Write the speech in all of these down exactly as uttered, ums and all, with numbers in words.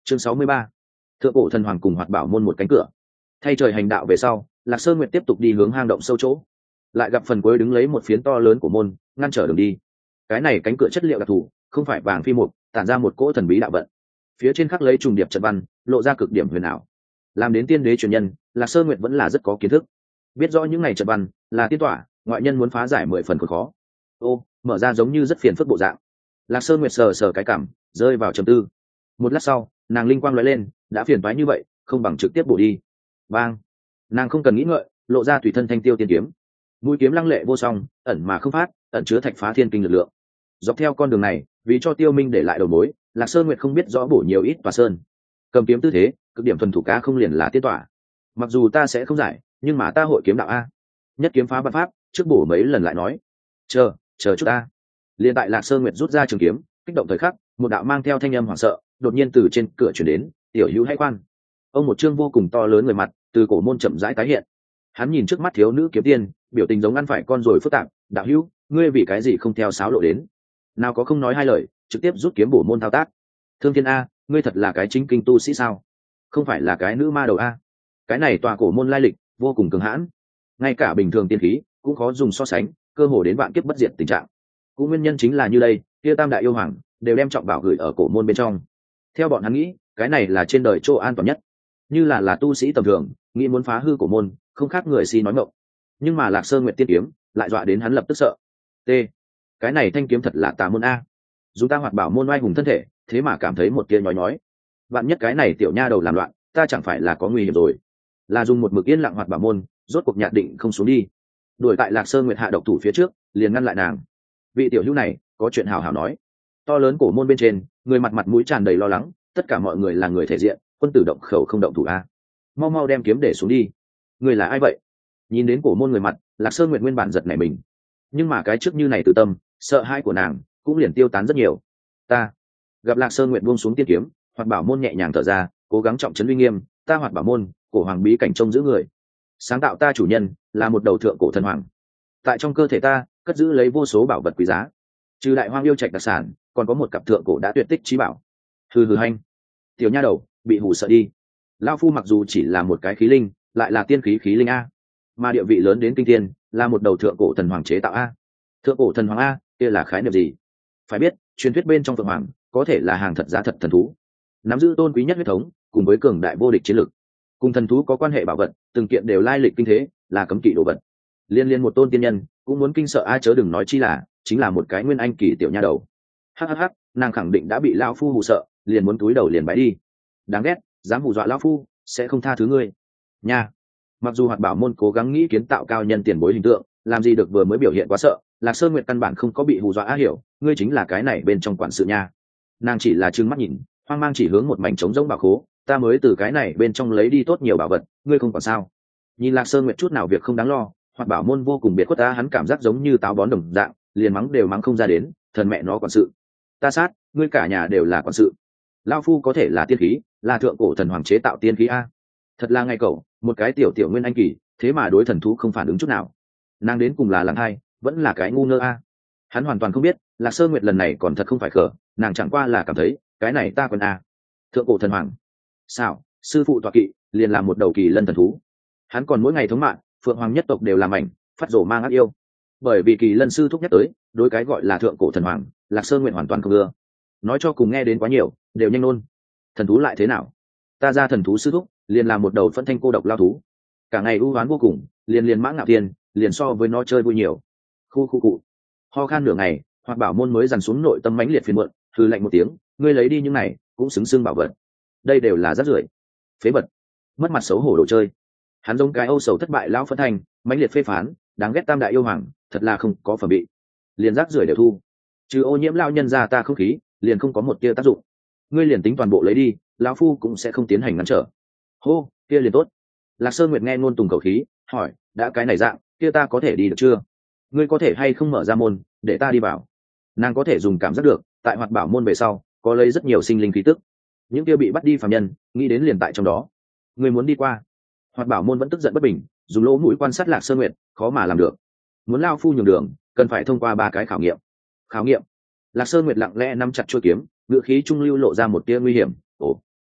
chương sáu mươi ba, thượng cổ thần hoàng cùng hoạt bảo môn một cánh cửa. Thay trời hành đạo về sau, Lạc Sơn Nguyệt tiếp tục đi hướng hang động sâu chỗ, lại gặp phần cuối đứng lấy một phiến to lớn của môn ngăn trở đường đi. Cái này cánh cửa chất liệu đặc thù, không phải vàng phi mục, tản ra một cỗ thần bí đạo vận. Phía trên khắc lấy trùng điệp trận văn, lộ ra cực điểm huyền ảo. Làm đến tiên đế truyền nhân, Lạc Sơn Nguyệt vẫn là rất có kiến thức, biết rõ những này trận văn là tiên tỏa, ngoại nhân muốn phá giải mười phần còn khó. Ô, mở ra giống như rất phiền phức bộ dạng. Lạc Sơn Nguyệt sờ sờ cái cảm, rơi vào trầm tư. Một lát sau, nàng linh quang lóe lên, đã phiền toái như vậy, không bằng trực tiếp bổ đi. Bang! Nàng không cần nghĩ ngợi, lộ ra tùy thân thanh tiêu tiên kiếm. Mũi kiếm lăng lệ vô song, ẩn mà không phát, ẩn chứa thạch phá thiên kinh lực lượng. Dọc theo con đường này, vì cho Tiêu Minh để lại đầu mối, Lạc Sơn Nguyệt không biết rõ bổ nhiều ít tòa sơn. Cầm kiếm tư thế, cực điểm thuần thủ cá không liền là tiên tỏa. Mặc dù ta sẽ không giải, nhưng mà ta hội kiếm đạo a. Nhất kiếm phá vạn pháp, trước bổ mấy lần lại nói. Chờ, chờ chút ta. Liên tại Lạc Sơn Nguyệt rút ra trường kiếm, kích động thời khắc, một đạo mang theo thanh âm hoảng sợ, đột nhiên từ trên cửa truyền đến, "Tiểu Hữu hãy khoan." Ông một trương vô cùng to lớn người mặt, từ cổ môn chậm rãi tái hiện. Hắn nhìn trước mắt thiếu nữ kiếm tiên, biểu tình giống ăn phải con rồi phức tạp, "Đạo hữu, ngươi vì cái gì không theo sáo lộ đến?" Nào có không nói hai lời, trực tiếp rút kiếm bổ môn thao tác. "Thương Thiên a, ngươi thật là cái chính kinh tu sĩ sao? Không phải là cái nữ ma đầu a?" Cái này tòa cổ môn lai lịch vô cùng cường hãn, ngay cả bình thường tiên khí cũng khó dùng so sánh, cơ hồ đến vạn kiếp bất diệt tình trạng. Cũng nguyên nhân chính là như đây, kia tam đại yêu hoàng đều đem trọng bảo gửi ở cổ môn bên trong. Theo bọn hắn nghĩ, cái này là trên đời chỗ an toàn nhất. Như là là tu sĩ tầm thường, nghĩ muốn phá hư cổ môn, không khác người si nói ngọng. Nhưng mà Lạc Sơn Nguyệt tiên kiếm lại dọa đến hắn lập tức sợ. T. Cái này thanh kiếm thật là tà môn a. Dùng ta hoạt bảo môn oai hùng thân thể, thế mà cảm thấy một tia nhói nhói. Vạn nhất cái này tiểu nha đầu làm loạn, ta chẳng phải là có nguy hiểm rồi. Là dùng một mực yên lặng hoạt bảo môn, rốt cuộc nhạt định không xuống đi. Đuổi tại Lạc Sơn Nguyệt hạ độc thủ phía trước, liền ngăn lại nàng. Vị tiểu hữu này, có chuyện hào hào nói. To lớn cổ môn bên trên, người mặt mặt mũi tràn đầy lo lắng, tất cả mọi người là người thể diện, quân tử động khẩu không động thủ a. Mau mau đem kiếm để xuống đi. Người là ai vậy? Nhìn đến cổ môn người mặt, Lạc Sơn Nguyệt nguyên bản giật nảy mình, nhưng mà cái trước như này từ tâm, sợ hãi của nàng cũng liền tiêu tán rất nhiều. Ta gặp Lạc Sơn Nguyệt buông xuống tiên kiếm, Hoạt bảo môn nhẹ nhàng thở ra, cố gắng trọng trấn uy nghiêm. Ta Hoạt bảo môn, cổ hoàng bí cảnh trông giữ người, sáng tạo ta chủ nhân là một đầu thượng cổ thần hoàng. Tại trong cơ thể ta cất giữ lấy vô số bảo vật quý giá, trừ đại hoang yêu trạch đặc sản, còn có một cặp thượng cổ đã tuyệt tích trí bảo. Hừ hừ hành, tiểu nha đầu bị hù sợ đi. Lao phu mặc dù chỉ là một cái khí linh, lại là tiên khí khí linh a, mà địa vị lớn đến kinh thiên, là một đầu thượng cổ thần hoàng chế tạo a. Thượng cổ thần hoàng a, kia là khái niệm gì? Phải biết, truyền thuyết bên trong phượng hoàng có thể là hàng thật giá thật thần thú, nắm giữ tôn quý nhất huyết thống, cùng với cường đại vô địch chiến lực. Cùng thần thú có quan hệ bảo vật, từng kiện đều lai lịch kinh thế, là cấm kỵ đồ vật. Liên liên một tôn tiên nhân cũng muốn kinh sợ ai, chớ đừng nói chi là chính là một cái nguyên anh kỳ tiểu nha đầu. Hắc hắc hắc, nàng khẳng định đã bị lão phu hù sợ, liền muốn túi đầu liền bái đi. Đáng ghét, dám hù dọa lão phu, sẽ không tha thứ ngươi nha. Mặc dù Hoạt bảo môn cố gắng nghĩ kiến tạo cao nhân tiền bối hình tượng, làm gì được vừa mới biểu hiện quá sợ, Lạc Sơn Nguyệt căn bản không có bị hù dọa. Á hiểu, ngươi chính là cái này bên trong quản sự nha. Nàng chỉ là trừng mắt nhìn, hoang mang chỉ hướng một mảnh trống rỗng bảo khố. Ta mới từ cái này bên trong lấy đi tốt nhiều bảo vật, ngươi không còn sao? Nhìn Lạc Sơn Nguyệt chút nào việc không đáng lo, Hoạt bảo môn vô cùng biệt khuất ta, hắn cảm giác giống như táo bón đồng dạng, liền mắng đều mắng không ra đến. Thần mẹ nó quản sự, ta sát, ngươi cả nhà đều là quản sự. Lao phu có thể là tiên khí, là thượng cổ thần hoàng chế tạo tiên khí a. Thật là ngay cậu, một cái tiểu tiểu nguyên anh kỳ, thế mà đối thần thú không phản ứng chút nào. Nàng đến cùng là làm hai, vẫn là cái ngu ngơ a. Hắn hoàn toàn không biết, Lạc Sơn Nguyệt lần này còn thật không phải khờ, nàng chẳng qua là cảm thấy cái này ta quen a. Thượng cổ thần hoàng, sao sư phụ tọa kỵ liền làm một đầu kỳ lân thần thú. Hắn còn mỗi ngày thống mạng, phượng hoàng nhất tộc đều làm ảnh phát rổ mang ác yêu. Bởi vì kỳ lân sư thúc nhắc tới, đối cái gọi là thượng cổ thần hoàng, Lạc Sơn Nguyệt hoàn toàn không ưa. Nói cho cùng nghe đến quá nhiều, đều nhanh nôn. Thần thú lại thế nào? Ta ra thần thú sư thúc liền làm một đầu phân thanh cô độc lao thú, cả ngày ưu oán vô cùng, liền liền mã ngạo tiền, liền so với nó chơi vui nhiều. Khu khu cụ ho khan nửa ngày, Hoạt bảo môn mới dằn xuống nội tâm mãnh liệt phiền muộn, hừ lạnh một tiếng, ngươi lấy đi những này cũng xứng xưng bảo vật, đây đều là rác rưởi, phế vật, mất mặt xấu hổ đồ chơi. Hắn giống cái âu sầu thất bại lão phân thành, mãnh liệt phê phán, đáng ghét tam đại yêu hoàng, thật là không có phẩm bị, liền rác rưởi đều thu, trừ ô nhiễm lao nhân ra ta không khí, liền không có một tia tác dụng. Ngươi liền tính toàn bộ lấy đi, lão phu cũng sẽ không tiến hành ngăn trở. Hô, kia liền tốt. Lạc Sơn Nguyệt nghe ngôn tùng khẩu khí, hỏi, đã cái này dạng, kia ta có thể đi được chưa? Ngươi có thể hay không mở ra môn để ta đi vào? Nàng có thể dùng cảm giác được, tại Hoạt bảo môn về sau có lấy rất nhiều sinh linh khí tức, những kia bị bắt đi phàm nhân nghĩ đến liền tại trong đó. Ngươi muốn đi qua? Hoạt bảo môn vẫn tức giận bất bình, dùng lỗ mũi quan sát Lạc Sơn Nguyệt, khó mà làm được. Muốn lao phu nhường đường, cần phải thông qua ba cái khảo nghiệm. Khảo nghiệm? Lạc Sơn Nguyệt lặng lẽ nắm chặt chuôi kiếm, ngựa khí trung lưu lộ ra một tia nguy hiểm. Ồ,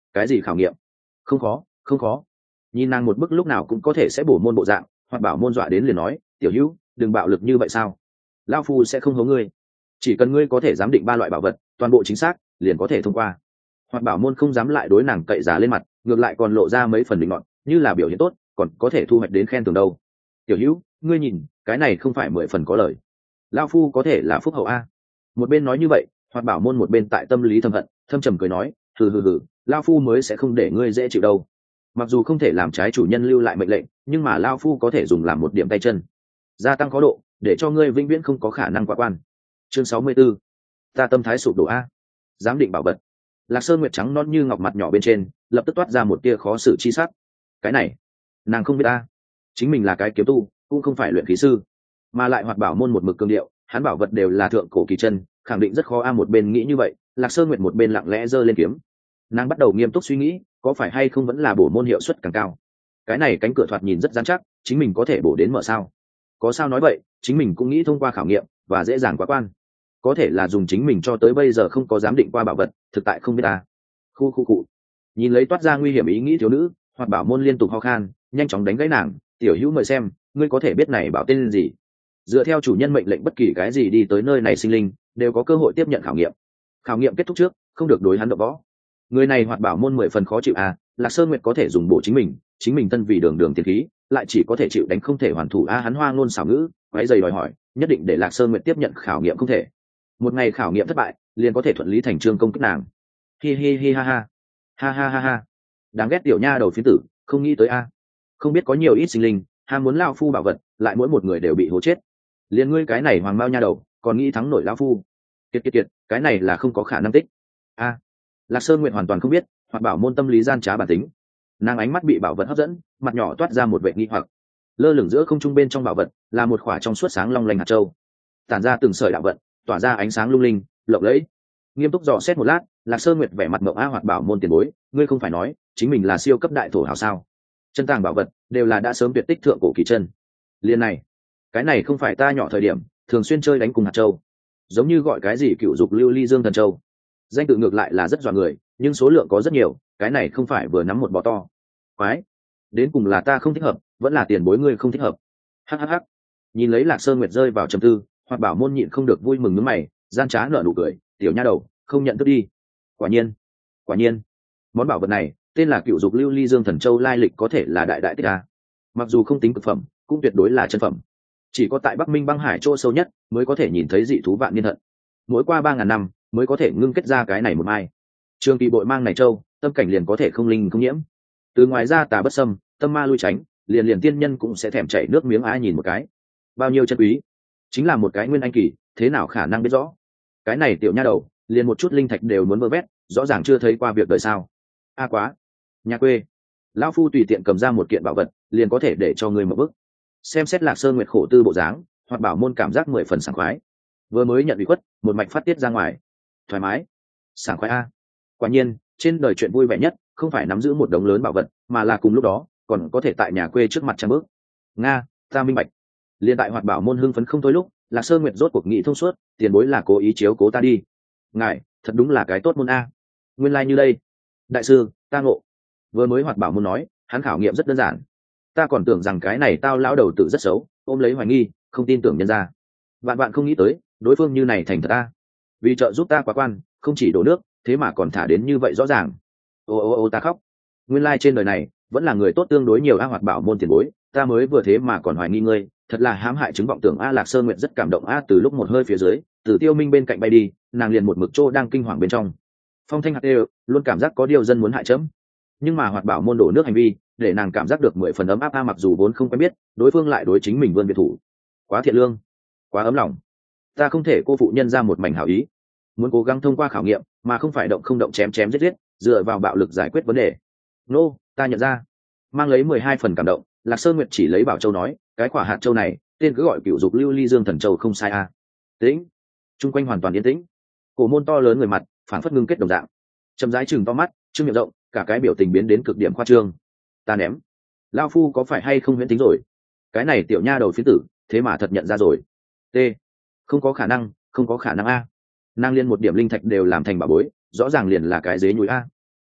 cái gì khảo nghiệm? Không khó, không khó. Nhìn nàng một bức lúc nào cũng có thể sẽ bổ môn bộ dạng, Hoạt Bảo môn dọa đến liền nói, tiểu hữu đừng bạo lực như vậy sao, lão phu sẽ không hố ngươi, chỉ cần ngươi có thể giám định ba loại bảo vật toàn bộ chính xác liền có thể thông qua. Hoạt Bảo môn không dám lại đối nàng cậy giá lên mặt, ngược lại còn lộ ra mấy phần định ngọn, như là biểu hiện tốt còn có thể thu hoạch đến khen thưởng đâu. Tiểu hữu ngươi nhìn cái này không phải mười phần có lời, lão phu có thể là phúc hậu a. Một bên nói như vậy, Hoạt Bảo môn một bên tại tâm lý thầm hận, thâm trầm cười nói, hừ hừ hừ, lão phu mới sẽ không để ngươi dễ chịu đâu. Mặc dù không thể làm trái chủ nhân lưu lại mệnh lệnh, nhưng mà lão phu có thể dùng làm một điểm tay chân, gia tăng khó độ, để cho ngươi vĩnh viễn không có khả năng qua quan. Chương sáu mươi 64. Ta tâm thái sụp đổ a. Giám định bảo vật. Lạc Sơn Nguyệt trắng non như ngọc mặt nhỏ bên trên lập tức toát ra một tia khó xử chi sắc. Cái này nàng không biết a, chính mình là cái kiếm tu cũng không phải luyện khí sư, mà lại Hoạt Bảo môn một mực cương điệu, hắn bảo vật đều là thượng cổ kỳ chân, khẳng định rất khó a. Một bên nghĩ như vậy, Lạc Sơn Nguyệt một bên lặng lẽ giơ lên kiếm. Nàng bắt đầu nghiêm túc suy nghĩ, có phải hay không vẫn là bổ môn hiệu suất càng cao. Cái này cánh cửa thoạt nhìn rất dán chắc, chính mình có thể bổ đến mở sao? Có sao nói vậy, chính mình cũng nghĩ thông qua khảo nghiệm và dễ dàng quá quan, có thể là dùng chính mình cho tới bây giờ không có dám định qua bảo vật, thực tại không biết ta. Khu khu cụ. Nhìn lấy toát ra nguy hiểm ý nghĩ thiếu nữ, Hoạt Bảo môn liên tục ho khan, nhanh chóng đánh gãy nàng, tiểu hữu mời xem, ngươi có thể biết này bảo tên gì? Dựa theo chủ nhân mệnh lệnh, bất kỳ cái gì đi tới nơi này sinh linh đều có cơ hội tiếp nhận khảo nghiệm. Khảo nghiệm kết thúc trước không được đối hắn động võ. Người này Hoạt Bảo môn mười phần khó chịu à, Lạc Sơn Nguyệt có thể dùng bổ chính mình, chính mình tân vì đường đường tiền khí, lại chỉ có thể chịu đánh không thể hoàn thủ a. À, hắn hoa ngôn xảo ngữ, quấy giày đòi hỏi, nhất định để Lạc Sơn Nguyệt tiếp nhận khảo nghiệm không thể. Một ngày khảo nghiệm thất bại, liền có thể thuận lý thành trương công kích nàng. Hi hi hi ha ha, ha ha ha ha. Đáng ghét tiểu nha đầu phiến tử, không nghĩ tới a. À. Không biết có nhiều ít sinh linh, ham muốn lao phu bảo vật, lại mỗi một người đều bị hố chết. Liên ngươi cái này hoàng mao nha đầu, còn nghĩ thắng nổi lao phu? Kiệt kiệt kiệt, cái này là không có khả năng tích. A. À. Lạc Sơn Nguyệt hoàn toàn không biết, Hoạt Bảo môn tâm lý gian trá bản tính. Nàng ánh mắt bị bảo vật hấp dẫn, mặt nhỏ toát ra một vẻ nghi hoặc. Lơ lửng giữa không trung bên trong bảo vật là một khỏa trong suốt sáng long lanh hạt châu, tản ra từng sợi đạo vận, tỏa ra ánh sáng lung linh lộng lẫy. Nghiêm túc dò xét một lát, Lạc Sơn Nguyệt vẻ mặt mộng a. Hoạt Bảo môn tiền bối, ngươi không phải nói chính mình là siêu cấp đại thổ hào sao? Chân tàng bảo vật đều là đã sớm tuyệt tích thượng cổ kỳ chân. Liên này, cái này không phải ta nhỏ thời điểm thường xuyên chơi đánh cùng hạt châu, giống như gọi cái gì cựu dục lưu ly dương thần châu, danh tự ngược lại là rất dọa người, nhưng số lượng có rất nhiều, cái này không phải vừa nắm một bò to. Quái, đến cùng là ta không thích hợp, vẫn là tiền bối ngươi không thích hợp. Hhh. Nhìn lấy Lạc Sơn Nguyệt rơi vào trầm tư, Hoạt Bảo môn nhịn không được vui mừng nhướng mày, gian trá nở nụ cười, tiểu nha đầu, không nhận thức đi. Quả nhiên, quả nhiên, món bảo vật này tên là cựu dục lưu ly dương thần châu, lai lịch có thể là đại đại tích a. Mặc dù không tính cực phẩm, cũng tuyệt đối là chân phẩm. Chỉ có tại Bắc Minh băng hải chỗ sâu nhất mới có thể nhìn thấy dị thú vạn niên thận, mỗi qua ba ngàn năm mới có thể ngưng kết ra cái này một mai. Trường kỳ bội mang này châu, tâm cảnh liền có thể không linh không nhiễm. Từ ngoài ra tà bất xâm, tâm ma lui tránh, liền liền tiên nhân cũng sẽ thèm chảy nước miếng á. Nhìn một cái, bao nhiêu chân quý, chính là một cái nguyên anh kỳ, thế nào khả năng biết rõ? Cái này tiểu nha đầu, liền một chút linh thạch đều muốn vơ vét, rõ ràng chưa thấy qua việc đời sao? A quá, nhà quê, lão phu tùy tiện cầm ra một kiện bảo vật, liền có thể để cho người một bức. Xem xét Lạc Sơn Nguyệt khổ tư bộ dáng, Hoạt Bảo môn cảm giác mười phần sảng khoái. Vừa mới nhận ủy khuất, một mạch phát tiết ra ngoài, thoải mái, sảng khoái a. Quả nhiên, trên đời chuyện vui vẻ nhất không phải nắm giữ một đống lớn bảo vật, mà là cùng lúc đó còn có thể tại nhà quê trước mặt trang bước. Nga, ta minh bạch. Liên tại Hoạt Bảo môn hưng phấn không thôi lúc, Lạc Sơn Nguyệt rốt cuộc nghị thông suốt, tiền bối là cố ý chiếu cố ta đi. Ngài, thật đúng là cái tốt môn a. Nguyên lai like như đây. Đại sư, ta ngộ. Vừa mới Hoạt Bảo môn nói, hắn khảo nghiệm rất đơn giản. Ta còn tưởng rằng cái này tao lão đầu tử rất xấu, ôm lấy hoài nghi, không tin tưởng nhân ra. Vạn bạn không nghĩ tới, đối phương như này thành thật ta. Vì trợ giúp ta quá quan, không chỉ đổ nước, thế mà còn thả đến như vậy rõ ràng. Ô ô ô ta khóc. Nguyên lai like trên đời này vẫn là người tốt tương đối nhiều a. Hoạt Bảo môn tiền bối, ta mới vừa thế mà còn hoài nghi ngươi, thật là hãm hại chứng vọng tưởng a. Lạc Sơn Nguyệt rất cảm động a. Từ lúc một hơi phía dưới, Từ Tiêu Minh bên cạnh bay đi, nàng liền một mực trô đang kinh hoàng bên trong. Phong thanh hạt đều luôn cảm giác có điều dân muốn hại chấm, nhưng mà Hoạt Bảo môn đổ nước hành vi để nàng cảm giác được mười phần ấm áp a. Mặc dù vốn không quen biết, đối phương lại đối chính mình vươn biệt thủ, quá thiện lương, quá ấm lòng. Ta không thể cô phụ nhân ra một mảnh hảo ý, muốn cố gắng thông qua khảo nghiệm mà không phải động không động chém chém giết giết, dựa vào bạo lực giải quyết vấn đề. Nô, ta nhận ra. Mang lấy mười hai phần cảm động, Lạc Sơn Nguyệt chỉ lấy Bảo Châu nói, cái quả hạt châu này tên cứ gọi cựu dục lưu ly dương thần châu không sai a. Tĩnh. Trung quanh hoàn toàn yên tĩnh. Cổ môn to lớn người mặt phản phất ngưng kết đồng dạng, chậm rãi chừng to mắt, trương miệng rộng, cả cái biểu tình biến đến cực điểm khoa trương. Ta ném, lao phu có phải hay không huyễn tính rồi? Cái này tiểu nha đầu phiến tử thế mà thật nhận ra rồi. T, không có khả năng, không có khả năng a. Nàng liên một điểm linh thạch đều làm thành bảo bối, rõ ràng liền là cái dế nhúi a.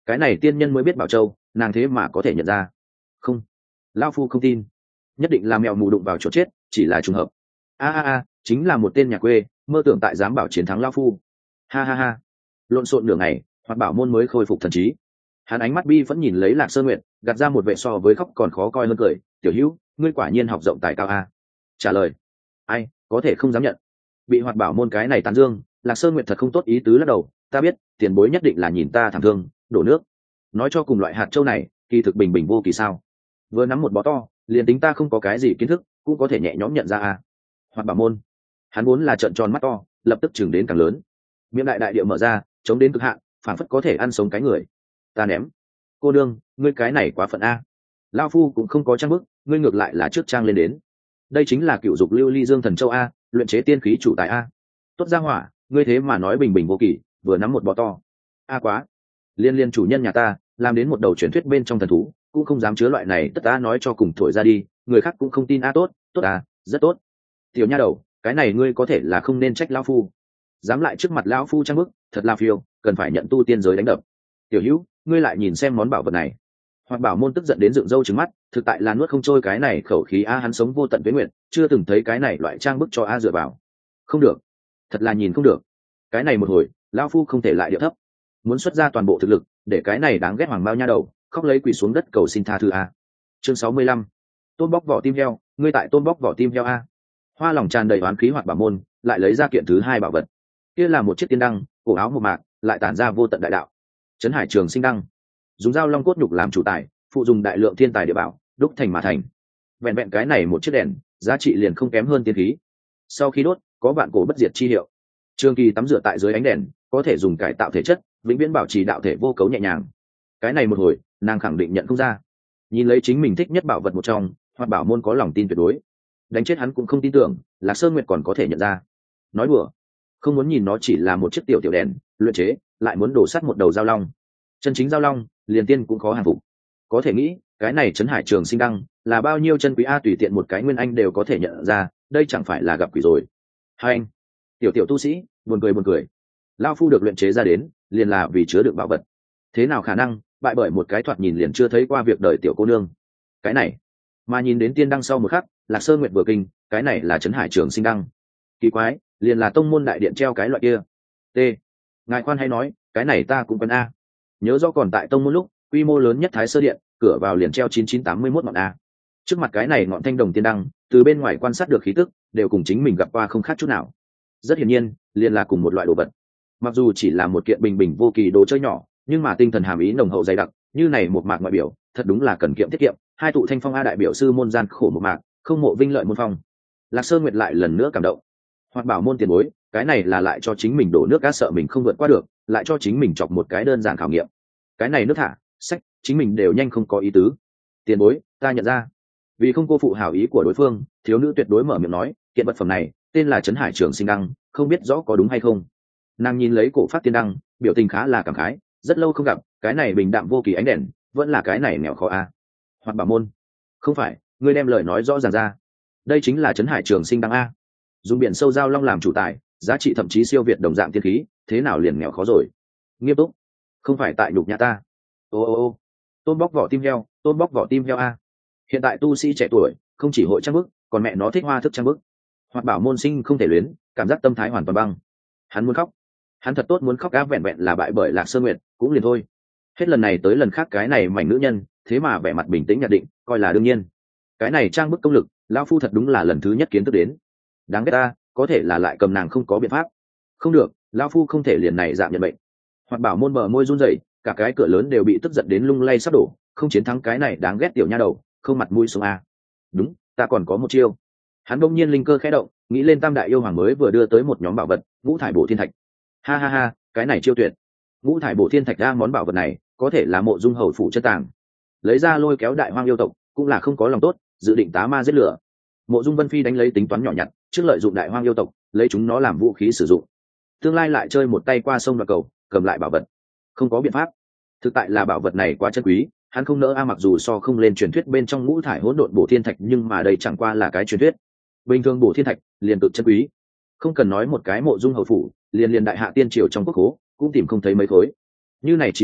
cái này tiên nhân mới biết bảo châu, nàng thế mà có thể nhận ra. Không, lão phu không tin, nhất định là mèo mù đụng vào chỗ chết, chỉ là trùng hợp. A a a, chính là một tên nhà quê mơ tưởng tại dám bảo chiến thắng lão phu. Ha ha ha. Lộn xộn nửa ngày, Hoạt Bảo môn mới khôi phục thần trí. Hắn ánh mắt bi vẫn nhìn lấy Lạc Sơn Nguyệt, gạt ra một vẻ so với khóc còn khó coi hơn cười. Tiểu hữu, ngươi quả nhiên học rộng tài cao a. Trả lời, ai có thể không dám nhận. Bị Hoạt Bảo môn cái này tán dương, Lạc Sơn Nguyệt thật không tốt ý tứ lắc đầu. Ta biết tiền bối nhất định là nhìn ta thảm thương đổ nước, nói cho cùng loại hạt châu này kỳ thực bình bình vô kỳ sao. Vừa nắm một bó to, liền tính ta không có cái gì kiến thức cũng có thể nhẹ nhõm nhận ra a. Hoạt Bảo môn, hắn muốn là trợn tròn mắt to, lập tức chừng đến càng lớn, miệng đại đại địa mở ra, chống đến cực hạn, phản phất có thể ăn sống cái người. Ta ném. Cô đương, ngươi cái này quá phận a. Lao phu cũng không có trang bức, ngươi ngược lại là trước trang lên đến. Đây chính là cựu dục lưu ly dương thần châu a, luyện chế tiên khí chủ tài a. Tốt ra hỏa, ngươi thế mà nói bình bình vô kỳ, vừa nắm một bó to. A quá. Liên liên chủ nhân nhà ta làm đến một đầu truyền thuyết bên trong thần thú, cũng không dám chứa loại này, tất ta nói cho cùng thổi ra đi, người khác cũng không tin. A tốt, tốt à, rất tốt. Tiểu nha đầu, cái này ngươi có thể là không nên trách lão phu, dám lại trước mặt lão phu trang bức, thật là phiêu, cần phải nhận tu tiên giới đánh đập. Tiểu hữu, ngươi lại nhìn xem món bảo vật này. Hoạt Bảo môn tức giận đến dựng râu trừng mắt, thực tại là nuốt không trôi cái này khẩu khí a. Hắn sống vô tận tuyến nguyện, chưa từng thấy cái này loại trang bức cho a dựa vào. Không được, thật là nhìn không được. Cái này một hồi, lão phu không thể lại điệu thấp, muốn xuất ra toàn bộ thực lực để cái này đáng ghét hoàng bao nha đầu khóc lấy quỳ xuống đất cầu xin tha thứ a. Chương sáu mươi lăm, tôn bóc vỏ tim heo, ngươi tại tôn bóc vỏ tim heo a. Hoa lòng tràn đầy oán khí Hoạt Bảo môn lại lấy ra kiện thứ hai bảo vật, kia là một chiếc tiên đăng, cổ áo một mạc, lại tản ra vô tận đại đạo. Trấn Hải Trường Sinh đăng, dùng dao long cốt nhục làm chủ tài, phụ dùng đại lượng thiên tài địa bảo đúc thành mà thành. Vẹn vẹn cái này một chiếc đèn, giá trị liền không kém hơn tiên khí. Sau khi đốt, có vạn cổ bất diệt chi hiệu. Trường Kỳ tắm rửa tại dưới ánh đèn, có thể dùng cải tạo thể chất, vĩnh viễn bảo trì đạo thể vô cấu nhẹ nhàng. Cái này một hồi, nàng khẳng định nhận không ra. Nhìn lấy chính mình thích nhất bảo vật một trong, Hoạt Bảo môn có lòng tin tuyệt đối. Đánh chết hắn cũng không tin tưởng Lạc Sơn Nguyệt còn có thể nhận ra. Nói đùa, không muốn nhìn nó chỉ là một chiếc tiểu tiểu đèn luyện chế, lại muốn đổ sắt một đầu dao long. Chân chính dao long liền tiên cũng khó hàng phục. Có thể nghĩ cái này Trấn Hải Trường Sinh đăng là bao nhiêu chân quý a, tùy tiện một cái nguyên anh đều có thể nhận ra, đây chẳng phải là gặp quỷ rồi. Hai anh tiểu tiểu tu sĩ, buồn cười buồn cười. Lao phu được luyện chế ra đến liền là vì chứa đựng bảo vật, thế nào khả năng bại bởi một cái thoạt nhìn liền chưa thấy qua việc đời tiểu cô nương. Cái này mà nhìn đến tiên đăng sau một khắc, Lạc Sơn Nguyệt vừa kinh, cái này là Trấn Hải Trường Sinh đăng. Kỳ quái, liền là tông môn đại điện treo cái loại kia. T, ngài khoan hay nói, cái này ta cũng quen a. Nhớ do còn tại tông môn lúc quy mô lớn nhất Thái Sơ điện, cửa vào liền treo chín chín tám mươi mốt ngọn a. Trước mặt cái này ngọn thanh đồng tiên đăng, từ bên ngoài quan sát được khí tức đều cùng chính mình gặp qua không khác chút nào. Rất hiển nhiên, liền là cùng một loại đồ vật. Mặc dù chỉ là một kiện bình bình vô kỳ đồ chơi nhỏ, nhưng mà tinh thần hàm ý nồng hậu dày đặc, như này một mạc ngoại biểu, thật đúng là cần kiệm tiết kiệm. Hai tụ thanh phong a đại biểu sư môn gian khổ một mạc, không mộ vinh lợi môn phong. Lạc Sơn Nguyệt lại lần nữa cảm động. Hoạt Bảo môn tiền bối, cái này là lại cho chính mình đổ nước cá, sợ mình không vượt qua được, lại cho chính mình chọc một cái đơn giản khảo nghiệm. Cái này nước thả sách chính mình đều nhanh không có ý tứ. Tiền bối, ta nhận ra. Vì không cô phụ hảo ý của đối phương, thiếu nữ tuyệt đối mở miệng nói, kiện vật phẩm này tên là Trấn Hải Trường Sinh đăng, không biết rõ có đúng hay không. Nàng nhìn lấy cổ phát tiên đăng, biểu tình khá là cảm khái, rất lâu không gặp, cái này bình đạm vô kỳ ánh đèn, vẫn là cái này nghèo khó a. Hoạt Bảo môn, không phải, ngươi đem lời nói rõ ràng ra. Đây chính là Trấn Hải Trường Sinh đăng a. Dùng biển sâu giao long làm chủ tài, giá trị thậm chí siêu việt đồng dạng tiên khí, thế nào liền nghèo khó rồi. Nghiêm túc, không phải tại nhục nhã ta. Ô ô ô, tôn bóc vỏ tim heo, tôn bóc vỏ tim heo a. Hiện tại tu sĩ trẻ tuổi không chỉ hội trang bức, còn mẹ nó thích hoa thức trang bức. Hoạt Bảo môn sinh không thể luyến, cảm giác tâm thái hoàn toàn băng. Hắn muốn khóc, hắn thật tốt muốn khóc á, vẹn vẹn là bại bởi Lạc Sơn Nguyệt cũng liền thôi. Hết lần này tới lần khác cái này mảnh nữ nhân, thế mà vẻ mặt bình tĩnh nhận định, coi là đương nhiên. Cái này trang bức công lực, lão phu thật đúng là lần thứ nhất kiến thức đến. Đáng ghét ta, có thể là lại cầm nàng không có biện pháp. Không được, lão phu không thể liền này dạng nhận bệnh. Hoạt Bảo môn bờ môi run rẩy, cả cái cửa lớn đều bị tức giận đến lung lay sắp đổ, không chiến thắng cái này đáng ghét tiểu nha đầu, không mặt mũi xuống a. Đúng, ta còn có một chiêu. Hắn bỗng nhiên linh cơ khẽ động, nghĩ lên tam đại yêu hoàng mới vừa đưa tới một nhóm bảo vật, ngũ thải bổ thiên thạch. Ha ha ha, cái này chiêu tuyệt. Ngũ thải bổ thiên thạch ra món bảo vật này, có thể là mộ dung hầu phủ chân tàng. Lấy ra lôi kéo đại hoang yêu tộc, cũng là không có lòng tốt, dự định tá ma giết lửa. Mộ dung Vân Phi đánh lấy tính toán nhỏ nhặt, trước lợi dụng đại hoang yêu tộc, lấy chúng nó làm vũ khí sử dụng. Tương lai lại chơi một tay qua sông đoạt cầu, cầm lại bảo vật. Không có biện pháp. Thực tại là bảo vật này quá chân quý, hắn không nỡ a, mặc dù so không lên truyền thuyết bên trong ngũ thải hỗn độn bổ thiên thạch, nhưng mà đây chẳng qua là cái truyền thuyết. Bình thường bổ thiên thạch liền cực chân quý, không cần nói một cái mộ dung hầu phủ, liền liền đại hạ tiên triều trong quốc khố cũng tìm không thấy mấy khối. Như này trí bảo,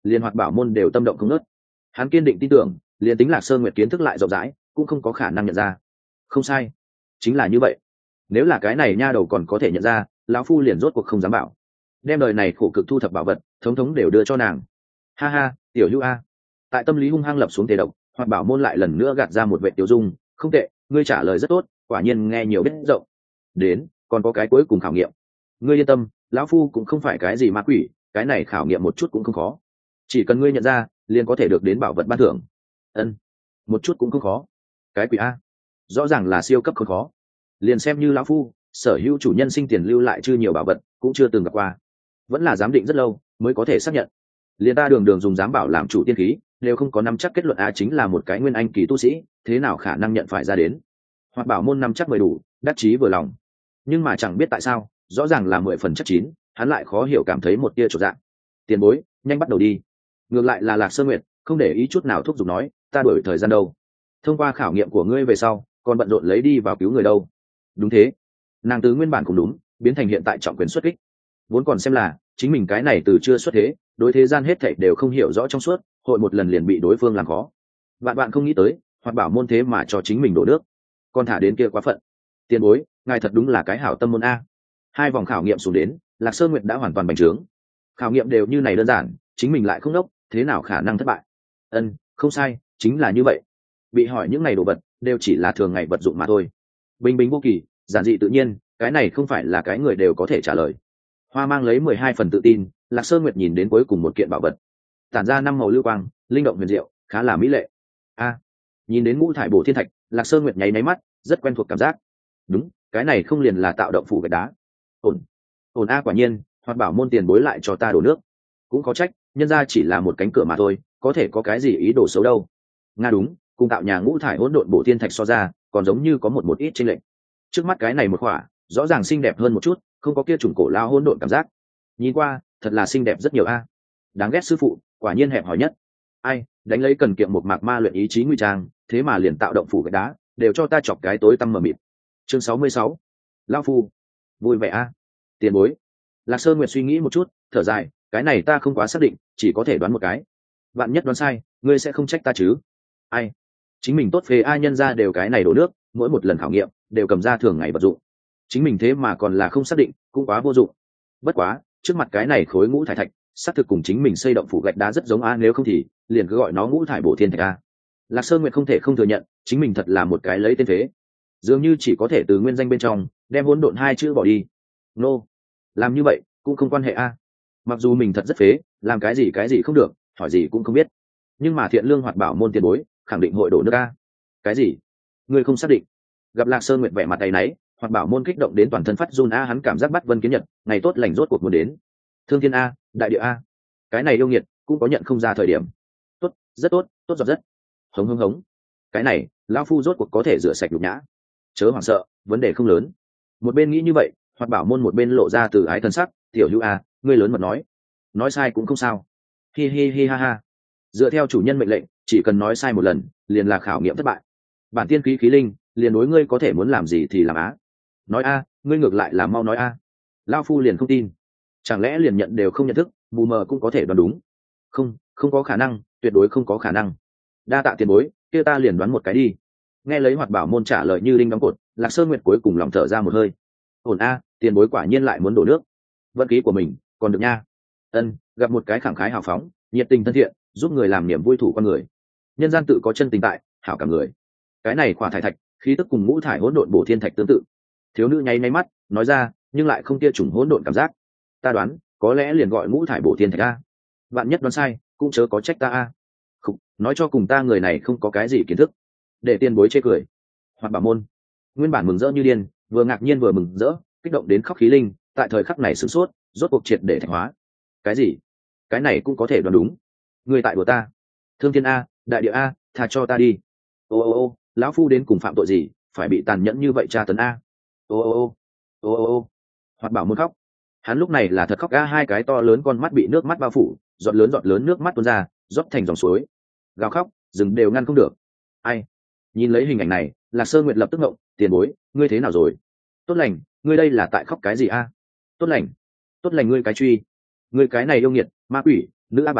liền Hoạt Bảo môn đều tâm động không nớt. Hắn kiên định tin tưởng, liền tính Lạc Sơn Nguyệt kiến thức lại rộng rãi cũng không có khả năng nhận ra. Không sai, chính là như vậy. Nếu là cái này nha đầu còn có thể nhận ra, lão phu liền rốt cuộc không dám bảo, đem đời này khổ cực thu thập bảo vật thống thống đều đưa cho nàng. Ha ha, tiểu hữu a. Tại tâm lý hung hăng lập xuống thể độc, Hoạt Bảo môn lại lần nữa gạt ra một vệ tiểu dung. Không tệ, ngươi trả lời rất tốt, quả nhiên nghe nhiều biết rộng. Đến, còn có cái cuối cùng khảo nghiệm. Ngươi yên tâm, lão phu cũng không phải cái gì ma quỷ, cái này khảo nghiệm một chút cũng không khó, chỉ cần ngươi nhận ra liền có thể được đến bảo vật ban thưởng. Ân, một chút cũng không khó. Cái quỷ a, rõ ràng là siêu cấp không khó. Liền xem như lão phu sở hữu chủ nhân sinh tiền lưu lại chưa nhiều bảo vật cũng chưa từng gặp qua, vẫn là giám định rất lâu mới có thể xác nhận. Liền ta đường đường dùng giám bảo làm chủ tiên khí đều không có nắm chắc kết luận a chính là một cái nguyên anh kỳ tu sĩ, thế nào khả năng nhận phải ra đến. Hoạt Bảo môn nắm chắc mười đủ, đắc chí vừa lòng, nhưng mà chẳng biết tại sao rõ ràng là mười phần chắc chín, hắn lại khó hiểu cảm thấy một tia chột dạ. Tiền bối, nhanh bắt đầu đi. Ngược lại là Lạc Sơn Nguyệt không để ý chút nào thúc giục nói, ta đổi thời gian đâu, thông qua khảo nghiệm của ngươi về sau còn bận rộn lấy đi vào cứu người đâu. Đúng thế, nàng từ nguyên bản cũng đúng biến thành hiện tại trọng quyền xuất kích, vốn còn xem là chính mình cái này từ chưa xuất thế đối thế gian hết thảy đều không hiểu rõ trong suốt, hội một lần liền bị đối phương làm khó. Bạn bạn không nghĩ tới Hoạt Bảo môn thế mà cho chính mình đổ nước, còn thả đến kia quá phận. Tiền bối, ngài thật đúng là cái hảo tâm môn a. Hai vòng khảo nghiệm xuống đến, Lạc Sơn Nguyệt đã hoàn toàn bành trướng. Khảo nghiệm đều như này đơn giản, chính mình lại không đốc, thế nào khả năng thất bại. Ân, không sai, chính là như vậy. Bị hỏi những ngày đồ vật đều chỉ là thường ngày vật dụng mà thôi, bình bình vô kỳ, giản dị tự nhiên, cái này không phải là cái người đều có thể trả lời. Hoa mang lấy mười hai phần tự tin, Lạc Sơn Nguyệt nhìn đến cuối cùng một kiện bảo vật, tản ra năm màu lưu quang, linh động huyền diệu, khá là mỹ lệ. A, nhìn đến ngũ thải bổ thiên thạch, Lạc Sơn Nguyệt nháy máy mắt, rất quen thuộc cảm giác. Đúng, cái này không liền là tạo động phủ gạch đá. Ổn, ổn a, quả nhiên, Hoạt Bảo môn tiền bối lại cho ta đổ nước, cũng có trách, nhân ra chỉ là một cánh cửa mà thôi, có thể có cái gì ý đồ xấu đâu. Nga đúng, cùng tạo nhà ngũ thải hỗn độn bổ thiên thạch so ra, còn giống như có một một ít chênh lệch. Trước mắt cái này một khỏa, rõ ràng xinh đẹp hơn một chút, không có kia trùng cổ lao hỗn độn cảm giác. Nhìn qua, thật là xinh đẹp rất nhiều a. Đáng ghét sư phụ, quả nhiên hẹp hòi nhất. Ai, đánh lấy cần kiệm một mạc ma luyện ý chí nguy trang, thế mà liền tạo động phủ gạch đá, đều cho ta chọc cái tối tăm mờ mịt. Chương sáu mươi sáu, lão phu, vui vẻ a. Tiền bối. Lạc Sơn Nguyệt suy nghĩ một chút, thở dài, cái này ta không quá xác định, chỉ có thể đoán một cái. Vạn nhất đoán sai, ngươi sẽ không trách ta chứ? Ai, chính mình tốt phê ai, nhân ra đều cái này đổ nước, mỗi một lần khảo nghiệm đều cầm ra thường ngày vật dụng, chính mình thế mà còn là không xác định, cũng quá vô dụng. Bất quá trước mặt cái này khối ngũ thải thạch xác thực cùng chính mình xây động phủ gạch đá rất giống a, nếu không thì liền cứ gọi nó ngũ thải bổ thiên thạch a. Lạc Sơn Nguyệt không thể không thừa nhận chính mình thật là một cái lấy tên phế, dường như chỉ có thể từ nguyên danh bên trong đem hỗn độn hai chữ bỏ đi. Nô, làm như vậy cũng không quan hệ a. Mặc dù mình thật rất phế, làm cái gì cái gì không được, hỏi gì cũng không biết, nhưng mà thiện lương Hoạt Bảo môn tiền bối khẳng định hội đổ nước a. Cái gì? Ngươi không xác định? Gặp Lạc Sơn Nguyệt vẻ mặt tay náy, Hoạt Bảo môn kích động đến toàn thân phát run a, hắn cảm giác bắt vân kiến nhật, ngày tốt lành rốt cuộc muốn đến. Thương thiên a, đại địa a, cái này yêu nghiệt cũng có nhận không ra thời điểm. Tốt, rất tốt, tốt giọt rất. Hống hống hống. Cái này, lão phu rốt cuộc có thể rửa sạch nhục nhã. Chớ hoảng sợ, vấn đề không lớn. Một bên nghĩ như vậy, Hoạt Bảo môn một bên lộ ra từ ái thân sắc, tiểu hữu a, ngươi lớn mật nói, nói sai cũng không sao. Hi hi hi ha ha. Dựa theo chủ nhân mệnh lệnh, chỉ cần nói sai một lần, liền là khảo nghiệm thất bại. Bản tiên khí khí linh, liền đối ngươi có thể muốn làm gì thì làm á. Nói a, ngươi ngược lại là mau nói a. Lão phu liền không tin, chẳng lẽ liền nhận đều không nhận thức, mù mờ cũng có thể đoán đúng? Không, không có khả năng, tuyệt đối không có khả năng. Đa tạ tiền bối, kia ta liền đoán một cái đi. Nghe lấy Hoạt Bảo môn trả lời như đinh đóng cột, Lạc Sơn Nguyệt cuối cùng lòng thở ra một hơi. Ổn a, tiền bối quả nhiên lại muốn đổ nước. Vận khí của mình còn được nha. Ân, gặp một cái khẳng khái hào phóng, nhiệt tình thân thiện, giúp người làm niềm vui thủ con người. Nhân gian tự có chân tình tại, hảo cả người. Cái này khỏa thải thạch, khí tức cùng ngũ thải hỗn độn bổ thiên thạch tương tự. Thiếu nữ nháy nháy mắt, nói ra, nhưng lại không kia trùng hỗn độn cảm giác. Ta đoán, có lẽ liền gọi ngũ thải bổ thiên thạch a. Bạn nhất đoán sai, cũng chớ có trách ta a. Không, nói cho cùng ta người này không có cái gì kiến thức, để tiền bối chê cười. Hoạt Bảo môn nguyên bản mừng rỡ như điên, vừa ngạc nhiên vừa mừng rỡ, kích động đến khóc khí linh, tại thời khắc này sửng sốt, rốt cuộc triệt để thạch hóa. Cái gì? Cái này cũng có thể đoán đúng? Người tại của ta, thương thiên a, đại địa a, tha cho ta đi. Ô ô ô, lão phu đến cùng phạm tội gì, phải bị tàn nhẫn như vậy tra tấn a? Ô ô ô, ô ô ô. Hoạt Bảo muốn khóc, hắn lúc này là thật khóc a, hai cái to lớn con mắt bị nước mắt bao phủ, giọt lớn giọt lớn nước mắt tuôn ra, rót thành dòng suối. Gào khóc, rừng đều ngăn không được. Ai? Nhìn lấy hình ảnh này, Lạc Sơn Nguyệt lập tức ngộng, tiền bối, ngươi thế nào rồi? Tốt lành, ngươi đây là tại khóc cái gì a? Tốt lành, tốt lành ngươi cái truy, ngươi cái này yêu nghiệt, ma quỷ, nữ a bá,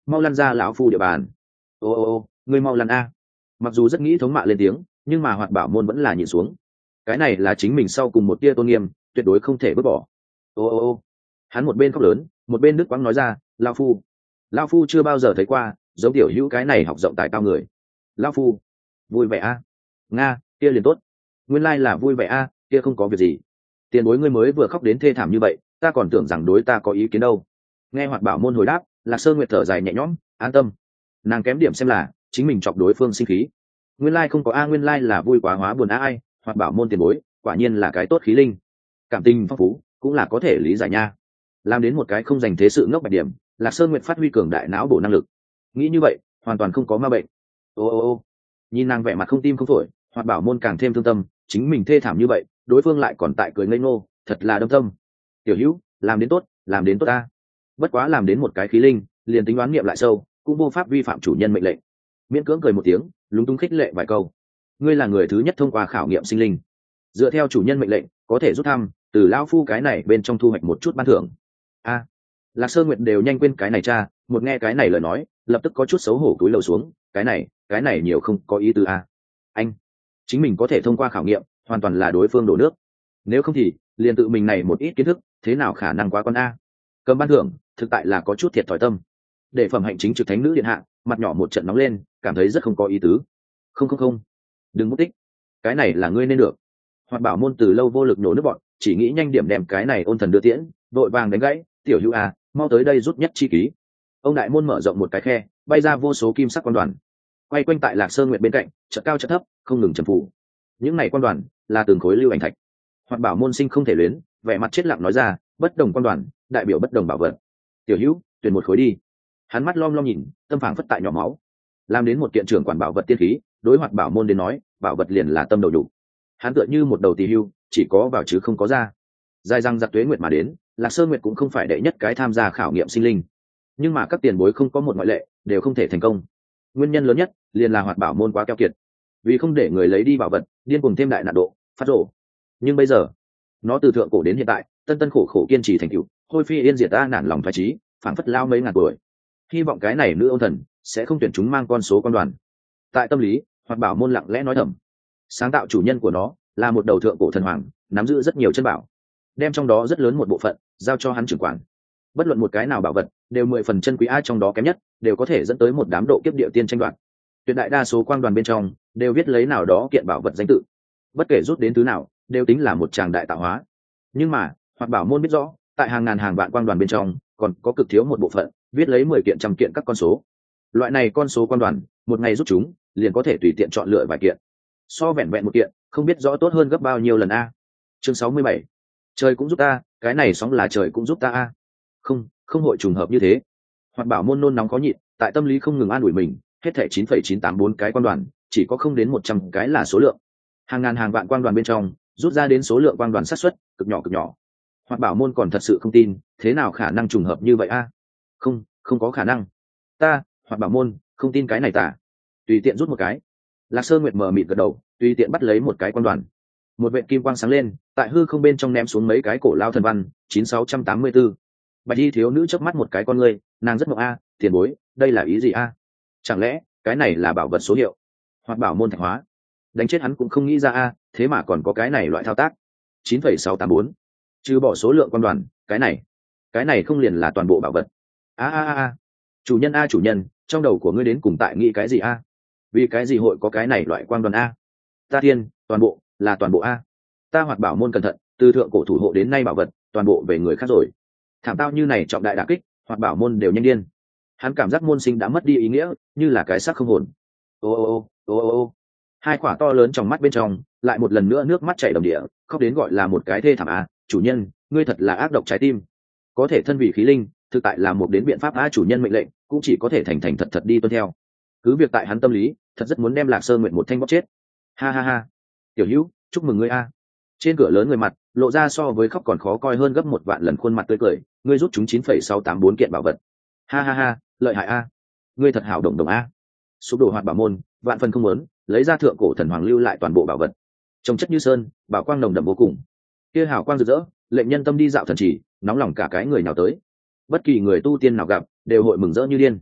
mau lăn ra lão phu địa bàn. Ô ô ô ngươi mau lăn a. Mặc dù rất nghĩ thống mạ lên tiếng, nhưng mà Hoạt Bảo Môn vẫn là nhìn xuống. Cái này là chính mình sau cùng một tia tôn nghiêm, tuyệt đối không thể vứt bỏ. Ô ô ô hắn một bên khóc lớn, một bên nước quãng nói ra, lão phu lão phu chưa bao giờ thấy qua giống tiểu hữu cái này học rộng tài cao người. Lão phu vui vẻ a. Nga kia liền tốt. Nguyên lai là vui vẻ a, kia không có việc gì. Tiền bối ngươi mới vừa khóc đến thê thảm như vậy, ta còn tưởng rằng đối ta có ý kiến đâu. Nghe Hoạt Bảo Môn hồi đáp, Lạc Sơn Nguyệt thở dài nhẹ nhõm, an tâm. Nàng kém điểm xem là chính mình chọc đối phương sinh khí. Nguyên lai không có a, nguyên lai là vui quá hóa buồn a ai. Hoạt Bảo Môn tiền bối quả nhiên là cái tốt khí linh, cảm tình phong phú cũng là có thể lý giải nha. Làm đến một cái không dành thế sự ngốc bạch điểm, Lạc Sơn Nguyệt phát huy cường đại não bổ năng lực. Nghĩ như vậy hoàn toàn không có ma bệnh. Ô ô ô nhìn nàng vẻ mặt không tim không phổi, Hoạt Bảo Môn càng thêm thương tâm, chính mình thê thảm như vậy, đối phương lại còn tại cười ngây ngô, thật là đâm tâm. Tiểu hữu làm đến tốt, làm đến tốt ta. Bất quá làm đến một cái khí linh, liền tính đoán niệm lại sâu, cũng vô pháp vi phạm chủ nhân mệnh lệnh. Miễn cưỡng cười một tiếng, lúng túng khích lệ vài câu. Ngươi là người thứ nhất thông qua khảo nghiệm sinh linh, dựa theo chủ nhân mệnh lệnh có thể rút thăm từ lão phu cái này bên trong thu hoạch một chút ban thưởng. A Lạc Sơn Nguyệt đều nhanh quên cái này cha, một nghe cái này lời nói lập tức có chút xấu hổ cúi đầu xuống. Cái này cái này nhiều không có ý tứ a. Anh chính mình có thể thông qua khảo nghiệm hoàn toàn là đối phương đổ nước, nếu không thì liền tự mình này một ít kiến thức thế nào khả năng quá con a. Cầm ban thưởng thực tại là có chút thiệt thòi tâm. Để phẩm hạnh chính trực thánh nữ điện hạ mặt nhỏ một trận nóng lên, cảm thấy rất không có ý tứ. Không không không đừng mất tích, cái này là ngươi nên được. Hoạt Bảo Môn từ lâu vô lực nổ nước bọn, chỉ nghĩ nhanh điểm đem cái này ôn thần đưa tiễn, vội vàng đánh gãy, tiểu hữu à, mau tới đây rút nhất chi ký. Ông đại môn mở rộng một cái khe, bay ra vô số kim sắc quan đoàn, quay quanh tại Lạc Sơn Nguyệt bên cạnh, chợt cao chợt thấp, không ngừng trầm phủ. Những này quan đoàn là từng khối lưu ảnh thạch. Hoạt Bảo Môn sinh không thể luyến, vẻ mặt chết lặng nói ra, bất đồng quan đoàn đại biểu bất đồng bảo vật. Tiểu hữu tuyển một khối đi. Hắn mắt lom lom nhìn, tâm phảng phất tại nhỏ máu. Làm đến một kiện trưởng quản bảo vật tiên khí, đối Hoạt Bảo Môn đến nói, bảo vật liền là tâm đầu đủ. Hắn tựa như một đầu tỳ hưu, chỉ có vào chứ không có ra. Dài răng giặc tuế nguyệt mà đến, Lạc Sơn Nguyệt cũng không phải đệ nhất cái tham gia khảo nghiệm sinh linh, nhưng mà các tiền bối không có một ngoại lệ, đều không thể thành công. Nguyên nhân lớn nhất liền là Hoạt Bảo Môn quá keo kiệt, vì không để người lấy đi bảo vật, điên cuồng thêm đại nạn độ, phát rổ. Nhưng bây giờ, nó từ thượng cổ đến hiện tại, tân tân khổ khổ kiên trì thành tựu, hôi phi yên diệt ta nản lòng phái trí, phảng phất lao mấy ngàn tuổi. Hy vọng cái này nữ ôn thần sẽ không tuyển chúng mang con số con đoàn. Tại tâm lý, Hoạt Bảo Môn lặng lẽ nói thầm, sáng tạo chủ nhân của nó là một đầu thượng cổ thần hoàng, nắm giữ rất nhiều chân bảo, đem trong đó rất lớn một bộ phận giao cho hắn trưởng quản. Bất luận một cái nào bảo vật đều mười phần chân quý, ai trong đó kém nhất đều có thể dẫn tới một đám độ kiếp địa tiên tranh đoạt. Tuyệt đại đa số quang đoàn bên trong đều viết lấy nào đó kiện bảo vật danh tự, bất kể rút đến thứ nào đều tính là một tràng đại tạo hóa. Nhưng mà Hoạt Bảo Môn biết rõ, tại hàng ngàn hàng vạn quang đoàn bên trong còn có cực thiếu một bộ phận viết lấy mười kiện trăm kiện các con số. Loại này con số quang đoàn một ngày rút chúng liền có thể tùy tiện chọn lựa vài kiện, so vẹn vẹn một kiện không biết rõ tốt hơn gấp bao nhiêu lần a. Chương sáu mươi bảy, trời cũng giúp ta, cái này sóng là trời cũng giúp ta a. Không, không hội trùng hợp như thế. Hoạt Bảo Môn nôn nóng khó nhịn, tại tâm lý không ngừng an ủi mình, hết thảy chín phẩy chín tám bốn cái quan đoàn, chỉ có không đến một trăm cái là số lượng. Hàng ngàn hàng vạn quan đoàn bên trong, rút ra đến số lượng quan đoàn xác suất cực nhỏ cực nhỏ. Hoạt Bảo Môn còn thật sự không tin, thế nào khả năng trùng hợp như vậy a? Không, không có khả năng. Ta, Hoạt Bảo Môn, không tin cái này tả. Tùy tiện rút một cái. Lạc Sơn Nguyệt mờ mịt gật đầu, tùy tiện bắt lấy một cái quan đoàn. Một vệt kim quang sáng lên, tại hư không bên trong ném xuống mấy cái cổ lao thần văn, chín sáu tám tư. Bạch y thiếu nữ chớp mắt một cái con ngươi, nàng rất ngộng a, tiền bối, đây là ý gì a? Chẳng lẽ cái này là bảo vật số hiệu? Hoạt Bảo Môn thạch hóa. Đánh chết hắn cũng không nghĩ ra a, thế mà còn có cái này loại thao tác. chín phẩy sáu tám bốn. Trừ bỏ số lượng quan đoàn, cái này, cái này không liền là toàn bộ bảo vật. A a a, chủ nhân a chủ nhân, trong đầu của ngươi đến cùng tại nghĩ cái gì a? Vì cái gì hội có cái này loại quan đoàn a? Ta thiên, toàn bộ, là toàn bộ a. Ta Hoạt Bảo Môn cẩn thận, từ thượng cổ thủ hộ đến nay bảo vật, toàn bộ về người khác rồi. Thảm tao như này trọng đại đả kích, Hoạt Bảo Môn đều nhanh điên. Hắn cảm giác môn sinh đã mất đi ý nghĩa, như là cái xác không hồn. Ô ô ô ô ô ô. Hai quả to lớn trong mắt bên trong, lại một lần nữa nước mắt chảy đầm địa, khóc đến gọi là một cái thê thảm a. Chủ nhân, ngươi thật là ác độc trái tim. Có thể thân vị khí linh, thực tại là một đến biện pháp a, chủ nhân mệnh lệnh, cũng chỉ có thể thành thành thật thật đi tuân theo. Cứ việc tại hắn tâm lý, thật rất muốn đem Lạc Sơn Nguyệt một thanh bóp chết. Ha ha ha. Tiểu Hữu, chúc mừng ngươi a. Trên cửa lớn người mặt lộ ra so với khóc còn khó coi hơn gấp một vạn lần khuôn mặt tươi cười, ngươi rút chúng chín phẩy sáu tám bốn kiện bảo vật. Ha ha ha, lợi hại a. Ngươi thật hảo đồng đồng a. Sụp đổ Hoạt Bảo Môn, vạn phần không muốn lấy ra thượng cổ thần hoàng lưu lại toàn bộ bảo vật. Trông chất như sơn, bảo quang nồng đậm vô cùng. Kia hảo quang rực rỡ, lệnh nhân tâm đi dạo thần chỉ, nóng lòng cả cái người nào tới. Bất kỳ người tu tiên nào gặp, đều hội mừng rỡ như điên.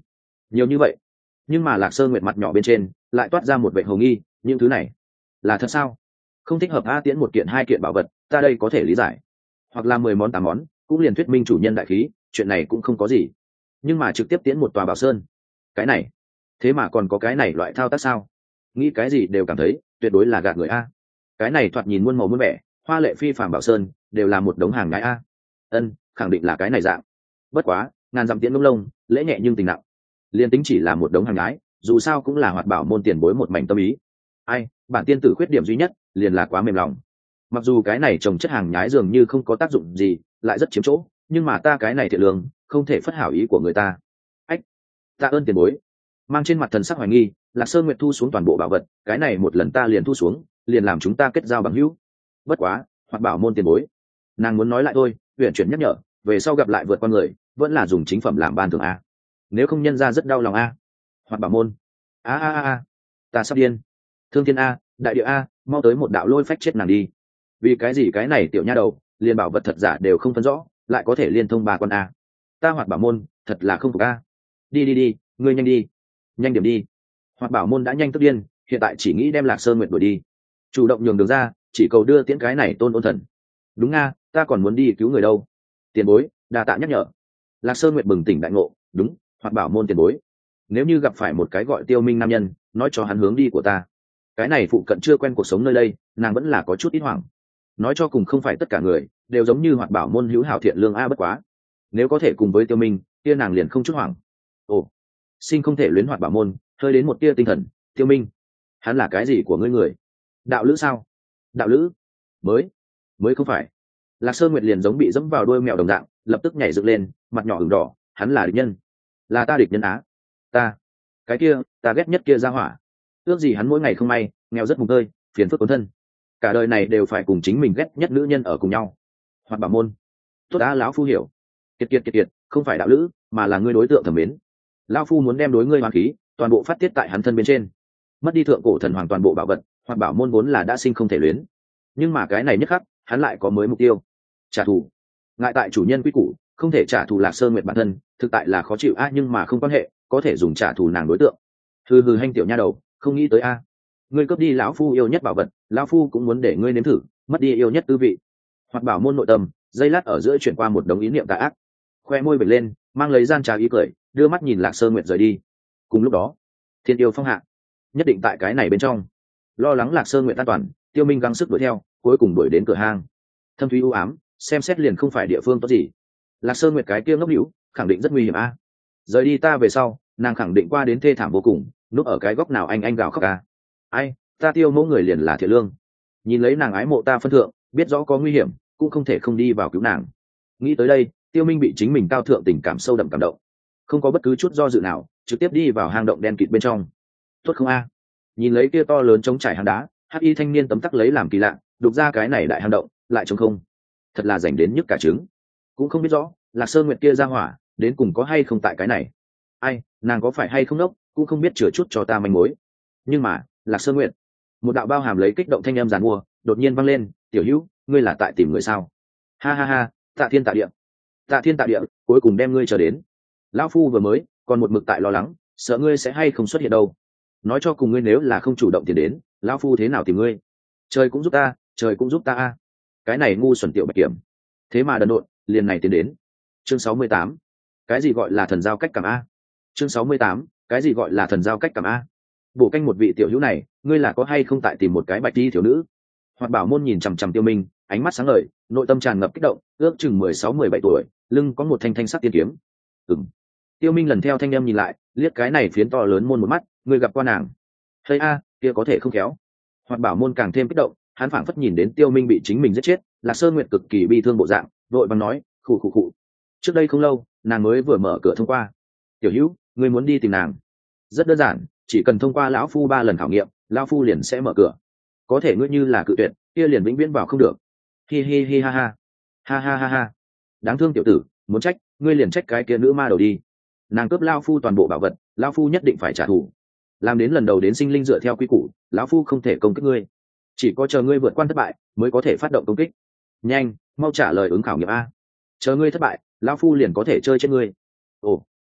nhiều như vậy, nhưng mà Lạc Sơ Nguyệt mặt nhỏ bên trên lại toát ra một vẻ hồ nghi, những thứ này là thật sao? Không thích hợp a, tiễn một kiện hai kiện bảo vật ta đây có thể lý giải, hoặc là mười món tám món cũng liền thuyết minh chủ nhân đại khí, chuyện này cũng không có gì. Nhưng mà trực tiếp tiễn một tòa bảo sơn, cái này thế mà còn có cái này loại thao tác sao? Nghĩ cái gì đều cảm thấy tuyệt đối là gạt người a. Cái này thoạt nhìn muôn màu muôn vẻ, hoa lệ phi phàm bảo sơn đều là một đống hàng nhái a. Ân, khẳng định là cái này dạng. Bất quá ngàn dặm tiễn lông lông, lễ nhẹ nhưng tình nặng, liên tính chỉ là một đống hàng nhái, dù sao cũng là Hoạt Bảo môn tiền bối một mảnh tâm ý. Ai, bản tiên tử khuyết điểm duy nhất liền là quá mềm lòng. Mặc dù cái này trồng chất hàng nhái dường như không có tác dụng gì, lại rất chiếm chỗ, nhưng mà ta cái này thiện lương, không thể phất hảo ý của người ta. Ách, tạ ơn tiền bối. Mang trên mặt thần sắc hoài nghi, Lạc Sơn Nguyệt thu xuống toàn bộ bảo vật, cái này một lần ta liền thu xuống, liền làm chúng ta kết giao bằng hữu. Bất quá, Hoạt Bảo môn tiền bối, nàng muốn nói lại thôi, uyển chuyển nhắc nhở, về sau gặp lại vượt qua người, vẫn là dùng chính phẩm làm ban thưởng a. Nếu không nhân ra rất đau lòng a. Hoạt Bảo môn, a a a a, ta sắp điên. Thương thiên a, đại địa a, mau tới một đạo lôi phách chết nàng đi. Vì cái gì cái này tiểu nha đầu, liền bảo vật thật giả đều không phân rõ, lại có thể liên thông ba con a. Ta Hoạt Bảo môn, thật là không phục a. Đi đi đi, ngươi nhanh đi, nhanh điểm đi. Hoạt Bảo môn đã nhanh tức điên, hiện tại chỉ nghĩ đem Lạc Sơn Nguyệt đuổi đi, chủ động nhường đường ra, chỉ cầu đưa tiễn cái này Tôn Ôn Thần. Đúng nga, ta còn muốn đi cứu người đâu. Tiền bối, đa tạ nhắc nhở. Lạc Sơn Nguyệt bừng tỉnh đại ngộ, đúng, Hoạt Bảo môn tiền bối, nếu như gặp phải một cái gọi Tiêu Minh nam nhân, nói cho hắn hướng đi của ta. Cái này phụ cận chưa quen cuộc sống nơi đây, nàng vẫn là có chút ít hoảng. Nói cho cùng không phải tất cả người đều giống như Hoạt Bảo môn hữu hảo thiện lương a, bất quá nếu có thể cùng với Tiêu Minh, kia nàng liền không chút hoảng. Ồ, sinh không thể luyến Hoạt Bảo môn, hơi đến một tia tinh thần. Tiêu Minh, hắn là cái gì của ngươi người? Đạo lữ sao? Đạo lữ? Mới, mới không phải. Lạc Sơn Nguyệt liền giống bị dẫm vào đuôi mèo đồng dạng, lập tức nhảy dựng lên, mặt nhỏ ửng đỏ. Hắn là địch nhân, là ta địch nhân á. Ta, cái kia, ta ghét nhất kia ra hỏa. Ước gì hắn mỗi ngày không may, nghèo rất mùng tơi, phiền phức cuốn thân, cả đời này đều phải cùng chính mình ghét nhất nữ nhân ở cùng nhau. Hoạt Bảo môn, tốt đã, lão phu hiểu. Kiệt kiệt kiệt kiệt, không phải đạo lữ, mà là ngươi đối tượng thẩm mến. Lão phu muốn đem đối ngươi hoàn khí toàn bộ phát tiết tại hắn thân bên trên. Mất đi thượng cổ thần hoàng toàn bộ bảo vật, Hoạt Bảo môn vốn là đã sinh không thể luyến, nhưng mà cái này nhất khắc, hắn lại có mới mục tiêu, trả thù. Ngại tại chủ nhân quy củ, không thể trả thù Lạc Sơn Nguyệt bản thân, thực tại là khó chịu a, nhưng mà không quan hệ, có thể dùng trả thù nàng đối tượng. Hừ hừ, hanh tiểu nha đầu, không nghĩ tới a. Ngươi cướp đi lão phu yêu nhất bảo vật, lão phu cũng muốn để ngươi nếm thử mất đi yêu nhất tư vị. Hoạt Bảo môn nội tâm giây lát ở giữa chuyển qua một đống ý niệm tà ác, khoe môi bật lên, mang lấy gian trà ý cười, đưa mắt nhìn Lạc Sơn Nguyệt rời đi. Cùng lúc đó, Thiên Yêu Phong hạ nhất định tại cái này bên trong, lo lắng Lạc Sơn Nguyệt an toàn, Tiêu Minh gắng sức đuổi theo, cuối cùng đuổi đến cửa hang. Thâm thúy u ám, xem xét liền không phải địa phương tốt gì. Lạc Sơn Nguyệt cái kia ngốc hữu, khẳng định rất nguy hiểm a. Rời đi ta về sau, nàng khẳng định qua đến thê thảm vô cùng, núp ở cái góc nào anh anh gào khóc a. Ai, ta Tiêu mẫu người liền là thiện lương, nhìn lấy nàng ái mộ ta phân thượng, biết rõ có nguy hiểm, cũng không thể không đi vào cứu nàng. Nghĩ tới đây, Tiêu Minh bị chính mình cao thượng tình cảm sâu đậm cảm động, không có bất cứ chút do dự nào, trực tiếp đi vào hang động đen kịt bên trong. Tốt không a? Nhìn lấy kia to lớn chống trải hang đá, hắc y thanh niên tấm tắc lấy làm kỳ lạ, đục ra cái này đại hang động, lại trống không, thật là dành đến nhức cả trứng. Cũng không biết rõ Lạc Sơn Nguyệt kia ra hỏa đến cùng có hay không tại cái này. Ai, nàng có phải hay không đốc, cũng không biết chừa chút cho ta manh mối. Nhưng mà Lạc Sơn Nguyệt, một đạo bao hàm lấy kích động thanh âm giàn mua đột nhiên vang lên. Tiểu Hữu, ngươi là tại tìm người sao? Ha ha ha, Tạ Thiên Tạ Địa, Tạ Thiên Tạ Địa, cuối cùng đem ngươi chờ đến. Lão phu vừa mới còn một mực tại lo lắng, sợ ngươi sẽ hay không xuất hiện đâu. Nói cho cùng ngươi nếu là không chủ động tiền đến, lão phu thế nào tìm ngươi? Trời cũng giúp ta, trời cũng giúp ta a. Cái này ngu xuẩn tiểu bạch kiểm, thế mà đần độn, liền này tiến đến. Chương sáu mươi tám, cái gì gọi là thần giao cách cảm a? Chương sáu mươi tám, cái gì gọi là thần giao cách cảm a? Bổ canh một vị tiểu hữu này, ngươi là có hay không tại tìm một cái bạch y thiếu nữ? Hoạt Bảo môn nhìn chằm chằm Tiêu Minh, ánh mắt sáng ngời, nội tâm tràn ngập kích động, ước chừng mười sáu mười bảy tuổi, lưng có một thanh thanh sắc tiên kiếm. Ừm. Tiêu Minh lần theo thanh âm nhìn lại, liếc cái này phiến to lớn môn một mắt, ngươi gặp qua nàng? Thấy a, kia có thể không khéo. Hoạt Bảo môn càng thêm kích động, hắn phảng phất nhìn đến Tiêu Minh bị chính mình giết chết, Lạc Sơn Nguyệt cực kỳ bi thương bộ dạng, vội vàng nói, khụ khụ khụ. Trước đây không lâu, nàng mới vừa mở cửa thông qua. Tiểu Hữu, ngươi muốn đi tìm nàng? Rất đơn giản, chỉ cần thông qua lão phu ba lần khảo nghiệm, lão phu liền sẽ mở cửa. Có thể ngươi như là cự tuyệt, kia liền vĩnh viễn vào không được. Hi hi hi ha ha, ha ha ha ha. Đáng thương tiểu tử, muốn trách, ngươi liền trách cái kia nữ ma đầu đi. Nàng cướp lão phu toàn bộ bảo vật, lão phu nhất định phải trả thù. Làm đến lần đầu đến sinh linh dựa theo quy củ, lão phu không thể công kích ngươi, chỉ có chờ ngươi vượt qua thất bại mới có thể phát động công kích. Nhanh, mau trả lời ứng khảo nghiệm a. Chờ ngươi thất bại, lão phu liền có thể chơi chết ngươi. Ồ,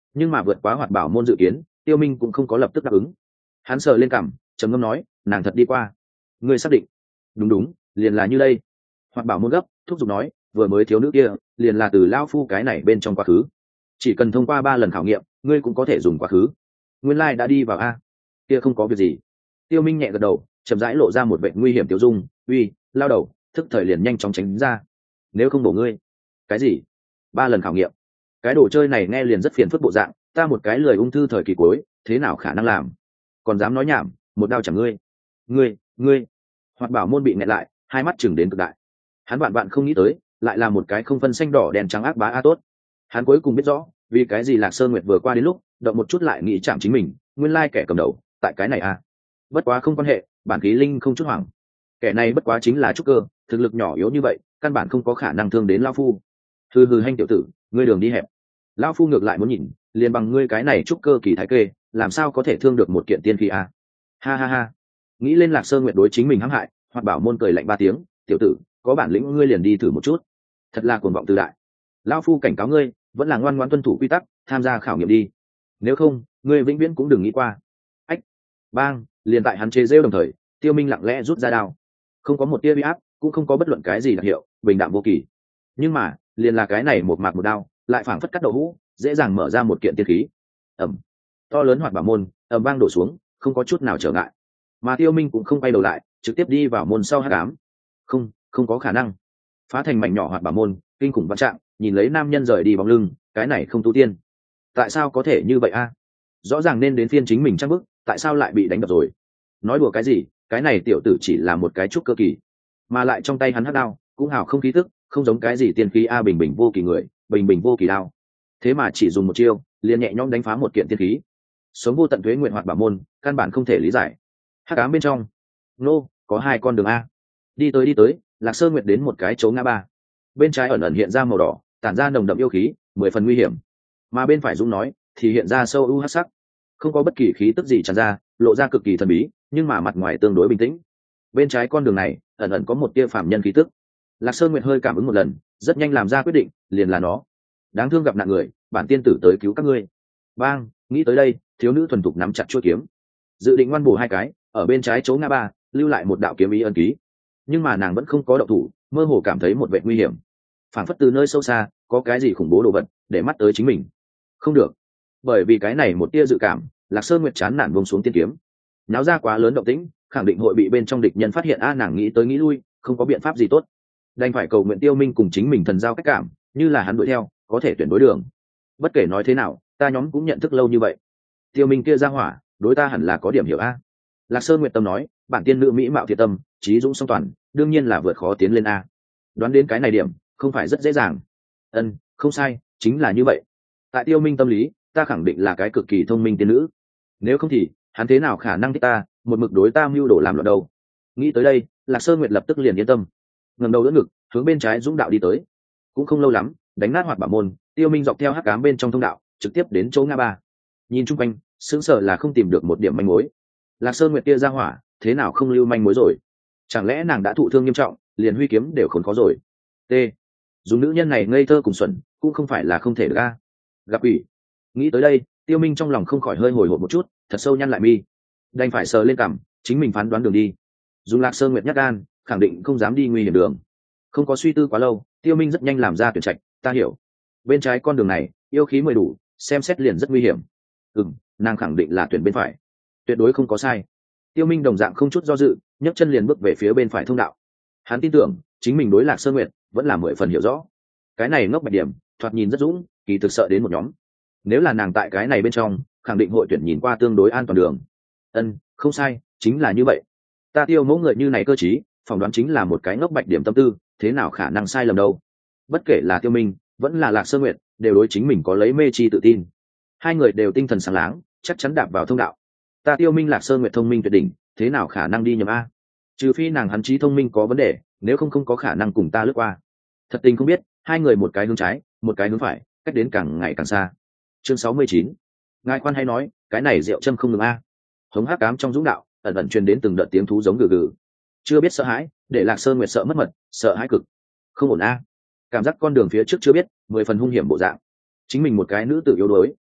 Nhưng mà vượt quá hoạt bảo môn dự kiến, Tiêu Minh cũng không có lập tức đáp ứng. Hắn sờ lên cằm, trầm ngâm nói, nàng thật đi qua. Ngươi xác định? Đúng đúng, liền là như đây. Hoạt bảo môn gấp thúc giục nói, vừa mới thiếu nữ kia liền là từ lao phu cái này bên trong quá khứ, chỉ cần thông qua ba lần khảo nghiệm ngươi cũng có thể dùng quá khứ. Nguyên lai like đã đi vào a. Kia không có việc gì. Tiêu Minh nhẹ gật đầu, chậm rãi lộ ra một vẻ nguy hiểm tiêu dung, uy, lao đầu, thức thời liền nhanh chóng tránh ra, nếu không bổ ngươi. Cái gì? Ba lần khảo nghiệm? Cái đồ chơi này nghe liền rất phiền phức bộ dạng, ta một cái lười ung thư thời kỳ cuối thế nào khả năng làm, còn dám nói nhảm, một đao chẳng ngươi. Ngươi, ngươi. Hoạt bảo môn bị nghẹn lại, hai mắt chừng đến cực đại. Hắn bạn bạn không nghĩ tới lại là một cái không phân xanh đỏ đèn trắng ác bá a tốt. Hắn cuối cùng biết rõ vì cái gì Lạc Sơn Nguyệt vừa qua đến lúc động một chút lại nghĩ chạm chính mình, nguyên lai kẻ cầm đầu tại cái này a. Bất quá không quan hệ, bản khí linh không chút hoảng. Kẻ này bất quá chính là trúc cơ, thực lực nhỏ yếu như vậy căn bản không có khả năng thương đến lão phu. Hừ hừ, hanh tiểu tử, ngươi đường đi hẹp. Lão phu ngược lại muốn nhìn, liền bằng ngươi cái này trúc cơ kỳ thái kê làm sao có thể thương được một kiện tiên khí a. Ha ha ha. Nghĩ lên Lạc Sơn Nguyệt đối chính mình hãm hại, Hoạt bảo môn cười lạnh ba tiếng, tiểu tử, có bản lĩnh ngươi liền đi thử một chút. Thật là cuồng vọng tự đại. Lão phu cảnh cáo ngươi, vẫn là ngoan ngoãn tuân thủ quy tắc, tham gia khảo nghiệm đi, nếu không ngươi vĩnh viễn cũng đừng nghĩ qua. Ách. Bang. Liền tại hắn chế rêu đồng thời, Tiêu Minh lặng lẽ rút ra đao, không có một tia uy áp, cũng không có bất luận cái gì đặc hiệu, bình đạm vô kỳ. Nhưng mà liền là cái này một mạc một đao lại phảng phất cắt đầu hũ, dễ dàng mở ra một kiện tiên khí. Ẩm. To lớn Hoạt bảo môn ầm vang đổ xuống, không có chút nào trở ngại. Mà Tiêu Minh cũng không quay đầu lại, trực tiếp đi vào môn sau hắc ám. Không, không có khả năng. Phá thành mảnh nhỏ Hoạt bảo môn kinh khủng vạn trạng, nhìn lấy nam nhân rời đi bóng lưng, cái này không tu tiên. Tại sao có thể như vậy a? Rõ ràng nên đến phiên chính mình trang bức, tại sao lại bị đánh đập rồi? Nói đùa cái gì, cái này tiểu tử chỉ là một cái trúc cơ kỳ, mà lại trong tay hắn hắc đao cũng hào không khí tức, không giống cái gì tiên khí a, bình bình vô kỳ người, bình bình vô kỳ đao. Thế mà chỉ dùng một chiêu, liền nhẹ nhõm đánh phá một kiện tiên khí. Sống vô tận tuế nguyện Hoạt bảo môn, căn bản không thể lý giải. Hắc ám bên trong, nô, có hai con đường a. Đi tới đi tới, Lạc Sơn Nguyệt đến một cái chỗ ngã ba. Bên trái ẩn ẩn hiện ra màu đỏ, tản ra nồng đậm yêu khí, mười phần nguy hiểm. Mà bên phải Dũng nói, thì hiện ra sâu u hắc sắc, không có bất kỳ khí tức gì tràn ra, lộ ra cực kỳ thần bí, nhưng mà mặt ngoài tương đối bình tĩnh. Bên trái con đường này, ẩn ẩn có một tia phàm nhân khí tức. Lạc Sơn Nguyệt hơi cảm ứng một lần, rất nhanh làm ra quyết định, liền là nó. Đáng thương gặp nạn người, bản tiên tử tới cứu các ngươi. Bang, nghĩ tới đây, thiếu nữ thuần thục nắm chặt chuôi kiếm, dự định ngoan bổ hai cái, ở bên trái chỗ ngã ba, lưu lại một đạo kiếm ý ân ký. Nhưng mà nàng vẫn không có động thủ, mơ hồ cảm thấy một vẻ nguy hiểm, phảng phất từ nơi sâu xa có cái gì khủng bố đồ vật để mắt tới chính mình. Không được, bởi vì cái này một tia dự cảm, Lạc Sơn Nguyệt chán nản buông xuống tiên kiếm. Náo ra quá lớn động tĩnh, khẳng định hội bị bên trong địch nhân phát hiện a, nàng nghĩ tới nghĩ lui, không có biện pháp gì tốt, đành phải cầu nguyện Tiêu Minh cùng chính mình thần giao cách cảm, như là hắn đuổi theo, có thể tuyển đối đường. Bất kể nói thế nào, ta nhóm cũng nhận thức lâu như vậy, Tiêu Minh kia ra hỏa, đối ta hẳn là có điểm hiểu a. Lạc Sơn Nguyệt tâm nói, bản tiên nữ mỹ mạo thiệt tâm, trí dũng song toàn, đương nhiên là vượt khó tiến lên a. Đoán đến cái này điểm, không phải rất dễ dàng. Ân, không sai, chính là như vậy. Tại Tiêu Minh tâm lý, ta khẳng định là cái cực kỳ thông minh tiên nữ. Nếu không thì, hắn thế nào khả năng thích ta, một mực đối ta mưu đồ làm loạn đâu. Nghĩ tới đây, Lạc Sơn Nguyệt lập tức liền yên tâm, ngẩng đầu đỡ ngực, hướng bên trái Dũng đạo đi tới. Cũng không lâu lắm, đánh nát Hoạt bảo môn, Tiêu Minh dọc theo hắc ám bên trong thông đạo, trực tiếp đến chỗ ngã ba. Nhìn chung quanh, sững sờ là không tìm được một điểm manh mối. Lạc Sơn Nguyệt kia ra hỏa, thế nào không lưu manh mối rồi? Chẳng lẽ nàng đã thụ thương nghiêm trọng, liền huy kiếm đều khốn khó rồi? T. Dùng nữ nhân này ngây thơ cùng xuẩn, cũng không phải là không thể được a. Gặp ủy. Nghĩ tới đây, Tiêu Minh trong lòng không khỏi hơi hồi hộp một chút, thật sâu nhăn lại mi, đành phải sờ lên cằm, chính mình phán đoán đường đi. Dùng Lạc Sơn Nguyệt nhát gan, khẳng định không dám đi nguy hiểm đường. Không có suy tư quá lâu, Tiêu Minh rất nhanh làm ra tuyển trạch, ta hiểu. Bên trái con đường này, yêu khí mười đủ, xem xét liền rất nguy hiểm. Ừm, nàng khẳng định là tuyển bên phải, tuyệt đối không có sai. Tiêu Minh đồng dạng không chút do dự, nhấc chân liền bước về phía bên phải thông đạo. Hắn tin tưởng chính mình đối Lạc Sơn Nguyệt vẫn là mười phần hiểu rõ. Cái này ngốc bạch điểm, thoạt nhìn rất dũng, kỳ thực sợ đến một nhóm. Nếu là nàng tại cái này bên trong, khẳng định hội tuyển nhìn qua tương đối an toàn đường. Ân, không sai, chính là như vậy. Ta Tiêu mẫu người như này cơ trí, phỏng đoán chính là một cái ngốc bạch điểm tâm tư, thế nào khả năng sai lầm đâu. Bất kể là Tiêu Minh, vẫn là Lạc Sơn Nguyệt, đều đối chính mình có lấy mê chi tự tin. Hai người đều tinh thần sáng láng, chắc chắn đạp vào thông đạo. Ta Tiêu Minh Lạc Sơn Nguyệt thông minh tuyệt đỉnh, thế nào khả năng đi nhầm a? Trừ phi nàng hắn trí thông minh có vấn đề, nếu không không có khả năng cùng ta lướt qua. Thật tình không biết, hai người một cái hướng trái, một cái hướng phải, cách đến càng ngày càng xa. Chương sáu mươi chín. Ngài khoan hay nói, cái này rượu châm không ngừng a. Hống hắc ám trong dũng đạo, ẩn ẩn truyền đến từng đợt tiếng thú giống gừ gừ. Chưa biết sợ hãi, để Lạc Sơn Nguyệt sợ mất mật, sợ hãi cực. Không ổn a. Cảm giác con đường phía trước chưa biết, mười phần hung hiểm bộ dạng. Chính mình một cái nữ tử yếu đuối,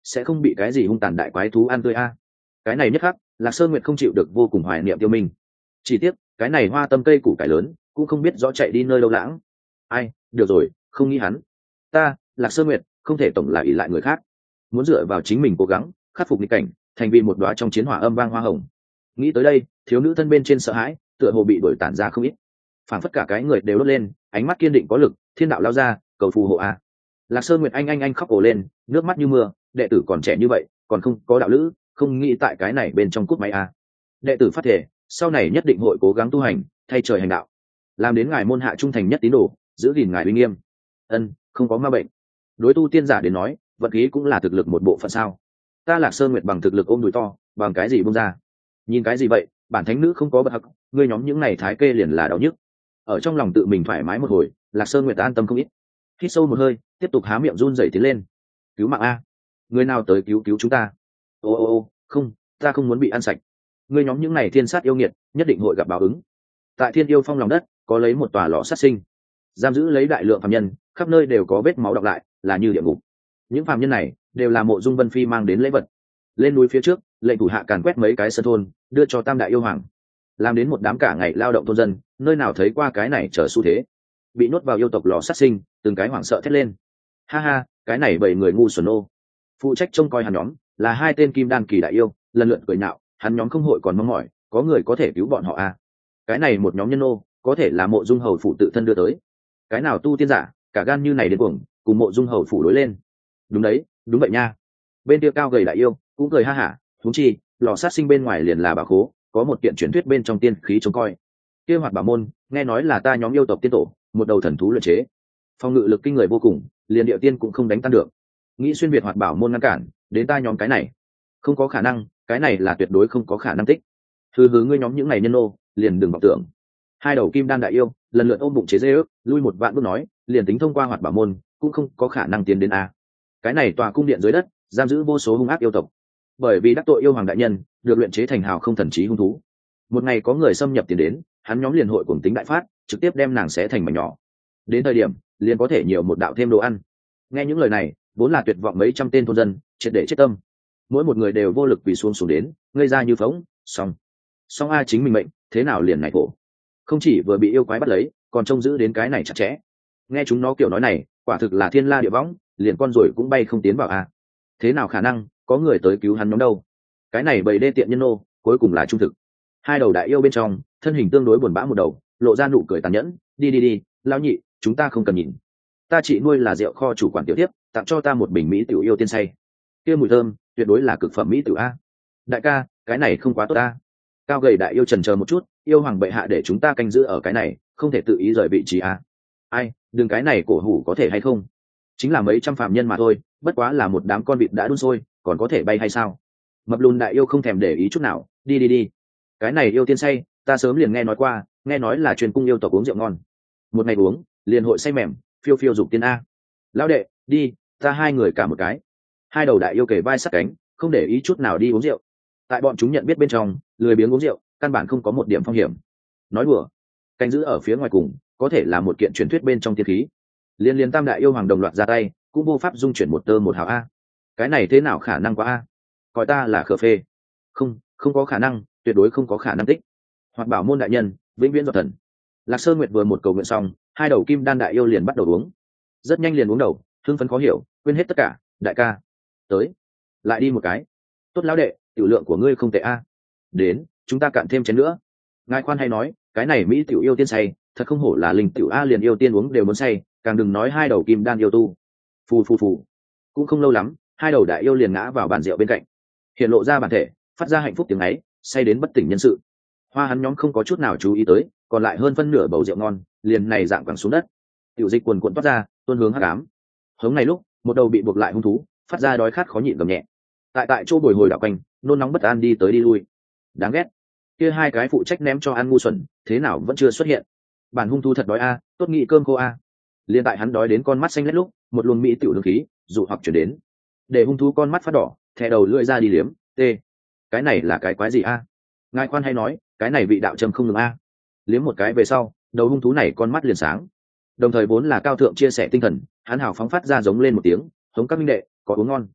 sẽ không bị cái gì hung tàn đại quái thú ăn tươi a. Cái này nhất khắc Lạc Sơn Nguyệt không chịu được vô cùng hoài niệm Tiêu Minh. Chỉ tiếc cái này hoa tâm cây củ cải lớn cũng không biết rõ chạy đi nơi đâu lãng. Ai, được rồi, không nghĩ hắn. Ta, Lạc Sơn Nguyệt, không thể tổng là ỷ lại người khác, muốn dựa vào chính mình cố gắng khắc phục nghịch cảnh, thành vì một đóa trong chiến hỏa âm vang hoa hồng. Nghĩ tới đây, thiếu nữ thân bên trên sợ hãi, tựa hồ bị đuổi tản ra không ít. Phản phất cả cái người đều đốt lên, ánh mắt kiên định có lực, thiên đạo lao ra, cầu phù hộ a. Lạc Sơn Nguyệt anh anh anh khóc ồ lên, nước mắt như mưa, đệ tử còn trẻ như vậy, còn không có đạo lữ, không nghĩ tại cái này bên trong cút máy a. Đệ tử phát thể, sau này nhất định hội cố gắng tu hành, thay trời hành đạo, làm đến ngài môn hạ trung thành nhất tín đồ, giữ gìn ngài uy nghiêm. Ân, không có ma bệnh. Đối tu tiên giả đến nói, vật khí cũng là thực lực một bộ phận sao? Ta Lạc Sơn Nguyệt bằng thực lực ôm đùi to, bằng cái gì buông ra? Nhìn cái gì vậy? Bản thánh nữ không có bậc hắc, ngươi nhóm những này thái kê liền là đau nhức. Ở trong lòng tự mình thoải mái một hồi, Lạc Sơn Nguyệt an tâm không ít. Hít sâu một hơi, tiếp tục há miệng run rẩy tiến lên. Cứu mạng a! Người nào tới cứu cứu chúng ta? Ô ô ô, không, ta không muốn bị ăn sạch. Ngươi nhóm những này thiên sát yêu nghiệt, nhất định hội gặp báo ứng. Tại Thiên Yêu Phong lòng đất, có lấy một tòa lò sát sinh, giam giữ lấy đại lượng phàm nhân, khắp nơi đều có vết máu đọng lại, là như địa ngục. Những phàm nhân này đều là Mộ Dung Vân Phi mang đến lễ vật. Lên núi phía trước, lệnh thủ hạ càn quét mấy cái sơn thôn, đưa cho Tam Đại Yêu Hoàng, làm đến một đám cả ngày lao động thôn dân, nơi nào thấy qua cái này trở xu thế, bị nhốt vào yêu tộc lò sát sinh, từng cái hoảng sợ thét lên. Ha ha, cái này bảy người ngu xuẩn ô. Phụ trách trông coi hắn nhóm là hai tên kim đan kỳ đại yêu, lần lượt cười nhạo, hắn nhóm không hội còn mong mỏi, có người có thể cứu bọn họ à? Cái này một nhóm nhân ô, có thể là Mộ Dung hầu phủ tự thân đưa tới. Cái nào tu tiên giả, cả gan như này đến cuồng, cùng Mộ Dung hầu phủ đối lên. Đúng đấy, đúng vậy nha. Bên kia cao gầy đại yêu cũng cười ha hả, huống chi, lò sát sinh bên ngoài liền là bảo khố, có một kiện truyền thuyết bên trong tiên khí trông coi. Kia Hoạt Bảo môn, nghe nói là ta nhóm yêu tộc tiên tổ, một đầu thần thú luyện chế, phong ngự lực kinh người vô cùng, liền địa tiên cũng không đánh tan được. Nghĩ xuyên việt Hoạt Bảo môn ngăn cản, đến ta nhóm cái này, không có khả năng, cái này là tuyệt đối không có khả năng tích. Hừ hừ, ngươi nhóm những này nhân nô, liền đừng vọng tưởng. Hai đầu kim đan đại yêu lần lượt ôm bụng chế dê ước, lui một vạn bước nói, liền tính thông qua Hoạt Bảo môn, cũng không có khả năng tiến đến a. Cái này tòa cung điện dưới đất, giam giữ vô số hung ác yêu tộc, bởi vì đắc tội yêu hoàng đại nhân, được luyện chế thành hào không thần trí hung thú. Một ngày có người xâm nhập tiến đến, hắn nhóm liền hội cùng tính đại phát, trực tiếp đem nàng xé thành mảnh nhỏ. Đến thời điểm, liền có thể nhiều một đạo thêm đồ ăn. Nghe những lời này, vốn là tuyệt vọng mấy trăm tên thôn dân, triệt để chết tâm. Mỗi một người đều vô lực vì xuống xuống đến, ngây ra như phóng, xong. Xong a chính mình mệnh, thế nào liền này khổ. Không chỉ vừa bị yêu quái bắt lấy, còn trông giữ đến cái này chặt chẽ. Nghe chúng nó kiểu nói này, quả thực là thiên la địa võng, liền con rồi cũng bay không tiến vào a. Thế nào khả năng, có người tới cứu hắn nhóm đâu? Cái này bầy đê tiện nhân nô, cuối cùng là trung thực. Hai đầu đại yêu bên trong, thân hình tương đối buồn bã một đầu, lộ ra nụ cười tàn nhẫn, đi đi đi, lão nhị, chúng ta không cần nhìn. Ta chỉ nuôi là rượu kho chủ quản tiểu tiếp, tặng cho ta một bình mỹ tiểu yêu tiên say. Kia mùi thơm, tuyệt đối là cực phẩm mỹ tiểu a. Đại ca, cái này không quá tốt a. Cao gầy đại yêu chần chờ một chút, yêu hoàng bệ hạ để chúng ta canh giữ ở cái này, không thể tự ý rời vị trí a. Ai, đừng cái này cổ hủ có thể hay không? Chính là mấy trăm phạm nhân mà thôi, bất quá là một đám con vịt đã đun sôi, còn có thể bay hay sao? Mập lùn đại yêu không thèm để ý chút nào, đi đi đi. Cái này yêu tiên say, ta sớm liền nghe nói qua, nghe nói là truyền cung yêu tộc uống rượu ngon. Một ngày uống, liền hội say mềm, phiêu phiêu dục tiên a. Lão đệ, đi, ta hai người cả một cái. Hai đầu đại yêu kề vai sát cánh, không để ý chút nào đi uống rượu. Tại bọn chúng nhận biết bên trong, lười biếng uống rượu, căn bản không có một điểm phong hiểm. Nói đùa, canh giữ ở phía ngoài cùng, có thể là một kiện truyền thuyết bên trong tiên khí. Liên liên tam đại yêu hoàng đồng loạt ra tay, cũng vô pháp dung chuyển một tơ một hào a. Cái này thế nào khả năng quá a? Coi ta là khờ phê. Không, không có khả năng, tuyệt đối không có khả năng tích. Hoạt Bảo môn đại nhân, vĩnh viễn do thần. Lạc Sơn Nguyệt vừa một cầu nguyện xong, hai đầu kim đan đại yêu liền bắt đầu uống. Rất nhanh liền uống đầu, hưng phấn khó hiểu, quên hết tất cả, đại ca. Tới, lại đi một cái. Tốt lão đệ, tiểu lượng của ngươi không tệ a. Đến, chúng ta cạn thêm chén nữa. Ngài khoan hay nói, cái này mỹ tiểu yêu tiên say, thật không hổ là linh tiểu a, liền yêu tiên uống đều muốn say, càng đừng nói hai đầu kim đan yêu tu. Phù phù phù. Cũng không lâu lắm, hai đầu đại yêu liền ngã vào bàn rượu bên cạnh, hiện lộ ra bản thể, phát ra hạnh phúc tiếng ấy, say đến bất tỉnh nhân sự. Hoa hắn nhóm không có chút nào chú ý tới, còn lại hơn phân nửa bầu rượu ngon, liền này dạng quẳng xuống đất. Tiểu dịch quần cuộn toát ra, tuôn hướng hắc ám. Hống này lúc, một đầu bị buộc lại hung thú, phát ra đói khát khó nhịn gầm nhẹ. Tại tại chỗ bồi hồi đảo quanh, nôn nóng bất an đi tới đi lui. Đáng ghét. Kia hai cái phụ trách ném cho ăn ngu xuẩn, thế nào vẫn chưa xuất hiện. Bản hung thú thật đói a, tốt nghị cơm khô a. Liên tại hắn đói đến con mắt xanh lét lúc, một luồng mỹ tiểu đường khí, dụ hoặc chuyển đến. Để hung thú con mắt phát đỏ, thè đầu lưỡi ra đi liếm, tê. Cái này là cái quái gì a? Ngài khoan hay nói, cái này vị đạo trầm không ngừng a. Liếm một cái về sau, đầu hung thú này con mắt liền sáng. Đồng thời vốn là cao thượng chia sẻ tinh thần, hắn hào phóng phát ra giống lên một tiếng, giống các minh đệ, có uống ngon.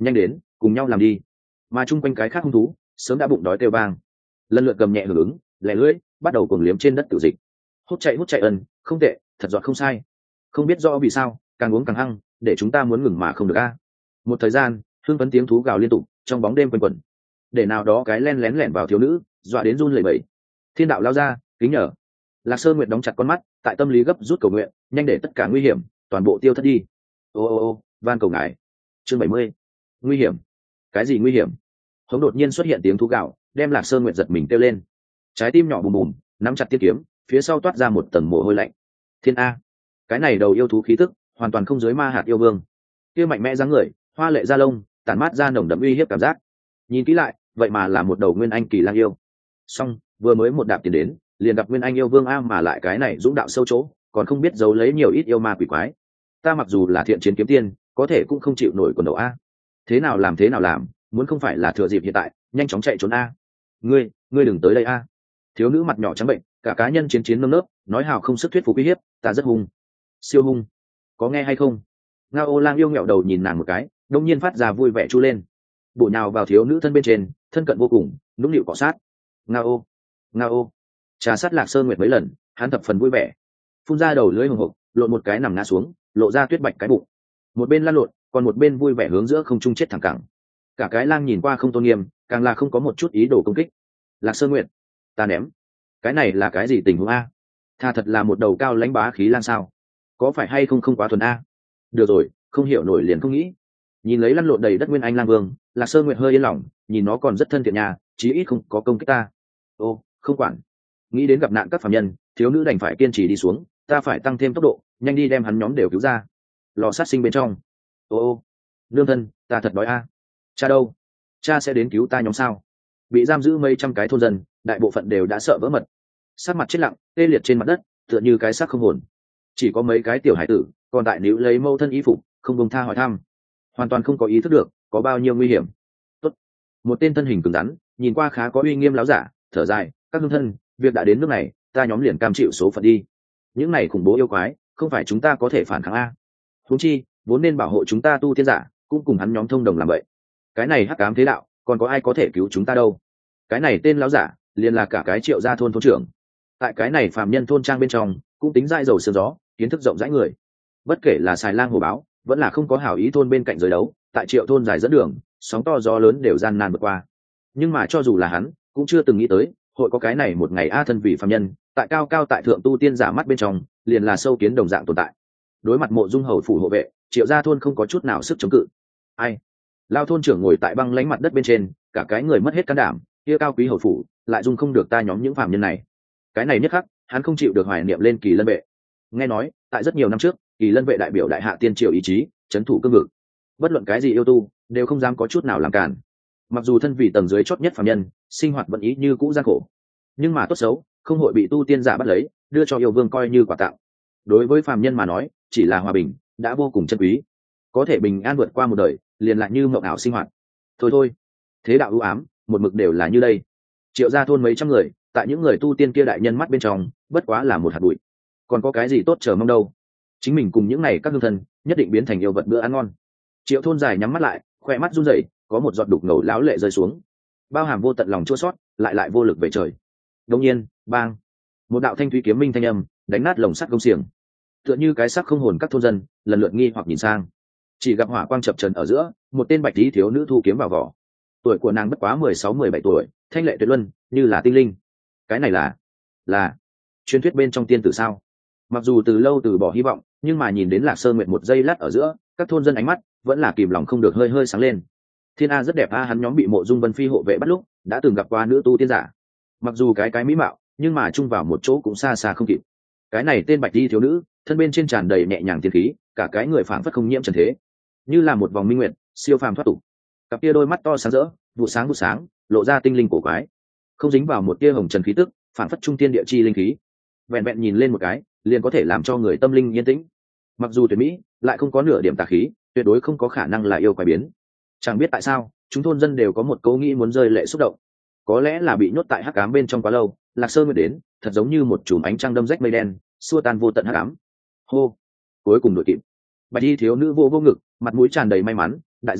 nhanh đến cùng nhau làm đi. Mà chung quanh cái khác hung thú sớm đã bụng đói kêu vang, lần lượt cầm nhẹ hưởng ứng, lẻ lưỡi bắt đầu cuồng liếm trên đất tiểu dịch. Hút chạy hút chạy ân, không tệ, thật giọt không sai. Không biết rõ vì sao càng uống càng hăng, để chúng ta muốn ngừng mà không được a. Một thời gian hưng phấn tiếng thú gào liên tục trong bóng đêm quanh quẩn, để nào đó cái len lén lẻn vào thiếu nữ, dọa đến run lẩy bẩy. Thiên đạo lao ra, kính nhờ. Lạc Sơ Nguyệt đóng chặt con mắt, tại tâm lý gấp rút cầu nguyện, nhanh để tất cả nguy hiểm toàn bộ tiêu thất đi. Ô ô ô, van cầu ngài. Chương bảy mươi. Nguy hiểm? Cái gì nguy hiểm? Hống đột nhiên xuất hiện tiếng thú gạo, đem Lạc Sơ Nguyệt giật mình kêu lên. Trái tim nhỏ bùm bùm, nắm chặt tiết kiếm, phía sau toát ra một tầng mồ hôi lạnh. Thiên a, cái này đầu yêu thú khí tức, hoàn toàn không dưới ma hạt yêu vương. Kia mạnh mẽ dáng người, hoa lệ da lông, tản mát ra nồng đậm uy hiếp cảm giác. Nhìn kỹ lại, vậy mà là một đầu nguyên anh kỳ lang yêu. Song, vừa mới một đạp tiền đến, liền gặp nguyên anh yêu vương a, mà lại cái này dũng đạo sâu chỗ, còn không biết giấu lấy nhiều ít yêu ma quỷ quái. Ta mặc dù là thiện chiến kiếm tiên, có thể cũng không chịu nổi quần đầu a. Thế nào làm thế nào làm, muốn không phải là thừa dịp hiện tại, nhanh chóng chạy trốn a. Ngươi, ngươi đừng tới đây a. Thiếu nữ mặt nhỏ trắng bệnh, cả cá nhân chiến chiến nơm nớp, nói hào không sức thuyết phục uy hiếp, ta rất hung, siêu hung, có nghe hay không? Ngao Ô Lang yêu nghẹo đầu nhìn nàng một cái, đông nhiên phát ra vui vẻ chu lên, bổ nhào vào thiếu nữ thân bên trên, thân cận vô cùng, nũng nịu cọ sát. Ngao ô, Ngao ô, trà sát Lạc Sơ Nguyệt mấy lần, hắn thập phần vui vẻ, phun ra đầu lưỡi hồng hộc, lộn một cái nằm ngã xuống, lộ ra tuyết bạch cái bụng, một bên lăn lộn, còn một bên vui vẻ hướng giữa không trung chết thẳng cẳng. Cả cái lang nhìn qua không tôn nghiêm, càng là không có một chút ý đồ công kích. Lạc Sơ Nguyệt, ta ném, cái này là cái gì tình huống a? Tha thật là một đầu cao lãnh bá khí lang sao? Có phải hay không không quá thuần a? Được rồi, không hiểu nổi liền không nghĩ. Nhìn lấy lăn lộn đầy đất nguyên anh lang vương, Lạc Sơ Nguyệt hơi yên lòng, nhìn nó còn rất thân thiện nhà, chí ít không có công kích ta. Ô, không quản. Nghĩ đến gặp nạn các phàm nhân, thiếu nữ đành phải kiên trì đi xuống, ta phải tăng thêm tốc độ, nhanh đi đem hắn nhóm đều cứu ra. Lò sát sinh bên trong. Ô ô, nương thân, ta thật đói a. Cha đâu? Cha sẽ đến cứu ta nhóm sao? Bị giam giữ mấy trăm cái thôn dân, đại bộ phận đều đã sợ vỡ mật, sát mặt chết lặng, tê liệt trên mặt đất, tựa như cái xác không hồn. Chỉ có mấy cái tiểu hải tử còn tại níu lấy mâu thân y phục, không buông tha hỏi thăm, hoàn toàn không có ý thức được có bao nhiêu nguy hiểm. Tốt. Một tên thân hình cứng rắn, nhìn qua khá có uy nghiêm láo giả thở dài, các hương thân, việc đã đến nước này, ta nhóm liền cam chịu số phận đi. Những này khủng bố yêu quái, không phải chúng ta có thể phản kháng a. Huống chi vốn nên bảo hộ chúng ta tu tiên giả, cũng cùng hắn nhóm thông đồng làm vậy. Cái này hắc ám thế đạo, còn có ai có thể cứu chúng ta đâu? Cái này tên láo giả liền là cả cái Triệu gia thôn thôn trưởng. Tại cái này phàm nhân thôn trang bên trong, cũng tính dai dầu sương gió, kiến thức rộng rãi người. Bất kể là xài lang hổ báo, vẫn là không có hảo ý thôn bên cạnh giới đấu, tại Triệu thôn dài dẫn đường, sóng to gió lớn đều gian nan vượt qua. Nhưng mà cho dù là hắn, cũng chưa từng nghĩ tới hội có cái này một ngày a thân vì phàm nhân, tại cao cao tại thượng tu tiên giả mắt bên trong, liền là sâu kiến đồng dạng tồn tại. Đối mặt Mộ Dung hầu phủ hộ vệ, Triệu gia thôn không có chút nào sức chống cự. Ai? Lao thôn trưởng ngồi tại băng lánh mặt đất bên trên, cả cái người mất hết can đảm, kia cao quý hầu phủ, lại dung không được ta nhóm những phàm nhân này. Cái này nhất khắc, hắn không chịu được hoài niệm lên Kỳ Lân vệ. Nghe nói, tại rất nhiều năm trước, Kỳ Lân vệ đại biểu đại hạ tiên triều ý chí, trấn thủ cương vực. Bất luận cái gì yêu tu, đều không dám có chút nào làm cản. Mặc dù thân vị tầng dưới chót nhất phàm nhân, sinh hoạt vẫn ý như cũ gian khổ, nhưng mà tốt xấu, không hội bị tu tiên giả bắt lấy, đưa cho yêu vương coi như quà tặng. Đối với phàm nhân mà nói, chỉ là hòa bình, đã vô cùng chân quý. Có thể bình an vượt qua một đời, liền lại như mộng ảo sinh hoạt. Thôi thôi, thế đạo ưu ám, một mực đều là như đây. Triệu gia thôn mấy trăm người, tại những người tu tiên kia đại nhân mắt bên trong, bất quá là một hạt bụi. Còn có cái gì tốt chờ mong đâu? Chính mình cùng những này các hương thân, nhất định biến thành yêu vật bữa ăn ngon. Triệu thôn dài nhắm mắt lại, khoe mắt run rẩy, có một giọt đục ngầu lão lệ rơi xuống, bao hàm vô tận lòng chua xót, lại lại vô lực về trời. Đột nhiên, bang, một đạo thanh thúy kiếm minh thanh âm, đánh nát lồng sắt công xiềng. Tựa như cái xác không hồn các thôn dân, lần lượt nghi hoặc nhìn sang. Chỉ gặp hỏa quang chập chờn ở giữa, một tên bạch tí thiếu nữ thu kiếm vào vỏ. Tuổi của nàng bất quá mười sáu mười bảy tuổi, thanh lệ tuyệt luân, như là tinh linh. Cái này là là truyền thuyết bên trong tiên tử sao? Mặc dù từ lâu từ bỏ hy vọng, nhưng mà nhìn đến Lạc Sơ Nguyệt một giây lát ở giữa, các thôn dân ánh mắt vẫn là kìm lòng không được hơi hơi sáng lên. Thiên A rất đẹp a, hắn nhóm bị Mộ Dung Vân Phi hộ vệ bắt lúc, đã từng gặp qua nữ tu tiên giả. Mặc dù cái cái mỹ mạo, nhưng mà chung vào một chỗ cũng xa xa không kịp. Cái này tên bạch y thiếu nữ, thân bên trên tràn đầy nhẹ nhàng tiên khí, cả cái người phảng phất không nhiễm trần thế, như là một vòng minh nguyệt, siêu phàm thoát tục. Cặp kia đôi mắt to sáng rỡ, vụ sáng vụ sáng, lộ ra tinh linh cổ quái, không dính vào một tia hồng trần khí tức, phảng phất trung tiên địa chi linh khí. Vẹn vẹn nhìn lên một cái, liền có thể làm cho người tâm linh yên tĩnh. Mặc dù tuyệt mỹ, lại không có nửa điểm tà khí, tuyệt đối không có khả năng là yêu quái biến. Chẳng biết tại sao, chúng thôn dân đều có một câu nghĩ muốn rơi lệ xúc động. Có lẽ là bị nhốt tại hắc ám bên trong quá lâu, Lạc Sơ Nguyệt đến, thật giống như một chùm ánh trăng đâm rách mây đen, xua tan vô tận hắc ám. Hô, cuối cùng đội kịp. Bạch y thiếu nữ vô vô ngực, mặt mũi tràn đầy may mắn, đại gia,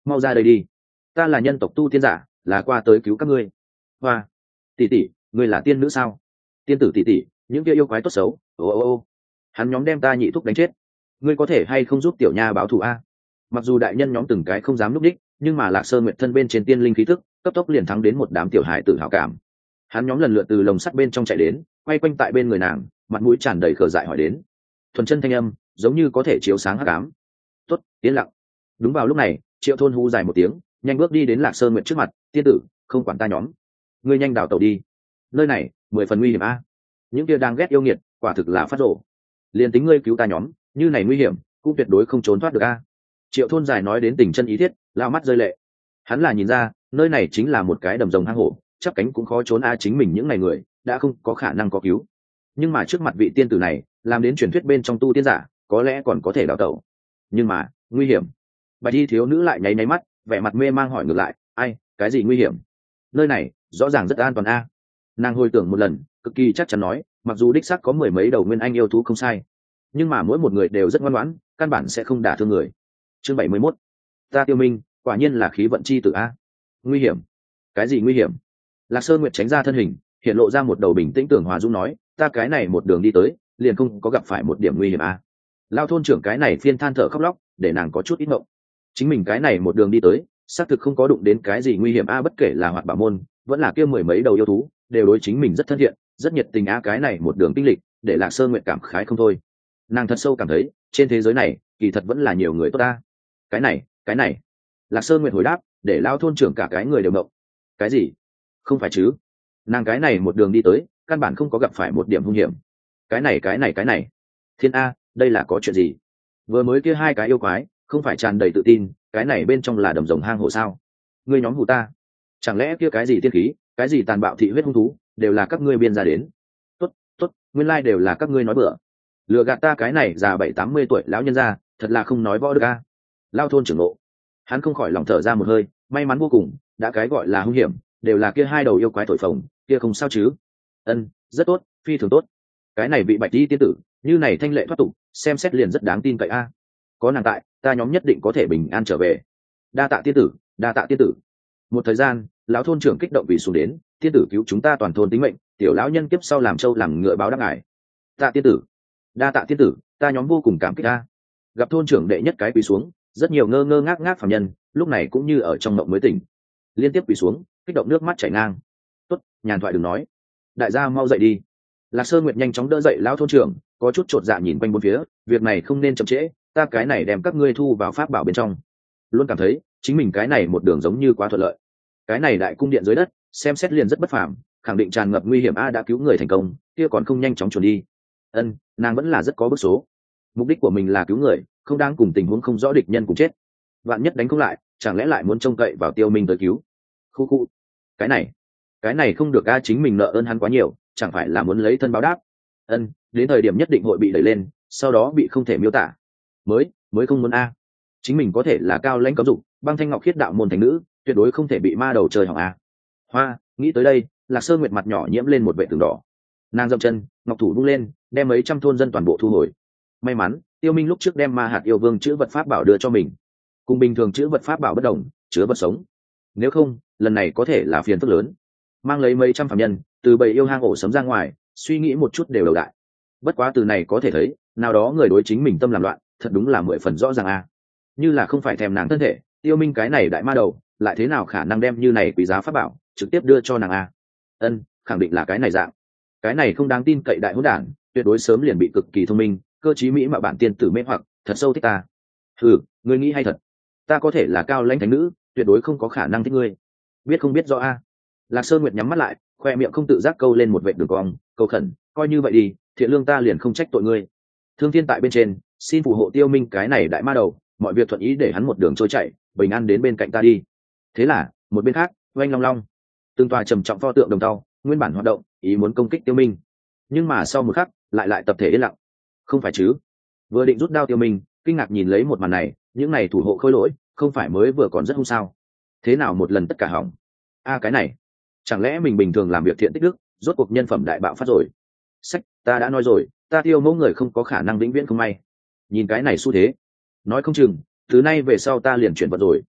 mau ra đây đi, ta là nhân tộc tu tiên giả, là qua tới cứu các ngươi. Hoa, tỷ tỷ, ngươi là tiên nữ sao? Tiên tử tỷ tỷ, những kia yêu quái tốt xấu, ô ô ô, hắn nhóm đem ta nhị thúc đánh chết, ngươi có thể hay không giúp tiểu nha báo thù a? Mặc dù đại nhân nhóm từng cái không dám núp đích, nhưng mà lạc sơ nguyệt thân bên trên tiên linh khí thức cấp tốc liền thắng đến một đám tiểu hài tử hảo cảm. Hắn nhóm lần lượt từ lồng sắt bên trong chạy đến, quay quanh tại bên người nàng, mặt mũi tràn đầy khờ dại hỏi đến. Thuần chân thanh âm giống như có thể chiếu sáng hắc ám. Tốt, yên lặng. Đúng vào lúc này, Triệu Thôn hú dài một tiếng, nhanh bước đi đến lạc sơ nguyệt trước mặt. Tiên tử, không quản ta nhóm, ngươi nhanh đào tẩu đi, nơi này mười phần nguy hiểm a. Những kia đang ghét yêu nghiệt quả thực là phát rộ, liền tính ngươi cứu ta nhóm, như này nguy hiểm cũng tuyệt đối không trốn thoát được a. Triệu Thôn dài nói đến tình chân ý thiết, lao mắt rơi lệ. Hắn là nhìn ra nơi này chính là một cái đầm rồng hang hổ, chắc cánh cũng khó trốn a. Chính mình những ngày người đã không có khả năng có cứu, nhưng mà trước mặt vị tiên tử này làm đến truyền thuyết bên trong tu tiên giả có lẽ còn có thể đào tẩu, nhưng mà nguy hiểm. Bạch y thiếu nữ lại nháy nháy mắt, vẻ mặt mê mang hỏi ngược lại, ai, cái gì nguy hiểm? Nơi này rõ ràng rất an toàn a. Nàng hồi tưởng một lần, cực kỳ chắc chắn nói, mặc dù đích xác có mười mấy đầu nguyên anh yêu thú không sai, nhưng mà mỗi một người đều rất ngoan ngoãn, căn bản sẽ không đả thương người. Chương bảy mươi mốt, ta Tiêu Minh quả nhiên là khí vận chi tử a. Nguy hiểm? Cái gì nguy hiểm? Lạc Sơn Nguyệt tránh ra thân hình, hiện lộ ra một đầu bình tĩnh tưởng hòa dung nói, ta cái này một đường đi tới, liền không có gặp phải một điểm nguy hiểm a. Lao thôn trưởng cái này phiên than thở khóc lóc, để nàng có chút ít ngộng. Chính mình cái này một đường đi tới, xác thực không có đụng đến cái gì nguy hiểm a, bất kể là Hoạt Bảo môn, vẫn là kia mười mấy đầu yêu thú, đều đối chính mình rất thân thiện, rất nhiệt tình a. Cái này một đường kinh lịch, để Lạc Sơn Nguyệt cảm khái không thôi. Nàng thật sâu cảm thấy, trên thế giới này, kỳ thật vẫn là nhiều người tốt ta. Cái này, cái này. Lạc Sơn Nguyệt hồi đáp, để Lao thôn trưởng cả cái người đều ngộng. Cái gì? Không phải chứ? Nàng cái này một đường đi tới, căn bản không có gặp phải một điểm hung hiểm. Cái này, cái này, cái này. Thiên a, đây là có chuyện gì? Vừa mới kia hai cái yêu quái, không phải tràn đầy tự tin, cái này bên trong là đầm rồng hang hổ sao? Ngươi nhóm hù ta? Chẳng lẽ kia cái gì tiên khí, cái gì tàn bạo thị huyết hung thú, đều là các ngươi biên ra đến? Tốt, tốt, nguyên lai đều là các ngươi nói bừa. Lừa gạt ta cái này già bảy tám mươi tuổi lão nhân gia, thật là không nói võ được a. Lao thôn trưởng ngộ, hắn không khỏi lòng thở ra một hơi, may mắn vô cùng, đã cái gọi là hung hiểm, đều là kia hai đầu yêu quái thổi phồng, kia không sao chứ? Ân, rất tốt, phi thường tốt. Cái này bị bạch y tiên tử, như này thanh lệ thoát tục, xem xét liền rất đáng tin cậy a. Có nàng tại, ta nhóm nhất định có thể bình an trở về. Đa tạ tiên tử, đa tạ tiên tử. Một thời gian, lão thôn trưởng kích động vì xuống đến, tiên tử cứu chúng ta toàn thôn tính mệnh, tiểu lão nhân kiếp sau làm trâu làm ngựa báo đáp ngài. Tạ tiên tử, đa tạ tiên tử, ta nhóm vô cùng cảm kích ta. Gặp thôn trưởng đệ nhất cái quỳ xuống, rất nhiều ngơ ngơ ngác ngác phàm nhân, lúc này cũng như ở trong mộng mới tỉnh, liên tiếp quỳ xuống, kích động nước mắt chảy ngang. Tốt, nhàn thoại đừng nói, đại gia mau dậy đi. Lạc Sơn Nguyệt nhanh chóng đỡ dậy lão thôn trưởng, có chút chột dạ nhìn quanh bốn phía, việc này không nên chậm trễ, ta cái này đem các ngươi thu vào pháp bảo bên trong. Luôn cảm thấy chính mình cái này một đường giống như quá thuận lợi. Cái này đại cung điện dưới đất, xem xét liền rất bất phàm, khẳng định tràn ngập nguy hiểm a. Đã cứu người thành công, kia còn không nhanh chóng chuẩn đi. Ân, nàng vẫn là rất có bước số. Mục đích của mình là cứu người, không đang cùng tình huống không rõ địch nhân cùng chết. Vạn nhất đánh không lại, chẳng lẽ lại muốn trông cậy vào Tiêu Minh tới cứu? Khu khu, cái này, cái này không được a, chính mình nợ ơn hắn quá nhiều, chẳng phải là muốn lấy thân báo đáp. Ân, đến thời điểm nhất định hội bị đẩy lên, sau đó bị không thể miêu tả. Mới, mới không muốn a. Chính mình có thể là cao lãnh cấm dục, băng thanh ngọc khiết đạo môn thành nữ, tuyệt đối không thể bị ma đầu chơi hỏng a. Hoa, nghĩ tới đây, Lạc Sơn Nguyệt mặt nhỏ nhiễm lên một vệt tường đỏ. Nàng dậm chân, ngọc thủ vung lên, đem mấy trăm thôn dân toàn bộ thu hồi. May mắn, Tiêu Minh lúc trước đem ma hạt yêu vương chữ vật pháp bảo đưa cho mình, cùng bình thường chữ vật pháp bảo bất đồng, chứa vật sống. Nếu không, lần này có thể là phiền phức lớn. Mang lấy mấy trăm phạm nhân từ bầy yêu hang ổ sấm ra ngoài, suy nghĩ một chút đều đầu đại. Bất quá từ này có thể thấy, nào đó người đối chính mình tâm làm loạn, thật đúng là mười phần rõ ràng a. Như là không phải thèm nàng thân thể, Tiêu Minh cái này đại ma đầu, lại thế nào khả năng đem như này quý giá pháp bảo trực tiếp đưa cho nàng a? Ân, khẳng định là cái này dạng. Cái này không đáng tin cậy đại hỗn đản, tuyệt đối sớm liền bị cực kỳ thông minh, cơ trí mỹ mà bản tiên tử mê hoặc, thật sâu thích ta. Hừ, ngươi nghĩ hay thật. Ta có thể là cao lãnh thánh nữ, tuyệt đối không có khả năng thích ngươi. Biết không biết rõ a? Lạc Sơn Nguyệt nhắm mắt lại, khoe miệng không tự giác câu lên một vệt đường cong, cầu khẩn, coi như vậy đi, thiện lương ta liền không trách tội ngươi. Thương thiên tại bên trên, xin phù hộ Tiêu Minh cái này đại ma đầu, mọi việc thuận ý để hắn một đường trôi chạy, bình an đến bên cạnh ta đi. Thế là, một bên khác, oanh long long, từng tòa trầm trọng pho tượng đồng tàu, nguyên bản hoạt động, ý muốn công kích Tiêu Minh, nhưng mà sau một khắc, lại lại tập thể yên lặng. Không phải chứ? Vừa định rút đao Tiêu Minh, kinh ngạc nhìn lấy một màn này, những này thủ hộ khôi lỗi, không phải mới vừa còn rất hung sao? Thế nào một lần tất cả hỏng? A cái này, chẳng lẽ mình bình thường làm việc thiện tích đức, rốt cuộc nhân phẩm đại bạo phát rồi? Sách, ta đã nói rồi, ta Tiêu mẫu người không có khả năng vĩnh viễn không may. Nhìn cái này xu thế, nói không chừng, từ nay về sau ta liền chuyển vận rồi.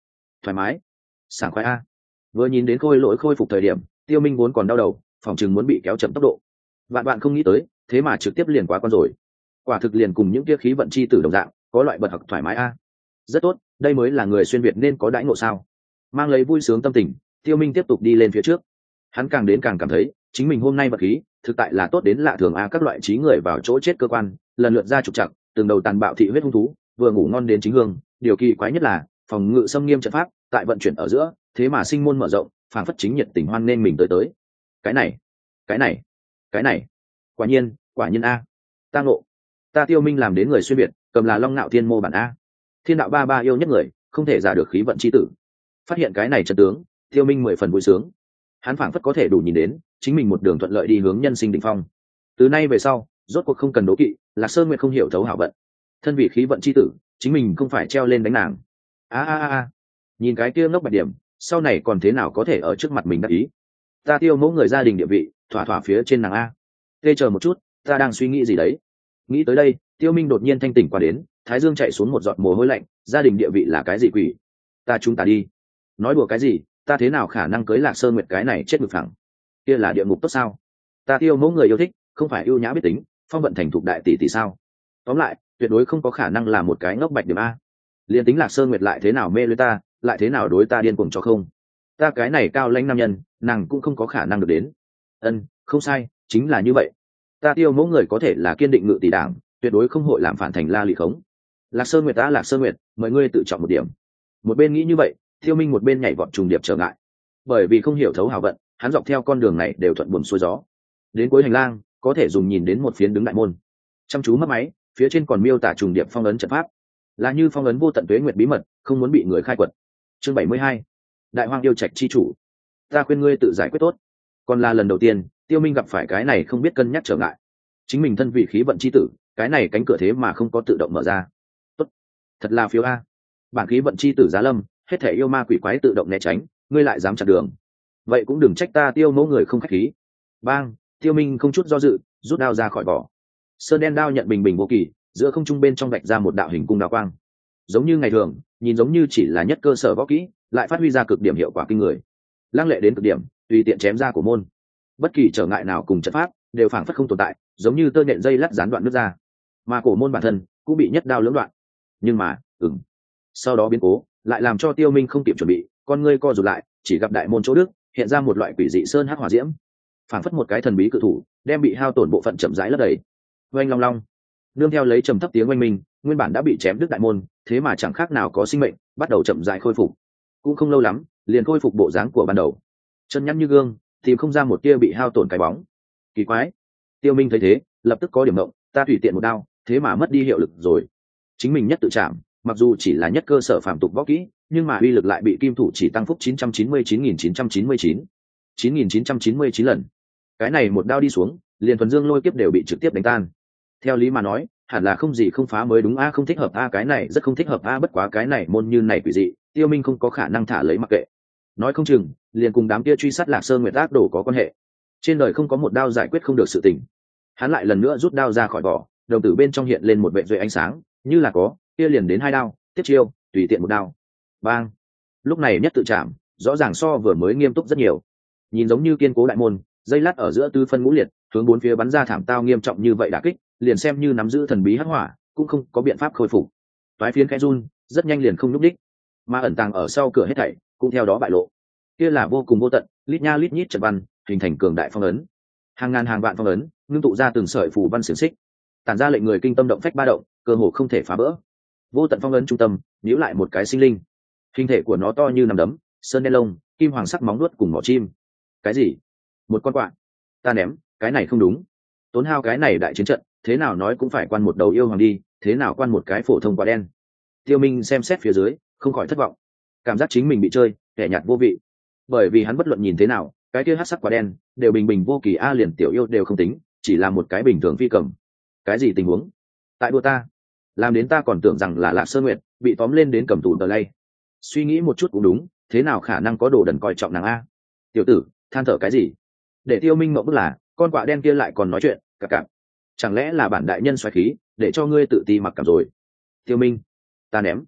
thoải mái, sảng khoái a. Vừa nhìn đến khôi lỗi khôi phục thời điểm, Tiêu Minh vốn còn đau đầu, phòng chừng muốn bị kéo chậm tốc độ. Vạn bạn không nghĩ tới, thế mà trực tiếp liền quá con rồi. Quả thực liền cùng những kia khí vận chi tử đồng dạng, có loại bật học thoải mái a. Rất tốt, đây mới là người xuyên việt nên có đãi ngộ sao. Mang lấy vui sướng tâm tình, Tiêu Minh tiếp tục đi lên phía trước. Hắn càng đến càng cảm thấy, chính mình hôm nay vật khí, thực tại là tốt đến lạ thường a. Các loại trí người vào chỗ chết cơ quan, lần lượt ra trục trặc, từng đầu tàn bạo thị huyết hung thú, vừa ngủ ngon đến chính hương. Điều kỳ quái nhất là, phòng ngự xâm nghiêm trận pháp, tại vận chuyển ở giữa, thế mà sinh môn mở rộng, phảng phất chính nhiệt tình hoan nên mình tới tới. Cái này, cái này, cái này, quả nhiên, quả nhiên a. Ta ngộ, ta Tiêu Minh làm đến người xuyên việt, cầm là Long Nạo Thiên mô bản a. Thiên đạo ba ba yêu nhất người, không thể giả được khí vận chi tử. Phát hiện cái này trận tướng, Tiêu Minh mười phần vui sướng. Hắn phảng phất có thể đủ nhìn đến, chính mình một đường thuận lợi đi hướng nhân sinh đỉnh phong. Từ nay về sau, rốt cuộc không cần đố kỵ, Lạc Sơn Nguyệt không hiểu thấu hảo vận. Thân vị khí vận chi tử, chính mình không phải treo lên đánh nàng. A a a, nhìn cái kia ngốc bạch điểm, sau này còn thế nào có thể ở trước mặt mình đắc ý. Ta Tiêu mẫu người gia đình địa vị, thỏa thỏa phía trên nàng a. Tê chờ một chút, ta đang suy nghĩ gì đấy. Nghĩ tới đây, Tiêu Minh đột nhiên thanh tỉnh qua đến, thái dương chạy xuống một giọt mồ hôi lạnh. Gia đình địa vị là cái gì quỷ? Ta chúng ta đi. Nói đùa cái gì? Ta thế nào khả năng cưới Lạc Sơn Nguyệt cái này chết ngực phẳng? Kia là địa ngục tốt sao? Ta Tiêu mẫu người yêu thích, không phải ưu nhã biết tính, phong vận thành thục đại tỷ tỷ sao? Tóm lại, tuyệt đối không có khả năng là một cái ngốc bạch điểm a. Liên tính Lạc Sơn Nguyệt lại thế nào mê lưới ta, lại thế nào đối ta điên cuồng cho không? Ta cái này cao lãnh nam nhân, nàng cũng không có khả năng được đến. Ân, không sai, chính là như vậy. Ta Tiêu mẫu người có thể là kiên định ngự tỷ đảng, tuyệt đối không hội làm phản thành la lị khống. Lạc Sơn Nguyệt ta Lạc Sơn Nguyệt, mời ngươi tự chọn một điểm. Một bên nghĩ như vậy, Tiêu Minh một bên nhảy vọt trùng điệp trở ngại. Bởi vì không hiểu thấu hào vận, hắn dọc theo con đường này đều thuận buồm xuôi gió. Đến cuối hành lang, có thể dùng nhìn đến một phiến đứng đại môn. Chăm chú mất máy, phía trên còn miêu tả trùng điệp phong ấn trận pháp, là như phong ấn vô tận tuế nguyệt bí mật, không muốn bị người khai quật. Chương bảy mươi hai, Đại Hoang yêu trạch chi chủ. Ta khuyên ngươi tự giải quyết tốt. Còn là lần đầu tiên, Tiêu Minh gặp phải cái này không biết cân nhắc trở ngại. Chính mình thân vị khí vận chi tử, cái này cánh cửa thế mà không có tự động mở ra. Tốt, thật là phiếu a. Bản khí vận chi tử giá lâm, hết thể yêu ma quỷ quái tự động né tránh, ngươi lại dám chặn đường. Vậy cũng đừng trách ta Tiêu mẫu người không khách khí. Bang, Tiêu Minh không chút do dự, rút đao ra khỏi vỏ. Sơn đen đao nhận bình bình vô kỳ, giữa không trung bên trong vạch ra một đạo hình cung đao quang. Giống như ngày thường, nhìn giống như chỉ là nhất cơ sở võ kỹ, lại phát huy ra cực điểm hiệu quả kinh người. Lăng lệ đến cực điểm, tùy tiện chém ra của môn. Bất kỳ trở ngại nào cùng trận pháp, đều phảng phất không tồn tại, giống như tơ nện dây lắt gián đoạn nước ra. Mà cổ môn bản thân cũng bị nhất đao lưỡng đoạn. Nhưng mà, ừm. Sau đó biến cố, lại làm cho Tiêu Minh không kịp chuẩn bị, con ngươi co rụt lại, chỉ gặp đại môn chỗ đức, hiện ra một loại quỷ dị sơn hắc hỏa diễm. Phảng phất một cái thần bí cự thủ, đem bị hao tổn bộ phận chậm rãi lấp đầy. Oanh long long. Nương theo lấy trầm thấp tiếng oanh minh, nguyên bản đã bị chém đứt đại môn, thế mà chẳng khác nào có sinh mệnh, bắt đầu chậm rãi khôi phục. Cũng không lâu lắm, liền khôi phục bộ dáng của ban đầu. Chân nhăn như gương, tìm không ra một tia bị hao tổn cái bóng. Kỳ quái. Tiêu Minh thấy thế, lập tức có điểm động, ta tùy tiện một đao, thế mà mất đi hiệu lực rồi. Chính mình nhất tự chạm, mặc dù chỉ là nhất cơ sở phàm tục võ kỹ, nhưng mà uy lực lại bị kim thủ chỉ tăng phúc chín trăm chín mươi chín nghìn chín trăm chín mươi chín, chín nghìn chín trăm chín mươi chín lần. Cái này một đao đi xuống, liền thuần dương lôi kiếp đều bị trực tiếp đánh tan. Theo lý mà nói, hẳn là không gì không phá mới đúng a, không thích hợp a, cái này rất không thích hợp a, bất quá cái này môn như này quỷ dị, Tiêu Minh không có khả năng thả lấy mặc kệ. Nói không chừng, liền cùng đám kia truy sát Lạc Sơn Nguyệt ác đồ có quan hệ. Trên đời không có một đao giải quyết không được sự tình. Hắn lại lần nữa rút đao ra khỏi vỏ, đồng tử bên trong hiện lên một vệt duệ ánh sáng, như là có, kia liền đến hai đao, tiếp chiêu, tùy tiện một đao. Bang. Lúc này nhất tự chạm, rõ ràng so vừa mới nghiêm túc rất nhiều. Nhìn giống như kiên cố đại môn, dây lát ở giữa tư phân ngũ liệt, hướng bốn phía bắn ra thảm tao nghiêm trọng như vậy đả kích, liền xem như nắm giữ thần bí hắc hỏa, cũng không có biện pháp khôi phục. Toái phiến khẽ run, rất nhanh liền không nhúc đích. Mà ẩn tàng ở sau cửa hết thảy, cũng theo đó bại lộ. Kia là vô cùng vô tận, lít nha lít nhít trận văn, hình thành cường đại phong ấn. Hàng ngàn hàng vạn phong ấn, ngưng tụ ra từng sợi phù văn xiển xích, tản ra lệnh người kinh tâm động phách ba động, cơ hồ không thể phá vỡ. Vô tận phong ấn trung tâm, níu lại một cái sinh linh. Hình thể của nó to như nắm đấm, sơn đen lông, kim hoàng sắc móng vuốt cùng mỏ chim. Cái gì? Một con quạ? Ta ném, cái này không đúng. Tốn hao cái này đại chiến trận, thế nào nói cũng phải quan một đầu yêu hoàng đi, thế nào quan một cái phổ thông quạ đen. Tiêu Minh xem xét phía dưới, không khỏi thất vọng, cảm giác chính mình bị chơi, kẻ nhạt vô vị. Bởi vì hắn bất luận nhìn thế nào, cái kia hắc sắc quạ đen đều bình bình vô kỳ, a liền tiểu yêu đều không tính, chỉ là một cái bình thường phi cầm. Cái gì tình huống? Tại đua ta, làm đến ta còn tưởng rằng là Lạc Sơn Nguyệt bị tóm lên đến cầm tù tờ lay. Suy nghĩ một chút cũng đúng, thế nào khả năng có đồ đần coi trọng nàng a? Tiểu tử, than thở cái gì? Để Tiêu Minh ngậm bức là, con quạ đen kia lại còn nói chuyện, cả cảm. Chẳng lẽ là bản đại nhân xoáy khí, để cho ngươi tự ti mặc cảm rồi? Tiêu Minh, ta ném.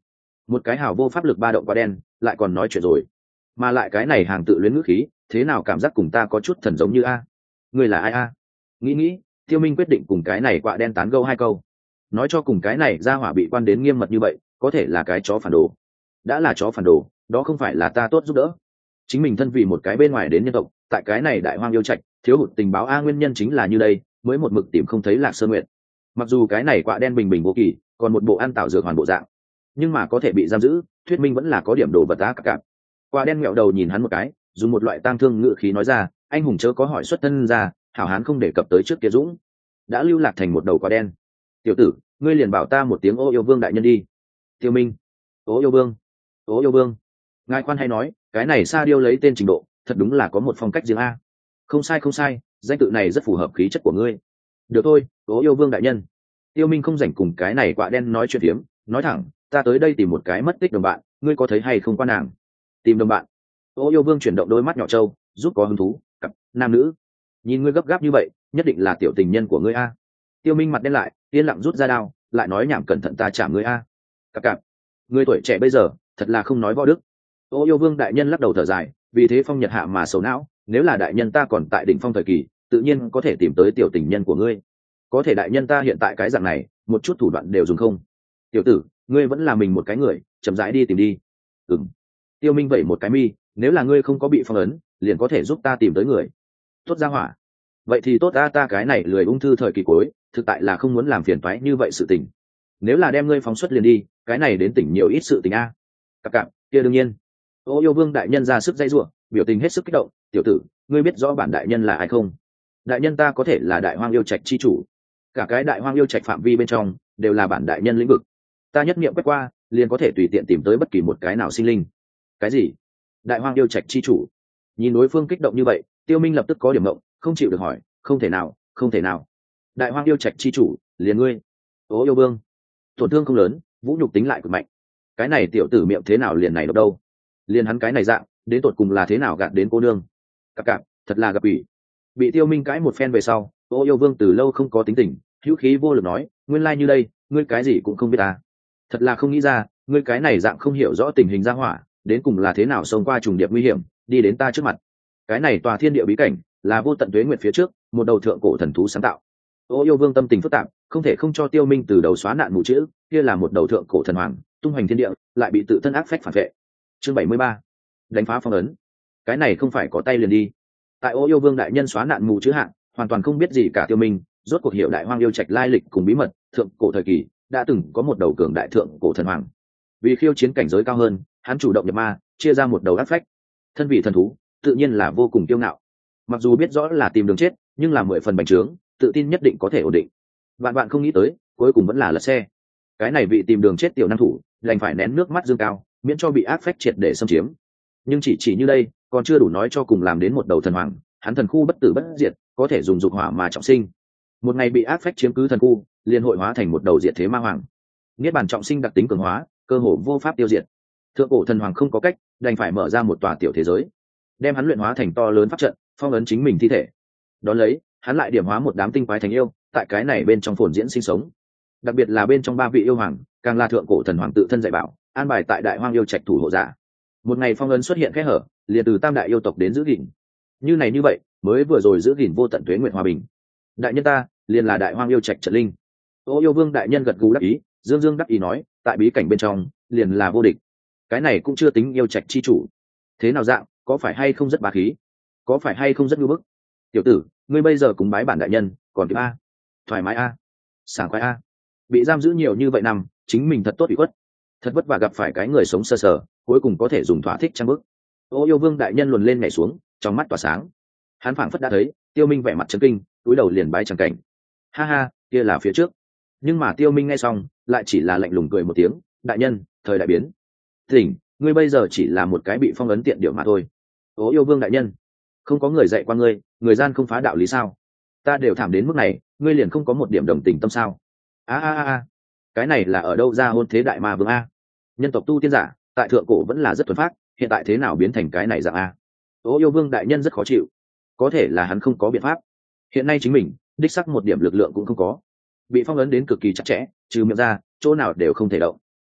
một cái hào vô pháp lực ba động quá đen lại còn nói chuyện rồi, mà lại cái này hàng tự luyến ngữ khí thế nào cảm giác cùng ta có chút thần giống như a. Ngươi là ai a? Nghĩ nghĩ, Tiêu Minh quyết định cùng cái này quạ đen tán gẫu hai câu, nói cho cùng cái này ra hỏa bị quan đến nghiêm mật như vậy có thể là cái chó phản đồ. Đã là chó phản đồ, đó không phải là ta tốt giúp đỡ. Chính mình thân vì một cái bên ngoài đến nhân tộc, tại cái này đại hoang yêu trạch thiếu hụt tình báo a, nguyên nhân chính là như đây mới một mực tìm không thấy Lạc Sơn Nguyệt. Mặc dù cái này quạ đen bình bình vô kỳ, còn một bộ ăn tạo dược hoàn bộ dạng, nhưng mà có thể bị giam giữ, thuyết minh vẫn là có điểm đồ vật á. Cả cạp quạ đen ngẹo đầu nhìn hắn một cái, dùng một loại tang thương ngữ khí nói ra, anh hùng chớ có hỏi xuất thân ra, hảo hán không đề cập tới trước kia dũng đã lưu lạc thành một đầu quạ đen. Tiểu tử, ngươi liền bảo ta một tiếng ô yêu vương đại nhân đi. Tiêu Minh, ô yêu vương, ô yêu vương, ngài khoan hay nói, cái này Sa Điêu lấy tên trình độ thật đúng là có một phong cách riêng a. Không sai không sai, danh tự này rất phù hợp khí chất của ngươi. Được thôi, ô yêu vương đại nhân. Tiêu Minh không rảnh cùng cái này quạ đen nói chuyện phiếm, nói thẳng, ta tới đây tìm một cái mất tích đồng bạn, ngươi có thấy hay không quan nàng? Tìm đồng bạn? Ô yêu vương chuyển động đôi mắt nhỏ trâu, giúp có hứng thú, cặp nam nữ. Nhìn ngươi gấp gáp như vậy, nhất định là tiểu tình nhân của ngươi a. Tiêu Minh mặt đen lại, yên lặng rút ra đao, lại nói nhảm cẩn thận ta chạm ngươi a. Cặp cặp, ngươi tuổi trẻ bây giờ thật là không nói võ đức. Ô yêu vương đại nhân lắc đầu thở dài, vì thế phong nhật hạ mà sầu não, nếu là đại nhân ta còn tại đỉnh phong thời kỳ, tự nhiên có thể tìm tới tiểu tình nhân của ngươi. Có thể đại nhân ta hiện tại cái dạng này, một chút thủ đoạn đều dùng không. Tiểu tử, ngươi vẫn là mình một cái người, chậm rãi đi tìm đi. Ừm. Tiêu Minh vẩy một cái mi, nếu là ngươi không có bị phong ấn, liền có thể giúp ta tìm tới người. Tốt ra hỏa. Vậy thì tốt, ta ta cái này lười ung thư thời kỳ cuối, thực tại là không muốn làm phiền toái như vậy sự tình. Nếu là đem ngươi phóng xuất liền đi, cái này đến tỉnh nhiều ít sự tình a. Cặp cặp, kia đương nhiên. Ô yêu vương đại nhân ra sức dây rủa, biểu tình hết sức kích động, tiểu tử, ngươi biết rõ bản đại nhân là ai không? Đại nhân ta có thể là đại hoang yêu trạch chi chủ, cả cái đại hoang yêu trạch phạm vi bên trong đều là bản đại nhân lĩnh vực, ta nhất niệm quét qua liền có thể tùy tiện tìm tới bất kỳ một cái nào sinh linh. Cái gì? Đại hoang yêu trạch chi chủ? Nhìn đối phương kích động như vậy, Tiêu Minh lập tức có điểm ngộng, không chịu được hỏi, không thể nào, không thể nào. Đại hoang yêu trạch chi chủ, liền ngươi? Ô yêu vương, tổn thương không lớn, vũ nhục tính lại cực mạnh. Cái này tiểu tử miệng thế nào liền này độc đâu? Liền hắn cái này dạng, đến tột cùng là thế nào gạt đến cô nương? Cặp cặp, thật là gặp ủy. Bị Tiêu Minh cãi một phen về sau, Ô yêu vương từ lâu không có tính tình, hữu khí vô lực nói, nguyên lai like như đây, ngươi cái gì cũng không biết à? Thật là không nghĩ ra, ngươi cái này dạng không hiểu rõ tình hình gia hỏa, đến cùng là thế nào xông qua trùng điệp nguy hiểm, đi đến ta trước mặt. Cái này tòa thiên địa bí cảnh là vô tận tuế nguyệt phía trước một đầu thượng cổ thần thú sáng tạo. Ô yêu vương tâm tình phức tạp, không thể không cho Tiêu Minh từ đầu xóa nạn mù chữ, kia là một đầu thượng cổ thần hoàng, tung hoành thiên địa, lại bị tự thân ác phách phản vệ. Chương bảy mươi ba, đánh phá phong ấn. Cái này không phải có tay liền đi. Tại Ô yêu vương đại nhân xóa nạn mù chữ hạng, hoàn toàn không biết gì cả Tiêu Minh, rốt cuộc hiểu đại hoang yêu trạch lai lịch cùng bí mật, thượng cổ thời kỳ đã từng có một đầu cường đại thượng cổ thần hoàng. Vì khiêu chiến cảnh giới cao hơn, hắn chủ động nhập ma, chia ra một đầu ác phách. Thân vị thần thú, tự nhiên là vô cùng kiêu ngạo. Mặc dù biết rõ là tìm đường chết, nhưng là mười phần bành trướng, tự tin nhất định có thể ổn định. Bạn bạn không nghĩ tới, cuối cùng vẫn là lật xe. Cái này vị tìm đường chết tiểu năng thủ, đành phải nén nước mắt dương cao, miễn cho bị ác phách triệt để xâm chiếm. Nhưng chỉ chỉ như đây, còn chưa đủ nói cho cùng làm đến một đầu thần hoàng, hắn thần khu bất tử bất diệt, có thể dùng dục hỏa mà trọng sinh. Một ngày bị ác phách chiếm cứ thần khu, liền hội hóa thành một đầu diệt thế ma hoàng. Niết bàn trọng sinh đặc tính cường hóa, cơ hồ vô pháp tiêu diệt. Thượng cổ thần hoàng không có cách, đành phải mở ra một tòa tiểu thế giới, đem hắn luyện hóa thành to lớn pháp trận, phong ấn chính mình thi thể. Đón lấy, hắn lại điểm hóa một đám tinh quái thành yêu, tại cái này bên trong phồn diễn sinh sống. Đặc biệt là bên trong ba vị yêu hoàng, càng là thượng cổ thần hoàng tự thân dạy bảo, an bài tại đại hoang yêu trạch thủ hộ giả. Một ngày phong ấn xuất hiện kẽ hở, liền từ tam đại yêu tộc đến giữ gìn. Như này như vậy, mới vừa rồi giữ gìn vô tận tuế nguyệt hòa bình. Đại nhân ta, liền là đại hoang yêu trạch trận linh. Ô yêu vương đại nhân gật gù đắc ý, dương dương đắc ý nói, tại bí cảnh bên trong, liền là vô địch. Cái này cũng chưa tính yêu trạch chi chủ. Thế nào dạng, có phải hay không rất bá khí? Có phải hay không rất nhu bức? Tiểu tử, ngươi bây giờ cùng bái bản đại nhân, còn kịp a? Thoải mái a? Sảng khoái a? Bị giam giữ nhiều như vậy năm, chính mình thật tốt bị khuất. Thật vất vả gặp phải cái người sống sơ sờ, cuối cùng có thể dùng thỏa thích trang bức. Ô yêu vương đại nhân luồn lên nhảy xuống, trong mắt tỏa sáng. Hắn phảng phất đã thấy Tiêu Minh vẻ mặt chấn kinh, cúi đầu liền bái chẳng cảnh. Ha ha, kia là phía trước. Nhưng mà Tiêu Minh nghe xong, lại chỉ là lạnh lùng cười một tiếng, đại nhân, thời đại biến. Thỉnh, ngươi bây giờ chỉ là một cái bị phong ấn tiện điểu mà thôi. Ô yêu vương đại nhân, không có người dạy qua ngươi, người gian không phá đạo lý sao? Ta đều thảm đến mức này, ngươi liền không có một điểm đồng tình tâm sao? A a a, cái này là ở đâu ra hôn thế đại ma vương a? Nhân tộc tu tiên giả, tại thượng cổ vẫn là rất thuần phát, hiện tại thế nào biến thành cái này dạng a? Ô yêu vương đại nhân rất khó chịu, có thể là hắn không có biện pháp. Hiện nay chính mình, đích sắc một điểm lực lượng cũng không có, bị phong ấn đến cực kỳ chặt chẽ, trừ miệng ra, chỗ nào đều không thể động.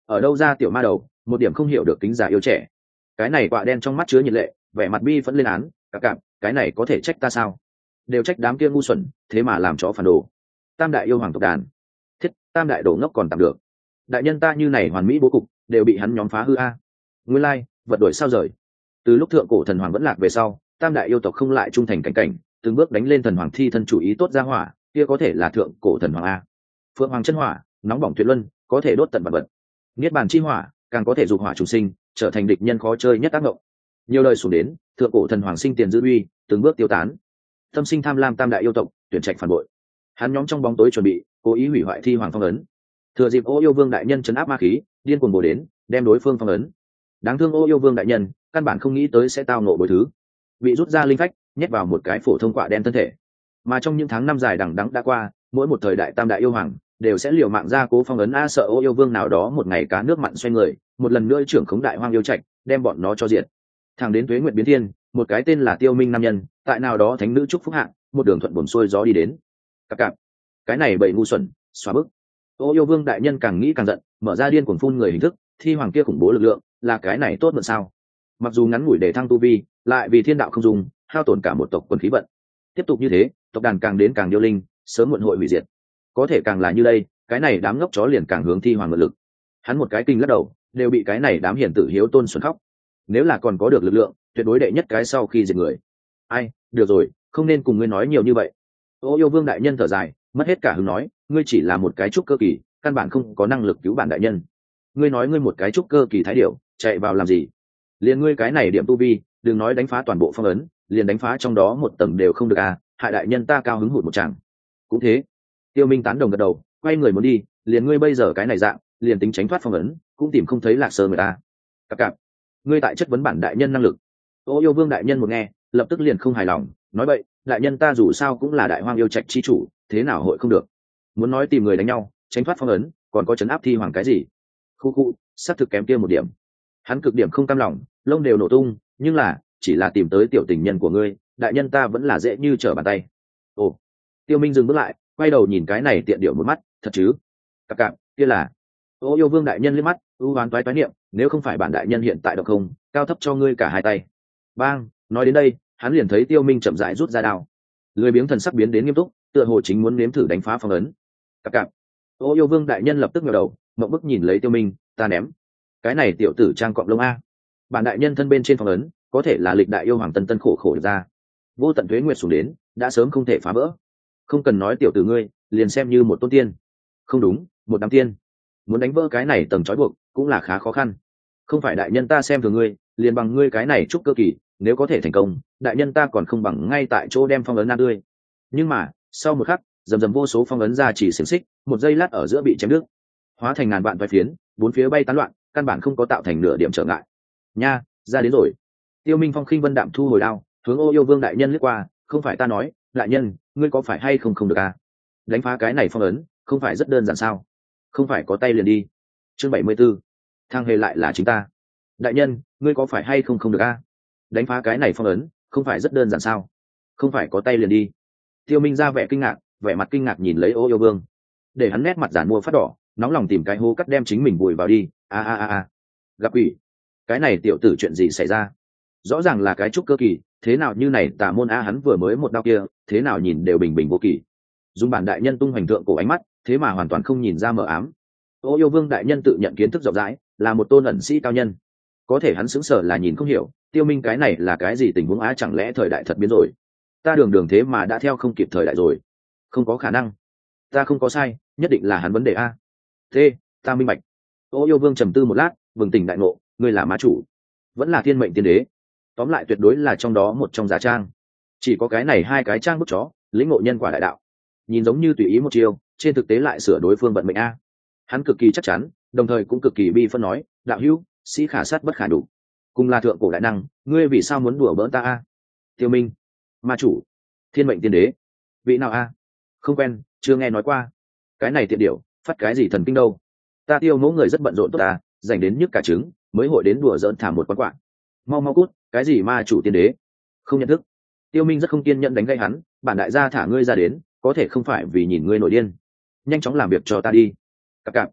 ở đâu ra tiểu ma đầu, một điểm không hiểu được kính già yêu trẻ. Cái này quạ đen trong mắt chứa nhiệt lệ, vẻ mặt bi phẫn lên án, cả cạm, cái này có thể trách ta sao? Đều trách đám kia ngu xuẩn, thế mà làm chó phản đồ. Tam đại yêu hoàng tộc đàn, thiết, tam đại đồ ngốc còn tạm được. Đại nhân ta như này hoàn mỹ bố cục, đều bị hắn nhóm phá hư a. Nguyên lai, vật đổi sao rời. Từ lúc thượng cổ thần hoàng vẫn lạc về sau, tam đại yêu tộc không lại trung thành cảnh cảnh, từng bước đánh lên thần hoàng thi thân chủ ý tốt ra hỏa, kia có thể là thượng cổ thần hoàng a. Phượng hoàng chân hỏa, nóng bỏng tuyệt luân, có thể đốt tận vật vật. Niết bàn chi hỏa, càng có thể dục hỏa trùng sinh, trở thành địch nhân khó chơi nhất tác động. Nhiều đời xuống đến, thượng cổ thần hoàng sinh tiền giữ uy, từng bước tiêu tán. Tâm sinh tham lam tam đại yêu tộc, tuyển trạch phản bội. Hắn nhóm trong bóng tối chuẩn bị, cố ý hủy hoại thi hoàng phong ấn. Thừa dịp Ô Yêu Vương đại nhân trấn áp ma khí, điên cuồng bổ đến, đem đối phương phong ấn. Đáng thương Ô Yêu Vương đại nhân, căn bản không nghĩ tới sẽ tao ngộ bội thứ, bị rút ra linh phách, nhét vào một cái phổ thông quạ đen thân thể. Mà trong những tháng năm dài đằng đẵng đã qua, mỗi một thời đại tam đại yêu hoàng đều sẽ liều mạng ra cố phong ấn a, sợ Ô Yêu Vương nào đó một ngày cá nước mặn xoay người, một lần nữa trưởng khống đại hoang yêu trạch, đem bọn nó cho diệt. Thẳng đến tuế nguyệt biến thiên, một cái tên là Tiêu Minh nam nhân, tại nào đó thánh nữ trúc phúc hạng, một đường thuận buồm xuôi gió đi đến. Cặp cặp, cái này bậy ngu xuẩn, xóa bức. Ô Yêu Vương đại nhân càng nghĩ càng giận, mở ra điên cuồng phun người hình thức, thi hoàng kia khủng bố lực lượng, là cái này tốt mượn sao? Mặc dù ngắn ngủi để thăng tu vi, lại vì thiên đạo không dùng, hao tổn cả một tộc quần khí vận. Tiếp tục như thế, tộc đàn càng đến càng điêu linh, sớm muộn hội hủy diệt. Có thể càng là như đây, cái này đám ngốc chó liền càng hướng thi hoàng mượn lực. Hắn một cái kinh lắc đầu, đều bị cái này đám hiển tử hiếu tôn xuẩn khóc. Nếu là còn có được lực lượng, tuyệt đối đệ nhất cái sau khi diệt người. Ai, được rồi, không nên cùng ngươi nói nhiều như vậy. Ô Yêu Vương đại nhân thở dài, mất hết cả hứng nói, ngươi chỉ là một cái trúc cơ kỳ, căn bản không có năng lực cứu bản đại nhân. Ngươi nói ngươi một cái trúc cơ kỳ thái điểu, chạy vào làm gì? Liền ngươi cái này điểm tu vi, đừng nói đánh phá toàn bộ phong ấn, liền đánh phá trong đó một tầng đều không được à, hại đại nhân ta cao hứng hụt một chàng. Cũng thế. Tiêu Minh tán đồng gật đầu, quay người muốn đi, liền ngươi bây giờ cái này dạng, liền tính tránh thoát phong ấn, cũng tìm không thấy Lạc Sơ người ta. Cặp cặp, ngươi tại chất vấn bản đại nhân năng lực. Ô Yêu Vương đại nhân một nghe, lập tức liền không hài lòng, nói vậy, đại nhân ta dù sao cũng là đại hoang yêu trạch chi chủ, thế nào hội không được? Muốn nói tìm người đánh nhau, tránh thoát phong ấn, còn có chấn áp thi hoàng cái gì? Khu khu, sát thực kém kia một điểm. Hắn cực điểm không cam lòng, lông đều nổ tung, nhưng là, chỉ là tìm tới tiểu tình nhân của ngươi, đại nhân ta vẫn là dễ như trở bàn tay. Ồ, Tiêu Minh dừng bước lại, quay đầu nhìn cái này tiện điệu một mắt, thật chứ? Cặp cặp, kia là. Ô Yêu Vương đại nhân liếc mắt, ưu oán toái toái niệm, nếu không phải bản đại nhân hiện tại độc không, cao thấp cho ngươi cả hai tay. Bang, nói đến đây, hắn liền thấy Tiêu Minh chậm rãi rút ra đao. Lười biếng thần sắc biến đến nghiêm túc, tựa hồ chính muốn nếm thử đánh phá phong ấn. Cặp cặp. Ô Yêu Vương đại nhân lập tức ngẩng đầu, mộng bức nhìn lấy Tiêu Minh, ta ném. Cái này tiểu tử trang cọp lông a. Bản đại nhân thân bên trên phong ấn, có thể là lịch đại yêu hoàng tân tân khổ khổ ra. Vô tận tuế nguyệt xuống đến, đã sớm không thể phá vỡ. Không cần nói tiểu tử ngươi, liền xem như một tôn tiên. Không đúng, một đám tiên. Muốn đánh vỡ cái này tầng trói buộc, cũng là khá khó khăn. Không phải đại nhân ta xem thường ngươi, liền bằng ngươi cái này chúc cơ kỳ, nếu có thể thành công, đại nhân ta còn không bằng ngay tại chỗ đem phong ấn na tươi. Nhưng mà, sau một khắc, rầm rầm vô số phong ấn ra chỉ xiềng xích, một giây lát ở giữa bị chém đứt, hóa thành ngàn vạn vài phiến, bốn phía bay tán loạn, căn bản không có tạo thành nửa điểm trở ngại. Nha, ra đến rồi. Tiêu Minh Phong khinh vân đạm thu hồi đao, hướng Ô Yêu Vương đại nhân liếc qua, không phải ta nói, đại nhân, ngươi có phải hay không không được à? Đánh phá cái này phong ấn, không phải rất đơn giản sao? Không phải có tay liền đi. Chương bảy mươi 74. Thang hề lại là chính ta. Đại nhân, ngươi có phải hay không không được à? Đánh phá cái này phong ấn, không phải rất đơn giản sao? Không phải có tay liền đi. Tiêu Minh ra vẻ kinh ngạc, vẻ mặt kinh ngạc nhìn lấy Ô Yêu Vương, để hắn nét mặt giản mua phát đỏ, nóng lòng tìm cái hố cắt đem chính mình vùi vào đi. A a a a. Gặp quỷ. Cái này tiểu tử chuyện gì xảy ra? Rõ ràng là cái trúc cơ kỳ, thế nào như này tà môn a, hắn vừa mới một đao kia, thế nào nhìn đều bình bình vô kỳ. Dùng bản đại nhân tung hoành thượng cổ ánh mắt, thế mà hoàn toàn không nhìn ra mờ ám. Ô Yêu Vương đại nhân tự nhận kiến thức rộng rãi, là một tôn ẩn sĩ cao nhân. Có thể hắn sững sờ là nhìn không hiểu, Tiêu Minh cái này là cái gì tình huống á, chẳng lẽ thời đại thật biến rồi? Ta đường đường thế mà đã theo không kịp thời đại rồi. Không có khả năng. Ta không có sai, nhất định là hắn vấn đề a. Thế, ta minh bạch. Ô Yêu Vương trầm tư một lát, bừng tỉnh đại ngộ, ngươi là má chủ, vẫn là thiên mệnh tiên đế. Tóm lại tuyệt đối là trong đó một trong giả trang. Chỉ có cái này hai cái trang bức chó, lĩnh ngộ nhân quả đại đạo. Nhìn giống như tùy ý một chiêu, trên thực tế lại sửa đối phương vận mệnh a. Hắn cực kỳ chắc chắn, đồng thời cũng cực kỳ bi phân nói, đạo hữu, sĩ khả sát bất khả đủ. Cùng là thượng cổ đại năng, ngươi vì sao muốn đùa bỡn ta a? Tiêu Minh, ma chủ, thiên mệnh tiên đế, vị nào a? Không quen, chưa nghe nói qua. Cái này tiện điểu, phát cái gì thần kinh đâu? Ta Tiêu mẫu người rất bận rộn tốt ta, dành đến nhức cả trứng, mới hội đến đùa giỡn thả một quán quạng. Mau mau cút, cái gì ma chủ tiên đế? Không nhận thức. Tiêu Minh rất không kiên nhẫn đánh gây hắn, bản đại gia thả ngươi ra đến, có thể không phải vì nhìn ngươi nổi điên. Nhanh chóng làm việc cho ta đi. Cặp cặp.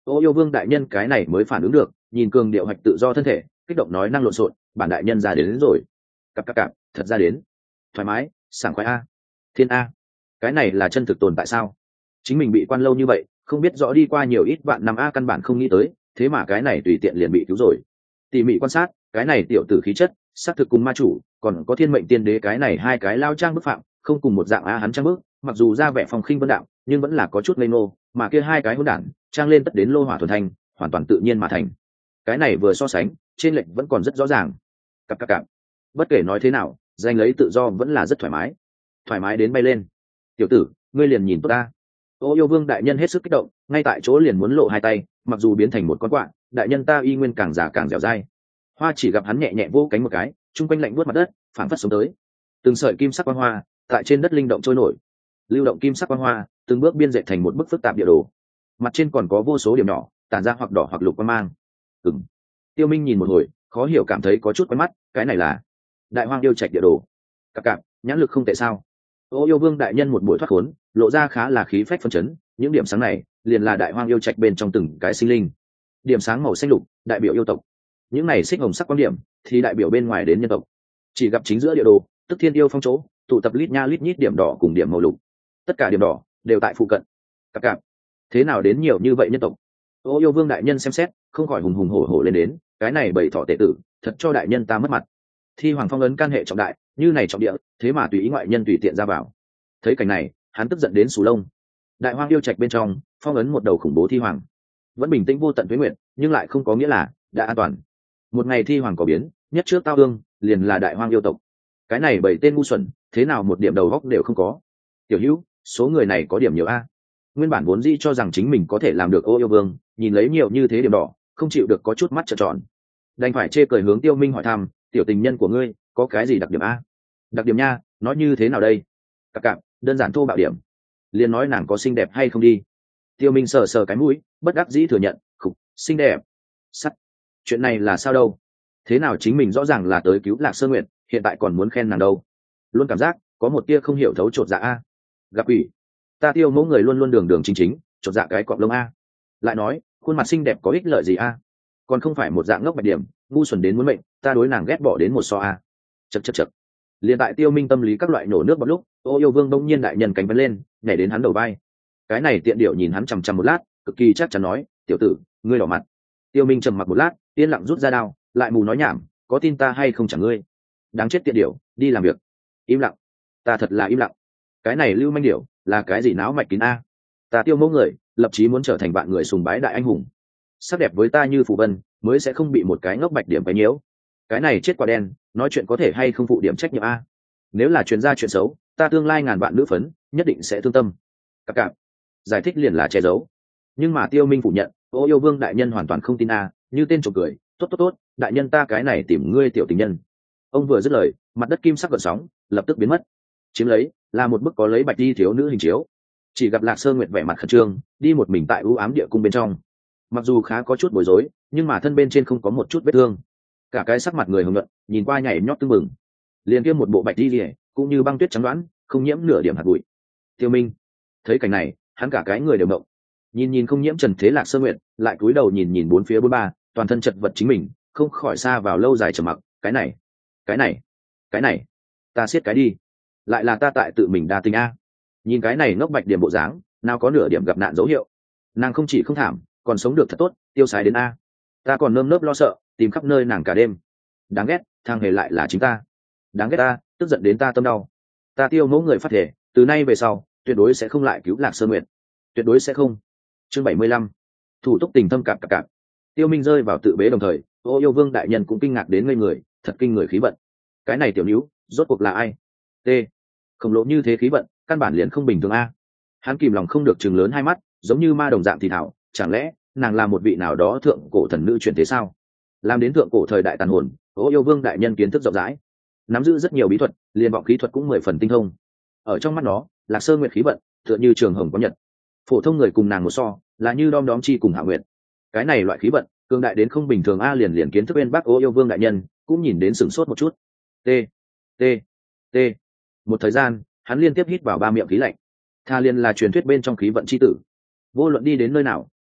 Ô yêu vương đại nhân cái này mới phản ứng được, nhìn cường điệu hạch tự do thân thể, kích động nói năng lộn xộn, bản đại nhân ra đến, đến rồi. Cặp cặp cặp, thật ra đến. Thoải mái, sảng khoái a. Thiên a. Cái này là chân thực tồn tại sao? Chính mình bị quan lâu như vậy, không biết rõ đi qua nhiều ít vạn năm a căn bản không nghĩ tới, thế mà cái này tùy tiện liền bị cứu rồi. Tỉ mỉ quan sát, cái này tiểu tử khí chất, xác thực cùng ma chủ, còn có thiên mệnh tiên đế cái này hai cái lao trang bức phạm, không cùng một dạng a hắn trang bức, mặc dù ra vẻ phong khinh vân đạo, nhưng vẫn là có chút ngây ngô, mà kia hai cái hỗn đản, trang lên tất đến lô hỏa thuần thanh, hoàn toàn tự nhiên mà thành. Cái này vừa so sánh, trên lệnh vẫn còn rất rõ ràng. Cặp cặp cặp. Bất kể nói thế nào, giành lấy tự do vẫn là rất thoải mái. Thoải mái đến bay lên. Tiểu tử, ngươi liền nhìn tốt ta. Ô yêu vương đại nhân hết sức kích động, ngay tại chỗ liền muốn lộ hai tay, mặc dù biến thành một con quạ, đại nhân ta y nguyên càng già càng dẻo dai. Hoa chỉ gặp hắn nhẹ nhẹ vỗ cánh một cái, trung quanh lạnh buốt mặt đất, phảng phất sống tới. Từng sợi kim sắc quang hoa tại trên đất linh động trôi nổi, lưu động kim sắc quang hoa từng bước biên dệt thành một bức phức tạp địa đồ. Mặt trên còn có vô số điểm nhỏ, tản ra hoặc đỏ hoặc lục quang mang. Ừm. Tiêu Minh nhìn một hồi, khó hiểu cảm thấy có chút quen mắt, cái này là Đại Hoang yêu trạch địa đồ. Cặp cặp, nhãn lực không tệ sao? Ô yêu vương đại nhân một buổi thoát khốn, lộ ra khá là khí phách phấn chấn, những điểm sáng này liền là Đại Hoang yêu trạch bên trong từng cái sinh linh. Điểm sáng màu xanh lục đại biểu yêu tộc, những này xích hồng sắc quan điểm thì đại biểu bên ngoài đến nhân tộc. Chỉ gặp chính giữa địa đồ, tức thiên yêu phong chỗ, tụ tập lít nha lít nhít điểm đỏ cùng điểm màu lục. Tất cả điểm đỏ đều tại phụ cận. Cặp cặp, thế nào đến nhiều như vậy nhân tộc? Ô yêu vương đại nhân xem xét, không khỏi hùng hùng hổ hổ lên đến, cái này bầy thọ tệ tử, thật cho đại nhân ta mất mặt. Thi hoàng phong ấn can hệ trọng đại, như này trọng địa, thế mà tùy ý ngoại nhân tùy tiện ra vào. Thấy cảnh này, hắn tức giận đến sù lông. Đại Hoang yêu trạch bên trong, phong ấn một đầu khủng bố thi hoàng, vẫn bình tĩnh vô tận tuế nguyện, nhưng lại không có nghĩa là đã an toàn. Một ngày thi hoàng có biến, nhất trước tao ương, liền là Đại Hoang yêu tộc. Cái này bảy tên ngu xuẩn, thế nào một điểm đầu góc đều không có. Tiểu Hữu, số người này có điểm nhiều a. Nguyên bản vốn dĩ cho rằng chính mình có thể làm được Ô yêu vương, nhìn lấy nhiều như thế điểm đỏ, không chịu được có chút mắt trợn tròn. Đành phải chê cười hướng Tiêu Minh hỏi thăm, tiểu tình nhân của ngươi có cái gì đặc điểm a? Đặc điểm nha, nói như thế nào đây? Cặp cặp, đơn giản thô bạo điểm. Liền nói nàng có xinh đẹp hay không đi. Tiêu Minh sờ sờ cái mũi, bất đắc dĩ thừa nhận, khục, xinh đẹp. Sắt. Chuyện này là sao đâu? Thế nào chính mình rõ ràng là tới cứu Lạc Sơ Nguyệt, hiện tại còn muốn khen nàng đâu? Luôn cảm giác có một tia không hiểu thấu chột dạ a. Gặp ủy, ta Tiêu mẫu người luôn luôn đường đường chính chính, chột dạ cái cọp lông a. Lại nói, khuôn mặt xinh đẹp có ích lợi gì a? Còn không phải một dạng ngốc bạch điểm, ngu xuẩn đến muốn mệnh, ta đối nàng ghét bỏ đến một so a. Chậc chậc chậc. Liên tại Tiêu Minh tâm lý các loại nổ nước bọt lúc, Ô yêu vương bỗng nhiên đại nhân cánh vén lên, nhảy đến hắn đầu vai. Cái này tiện điệu nhìn hắn chằm chằm một lát, cực kỳ chắc chắn nói, tiểu tử, ngươi đỏ mặt. Tiêu Minh trầm mặc một lát, yên lặng rút ra đao, lại mù nói nhảm, có tin ta hay không chẳng ngươi. Đáng chết tiện điệu, đi làm việc. Im lặng. Ta thật là im lặng. Cái này lưu manh điệu, là cái gì náo mạch kín a? Ta Tiêu mẫu người, lập chí muốn trở thành bạn người sùng bái đại anh hùng. Sắc đẹp với ta như phù vân, mới sẽ không bị một cái ngốc bạch điểm quấy nhiễu. Cái này chết quả đen, nói chuyện có thể hay không phụ điểm trách nhiệm a? Nếu là truyền ra chuyện xấu, ta tương lai ngàn vạn nữ phấn, nhất định sẽ thương tâm. Cặp cặp. Giải thích liền là che giấu. Nhưng mà Tiêu Minh phủ nhận, Ô yêu vương đại nhân hoàn toàn không tin a, như tên trộm cười, tốt tốt tốt, đại nhân ta cái này tìm ngươi tiểu tình nhân. Ông vừa dứt lời, mặt đất kim sắc gợn sóng, lập tức biến mất. Chiếm lấy là một bức có lấy bạch đi thiếu nữ hình chiếu. Chỉ gặp Lạc Sơ Nguyệt vẻ mặt khẩn trương, đi một mình tại u ám địa cung bên trong. Mặc dù khá có chút bối rối, nhưng mà thân bên trên không có một chút vết thương. Cả cái sắc mặt người hồng nhuận, nhìn qua nhảy nhót tưng bừng. Liền kia một bộ bạch đi liễu, cũng như băng tuyết trắng đoán, không nhiễm nửa điểm hạt bụi. Tiêu Minh thấy cảnh này, hắn cả cái người đều động. Nhìn nhìn không nhiễm trần thế Lạc Sơ Nguyệt, lại cúi đầu nhìn nhìn bốn phía bốn ba, toàn thân chật vật chính mình, không khỏi xa vào lâu dài trầm mặc. Cái này, cái này, cái này, ta siết cái đi. Lại là ta tại tự mình đa tình a. Nhìn cái này ngốc bạch điểm bộ dáng, nào có nửa điểm gặp nạn dấu hiệu. Nàng không chỉ không thảm, còn sống được thật tốt, tiêu sái đến a. Ta còn nơm nớp lo sợ, tìm khắp nơi nàng cả đêm. Đáng ghét, thằng hề lại là chính ta. Đáng ghét ta, tức giận đến ta tâm đau. Ta Tiêu mẫu người phát thể, từ nay về sau, tuyệt đối sẽ không lại cứu Lạc Sơ Nguyệt. Tuyệt đối sẽ không. Chương bảy mươi lăm. Thủ túc tình thâm cạp cạp cạp. Tiêu Minh rơi vào tự bế đồng thời, Ô yêu vương đại nhân cũng kinh ngạc đến ngây người, thật kinh người khí vận. Cái này tiểu níu, rốt cuộc là ai? T. Khổng lồ như thế khí vận, căn bản liền không bình thường a. Hắn kìm lòng không được trừng lớn hai mắt, giống như ma đồng dạng thì thảo, chẳng lẽ nàng là một vị nào đó thượng cổ thần nữ truyền thế sao? Làm đến thượng cổ thời đại tàn hồn, Ô yêu vương đại nhân kiến thức rộng rãi, nắm giữ rất nhiều bí thuật, liên vọng khí thuật cũng mười phần tinh thông. Ở trong mắt nó, Lạc Sơ Nguyệt khí vận tựa như trường hồng có nhật, phổ thông người cùng nàng một so, là như đom đóm chi cùng hạ nguyệt. Cái này loại khí vận cường đại đến không bình thường a. Liền liền kiến thức bên bác Ô yêu vương đại nhân cũng nhìn đến sửng sốt một chút. T T T. Một thời gian, hắn liên tiếp hít vào ba miệng khí lạnh. Tha liên là truyền thuyết bên trong khí vận chi tử, vô luận đi đến nơi nào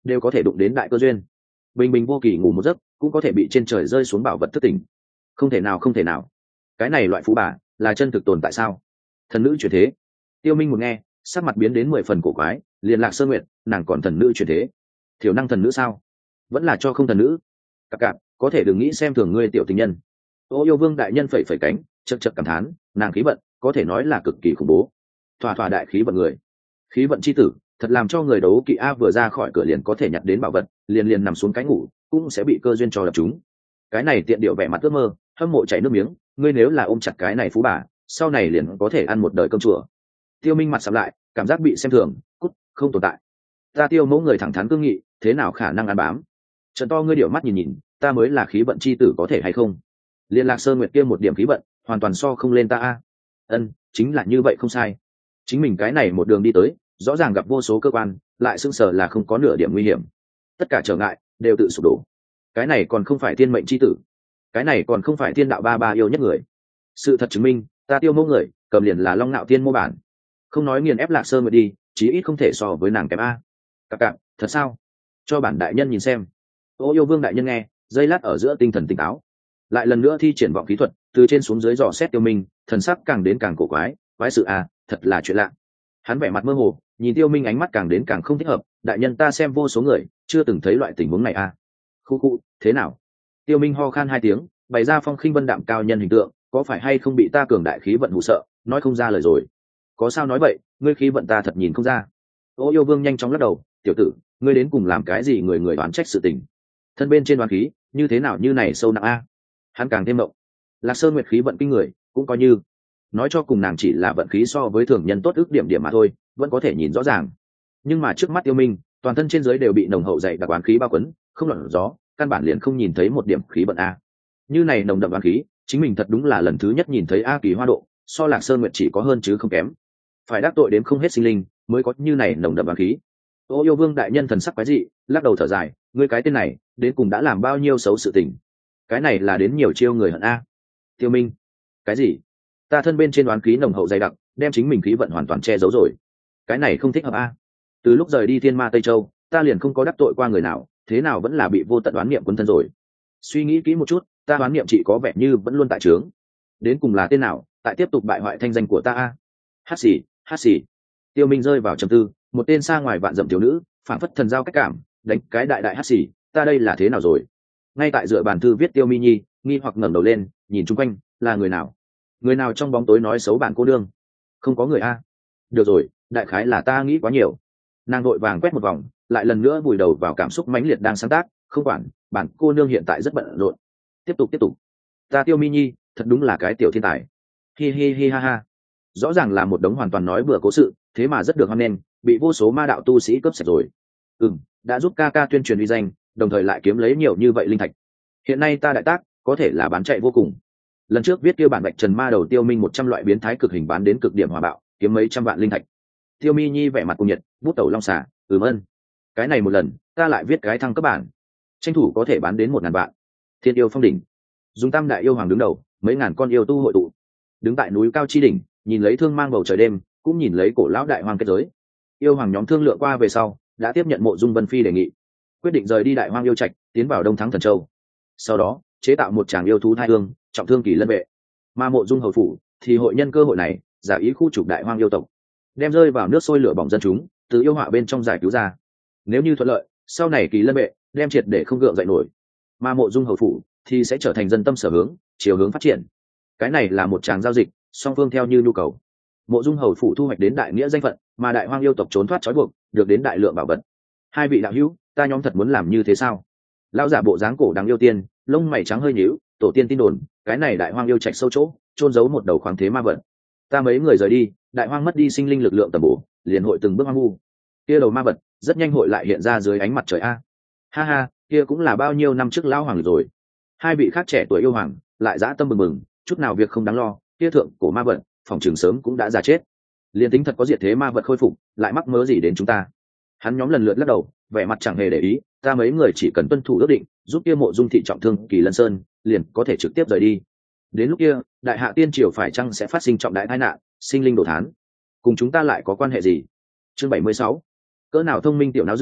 đều có thể đụng đến đại cơ duyên. Bình bình vô kỳ ngủ một giấc cũng có thể bị trên trời rơi xuống bảo vật thất tỉnh. Không thể nào, không thể nào. Cái này loại phú bà là chân thực tồn tại sao? Thần nữ chuyển thế. Tiêu Minh một nghe, sắc mặt biến đến mười phần cổ quái, liền Lạc Sơn Nguyệt, nàng còn thần nữ chuyển thế? Thiểu năng thần nữ sao? Vẫn là cho không thần nữ? Cặp cặp, có thể đừng nghĩ xem thường ngươi tiểu tình nhân. Ô Yêu Vương đại nhân phẩy phẩy cánh, chậc chậc cảm thán, nàng khí vận có thể nói là cực kỳ khủng bố. Thỏa thỏa đại khí vận người. Khí vận chi tử, thật làm cho người đấu kỵ a, vừa ra khỏi cửa liền có thể nhặt đến bảo vật, liền liền nằm xuống cái ngủ, cũng sẽ bị cơ duyên cho đập chúng. Cái này tiện điệu vẻ mặt ước mơ, hâm mộ chảy nước miếng, ngươi nếu là ôm chặt cái này phú bà, sau này liền có thể ăn một đời cơm chùa. Tiêu Minh mặt sạm lại, cảm giác bị xem thường, cút, không tồn tại. Ta Tiêu mẫu người thẳng thắn cương nghị, thế nào khả năng ăn bám? Trần to ngươi điệu mắt nhìn nhìn, ta mới là khí vận chi tử có thể hay không? Liên Lạc Sơn Nguyệt kia một điểm khí vận, hoàn toàn so không lên ta a. Ân, chính là như vậy không sai. Chính mình cái này một đường đi tới, rõ ràng gặp vô số cơ quan, lại sững sờ là không có nửa điểm nguy hiểm. Tất cả trở ngại đều tự sụp đổ. Cái này còn không phải thiên mệnh chi tử, cái này còn không phải thiên đạo ba ba yêu nhất người. Sự thật chứng minh, ta Tiêu mẫu người, cầm liền là Long Nạo Thiên mô bản. Không nói nghiền ép Lạc Sơn Nguyệt đi, chí ít không thể so với nàng kém a. Cặp cặp, thật sao? Cho bản đại nhân nhìn xem. Ô Yêu Vương đại nhân nghe, giây lát ở giữa tinh thần tỉnh táo, lại lần nữa thi triển vọng khí thuật, từ trên xuống dưới dò xét Tiêu Minh, thần sắc càng đến càng cổ quái, quái sự à, thật là chuyện lạ. Hắn vẻ mặt mơ hồ, nhìn Tiêu Minh ánh mắt càng đến càng không thích hợp, đại nhân ta xem vô số người, chưa từng thấy loại tình huống này à. Khu khu, thế nào? Tiêu Minh ho khan hai tiếng, bày ra phong khinh vân đạm cao nhân hình tượng, có phải hay không bị ta cường đại khí vận hù sợ, nói không ra lời rồi. Có sao nói vậy, ngươi khí vận ta thật nhìn không ra. Ô Yêu Vương nhanh chóng lắc đầu, tiểu tử, ngươi đến cùng làm cái gì người người đoán trách sự tình. Thân bên trên đoán khí, như thế nào như này sâu nặng a. Hắn càng thêm mộng. Lạc Sơn Nguyệt khí vận kinh người, cũng coi như nói cho cùng nàng chỉ là vận khí so với thường nhân tốt ước điểm điểm mà thôi, vẫn có thể nhìn rõ ràng. Nhưng mà trước mắt Tiêu Minh, toàn thân trên dưới đều bị nồng hậu dày đặc oán khí bao quấn, không lọt gió, căn bản liền không nhìn thấy một điểm khí vận a. Như này nồng đậm oán khí, chính mình thật đúng là lần thứ nhất nhìn thấy a kỳ hoa độ, so Lạc Sơn Nguyệt chỉ có hơn chứ không kém. Phải đắc tội đến không hết sinh linh, mới có như này nồng đậm oán khí. Ô Yêu Vương đại nhân thần sắc quái dị, lắc đầu thở dài, ngươi cái tên này, đến cùng đã làm bao nhiêu xấu sự tình. Cái này là đến nhiều chiêu người hận a. Tiêu Minh, cái gì? Ta thân bên trên oán khí nồng hậu dày đặc, đem chính mình khí vận hoàn toàn che giấu rồi. Cái này không thích hợp a. Từ lúc rời đi Thiên Ma Tây Châu, ta liền không có đắc tội qua người nào, thế nào vẫn là bị vô tận oán niệm cuốn thân rồi. Suy nghĩ kỹ một chút, ta oán niệm chỉ có vẻ như vẫn luôn tại trướng. Đến cùng là tên nào, tại tiếp tục bại hoại thanh danh của ta a. Hát xì, hát xì. Tiêu Minh rơi vào trầm tư, một tên xa ngoài vạn dặm thiếu nữ, phản phất thần giao cách cảm, đánh cái đại đại hát xì, ta đây là thế nào rồi? Ngay tại dựa bàn thư viết Tiêu Mi Nhi, nghi hoặc ngẩng đầu lên, nhìn chung quanh, là người nào? Người nào trong bóng tối nói xấu bản cô đương? Không có người a. Được rồi, đại khái là ta nghĩ quá nhiều. Nàng đội vàng quét một vòng, lại lần nữa vùi đầu vào cảm xúc mãnh liệt đang sáng tác, không quản, bản cô nương hiện tại rất bận rộn. Tiếp tục tiếp tục. Ta Tiêu Mi Nhi, thật đúng là cái tiểu thiên tài. Hi hi hi ha ha. Rõ ràng là một đống hoàn toàn nói bừa cố sự, thế mà rất được hoan nghênh, bị vô số ma đạo tu sĩ cướp sạch rồi. Ừm, đã giúp ca ca tuyên truyền uy danh, đồng thời lại kiếm lấy nhiều như vậy linh thạch. Hiện nay ta đại tác, có thể là bán chạy vô cùng. Lần trước viết kia bản Bạch Trần Ma đầu Tiêu Minh một trăm loại biến thái cực hình bán đến cực điểm hòa bạo, kiếm mấy trăm vạn linh thạch. Tiêu Mi Nhi vẻ mặt cùng nhiệt, bút tẩu long xà, ừm ân. Cái này một lần, ta lại viết cái thăng cấp bản, tranh thủ có thể bán đến một ngàn vạn. Thiên yêu phong đỉnh, dùng tam đại yêu hoàng đứng đầu, mấy ngàn con yêu tu hội tụ, đứng tại núi cao chi đỉnh, nhìn lấy thương mang bầu trời đêm, cũng nhìn lấy cổ lão đại hoang kết giới. Yêu hoàng nhóm thương lượng qua về sau, đã tiếp nhận Mộ Dung Vân Phi đề nghị, quyết định rời đi đại hoang yêu trạch, tiến vào Đông Thắng Thần Châu. Sau đó, chế tạo một tràng yêu thú thai hương, trọng thương kỳ lân vệ. Mà Mộ Dung hầu phủ thì hội nhân cơ hội này, giả ý khu trục đại hoang yêu tộc, đem rơi vào nước sôi lửa bỏng dân chúng, từ yêu họa bên trong giải cứu ra. Nếu như thuận lợi, sau này kỳ lân vệ đem triệt để không gượng dậy nổi, mà Mộ Dung hầu phủ thì sẽ trở thành dân tâm sở hướng, chiều hướng phát triển. Cái này là một tràng giao dịch, song phương theo như nhu cầu. Mộ Dung hầu phủ thu hoạch đến đại nghĩa danh phận, mà đại hoang yêu tộc trốn thoát trói buộc, được đến đại lượng bảo vật. Hai vị đạo hữu, ta nhóm thật muốn làm như thế sao? Lão giả bộ dáng cổ đáng yêu tiên, lông mày trắng hơi nhíu, tổ tiên tin đồn, cái này đại hoang yêu trạch sâu chỗ, trôn giấu một đầu khoáng thế ma vật. Ta mấy người rời đi, đại hoang mất đi sinh linh lực lượng tầm bổ, liền hội từng bước hoang vu. Kia đầu ma vật, rất nhanh hội lại hiện ra dưới ánh mặt trời a. Ha ha, kia cũng là bao nhiêu năm trước lão hoàng rồi. Hai vị khác trẻ tuổi yêu hoàng, lại dã tâm bừng bừng, chút nào việc không đáng lo, kia thượng cổ ma vật, phòng trường sớm cũng đã già chết. Liên tính thật có diệt thế ma vật khôi phục, lại mắc mớ gì đến chúng ta? Hắn nhóm lần lượt lắc đầu, vẻ mặt chẳng hề để ý, ta mấy người chỉ cần tuân thủ ước định, giúp kia Mộ Dung thị trọng thương Kỳ Lân Sơn, liền có thể trực tiếp rời đi. Đến lúc kia, đại hạ tiên triều phải chăng sẽ phát sinh trọng đại tai nạn, sinh linh đổ thán? Cùng chúng ta lại có quan hệ gì? Chương bảy mươi sáu. Cỡ nào thông minh tiểu não dưa,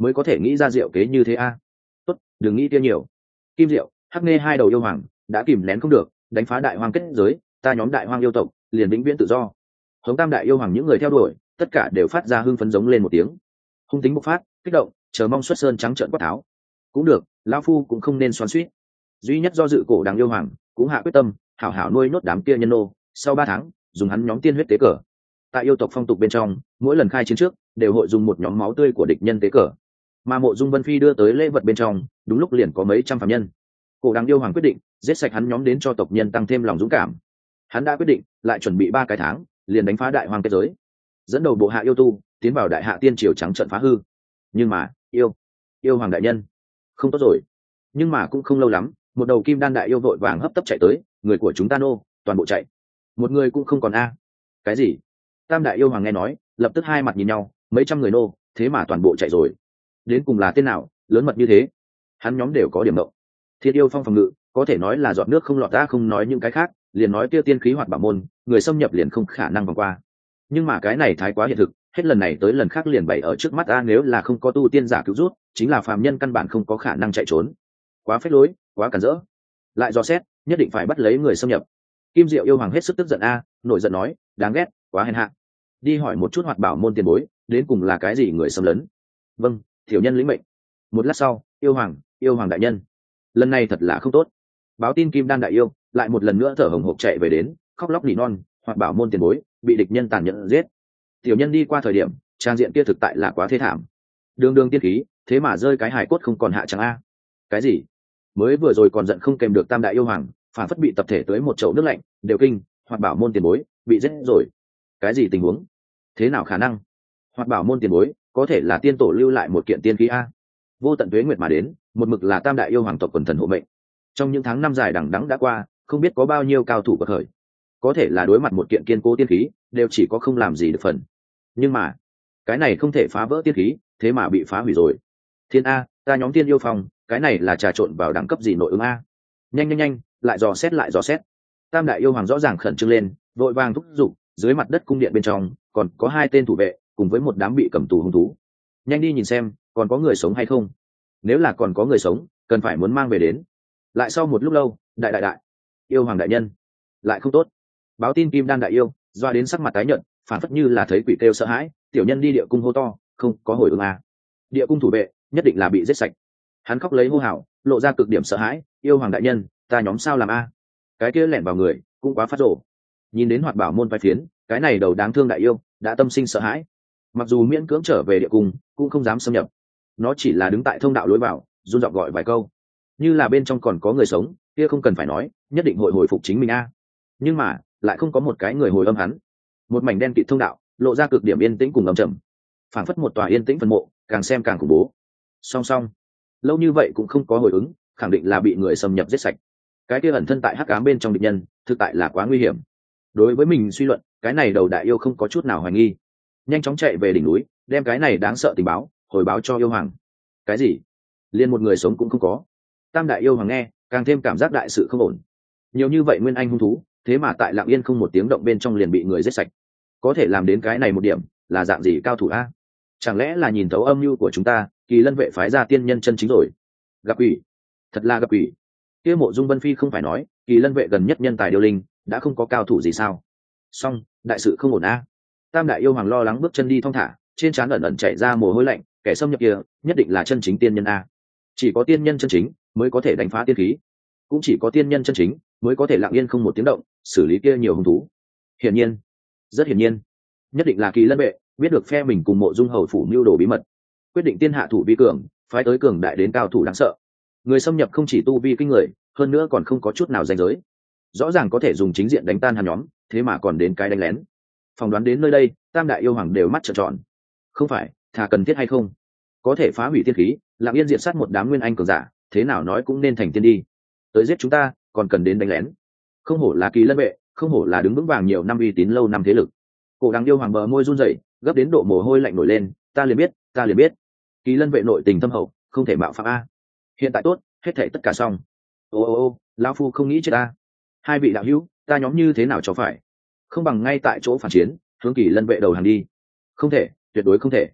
mới có thể nghĩ ra diệu kế như thế a. Tốt, đừng nghĩ kia nhiều. Kim Diệu, Hắc Nghe hai đầu yêu hoàng đã kìm nén không được, đánh phá đại hoang kết giới, ta nhóm đại hoang yêu tộc liền vĩnh viễn tự do. Hống tam đại yêu hoàng những người theo đuổi, tất cả đều phát ra hưng phấn giống lên một tiếng. Hung tính bộc phát, kích động, chờ mong xuất sơn trắng trợn quát tháo. Cũng được, lão phu cũng không nên xoắn xuýt. Duy nhất do dự cổ đằng yêu hoàng cũng hạ quyết tâm, hảo hảo nuôi nốt đám kia nhân nô, sau ba tháng, dùng hắn nhóm tiên huyết tế cờ. Tại yêu tộc phong tục bên trong, mỗi lần khai chiến trước, đều hội dùng một nhóm máu tươi của địch nhân tế cờ. Mà Mộ Dung Vân Phi đưa tới lễ vật bên trong, đúng lúc liền có mấy trăm phàm nhân. Cổ đằng yêu hoàng quyết định giết sạch hắn nhóm đến cho tộc nhân tăng thêm lòng dũng cảm. Hắn đã quyết định lại chuẩn bị ba cái tháng, liền đánh phá đại hoang kết giới, dẫn đầu bộ hạ yêu tu tiến vào đại hạ tiên triều trắng trận phá hư. Nhưng mà yêu yêu hoàng đại nhân, không tốt rồi. Nhưng mà cũng không lâu lắm, một đầu kim đan đại yêu vội vàng hấp tấp chạy tới, người của chúng ta nô toàn bộ chạy, một người cũng không còn a. Cái gì? Tam đại yêu hoàng nghe nói, lập tức hai mặt nhìn nhau, mấy trăm người nô thế mà toàn bộ chạy rồi. Đến cùng là tên nào lớn mật như thế? Hắn nhóm đều có điểm động. Thiết yêu phong phòng ngự có thể nói là giọt nước không lọt, ta không nói những cái khác, liền nói kia tiên khí hoạt bảo môn, người xâm nhập liền không khả năng vòng qua. Nhưng mà cái này thái quá hiện thực, hết lần này tới lần khác liền bày ở trước mắt ta, nếu là không có tu tiên giả cứu rút, chính là phàm nhân căn bản không có khả năng chạy trốn. Quá phế lối, quá cản rỡ. Lại dò xét, nhất định phải bắt lấy người xâm nhập. Kim Diệu yêu hoàng hết sức tức giận a, nổi giận nói, đáng ghét, quá hèn hạ. Đi hỏi một chút hoạt bảo môn tiền bối, đến cùng là cái gì người xâm lấn. Vâng, tiểu nhân lĩnh mệnh. Một lát sau, yêu hoàng, yêu hoàng đại nhân, lần này thật là không tốt. Báo tin kim đan đại yêu lại một lần nữa thở hồng hộc chạy về đến, khóc lóc nỉ non, hoạt bảo môn tiền bối bị địch nhân tàn nhẫn giết. Tiểu nhân đi qua thời điểm, trang diện kia thực tại là quá thê thảm. Đường đường tiên khí, thế mà rơi cái hài cốt không còn hạ chẳng a. Cái gì? Mới vừa rồi còn giận không kèm được tam đại yêu hoàng, phản phất bị tập thể tới một chậu nước lạnh, đều kinh, hoạt bảo môn tiền bối bị giết rồi. Cái gì tình huống? Thế nào khả năng? Hoạt bảo môn tiền bối có thể là tiên tổ lưu lại một kiện tiên khí a. Vô tận tuế nguyệt mà đến, một mực là tam đại yêu hoàng tộc quần thần hộ mệnh. Trong những tháng năm dài đằng đẵng đã qua, không biết có bao nhiêu cao thủ bậc khởi, có thể là đối mặt một kiện kiên cố tiên khí, đều chỉ có không làm gì được phần. Nhưng mà cái này không thể phá vỡ tiên khí, thế mà bị phá hủy rồi. Thiên a, ta nhóm tiên yêu phòng, cái này là trà trộn vào đẳng cấp gì nội ứng a? Nhanh nhanh nhanh, lại dò xét lại dò xét. Tam đại yêu hoàng rõ ràng khẩn trương lên, vội vàng thúc giục, dưới mặt đất cung điện bên trong còn có hai tên thủ vệ cùng với một đám bị cầm tù hung thú. Nhanh đi nhìn xem còn có người sống hay không, nếu là còn có người sống cần phải muốn mang về đến. Lại sau một lúc lâu, đại đại đại yêu hoàng đại nhân, lại không tốt. Báo tin kim đan đại yêu doa đến sắc mặt tái nhợt, phản phất như là thấy quỷ kêu sợ hãi. Tiểu nhân đi địa cung hô to, không có hồi ứng à. Địa cung thủ vệ nhất định là bị giết sạch. Hắn khóc lấy hô hào, lộ ra cực điểm sợ hãi. Yêu hoàng đại nhân, ta nhóm sao làm a? Cái kia lẻn vào người cũng quá phát rổ. Nhìn đến hoạt bảo môn vai phiến, cái này đầu đáng thương đại yêu đã tâm sinh sợ hãi. Mặc dù miễn cưỡng trở về địa cung, cũng không dám xâm nhập. Nó chỉ là đứng tại thông đạo lối vào, run giọng gọi vài câu. Như là bên trong còn có người sống, kia không cần phải nói, nhất định hội hồi phục chính mình a. Nhưng mà lại không có một cái người hồi âm hắn. Một mảnh đen kịt thông đạo, lộ ra cực điểm yên tĩnh cùng âm trầm, phảng phất một tòa yên tĩnh phân mộ, càng xem càng khủng bố. Song song, lâu như vậy cũng không có hồi ứng, khẳng định là bị người xâm nhập giết sạch. Cái kia ẩn thân tại hắc ám bên trong địch nhân, thực tại là quá nguy hiểm. Đối với mình suy luận, cái này đầu đại yêu không có chút nào hoài nghi, nhanh chóng chạy về đỉnh núi, đem cái này đáng sợ tình báo hồi báo cho yêu hoàng. Cái gì? Liên một người sống cũng không có? Tam đại yêu hoàng nghe, càng thêm cảm giác đại sự không ổn. Nhiều như vậy nguyên anh hung thú, thế mà tại lặng yên không một tiếng động bên trong liền bị người giết sạch. Có thể làm đến cái này một điểm, là dạng gì cao thủ a? Chẳng lẽ là nhìn thấu âm mưu của chúng ta, Kỳ Lân vệ phái ra tiên nhân chân chính rồi? Gặp quỷ, thật là gặp quỷ. Kia Mộ Dung Vân Phi không phải nói, Kỳ Lân vệ gần nhất nhân tài điêu linh, đã không có cao thủ gì sao? Song, đại sự không ổn a. Tam đại yêu hoàng lo lắng bước chân đi thong thả, trên trán ẩn ẩn chảy ra mồ hôi lạnh, kẻ xâm nhập kia, nhất định là chân chính tiên nhân a. Chỉ có tiên nhân chân chính mới có thể đánh phá tiên khí, cũng chỉ có tiên nhân chân chính mới có thể lặng yên không một tiếng động xử lý kia nhiều hung thú. Hiển nhiên, rất hiển nhiên, nhất định là Kỳ Lân vệ biết được phe mình cùng Mộ Dung hầu phủ mưu đồ bí mật, quyết định tiên hạ thủ vi cường, phái tới cường đại đến cao thủ đáng sợ. Người xâm nhập không chỉ tu vi kinh người, hơn nữa còn không có chút nào danh giới, rõ ràng có thể dùng chính diện đánh tan hắn nhóm, thế mà còn đến cái đánh lén. Phỏng đoán đến nơi đây, tam đại yêu hoàng đều mắt trợn tròn. Không phải, thà cần thiết hay không, có thể phá hủy tiên khí, lặng yên diệt sát một đám nguyên anh cường giả, thế nào nói cũng nên thành tiên đi. Tới giết chúng ta, còn cần đến đánh lén. Không hổ là Kỳ Lân vệ, không hổ là đứng vững vàng nhiều năm uy tín lâu năm thế lực. Cổ Đằng yêu hoàng bờ môi run rẩy, gấp đến độ mồ hôi lạnh nổi lên. Ta liền biết, ta liền biết, Kỳ Lân vệ nội tình thâm hậu, không thể mạo phạm a. Hiện tại tốt, hết thảy tất cả xong. Ô ô ô, lão phu không nghĩ chết ta. Hai vị đạo hữu, ta nhóm như thế nào cho phải? Không bằng ngay tại chỗ phản chiến, hướng Kỳ Lân vệ đầu hàng đi. Không thể, tuyệt đối không thể.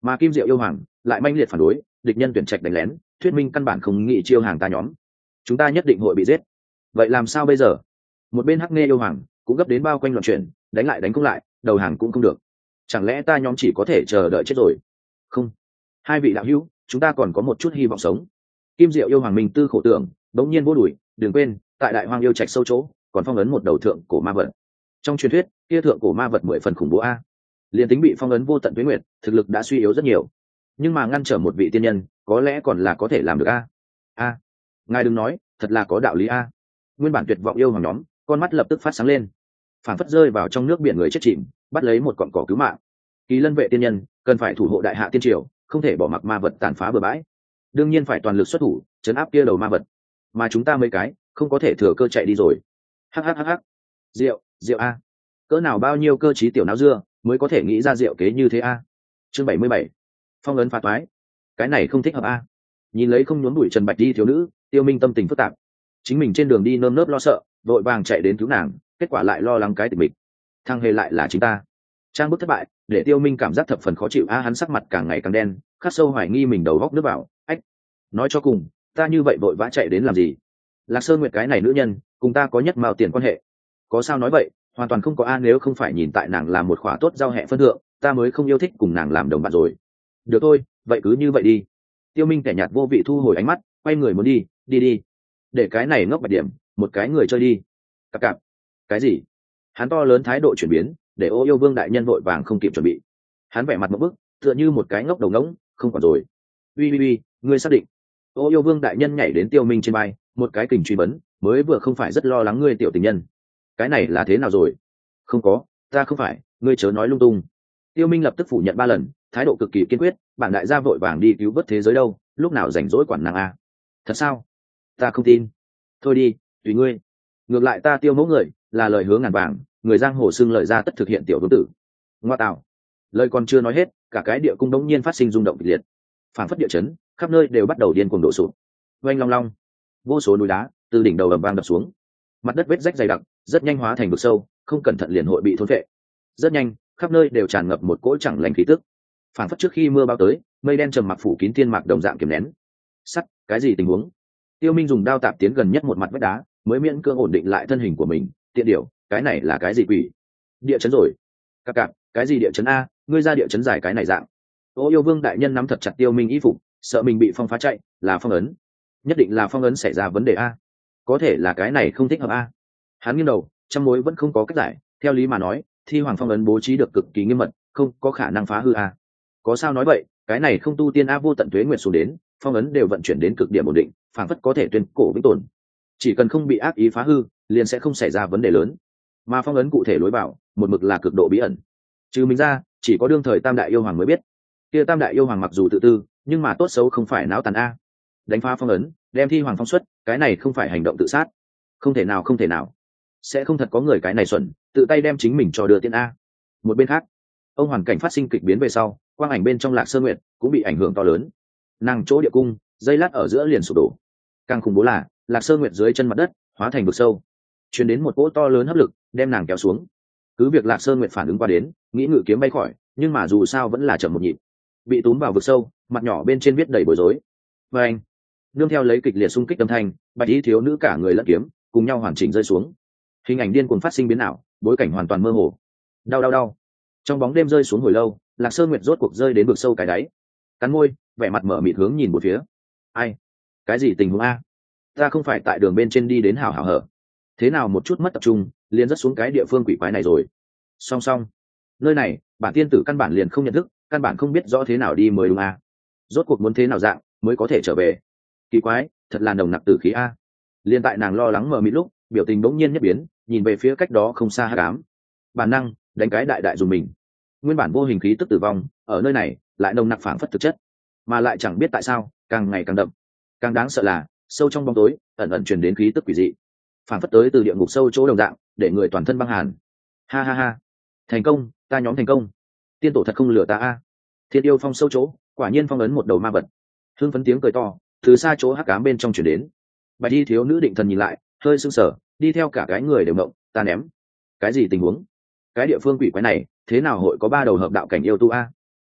mà kim diệu yêu hoàng lại manh liệt phản đối, địch nhân tuyển trạch đánh lén, thuyết minh căn bản không nghĩ chiêu hàng ta nhóm, chúng ta nhất định hội bị giết. Vậy làm sao bây giờ? Một bên hắc nghe yêu hoàng cũng gấp đến bao quanh loạn chuyển, đánh lại đánh cũng lại, đầu hàng cũng không được, chẳng lẽ ta nhóm chỉ có thể chờ đợi chết rồi? Không, hai vị đạo hữu, chúng ta còn có một chút hy vọng sống. Kim diệu yêu hoàng minh tư khổ tưởng, bỗng nhiên vô đuổi, đừng quên tại đại hoang yêu trạch sâu chỗ còn phong ấn một đầu thượng cổ ma vật. Trong truyền thuyết kia thượng cổ ma vật mười phần khủng bố a, liền tính bị phong ấn vô tận tuế nguyệt, thực lực đã suy yếu rất nhiều, nhưng mà ngăn trở một vị tiên nhân có lẽ còn là có thể làm được a. A, ngài đừng nói, thật là có đạo lý a. Nguyên bản tuyệt vọng yêu hoàng nhóm con mắt lập tức phát sáng lên, phản phất rơi vào trong nước biển người chết chìm, bắt lấy một cọn cỏ cứu mạng. Kỳ lân vệ tiên nhân cần phải thủ hộ đại hạ tiên triều, không thể bỏ mặc ma vật tàn phá bừa bãi, đương nhiên phải toàn lực xuất thủ chấn áp kia đầu ma vật, mà chúng ta mấy cái không có thể thừa cơ chạy đi rồi. Hắc hắc hắc hắc, rượu rượu a, cỡ nào bao nhiêu cơ trí tiểu não dưa mới có thể nghĩ ra rượu kế như thế a. Chương bảy mươi bảy, phong ấn phá toái, cái này không thích hợp a. Nhìn lấy không nhốn bụi trần bạch đi thiếu nữ, Tiêu Minh tâm tình phức tạp, chính mình trên đường đi nơm nớp lo sợ, vội vàng chạy đến cứu nàng, kết quả lại lo lắng cái tịch mình, thăng hề lại là chính ta. Trang bức thất bại để Tiêu Minh cảm giác thập phần khó chịu a, hắn sắc mặt càng ngày càng đen, khắc sâu hoài nghi mình đầu góc nước vào. Ách, nói cho cùng ta như vậy vội vã chạy đến làm gì? Lạc Sơn Nguyệt cái này nữ nhân cùng ta có nhất mao tiền quan hệ, có sao nói vậy, hoàn toàn không có a. Nếu không phải nhìn tại nàng làm một khỏa tốt giao hẹ phân thượng, ta mới không yêu thích cùng nàng làm đồng bạn rồi. Được thôi, vậy cứ như vậy đi. Tiêu Minh kẻ nhạt vô vị thu hồi ánh mắt, quay người muốn đi. Đi đi, để cái này ngốc bạch điểm một cái người chơi đi. Cặp cặp, cái gì? Hắn to lớn thái độ chuyển biến để Ô Yêu Vương đại nhân vội vàng không kịp chuẩn bị, hắn vẻ mặt một bức, tựa như một cái ngốc đầu ngỗng, không còn rồi. Uy uy uy, ngươi xác định? Ô Yêu Vương đại nhân nhảy đến Tiêu Minh trên vai, một cái kình truy vấn, mới vừa không phải rất lo lắng ngươi tiểu tình nhân, cái này là thế nào rồi? Không có, ta không phải, ngươi chớ nói lung tung. Tiêu Minh lập tức phủ nhận ba lần, thái độ cực kỳ kiên quyết, bản đại gia vội vàng đi cứu vớt thế giới đâu, lúc nào rảnh rỗi quản nàng a? Thật sao? Ta không tin. Thôi đi, tùy ngươi. Ngược lại ta Tiêu mẫu người là lời hứa ngàn vàng, người giang hồ xưng lời ra tất thực hiện tiểu vương tử. Ngoa tạo. Lời còn chưa nói hết, cả cái địa cung đống nhiên phát sinh rung động kịch liệt, phảng phất địa chấn, khắp nơi đều bắt đầu điên cuồng đổ sụp. Oanh long long, vô số núi đá từ đỉnh đầu ầm vang đập xuống, mặt đất vết rách dày đặc, rất nhanh hóa thành vực sâu, không cẩn thận liền hội bị thôn phệ. Rất nhanh, khắp nơi đều tràn ngập một cỗ chẳng lành khí tức, phảng phất trước khi mưa bao tới, mây đen trầm mặc phủ kín thiên mạc đồng dạng kiềm nén. Sắt, cái gì tình huống? Tiêu Minh dùng đao tạp tiến gần nhất một mặt vách đá, mới miễn cưỡng ổn định lại thân hình của mình. Tiện điểu, cái này là cái gì quỷ? Địa chấn rồi? Cặp cặp, cái gì địa chấn a? Ngươi ra địa chấn dài cái này dạng? Ô Yêu Vương đại nhân nắm thật chặt Tiêu Minh y phục, sợ mình bị phong phá chạy, là phong ấn, nhất định là phong ấn xảy ra vấn đề a. Có thể là cái này không thích hợp a. Hắn nghiêng đầu, trăm mối vẫn không có cách giải. Theo lý mà nói, thi hoàng phong ấn bố trí được cực kỳ nghiêm mật, không có khả năng phá hư a. Có sao nói vậy, cái này không tu tiên a, vô tận tuế nguyệt xuống đến, phong ấn đều vận chuyển đến cực điểm ổn định, phảng phất có thể tuyên cổ vĩnh tồn, chỉ cần không bị ác ý phá hư liền sẽ không xảy ra vấn đề lớn. Mà phong ấn cụ thể lối vào một mực là cực độ bí ẩn, trừ mình ra chỉ có đương thời tam đại yêu hoàng mới biết. Kia tam đại yêu hoàng mặc dù tự tư, nhưng mà tốt xấu không phải náo tàn a. Đánh phá phong ấn, đem thi hoàng phong xuất, cái này không phải hành động tự sát. Không thể nào, không thể nào, sẽ không thật có người cái này xuẩn tự tay đem chính mình cho đưa tiên a. Một bên khác, ông hoàn cảnh phát sinh kịch biến về sau, quang ảnh bên trong Lạc Sơn Nguyệt cũng bị ảnh hưởng to lớn, nàng chỗ địa cung dây lát ở giữa liền sụp đổ. Càng khủng bố là Lạc Sơn Nguyệt dưới chân mặt đất hóa thành vực sâu, truyền đến một cỗ to lớn hấp lực đem nàng kéo xuống. Cứ việc Lạc Sơn Nguyệt phản ứng qua đến, nghĩ ngự kiếm bay khỏi, nhưng mà dù sao vẫn là chậm một nhịp, bị túm vào vực sâu, mặt nhỏ bên trên viết đầy bối rối. Và anh, nương theo lấy kịch liệt xung kích âm thanh, bạch y thiếu nữ cả người lẫn kiếm cùng nhau hoàn chỉnh rơi xuống, hình ảnh điên cuồng phát sinh biến ảo, bối cảnh hoàn toàn mơ hồ. Đau đau đau. Trong bóng đêm rơi xuống hồi lâu, Lạc Sơn Nguyệt rốt cuộc rơi đến vực sâu cái đáy, cắn môi, vẻ mặt mở mịt hướng nhìn một phía. Ai? Cái gì tình huống a? Ta không phải tại đường bên trên đi đến hảo hảo hở, thế nào một chút mất tập trung liền rất xuống cái địa phương quỷ quái này rồi? Song song, nơi này bản tiên tử căn bản liền không nhận thức, căn bản không biết rõ thế nào đi mới đúng a. Rốt cuộc muốn thế nào dạng mới có thể trở về? Kỳ quái, thật là nồng nặc tử khí a. Liên tại nàng lo lắng mờ mịt lúc, biểu tình bỗng nhiên nhất biến, nhìn về phía cách đó không xa hắc ám, bản năng đánh cái đại đại dùng mình. Nguyên bản vô hình khí tức tử vong ở nơi này lại nồng nặc phảng phất thực chất, mà lại chẳng biết tại sao càng ngày càng đậm. Càng đáng sợ là sâu trong bóng tối ẩn ẩn truyền đến khí tức quỷ dị, phảng phất tới từ địa ngục sâu chỗ đồng dạng, để người toàn thân băng hàn. Ha ha ha, thành công, ta nhóm thành công, tiên tổ thật không lừa ta a. Thiên yêu phong sâu chỗ quả nhiên phong ấn một đầu ma vật. Hương phấn tiếng cười to từ xa chỗ hắc ám bên trong truyền đến. Bạch y thiếu nữ định thần nhìn lại, hơi sưng sờ, đi theo cả cái người đều động. Ta ném, cái gì tình huống? Cái địa phương quỷ quái này thế nào hội có ba đầu hợp đạo cảnh yêu tu a?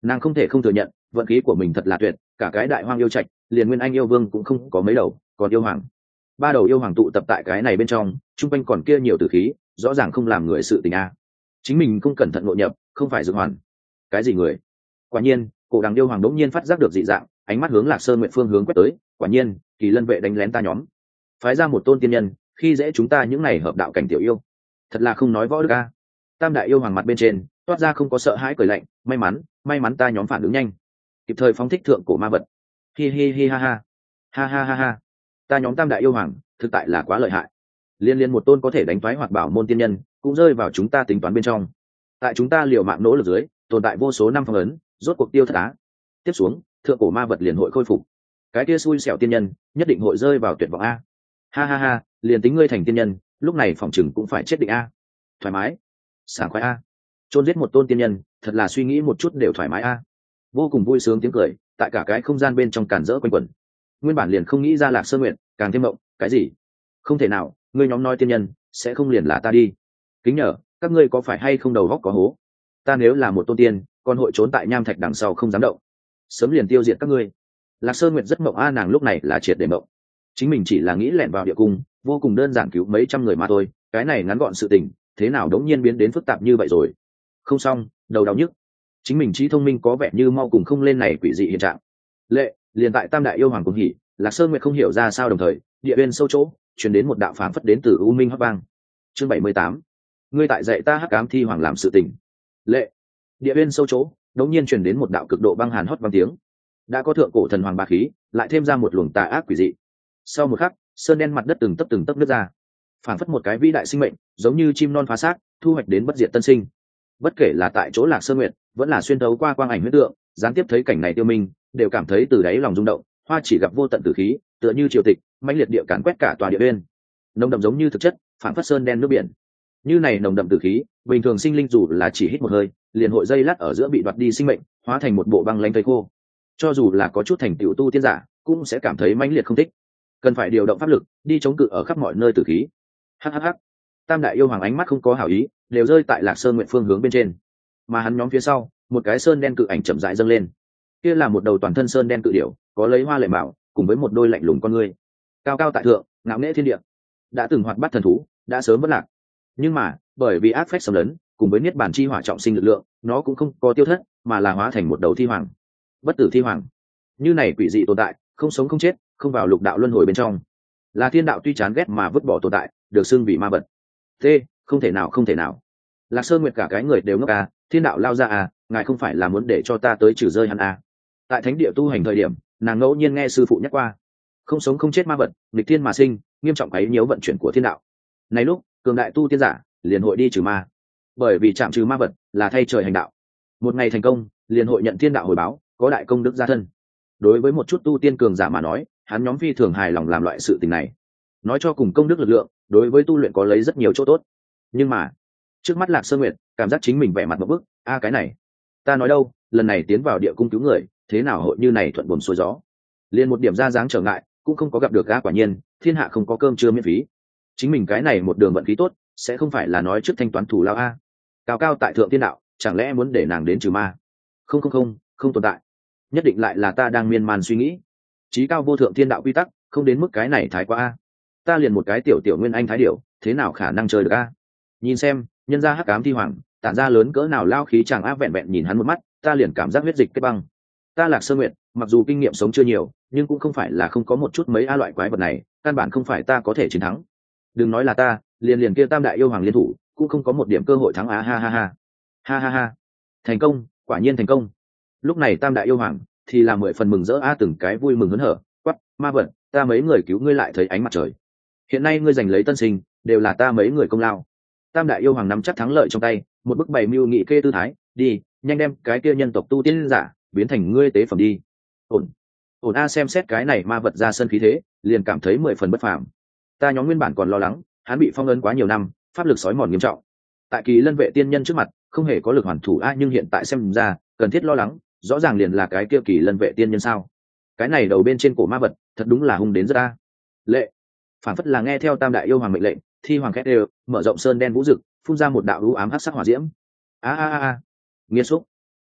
Nàng không thể không thừa nhận vận khí của mình thật là tuyệt, cả cái đại hoang yêu trạch liền nguyên anh yêu vương cũng không có mấy đầu, còn yêu hoàng ba đầu yêu hoàng tụ tập tại cái này bên trong, chung quanh còn kia nhiều tử khí, rõ ràng không làm người sự tình a. Chính mình không cẩn thận ngộ nhập, không phải dược hoàn. Cái gì người? Quả nhiên, cổ đằng yêu hoàng đống nhiên phát giác được dị dạng, ánh mắt hướng Lạc Sơn Nguyện phương hướng quét tới. Quả nhiên, Kỳ Lân vệ đánh lén ta nhóm, phái ra một tôn tiên nhân, khi dễ chúng ta những này hợp đạo cảnh tiểu yêu, thật là không nói võ đức a. Tam đại yêu hoàng mặt bên trên toát ra không có sợ hãi cười lạnh, may mắn, may mắn ta nhóm phản ứng nhanh, kịp thời phóng thích thượng cổ ma vật. Hi hi hi ha ha, ha ha ha ha. Ta nhóm tam đại yêu hoàng thực tại là quá lợi hại, liên liên một tôn có thể đánh thoái hoặc bảo môn tiên nhân cũng rơi vào chúng ta tính toán bên trong. Tại chúng ta liều mạng nỗ lực dưới, tồn tại vô số năm phong ấn, rốt cuộc tiêu thất á. Tiếp xuống, thượng cổ ma vật liền hội khôi phục, cái kia xui xẻo tiên nhân nhất định hội rơi vào tuyệt vọng a. Ha ha ha, liền tính ngươi thành tiên nhân, lúc này phòng chừng cũng phải chết định a. Thoải mái, sảng khoái a. Chôn giết một tôn tiên nhân, thật là suy nghĩ một chút đều thoải mái a. Vô cùng vui sướng tiếng cười tại cả cái không gian bên trong càn rỡ quanh quẩn. Nguyên bản liền không nghĩ ra Lạc Sơn Nguyện, càng thêm mộng, cái gì? Không thể nào, ngươi nhóm nói tiên nhân sẽ không liền là ta đi. Kính nhờ, các ngươi có phải hay không đầu góc có hố? Ta nếu là một tôn tiên, còn hội trốn tại nham thạch đằng sau không dám động, sớm liền tiêu diệt các ngươi. Lạc Sơn Nguyệt rất mộng a, nàng lúc này là triệt để mộng. Chính mình chỉ là nghĩ lẻn vào địa cung, vô cùng đơn giản cứu mấy trăm người mà thôi, cái này ngắn gọn sự tình, thế nào đống nhiên biến đến phức tạp như vậy rồi? Không xong, đầu đau nhức. Chính mình trí thông minh có vẻ như mau cùng không lên này quỷ dị hiện trạng. Lệ, liền tại Tam đại yêu hoàng cùng hỉ, Lạc Sơn Nguyệt không hiểu ra sao đồng thời, địa bên sâu chỗ, truyền đến một đạo phán phất đến từ U Minh Hắc Vang. Chương bảy mươi tám. Ngươi tại dạy ta Hắc Ám Thi Hoàng làm sự tình. Lệ, địa bên sâu chỗ, đống nhiên truyền đến một đạo cực độ băng hàn hót vang tiếng. Đã có thượng cổ thần hoàng bá khí, lại thêm ra một luồng tà ác quỷ dị. Sau một khắc, sơn đen mặt đất từng tấc từng tấc nứt ra, phản phất một cái vĩ đại sinh mệnh, giống như chim non phá xác, thu hoạch đến bất diệt tân sinh. Bất kể là tại chỗ Lạc Sơn Nguyệt, vẫn là xuyên thấu qua quang ảnh huyết tượng, gián tiếp thấy cảnh này tiêu minh, đều cảm thấy từ đáy lòng rung động. Hoa chỉ gặp vô tận tử khí, tựa như triều tịch, mãnh liệt địa càn quét cả tòa địa bên, nồng đậm giống như thực chất, phản phất sơn đen nước biển. Như này nồng đậm tử khí, bình thường sinh linh dù là chỉ hít một hơi, liền hội dây lát ở giữa bị đoạt đi sinh mệnh, hóa thành một bộ băng lãnh thây khô. Cho dù là có chút thành tựu tu tiên giả, cũng sẽ cảm thấy mãnh liệt không thích, cần phải điều động pháp lực đi chống cự ở khắp mọi nơi tử khí. Hhh. Tam đại yêu hoàng ánh mắt không có hảo ý, đều rơi tại Lạc Sơn Nguyện phương hướng bên trên, mà hắn nhóm phía sau, một cái sơn đen cự ảnh chậm rãi dâng lên. Kia là một đầu toàn thân sơn đen cự điểu, có lấy hoa lệ mạo, cùng với một đôi lạnh lùng con ngươi, cao cao tại thượng, ngạo nghễ thiên địa. Đã từng hoạt bát thần thú, đã sớm mất lạc, nhưng mà bởi vì ác phách xâm lấn, cùng với niết bàn chi hỏa trọng sinh lực lượng, nó cũng không có tiêu thất, mà là hóa thành một đầu thi hoàng, bất tử thi hoàng. Như này quỷ dị tồn tại, không sống không chết, không vào lục đạo luân hồi bên trong, là thiên đạo tuy chán ghét mà vứt bỏ tồn tại, được xưng vì ma vật. T, không thể nào, không thể nào. Lạc Sơn Nguyệt cả cái người đều ngốc à, thiên đạo lao ra à, ngài không phải là muốn để cho ta tới trừ rơi hắn à? Tại thánh địa tu hành thời điểm, nàng ngẫu nhiên nghe sư phụ nhắc qua, không sống không chết ma vật, nghịch thiên mà sinh, nghiêm trọng quấy nhiễu vận chuyển của thiên đạo. Này lúc cường đại tu tiên giả liền hội đi trừ ma, bởi vì chạm trừ ma vật là thay trời hành đạo. Một ngày thành công, liền hội nhận thiên đạo hồi báo, có đại công đức gia thân. Đối với một chút tu tiên cường giả mà nói, hắn nhóm phi thường hài lòng làm loại sự tình này. Nói cho cùng công đức lực lượng, đối với tu luyện có lấy rất nhiều chỗ tốt. Nhưng mà trước mắt Lạc Sơn Nguyệt cảm giác chính mình vẻ mặt một bức, a cái này, ta nói đâu, lần này tiến vào địa cung cứu người, thế nào hội như này thuận buồm xuôi gió, liền một điểm ra dáng trở ngại cũng không có gặp được. A quả nhiên, thiên hạ không có cơm trưa miễn phí. Chính mình cái này một đường vận khí tốt, sẽ không phải là nói trước thanh toán thủ lao a. Cao cao tại thượng thiên đạo, chẳng lẽ muốn để nàng đến trừ ma? Không không không, không tồn tại. Nhất định lại là ta đang miên man suy nghĩ. Chí cao vô thượng thiên đạo quy tắc, không đến mức cái này thái quá a. Ta liền một cái tiểu tiểu nguyên anh thái điểu, thế nào khả năng chơi được a? Nhìn xem, nhân gia Hắc Ám Thi Hoàng, tản ra lớn cỡ nào lao khí, chẳng áp vẹn vẹn nhìn hắn một mắt, ta liền cảm giác huyết dịch kết băng. Ta Lạc Sơn Nguyệt, mặc dù kinh nghiệm sống chưa nhiều, nhưng cũng không phải là không có một chút mấy a loại quái vật này, căn bản không phải ta có thể chiến thắng. Đừng nói là ta, liền liền kia tam đại yêu hoàng liên thủ, cũng không có một điểm cơ hội thắng á. Ha ha ha, ha ha ha, thành công, quả nhiên thành công. Lúc này tam đại yêu hoàng thì là mười phần mừng rỡ a, từng cái vui mừng hớn hở, quát, ma vật, ta mấy người cứu ngươi lại thấy ánh mặt trời. Hiện nay ngươi giành lấy tân sinh, đều là ta mấy người công lao. Tam đại yêu hoàng nắm chắc thắng lợi trong tay, một bức bày mưu nghị kê tư thái, đi, nhanh đem cái kia nhân tộc tu tiên giả biến thành ngươi tế phẩm đi. Ổn, ổn a, xem xét cái này ma vật ra sân khí thế, liền cảm thấy mười phần bất phàm. Ta nhóm nguyên bản còn lo lắng, hắn bị phong ấn quá nhiều năm, pháp lực sói mòn nghiêm trọng, tại Kỳ Lân vệ tiên nhân trước mặt không hề có lực hoàn thủ a, nhưng hiện tại xem ra cần thiết lo lắng, rõ ràng liền là cái kia Kỳ Lân vệ tiên nhân sao? Cái này đầu bên trên cổ ma vật, thật đúng là hung đến rất a. Lệ, phản phất là nghe theo tam đại yêu hoàng mệnh lệnh, thi hoàng khét đều mở rộng sơn đen vũ rực, phun ra một đạo lũ ám hắc sắc hỏa diễm. A a a, nghiệt xúc,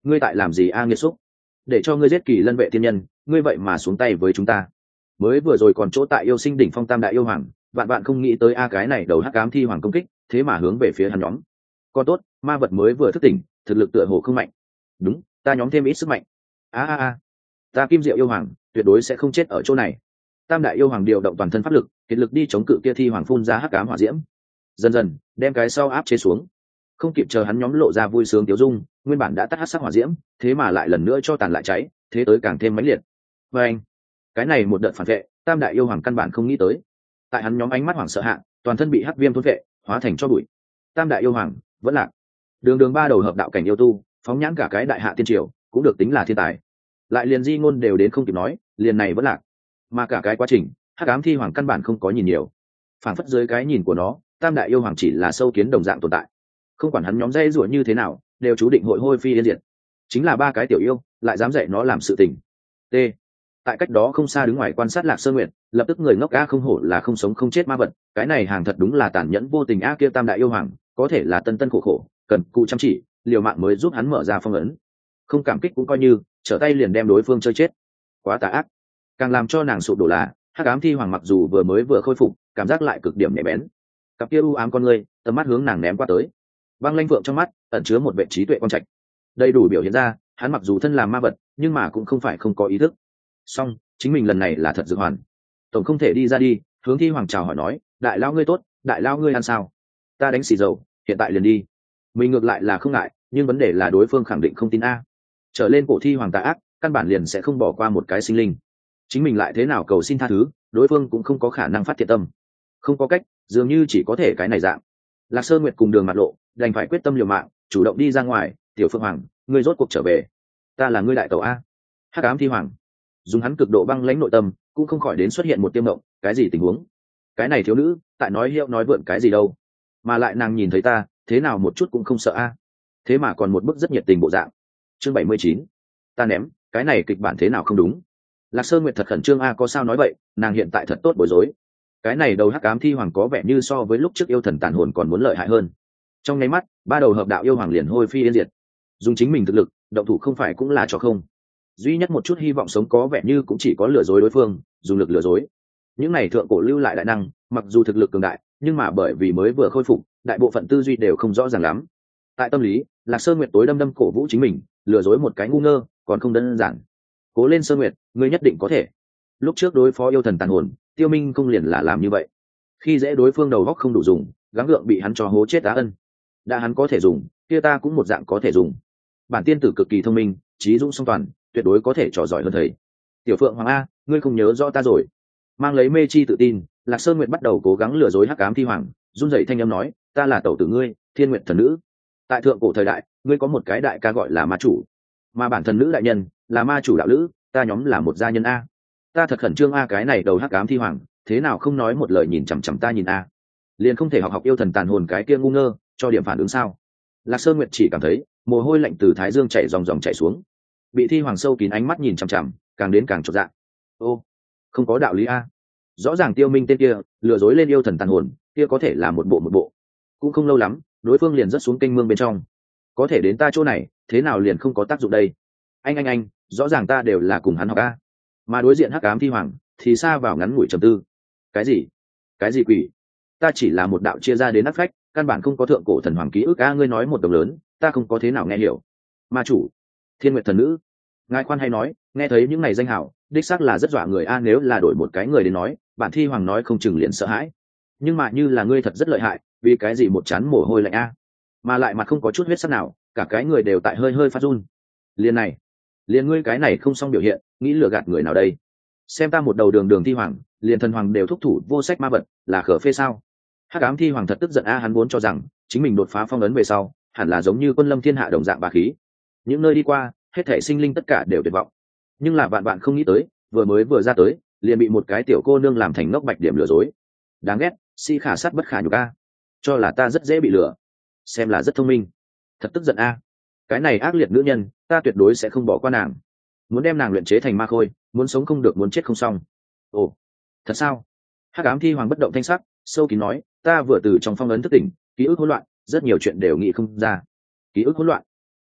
ngươi tại làm gì a nghiệt xúc, để cho ngươi giết kỳ lân vệ tiên nhân, ngươi vậy mà xuống tay với chúng ta. Mới vừa rồi còn chỗ tại yêu sinh đỉnh phong tam đại yêu hoàng, vạn vạn không nghĩ tới a cái này đầu hắc ám thi hoàng công kích thế mà hướng về phía hắn nhóm. Con tốt, ma vật mới vừa thức tỉnh, thực lực tựa hồ không mạnh. Đúng, ta nhóm thêm ít sức mạnh. a a a ta kim diệu yêu hoàng tuyệt đối sẽ không chết ở chỗ này. Tam đại yêu hoàng điều động toàn thân pháp lực, kiệt lực đi chống cự kia thi hoàng phun ra hắc ám hỏa diễm, dần dần đem cái sau áp chế xuống. Không kịp chờ hắn nhóm lộ ra vui sướng tiêu dung, nguyên bản đã tắt hắc sắc hỏa diễm thế mà lại lần nữa cho tàn lại cháy, thế tới càng thêm mãnh liệt. Và anh, cái này một đợt phản vệ, tam đại yêu hoàng căn bản không nghĩ tới. Tại hắn nhóm ánh mắt hoảng sợ hạ, toàn thân bị hắc viêm thôn vệ, hóa thành cho bụi. Tam đại yêu hoàng vẫn lạc. Đường đường ba đầu hợp đạo cảnh yêu tu, phóng nhãn cả cái đại hạ tiên triều cũng được tính là thiên tài, lại liền di ngôn đều đến không kịp nói, liền này vẫn lạc. Mà cả cái quá trình hắc ám thi hoàng căn bản không có nhìn nhiều, phản phất dưới cái nhìn của nó, tam đại yêu hoàng chỉ là sâu kiến đồng dạng tồn tại, không quản hắn nhóm dây rủa như thế nào đều chú định hội hôi phi yên diệt. Chính là ba cái tiểu yêu lại dám dạy nó làm sự tình. T tại cách đó không xa đứng ngoài quan sát Lạc Sơ Nguyệt, lập tức người ngốc a không hổ là không sống không chết ma vật, cái này hàng thật đúng là tàn nhẫn vô tình a. Kia tam đại yêu hoàng có thể là tân tân khổ khổ cần cụ chăm chỉ liều mạng mới giúp hắn mở ra phong ấn, không cảm kích cũng coi như trở tay liền đem đối phương chơi chết, quá tà ác. Càng làm cho nàng sụp đổ là hắc ám thi hoàng mặc dù vừa mới vừa khôi phục, cảm giác lại cực điểm nhạy bén. Cặp kia u ám con ngươi tầm mắt hướng nàng ném qua tới, băng lanh vượng trong mắt ẩn chứa một vệ trí tuệ quan trạch, đầy đủ biểu hiện ra hắn mặc dù thân làm ma vật nhưng mà cũng không phải không có ý thức. Song chính mình lần này là thật dự hoàn, tổng không thể đi ra đi. Hướng thi hoàng chào hỏi nói, đại lao ngươi tốt, đại lao ngươi ăn sao? Ta đánh xì dầu, hiện tại liền đi. Mình ngược lại là không ngại, nhưng vấn đề là đối phương khẳng định không tin a. Trở lên cổ thi hoàng tà ác, căn bản liền sẽ không bỏ qua một cái sinh linh. Chính mình lại thế nào cầu xin tha thứ, đối phương cũng không có khả năng phát thiện tâm. Không có cách, dường như chỉ có thể cái này dạng. Lạc Sơ Nguyệt cùng Đường Mặt Lộ đành phải quyết tâm liều mạng, chủ động đi ra ngoài. Tiểu Phượng Hoàng, ngươi rốt cuộc trở về. Ta là ngươi đại tẩu a. Hắc ám thi hoàng dùng hắn cực độ băng lãnh nội tâm cũng không khỏi đến xuất hiện một tiêm mộng. Cái gì tình huống? Cái này thiếu nữ tại nói hiệu nói vượn cái gì đâu, mà lại nàng nhìn thấy ta thế nào một chút cũng không sợ a. Thế mà còn một bức rất nhiệt tình bộ dạng. Chương bảy mươi chín, ta ném. Cái này kịch bản thế nào không đúng? Lạc Sơ Nguyệt thật khẩn trương a. Có sao nói vậy, nàng hiện tại thật tốt bối rối. Cái này đầu hắc ám thi hoàng có vẻ như so với lúc trước yêu thần tàn hồn còn muốn lợi hại hơn. Trong nháy mắt ba đầu hợp đạo yêu hoàng liền hôi phi yên diệt. Dùng chính mình thực lực động thủ không phải cũng là cho không. Duy nhất một chút hy vọng sống có vẻ như cũng chỉ có lừa dối đối phương, dùng lực lừa dối. Những này thượng cổ lưu lại đại năng mặc dù thực lực cường đại, nhưng mà bởi vì mới vừa khôi phục, đại bộ phận tư duy đều không rõ ràng lắm. Tại tâm lý, Lạc Sơ Nguyệt tối đâm đâm cổ vũ chính mình, lừa dối một cái ngu ngơ còn không đơn giản. Cố lên Sơ Nguyệt, ngươi nhất định có thể. Lúc trước đối phó yêu thần tàn hồn, Tiêu Minh không liền là làm như vậy. Khi dễ đối phương đầu góc không đủ dùng, gắng gượng bị hắn cho hố chết á ân. Đã hắn có thể dùng, kia ta cũng một dạng có thể dùng. Bản tiên tử cực kỳ thông minh, trí dũng song toàn, tuyệt đối có thể trò giỏi hơn thầy. Tiểu Phượng Hoàng a, ngươi không nhớ rõ ta rồi. Mang lấy mê chi tự tin, Lạc Sơn Nguyệt bắt đầu cố gắng lừa dối hắc ám thi hoàng, run rẩy thanh âm nói, ta là tẩu tử ngươi, Thiên Nguyệt thần nữ. Tại thượng cổ thời đại, ngươi có một cái đại ca gọi là ma chủ, mà bản thần nữ đại nhân là ma chủ đạo lữ, ta nhóm là một gia nhân a. Ta thật khẩn trương a. Cái này đầu hắc ám thi hoàng thế nào không nói một lời nhìn chằm chằm ta nhìn a, liền không thể học học yêu thần tàn hồn cái kia ngu ngơ cho điểm phản ứng sao? Lạc Sơn Nguyệt chỉ cảm thấy mồ hôi lạnh từ thái dương chảy dòng dòng chảy xuống, bị thi hoàng sâu kín ánh mắt nhìn chằm chằm, càng đến càng chột dạ. Ô, không có đạo lý a. Rõ ràng Tiêu Minh tên kia lừa dối lên yêu thần tàn hồn, kia có thể là một bộ một bộ. Cũng không lâu lắm, đối phương liền rớt xuống kênh mương bên trong. Có thể đến ta chỗ này, thế nào liền không có tác dụng đây? Anh anh anh, rõ ràng ta đều là cùng hắn học a. Mà đối diện hắc ám thi hoàng thì xa vào ngắn ngủi trầm tư. Cái gì? Cái gì quỷ? Ta chỉ là một đạo chia ra đến nát phách, căn bản không có thượng cổ thần hoàng ký ức a. Ngươi nói một đồng lớn, ta không có thế nào nghe hiểu. Ma chủ, Thiên Nguyệt thần nữ, ngài khoan hay nói, nghe thấy những này danh hảo, đích xác là rất dọa người a. Nếu là đổi một cái người đến nói, bản thi hoàng nói không chừng liền sợ hãi. Nhưng mà như là ngươi thật rất lợi hại, vì cái gì một chán mồ hôi lạnh a, mà lại mặt không có chút huyết sắc nào, cả cái người đều tại hơi hơi phát run. Liên này, liền ngươi cái này không xong biểu hiện, nghĩ lừa gạt người nào đây? Xem ta một đầu đường đường thi hoàng, liền thần hoàng đều thúc thủ vô sách ma vật, là khở phê sao? Hắc ám thi hoàng thật tức giận a. Hắn vốn cho rằng chính mình đột phá phong ấn về sau, hẳn là giống như quân lâm thiên hạ đồng dạng bá khí, những nơi đi qua hết thể sinh linh tất cả đều tuyệt vọng. Nhưng là bạn bạn không nghĩ tới, vừa mới vừa ra tới liền bị một cái tiểu cô nương làm thành ngốc bạch điểm lừa dối. Đáng ghét, si khả sát bất khả nhục a. Cho là ta rất dễ bị lừa, xem là rất thông minh, thật tức giận a. Cái này ác liệt nữ nhân, ta tuyệt đối sẽ không bỏ qua nàng, muốn đem nàng luyện chế thành ma khôi, muốn sống không được muốn chết không xong. Ồ, thật sao? Hắc ám thi hoàng bất động thanh sắc, sâu kín nói, ta vừa từ trong phong ấn thức tỉnh, ký ức hỗn loạn, rất nhiều chuyện đều nghĩ không ra. Ký ức hỗn loạn?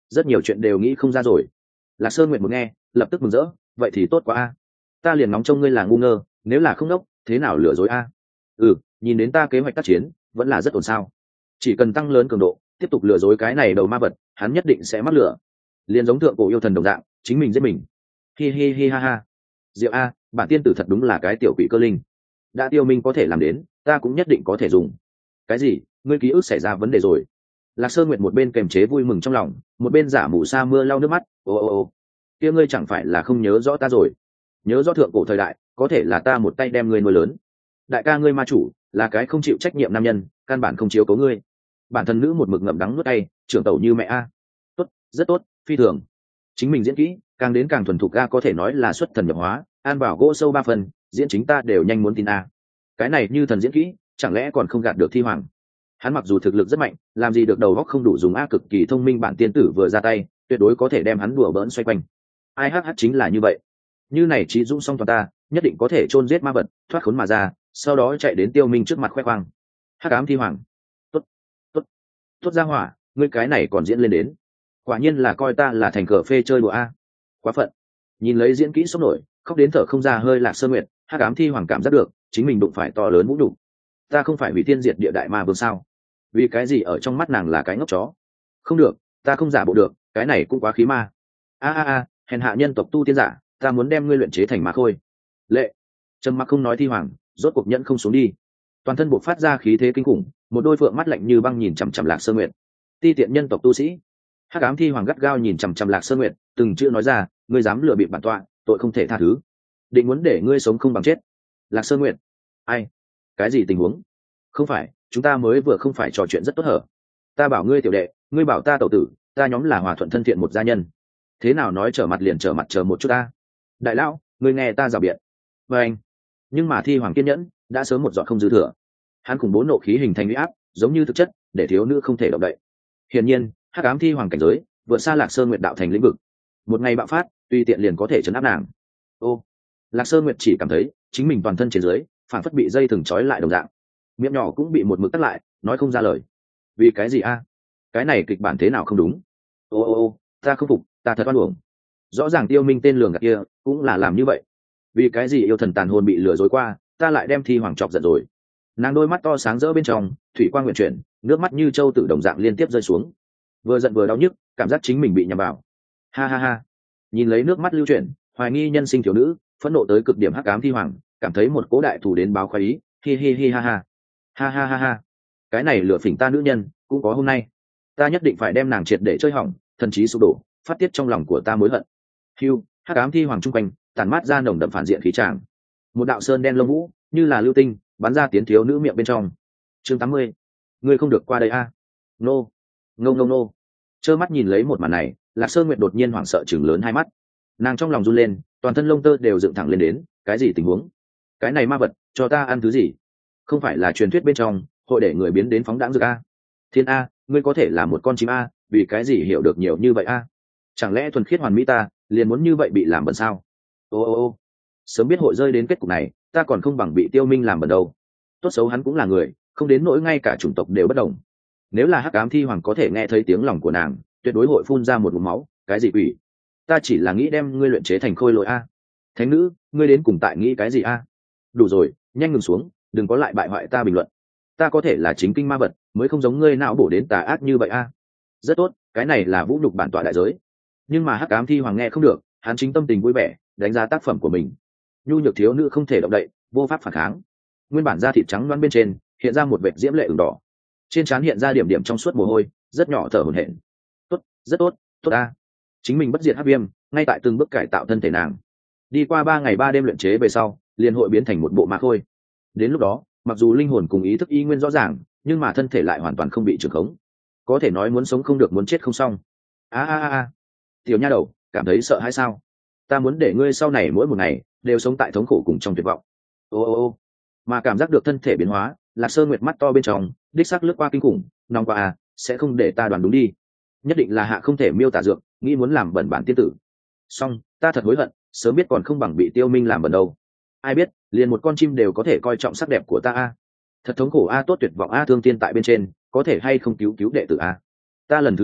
rất nhiều chuyện đều nghĩ không ra rồi. Lạc Sơn Nguyệt một nghe lập tức mừng rỡ, vậy thì tốt quá a, ta liền ngóng trông ngươi là ngu ngơ, nếu là không đốc thế nào lừa dối a. Ừ, nhìn đến ta kế hoạch tác chiến vẫn là rất ổn sao, chỉ cần tăng lớn cường độ tiếp tục lừa dối cái này đầu ma vật, hắn nhất định sẽ mắc lửa, liền giống thượng cổ yêu thần đồng dạng, chính mình giết mình. Hi hi hi ha ha, diệu a, bản tiên tử thật đúng là cái tiểu quỷ cơ linh, đã Tiêu Minh có thể làm đến, ta cũng nhất định có thể dùng. Cái gì? Ngươi ký ức xảy ra vấn đề rồi? Lạc Sơn Nguyệt một bên kềm chế vui mừng trong lòng, một bên giả mù sa mưa lau nước mắt. Ô ô ô, kia ngươi chẳng phải là không nhớ rõ ta rồi? Nhớ rõ thượng cổ thời đại, có thể là ta một tay đem ngươi nuôi lớn. Đại ca ngươi ma chủ, là cái không chịu trách nhiệm nam nhân, căn bản không chiếu cố ngươi. Bản thân nữ một mực ngậm đắng nuốt cay, trưởng tẩu như mẹ a. Tốt, rất tốt, phi thường. Chính mình diễn kỹ, càng đến càng thuần thục a, có thể nói là xuất thần nhập hóa, an bảo gỗ sâu ba phần, diễn chính ta đều nhanh muốn tin a. Cái này như thần diễn kỹ, chẳng lẽ còn không gạt được Thi Hoàng? Hắn mặc dù thực lực rất mạnh, làm gì được đầu óc không đủ dùng a, cực kỳ thông minh, bản tiên tử vừa ra tay tuyệt đối có thể đem hắn đùa bỡn xoay quanh. Ai hắc hắc chính là như vậy, như này trí dũng xong toàn ta nhất định có thể chôn giết ma vật, thoát khốn mà ra, sau đó chạy đến Tiêu Minh trước mặt khoe khoang. Hắc ám Thi Hoàng, tốt tốt tốt ra hỏa, ngươi cái này còn diễn lên đến, quả nhiên là coi ta là thành cờ phê chơi đùa a, quá phận. Nhìn lấy diễn kỹ sốc nổi, khóc đến thở không ra hơi Lạc Sơn Nguyệt, Hắc ám Thi Hoàng cảm giác được chính mình đụng phải to lớn vũ nhục. Ta không phải hủy thiên diệt địa đại ma vương sao? Vì cái gì ở trong mắt nàng là cái ngốc chó? Không được, ta không giả bộ được, cái này cũng quá khí ma. A a a, hèn hạ nhân tộc tu tiên giả, ta muốn đem ngươi luyện chế thành ma khôi. Lệ, trầm mặc không nói Thi Hoàng, rốt cuộc nhẫn không xuống đi, toàn thân bộc phát ra khí thế kinh khủng, một đôi phượng mắt lạnh như băng nhìn chằm chằm Lạc Sơn Nguyệt. Ti tiện nhân tộc tu sĩ. Hắc ám Thi Hoàng gắt gao nhìn chằm chằm Lạc Sơn Nguyệt, từng chữ nói ra, ngươi dám lừa bịp bản tọa, tội không thể tha thứ. Định muốn để ngươi sống không bằng chết. Lạc Sơn Nguyệt, ai? Cái gì tình huống? Không phải, chúng ta mới vừa không phải trò chuyện rất tốt hở? Ta bảo ngươi tiểu đệ, ngươi bảo ta tẩu tử, ta nhóm là hòa thuận thân thiện một gia nhân, thế nào nói trở mặt liền trở mặt, chờ một chút ta. Đại lão, ngươi nghe ta rào biện. Và anh, nhưng mà Thi Hoàng kiên nhẫn đã sớm một giọt không dư thừa, hắn cùng bốn nộ khí hình thành uy áp, giống như thực chất, để thiếu nữ không thể động đậy. Hiển nhiên, Hắc ám Thi Hoàng cảnh giới vượt xa Lạc Sơn Nguyệt đạo thành lĩnh vực, một ngày bạo phát, tùy tiện liền có thể chấn áp nàng. Ô, Lạc Sơn Nguyệt chỉ cảm thấy chính mình toàn thân trên dưới phản phất bị dây thừng trói lại đồng dạng, miệng nhỏ cũng bị một mực tắt lại, nói không ra lời. Vì cái gì a? Cái này kịch bản thế nào không đúng? Ô ô ô, ta không phục, ta thật oan uổng. Rõ ràng Tiêu Minh tên lường gạt kia cũng là làm như vậy. Vì cái gì yêu thần tàn hồn bị lừa dối qua, ta lại đem Thi Hoàng chọc giận rồi. Nàng đôi mắt to sáng rỡ bên trong thủy quang nguyện chuyển, nước mắt như châu tử đồng dạng liên tiếp rơi xuống, vừa giận vừa đau nhức, cảm giác chính mình bị nhầm vào. Ha ha ha, nhìn lấy nước mắt lưu chuyển, hoài nghi nhân sinh thiếu nữ, phẫn nộ tới cực điểm Hắc ám Thi Hoàng cảm thấy một cố đại thù đến báo khoái ý. Hi hi hi ha ha, ha ha ha ha, cái này lừa phỉnh ta nữ nhân cũng có hôm nay, ta nhất định phải đem nàng triệt để chơi hỏng, thần trí sụp đổ, phát tiết trong lòng của ta mối hận. Hưu, Hắc ám Thi Hoàng trung quanh tàn mát ra nồng đậm phản diện khí tràng, một đạo sơn đen lông vũ như là lưu tinh bắn ra tiến thiếu nữ miệng bên trong. Chương tám mươi, ngươi không được qua đây a. Nô, ngô ngô nô. Trơ mắt nhìn lấy một màn này, Lạc Sơn Nguyệt đột nhiên hoảng sợ chừng lớn hai mắt, nàng trong lòng run lên, toàn thân lông tơ đều dựng thẳng lên đến. Cái gì tình huống? Cái này ma vật cho ta ăn thứ gì? Không phải là truyền thuyết bên trong hội để người biến đến phóng đãng dược a? Thiên a, ngươi có thể là một con chim a, vì cái gì hiểu được nhiều như vậy a? Chẳng lẽ thuần khiết hoàn mỹ ta liền muốn như vậy bị làm bẩn sao? Ô ô ô, sớm biết hội rơi đến kết cục này, ta còn không bằng bị Tiêu Minh làm bẩn đâu. Tốt xấu hắn cũng là người, không đến nỗi ngay cả chủng tộc đều bất đồng. Nếu là Hắc ám Thi Hoàng có thể nghe thấy tiếng lòng của nàng, tuyệt đối hội phun ra một ngụm máu. Cái gì quỷ? Ta chỉ là nghĩ đem ngươi luyện chế thành khôi lỗi a. Thánh nữ, ngươi đến cùng tại nghĩ cái gì a? Đủ rồi, nhanh ngừng xuống, đừng có lại bại hoại ta bình luận. Ta có thể là chính kinh ma vật, mới không giống ngươi não bổ đến tà ác như vậy a. Rất tốt, cái này là vũ nhục bản tọa đại giới. Nhưng mà Hắc ám Thi Hoàng nghe không được, hắn chính tâm tình vui vẻ đánh giá tác phẩm của mình. Nhu nhược thiếu nữ không thể động đậy, vô pháp phản kháng. Nguyên bản da thịt trắng loáng bên trên hiện ra một vệt diễm lệ ửng đỏ, trên trán hiện ra điểm điểm trong suốt mồ hôi, rất nhỏ thở hổn hển. Tốt, rất tốt, tốt a. Chính mình bất diệt hắc viêm, ngay tại từng bước cải tạo thân thể nàng. Đi qua ba ngày ba đêm luyện chế về sau, liền hội biến thành một bộ ma khôi. Đến lúc đó, mặc dù linh hồn cùng ý thức y nguyên rõ ràng, nhưng mà thân thể lại hoàn toàn không bị trường khống. Có thể nói muốn sống không được, muốn chết không xong. A a a a, tiểu nha đầu, cảm thấy sợ hay sao? Ta muốn để ngươi sau này mỗi một ngày đều sống tại thống khổ cùng trong tuyệt vọng. Ô ô ô, mà cảm giác được thân thể biến hóa, Lạc Sơn Nguyệt mắt to bên trong đích sắc lướt qua kinh khủng, nòng qua à, sẽ không để ta đoán đúng đi, nhất định là hạ không thể miêu tả dược, nghĩ muốn làm bẩn bản tiên tử. Song ta thật hối hận, sớm biết còn không bằng bị Tiêu Minh làm bẩn đâu. Ai biết, liền một con chim đều có thể coi trọng sắc đẹp của ta a. Thật thống khổ a, tốt tuyệt vọng a, thương tiên tại bên trên, có thể hay không cứu cứu đệ tử a. Ta lần thứ nhất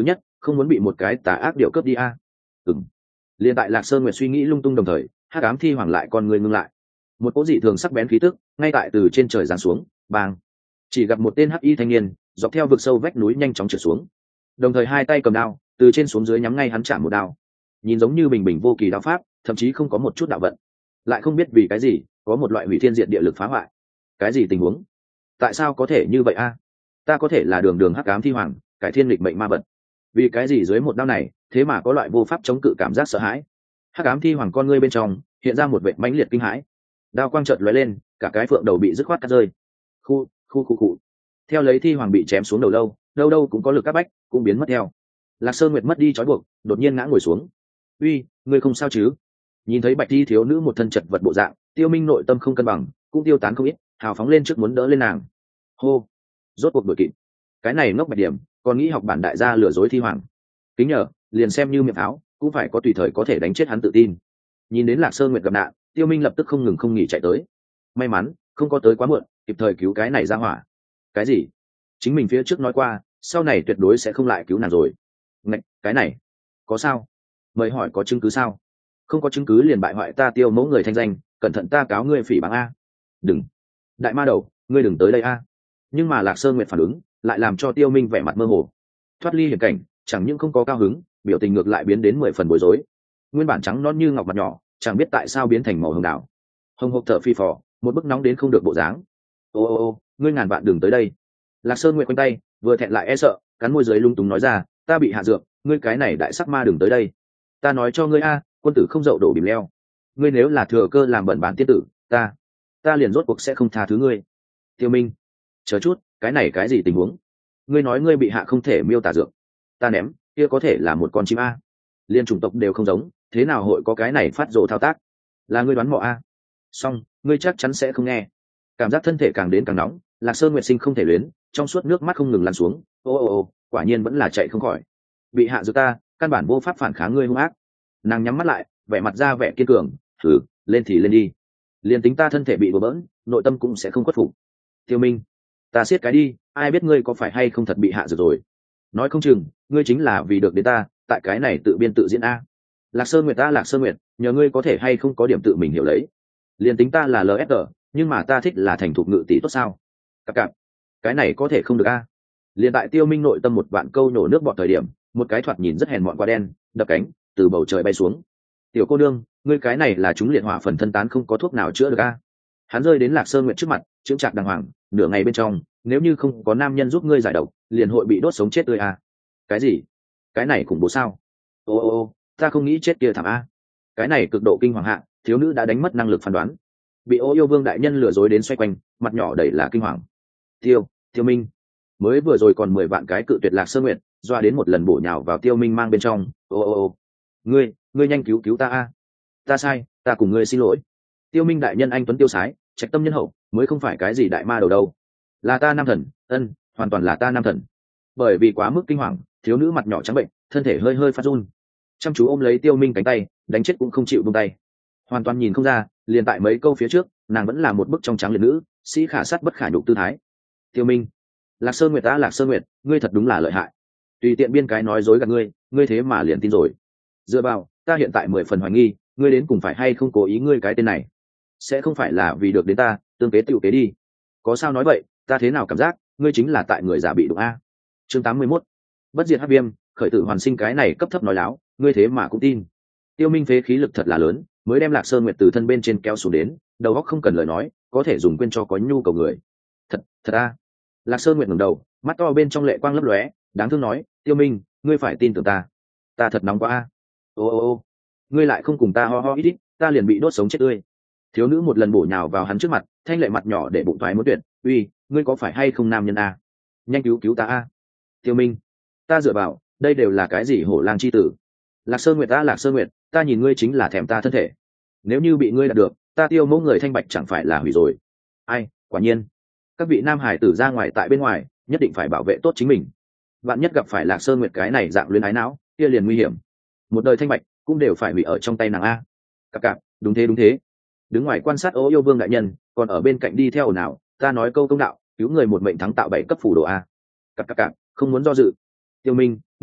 không muốn bị một cái tà ác điệu cướp đi a. À? Ừm. Liên tại Lạc Sơn Nguyệt suy nghĩ lung tung đồng thời, hắc ám thi hoàng lại con người ngưng lại. Một cỗ dị thường sắc bén khí tức, ngay tại từ trên trời giáng xuống, bang. Chỉ gặp một tên hắc y thanh niên, dọc theo vực sâu vách núi nhanh chóng trượt xuống. Đồng thời hai tay cầm đao, từ trên xuống dưới nhắm ngay hắn chạm một đao. Nhìn giống như bình bình vô kỳ đao pháp, thậm chí không có một chút đạo vận. Lại không biết vì cái gì, có một loại hủy thiên diệt địa lực phá hoại. Cái gì tình huống? Tại sao có thể như vậy a? Ta có thể là đường đường hắc ám thi hoàng, cải thiên lịch mệnh ma vật. Vì cái gì dưới một đao này, thế mà có loại vô pháp chống cự cảm giác sợ hãi. Hắc ám thi hoàng con ngươi bên trong hiện ra một vệ mãnh liệt kinh hãi. Đao quang chợt lóe lên, cả cái phượng đầu bị dứt khoát cắt rơi. Khu, khu khu khu. Theo lấy thi hoàng bị chém xuống đầu lâu, đâu đâu cũng có lực áp bách, cũng biến mất theo. Lạc Sơn Nguyệt mất đi trói buộc, đột nhiên ngã ngồi xuống. "Uy, ngươi không sao chứ?" Nhìn thấy bạch thi thiếu nữ một thân chật vật bộ dạng, Tiêu Minh nội tâm không cân bằng, cũng tiêu tán không ít, hào phóng lên trước muốn đỡ lên nàng. Hô, rốt cuộc đuổi kịp. Cái này ngốc bạch điểm, còn nghĩ học bản đại gia lừa dối thi hoàng. Kính nhờ, liền xem như miệng pháo, cũng phải có tùy thời có thể đánh chết hắn tự tin. Nhìn đến Lạc Sơn Nguyệt gặp nạn, Tiêu Minh lập tức không ngừng không nghỉ chạy tới. May mắn, không có tới quá muộn, kịp thời cứu cái này ra hỏa. Cái gì? Chính mình phía trước nói qua, sau này tuyệt đối sẽ không lại cứu nàng rồi. Ngạch, cái này, có sao? Mời hỏi có chứng cứ sao? Không có chứng cứ liền bại hoại ta Tiêu mẫu người thanh danh, cẩn thận ta cáo ngươi phỉ báng a. Đừng, đại ma đầu, ngươi đừng tới đây a. Nhưng mà Lạc Sơn Nguyệt phản ứng, lại làm cho Tiêu Minh vẻ mặt mơ hồ. Thoát ly hiểm cảnh, chẳng những không có cao hứng, biểu tình ngược lại biến đến mười phần bối rối. Nguyên bản trắng non như ngọc mặt nhỏ, chẳng biết tại sao biến thành màu hồng đào. Hồng hộc thở phi phò, một bức nóng đến không được bộ dáng. Ô ô ô, ngươi ngàn vạn đừng tới đây. Lạc Sơn Nguyệt quanh tay, vừa thẹn lại e sợ, cắn môi dưới lung túng nói ra, ta bị hạ dược, ngươi cái này đại sắc ma đừng tới đây. Ta nói cho ngươi a, quân tử không dậu đổ bìm leo. Ngươi nếu là thừa cơ làm bẩn bán tiên tử, ta, ta liền rốt cuộc sẽ không tha thứ ngươi. Tiêu Minh, chờ chút, cái này cái gì tình huống? Ngươi nói ngươi bị hạ không thể miêu tả dược, ta ném, kia có thể là một con chim a. Liên chủng tộc đều không giống, thế nào hội có cái này phát rồ thao tác? Là ngươi đoán mò a? Xong, ngươi chắc chắn sẽ không nghe. Cảm giác thân thể càng đến càng nóng, Lạc Sơn Nguyệt Sinh không thể luyến, trong suốt nước mắt không ngừng lăn xuống. Ô ô ô, quả nhiên vẫn là chạy không khỏi. Bị hạ dược ta, căn bản vô pháp phản kháng ngươi hung ác. Nàng nhắm mắt lại, vẻ mặt ra vẻ kiên cường, thử, lên thì lên đi. Liên tính ta thân thể bị bừa bỡn, nội tâm cũng sẽ không khuất phục. Tiêu Minh, ta siết cái đi, ai biết ngươi có phải hay không thật bị hạ dược rồi? Nói không chừng, ngươi chính là vì được đến ta, tại cái này tự biên tự diễn a. Lạc Sơn Nguyệt ta Lạc Sơn Nguyệt, nhờ ngươi có thể hay không có điểm tự mình hiểu lấy. Liên tính ta là lờ ép tê, nhưng mà ta thích là thành thục ngự tỷ tốt sao? Cặp cặp, cái này có thể không được a. Liên tại Tiêu Minh nội tâm một vạn câu nổ nước bọt thời điểm, một cái thoạt nhìn rất hèn mọn quả đen, đập cánh, từ bầu trời bay xuống. Tiểu cô nương, ngươi cái này là chúng liệt hỏa phần thân tán không có thuốc nào chữa được a. Hắn rơi đến Lạc Sơn Nguyệt trước mặt, chững chạc đàng hoàng, nửa ngày bên trong, nếu như không có nam nhân giúp ngươi giải độc, liền hội bị đốt sống chết tươi a. Cái gì? Cái này khủng bố sao? Ô ô ô, ta không nghĩ chết kia thảm a. Cái này cực độ kinh hoàng hạ, thiếu nữ đã đánh mất năng lực phán đoán, bị Ô Yêu Vương đại nhân lừa dối đến xoay quanh, mặt nhỏ đầy là kinh hoàng. Tiêu, Tiêu Minh, mới vừa rồi còn mười vạn cái cự tuyệt Lạc Sơn Nguyệt, doa đến một lần bổ nhào vào Tiêu Minh mang bên trong. Ô ô ô, ngươi, ngươi nhanh cứu cứu ta a. Ta sai, ta cùng ngươi xin lỗi. Tiêu Minh đại nhân anh tuấn tiêu sái, trạch tâm nhân hậu, mới không phải cái gì đại ma đầu đâu. Là ta nam thần, ân, hoàn toàn là ta nam thần. Bởi vì quá mức kinh hoàng, thiếu nữ mặt nhỏ trắng bệnh, thân thể hơi hơi phát run, chăm chú ôm lấy Tiêu Minh cánh tay, đánh chết cũng không chịu buông tay. Hoàn toàn nhìn không ra, liền tại mấy câu phía trước, nàng vẫn là một bức trong trắng liệt nữ, sĩ khả sát bất khả nhục tư thái. Tiêu Minh, Lạc Sơn Nguyệt ta Lạc Sơn Nguyệt, ngươi thật đúng là lợi hại. Tùy tiện biên cái nói dối gạt ngươi, ngươi thế mà liền tin rồi. Dựa vào, ta hiện tại mười phần hoài nghi, ngươi đến cùng phải hay không cố ý ngươi cái tên này. Sẽ không phải là vì được đến ta, tương kế tựu kế đi. Có sao nói vậy, ta thế nào cảm giác, ngươi chính là tại người giả bị đụng a. Chương tám mươi mốt, bất diệt hắc viêm, khởi tử hoàn sinh cái này cấp thấp nói láo, ngươi thế mà cũng tin. Tiêu Minh phế khí lực thật là lớn, mới đem Lạc Sơn Nguyệt từ thân bên trên kéo xuống đến, đầu óc không cần lời nói, có thể dùng quên cho có nhu cầu người. Thật, thật a. Lạc Sơn Nguyệt ngẩng đầu, mắt to bên trong lệ quang lấp lóe, đáng thương nói, Tiêu Minh, ngươi phải tin tưởng ta. Ta thật nóng quá a. Ô ô ô, ngươi lại không cùng ta ho ho ít ít, ta liền bị đốt sống chết tươi. Thiếu nữ một lần bổ nhào vào hắn trước mặt, thanh lệ mặt nhỏ để bụng thoái muốn tuyệt, uy, ngươi có phải hay không nam nhân a? Nhanh cứu cứu ta a. Tiêu Minh, ta dựa vào, đây đều là cái gì hổ lang chi tử? Lạc Sơn Nguyệt ta Lạc Sơn Nguyệt, ta nhìn ngươi chính là thèm ta thân thể. Nếu như bị ngươi đạt được, ta Tiêu mẫu người thanh bạch chẳng phải là hủy rồi. Ai, quả nhiên, các vị nam hải tử ra ngoài tại bên ngoài, nhất định phải bảo vệ tốt chính mình. Bạn nhất gặp phải Lạc Sơn Nguyệt cái này dạng luyến ái não, kia liền nguy hiểm. Một đời thanh bạch cũng đều phải bị ở trong tay nàng a. Cặp cặp, đúng thế đúng thế. Đứng ngoài quan sát Ô Yêu Vương đại nhân, còn ở bên cạnh đi theo nào, ta nói câu công đạo, cứu người một mệnh thắng tạo bảy cấp phủ đồ a. Cặp cặp cặp, không muốn do dự. Tiêu Minh,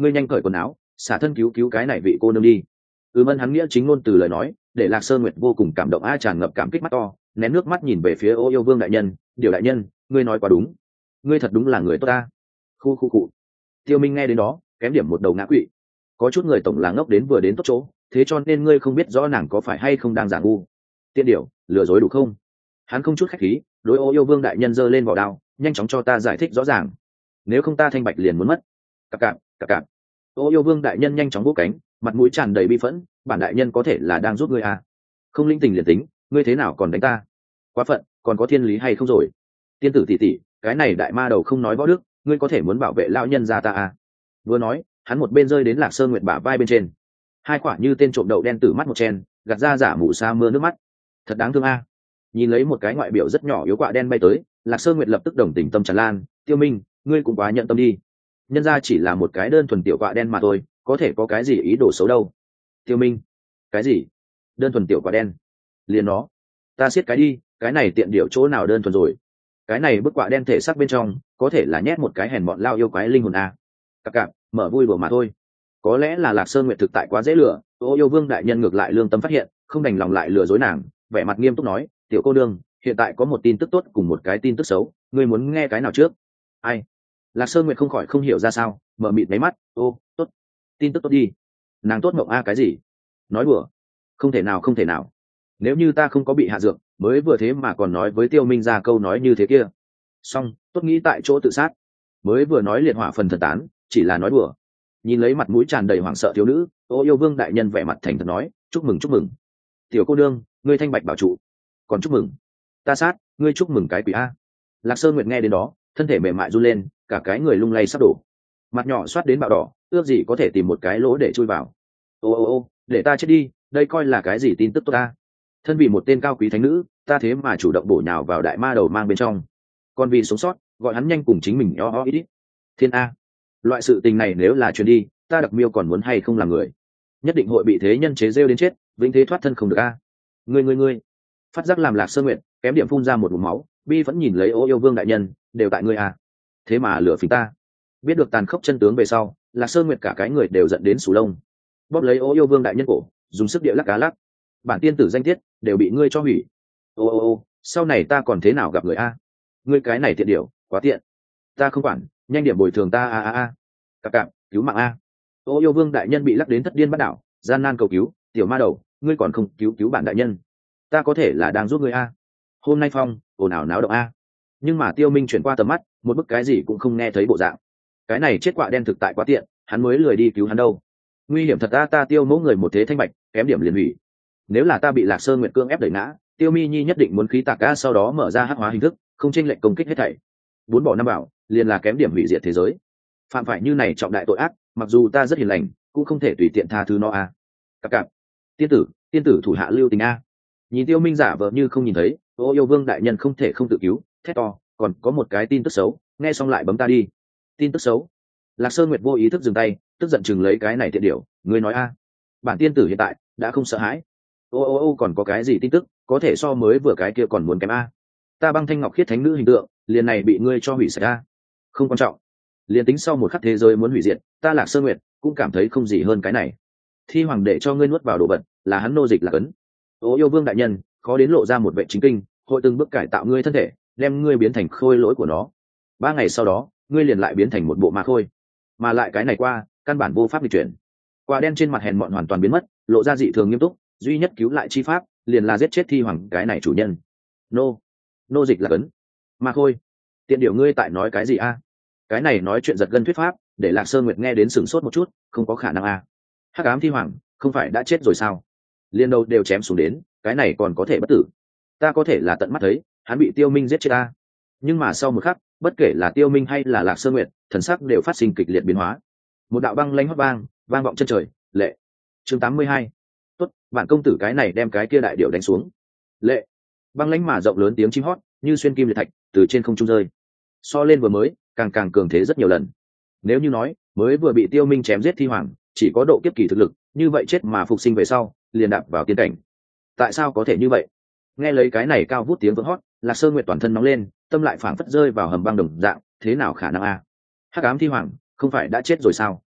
ngươi nhanh cởi quần áo xả thân cứu cứu cái này vị cô nương đi. Ừm ân hắn nghĩa chính ngôn từ lời nói để Lạc Sơn Nguyệt vô cùng cảm động, a tràn ngập cảm kích mắt to nén nước mắt nhìn về phía Ô Yêu Vương đại nhân. Điều đại nhân, ngươi nói quá đúng, ngươi thật đúng là người tốt ta. Khu khu cụ. Tiêu Minh nghe đến đó kém điểm một đầu ngã quỵ. Có chút người tổng là ngốc đến vừa đến tốt chỗ, thế cho nên ngươi không biết rõ nàng có phải hay không đang giả ngu. Tiện điểu, lừa dối đủ không? Hắn không chút khách khí đối Ô Yêu Vương đại nhân giơ lên vỏ đao, nhanh chóng cho ta giải thích rõ ràng, nếu không ta thanh bạch liền muốn mất. Cạp cạp cạp cạp. Ô Yêu Vương đại nhân nhanh chóng vỗ cánh, mặt mũi tràn đầy bi phẫn, bản đại nhân có thể là đang giúp ngươi à? Không linh tình liền tính, ngươi thế nào còn đánh ta? Quá phận, còn có thiên lý hay không rồi? Tiên tử tỷ tỷ, cái này đại ma đầu không nói võ đức, ngươi có thể muốn bảo vệ lão nhân gia ta à? Vừa nói, hắn một bên rơi đến Lạc Sơn Nguyệt bả vai bên trên, hai quả như tên trộm đậu đen tử mắt một chen, gạt ra giả mù sa mưa nước mắt. Thật đáng thương a. Nhìn lấy một cái ngoại biểu rất nhỏ yếu quạ đen bay tới, Lạc Sơn Nguyệt lập tức đồng tình tâm tràn lan. Tiêu Minh, ngươi cũng quá nhận tâm đi, nhân ra chỉ là một cái đơn thuần tiểu quạ đen mà thôi, có thể có cái gì ý đồ xấu đâu. Tiêu Minh, cái gì đơn thuần tiểu quạ đen? Liền nó, ta siết cái đi, cái này tiện điệu chỗ nào đơn thuần rồi? Cái này bức quạ đen thể xác bên trong có thể là nhét một cái hèn bọn lao yêu quái linh hồn a. Cặp cặp, mở vui đùa mà thôi. Có lẽ là Lạc Sơn Nguyệt thực tại quá dễ lừa, Ô Yêu Vương đại nhân ngược lại lương tâm phát hiện, không đành lòng lại lừa dối nàng, vẻ mặt nghiêm túc nói, tiểu cô đương, hiện tại có một tin tức tốt cùng một cái tin tức xấu, ngươi muốn nghe cái nào trước? Ai? Lạc Sơn Nguyệt không khỏi không hiểu ra sao, mở mịt mấy mắt. Ô, tốt, tin tức tốt đi. Nàng tốt mộng a cái gì? Nói đùa, không thể nào không thể nào. Nếu như ta không có bị hạ dược, mới vừa thế mà còn nói với Tiêu Minh ra câu nói như thế kia. Xong, tốt nghĩ tại chỗ tự sát. Mới vừa nói liệt hỏa phần thần tán, chỉ là nói đùa. Nhìn lấy mặt mũi tràn đầy hoảng sợ thiếu nữ, Ô Yêu Vương đại nhân vẻ mặt thành thật nói, chúc mừng chúc mừng. Tiểu cô đương, ngươi thanh bạch bảo trụ. Còn chúc mừng. Ta sát, ngươi chúc mừng cái quỷ a. Lạc Sơn Nguyệt nghe đến đó, thân thể mềm mại run lên, cả cái người lung lay sắp đổ, mặt nhỏ xoát đến bạo đỏ, ước gì có thể tìm một cái lỗ để chui vào. Ô ô ô, để ta chết đi, đây coi là cái gì tin tức tốt ta? Thân vì một tên cao quý thánh nữ, ta thế mà chủ động bổ nhào vào đại ma đầu mang bên trong, còn vì sống sót, gọi hắn nhanh cùng chính mình o o ít ít. Thiên a, loại sự tình này nếu là truyền đi, ta Đặc Miêu còn muốn hay không làm người, nhất định hội bị thế nhân chế rêu đến chết, vĩnh thế thoát thân không được a. Ngươi ngươi ngươi, phát giác làm Lạc Sơn Nguyệt kém điểm phun ra một ngụm máu, bi vẫn nhìn lấy Ô Yêu Vương đại nhân, đều tại ngươi a. Thế mà lửa phình ta. Biết được tàn khốc chân tướng về sau, Lạc Sơn Nguyệt cả cái người đều giận đến sù lông, bóp lấy Ô Yêu Vương đại nhân cổ, dùng sức địa lắc cá lắc. Bản tiên tử danh tiết đều bị ngươi cho hủy. Ô ô ô, sau này ta còn thế nào gặp người a? Ngươi cái này thiện điều, quá tiện. Ta không quản, nhanh điểm bồi thường ta a a a. Cạp cạp, cứu mạng a. Ô Yêu Vương đại nhân bị lắc đến thất điên bắt đảo, gian nan cầu cứu, tiểu ma đầu, ngươi còn không cứu cứu bản đại nhân, ta có thể là đang giúp ngươi a. Hôm nay phong ồn ào náo động a. Nhưng mà Tiêu Minh chuyển qua tầm mắt, một bức cái gì cũng không nghe thấy bộ dạng. Cái này chết quạ đen thực tại quá tiện, hắn mới lười đi cứu hắn đâu. Nguy hiểm thật ta ta Tiêu mẫu người một thế thanh bạch, kém điểm liền hủy. Nếu là ta bị Lạc Sơn Nguyệt cương ép đẩy ngã, Tiêu Mi Nhi nhất định muốn khí tạc a, sau đó mở ra hắc hóa hình thức, không chênh lệch công kích hết thảy. Bốn bỏ năm bảo, liền là kém điểm hủy diệt thế giới. Phạm phải như này trọng đại tội ác, mặc dù ta rất hiền lành, cũng không thể tùy tiện tha thứ nó a. Cạp cạp. Tiên tử, tiên tử thủ hạ lưu tình a. Nhìn Tiêu Minh giả vờ như không nhìn thấy, Ô Yêu Vương đại nhân không thể không tự cứu, thét to, còn có một cái tin tức xấu, nghe xong lại bấm ta đi. Tin tức xấu? Lạc Sơn Nguyệt vô ý thức dừng tay, tức giận chừng lấy cái này tiện điểu, ngươi nói a? Bản tiên tử hiện tại đã không sợ hãi. Ô ô ô, còn có cái gì tin tức có thể so mới vừa cái kia còn muốn kém a? Ta băng thanh ngọc khiết thánh nữ hình tượng, liền này bị ngươi cho hủy sạch a. Không quan trọng, liền tính sau một khắc thế giới muốn hủy diệt, ta Lạc Sơn Nguyệt cũng cảm thấy không gì hơn cái này. Thi hoàng để cho ngươi nuốt vào đồ vật, là hắn nô dịch là cấn. Ô Yêu Vương đại nhân, khó đến lộ ra một vệ chính kinh, hội từng bước cải tạo ngươi thân thể, đem ngươi biến thành khôi lỗi của nó. Ba ngày sau đó, ngươi liền lại biến thành một bộ ma khôi, mà lại cái này qua căn bản vô pháp di chuyển. Quả đen trên mặt hèn mọn hoàn toàn biến mất, lộ ra dị thường nghiêm túc, duy nhất cứu lại chi pháp liền là giết chết Thi hoàng cái này chủ nhân. Nô, nô dịch là cấn. Ma khôi, tiện điều ngươi tại nói cái gì a? Cái này nói chuyện giật gân thuyết pháp, để Lạc Sơn Nguyệt nghe đến sửng sốt một chút, không có khả năng a. Hắc ám Thi hoàng không phải đã chết rồi sao? Liên đầu đều chém xuống đến, cái này còn có thể bất tử. Ta có thể là tận mắt thấy hắn bị Tiêu Minh giết chết ta, nhưng mà sau một khắc, bất kể là Tiêu Minh hay là Lạc Sơn Nguyệt, thần sắc đều phát sinh kịch liệt biến hóa. Một đạo băng lãnh hót vang vang vọng chân trời. Lệ. Chương tám mươi hai. Tốt, bạn công tử cái này đem cái kia đại điểu đánh xuống. Lệ. Băng lãnh mà rộng lớn tiếng chim hót như xuyên kim liệt thạch từ trên không trung rơi, so lên vừa mới càng càng cường thế rất nhiều lần. Nếu như nói mới vừa bị Tiêu Minh chém giết Thi hoàng chỉ có độ kiếp kỳ thực lực, như vậy chết mà phục sinh về sau liền đạp vào tiên cảnh. Tại sao có thể như vậy? Nghe lấy cái này cao vút tiếng vỡ hót, Lạc Sơn Nguyệt toàn thân nóng lên, tâm lại phảng phất rơi vào hầm băng đồng dạng, thế nào khả năng a? Hắc ám Thi hoàng không phải đã chết rồi sao?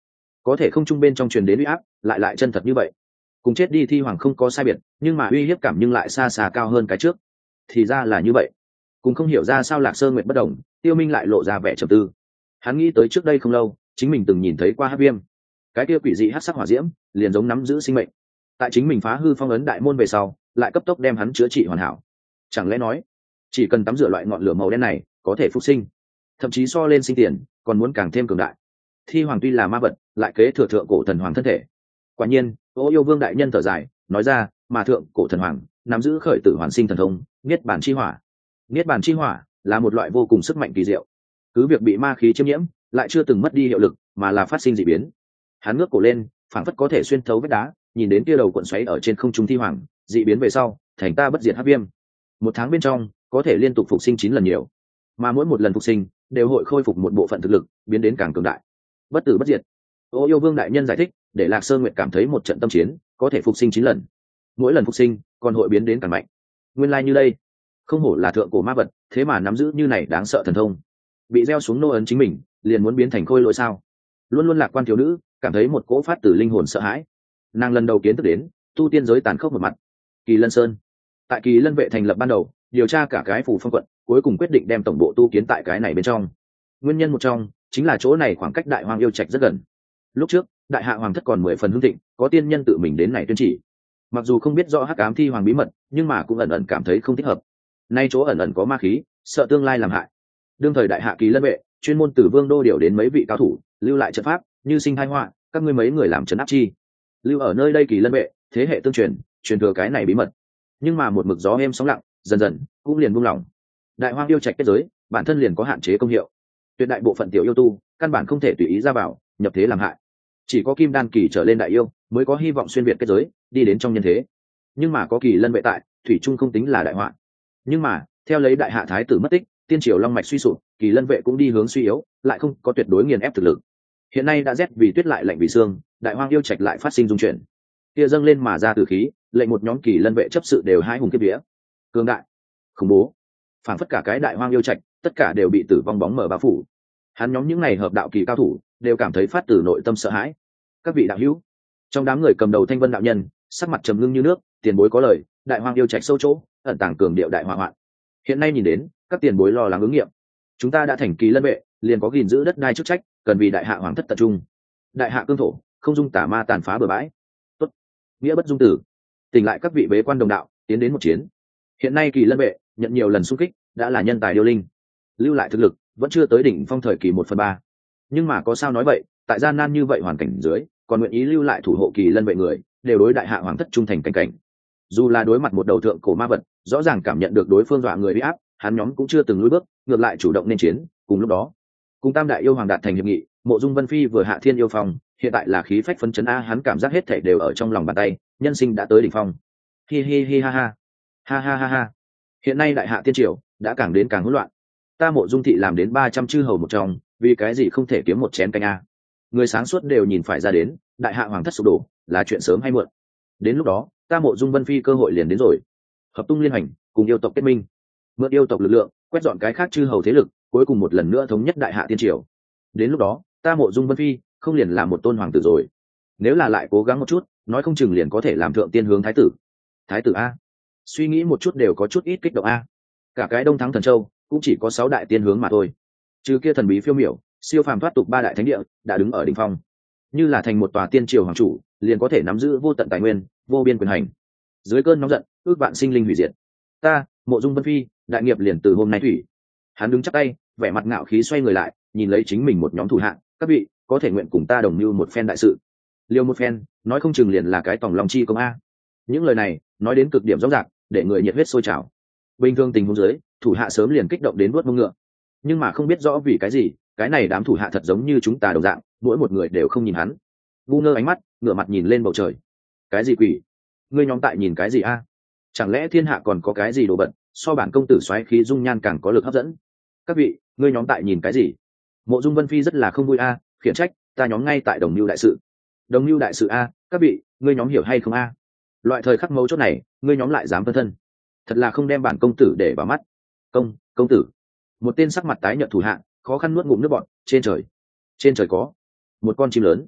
có thể không trung bên trong truyền đến uy áp lại lại chân thật như vậy, cùng chết đi thi hoàng không có sai biệt, nhưng mà uy hiếp cảm nhưng lại xa xa cao hơn cái trước. Thì ra là như vậy. Cùng không hiểu ra sao Lạc Sơ Nguyệt bất đồng, Tiêu Minh lại lộ ra vẻ trầm tư. Hắn nghĩ tới trước đây không lâu chính mình từng nhìn thấy qua hắc viêm, cái kia quỷ dị hắc sắc hỏa diễm liền giống nắm giữ sinh mệnh, tại chính mình phá hư phong ấn đại môn về sau lại cấp tốc đem hắn chữa trị hoàn hảo. Chẳng lẽ nói chỉ cần tắm rửa loại ngọn lửa màu đen này có thể phục sinh, thậm chí so lên sinh tiền còn muốn càng thêm cường đại. Thi hoàng tuy là ma vật lại kế thừa thượng cổ thần hoàng thân thể. Quả nhiên Ô Yêu Vương đại nhân thở dài nói ra, mà thượng cổ thần hoàng nắm giữ khởi tử hoàn sinh thần thông niết bàn chi hỏa. Niết bàn chi hỏa là một loại vô cùng sức mạnh kỳ diệu, cứ việc bị ma khí chiếm nhiễm lại chưa từng mất đi hiệu lực mà là phát sinh dị biến. Hắn ngước cổ lên phảng phất có thể xuyên thấu vách đá, nhìn đến kia đầu cuộn xoáy ở trên không trung thi hoàng, dị biến về sau thành ta bất diệt hắc viêm. Một tháng bên trong có thể liên tục phục sinh chín lần nhiều, mà mỗi một lần phục sinh đều hội khôi phục một bộ phận thực lực, biến đến càng cường đại, bất tử bất diệt. Ô Yêu Vương đại nhân giải thích để Lạc Sơn Nguyệt cảm thấy một trận tâm chiến có thể phục sinh chín lần, mỗi lần phục sinh còn hội biến đến càng mạnh. Nguyên lai like như đây, không hổ là thượng cổ ma vật, thế mà nắm giữ như này đáng sợ thần thông. Bị gieo xuống nô ấn chính mình liền muốn biến thành khôi lỗi sao? Luôn luôn lạc quan thiếu nữ cảm thấy một cỗ phát từ linh hồn sợ hãi. Nàng lần đầu kiến thức đến tu tiên giới tàn khốc một mặt. Kỳ Lân Sơn, tại Kỳ Lân vệ thành lập ban đầu điều tra cả cái phủ phong quận, cuối cùng quyết định đem tổng bộ tu kiến tại cái này bên trong. Nguyên nhân một trong chính là chỗ này khoảng cách Đại Hoang yêu trạch rất gần. Lúc trước Đại Hạ hoàng thất còn mười phần hưng thịnh, có tiên nhân tự mình đến này tuyên chỉ. Mặc dù không biết rõ hắc ám thi hoàng bí mật, nhưng mà cũng ẩn ẩn cảm thấy không thích hợp. Nay chỗ ẩn ẩn có ma khí, sợ tương lai làm hại. Đương thời Đại Hạ Kỳ Lân vệ chuyên môn từ vương đô điều đến mấy vị cao thủ lưu lại trận pháp, như sinh tai họa, các ngươi mấy người làm trấn áp chi. Lưu ở nơi đây Kỳ Lân vệ thế hệ tương truyền, truyền thừa cái này bí mật. Nhưng mà một mực gió êm sóng lặng, dần dần cũng liền buông lỏng. Đại Hoang yêu trạch kết giới bản thân liền có hạn chế công hiệu, tuyệt đại bộ phận tiểu yêu tu căn bản không thể tùy ý ra vào nhập thế làm hại, chỉ có kim đan kỳ trở lên đại yêu mới có hy vọng xuyên việt kết giới đi đến trong nhân thế. Nhưng mà có Kỳ Lân vệ tại, thủy trung không tính là đại họa. Nhưng mà theo lấy Đại Hạ thái tử mất tích, tiên triều long mạch suy sụp, Kỳ Lân vệ cũng đi hướng suy yếu, lại không có tuyệt đối nghiền ép thực lực. Hiện nay đã rét vì tuyết lại lạnh vì xương, Đại Hoang yêu trạch lại phát sinh dung chuyển, kia dâng lên mà ra từ khí, lệnh một nhóm Kỳ Lân vệ chấp sự đều hai hùng kiếp vía, cường đại, khủng bố, phản phất cả cái Đại Hoang yêu trạch tất cả đều bị tử vong bóng mờ bao phủ. Hắn nhóm những này hợp đạo kỳ cao thủ đều cảm thấy phát từ nội tâm sợ hãi. Các vị đạo hữu, trong đám người cầm đầu Thanh Vân đạo nhân sắc mặt trầm ngưng như nước, tiền bối có lời, Đại Hoang yêu trạch sâu chỗ ẩn tàng cường điệu đại hỏa hoạn. Hiện nay nhìn đến các tiền bối lo lắng ứng nghiệm, chúng ta đã thành Kỳ Lân vệ, liền có gìn giữ đất đai chức trách, cần vì Đại Hạ hoàng thất tập trung. Đại Hạ cương thổ không dung tà ma tàn phá bừa bãi, tốt nghĩa bất dung tử. Tỉnh lại các vị bế quan đồng đạo, tiến đến một chiến. Hiện nay Kỳ Lân vệ nhận nhiều lần xung kích, đã là nhân tài điêu linh, lưu lại thực lực vẫn chưa tới đỉnh phong thời kỳ một phần ba. Nhưng mà có sao nói vậy, tại gian nan như vậy hoàn cảnh dưới, còn nguyện ý lưu lại thủ hộ Kỳ Lân vệ người, đều đối Đại Hạ hoàng thất trung thành cảnh cảnh. Dù là đối mặt một đầu thượng cổ ma vật, rõ ràng cảm nhận được đối phương dọa người uy áp, hắn nhóm cũng chưa từng lùi bước, ngược lại chủ động nên chiến. Cùng lúc đó, cùng Tam đại yêu hoàng đạt thành hiệp nghị, Mộ Dung Vân Phi vừa hạ thiên yêu phong, hiện tại là khí phách phấn chấn a, hắn cảm giác hết thảy đều ở trong lòng bàn tay, nhân sinh đã tới đỉnh phong. Hi hi hi ha ha. Ha ha ha ha. Hiện nay Đại Hạ tiên triều đã càng đến càng hỗn loạn. Ta Mộ Dung thị làm đến ba trăm chư hầu một trong, vì cái gì không thể kiếm một chén canh a? Người sáng suốt đều nhìn phải ra đến, Đại Hạ hoàng thất sụp đổ là chuyện sớm hay muộn. Đến lúc đó, ta Mộ Dung Vân Phi cơ hội liền đến rồi. Hợp tung liên hành, cùng yêu tộc kết minh, mượn yêu tộc lực lượng quét dọn cái khác chư hầu thế lực, cuối cùng một lần nữa thống nhất Đại Hạ tiên triều. Đến lúc đó, ta Mộ Dung Vân Phi không liền là một tôn hoàng tử rồi. Nếu là lại cố gắng một chút, nói không chừng liền có thể làm thượng tiên hướng thái tử. Thái tử a? Suy nghĩ một chút đều có chút ít kích động a. Cả cái Đông Thắng Thần Châu cũng chỉ có sáu đại tiên hướng mà thôi. Trừ kia thần bí phiêu miểu, siêu phàm thoát tục ba đại thánh địa đã đứng ở đỉnh phong, như là thành một tòa tiên triều hoàng chủ, liền có thể nắm giữ vô tận tài nguyên, vô biên quyền hành. Dưới cơn nóng giận, ước vạn sinh linh hủy diệt. Ta, Mộ Dung Vân Phi, đại nghiệp liền từ hôm nay thủy. Hắn đứng chắp tay, vẻ mặt ngạo khí xoay người lại, nhìn lấy chính mình một nhóm thủ hạ, các vị có thể nguyện cùng ta đồng mưu một phen đại sự. Liêu một phen, nói không chừng liền là cái tòng long chi công a. Những lời này nói đến cực điểm rõ ràng, để người nhiệt huyết sôi trào. Bình thường tình huống dưới, thủ hạ sớm liền kích động đến nuốt mông ngựa. Nhưng mà không biết rõ vì cái gì, cái này đám thủ hạ thật giống như chúng ta đồng dạng, mỗi một người đều không nhìn hắn. Ngu ngơ ánh mắt, ngửa mặt nhìn lên bầu trời. Cái gì quỷ? Ngươi nhóm tại nhìn cái gì a? Chẳng lẽ thiên hạ còn có cái gì đồ bận, so bản công tử xoáy khí dung nhan càng có lực hấp dẫn? Các vị, ngươi nhóm tại nhìn cái gì? Mộ Dung Vân Phi rất là không vui a, khiển trách, ta nhóm ngay tại đồng lưu đại sự. Đồng lưu đại sự a, các vị, ngươi nhóm hiểu hay không a? Loại thời khắc mấu chốt này, ngươi nhóm lại dám phân thân, thật là không đem bản công tử để vào mắt. Công, công tử. Một tên sắc mặt tái nhợt thủ hạ khó khăn nuốt ngụm nước bọt. Trên trời, trên trời có một con chim lớn.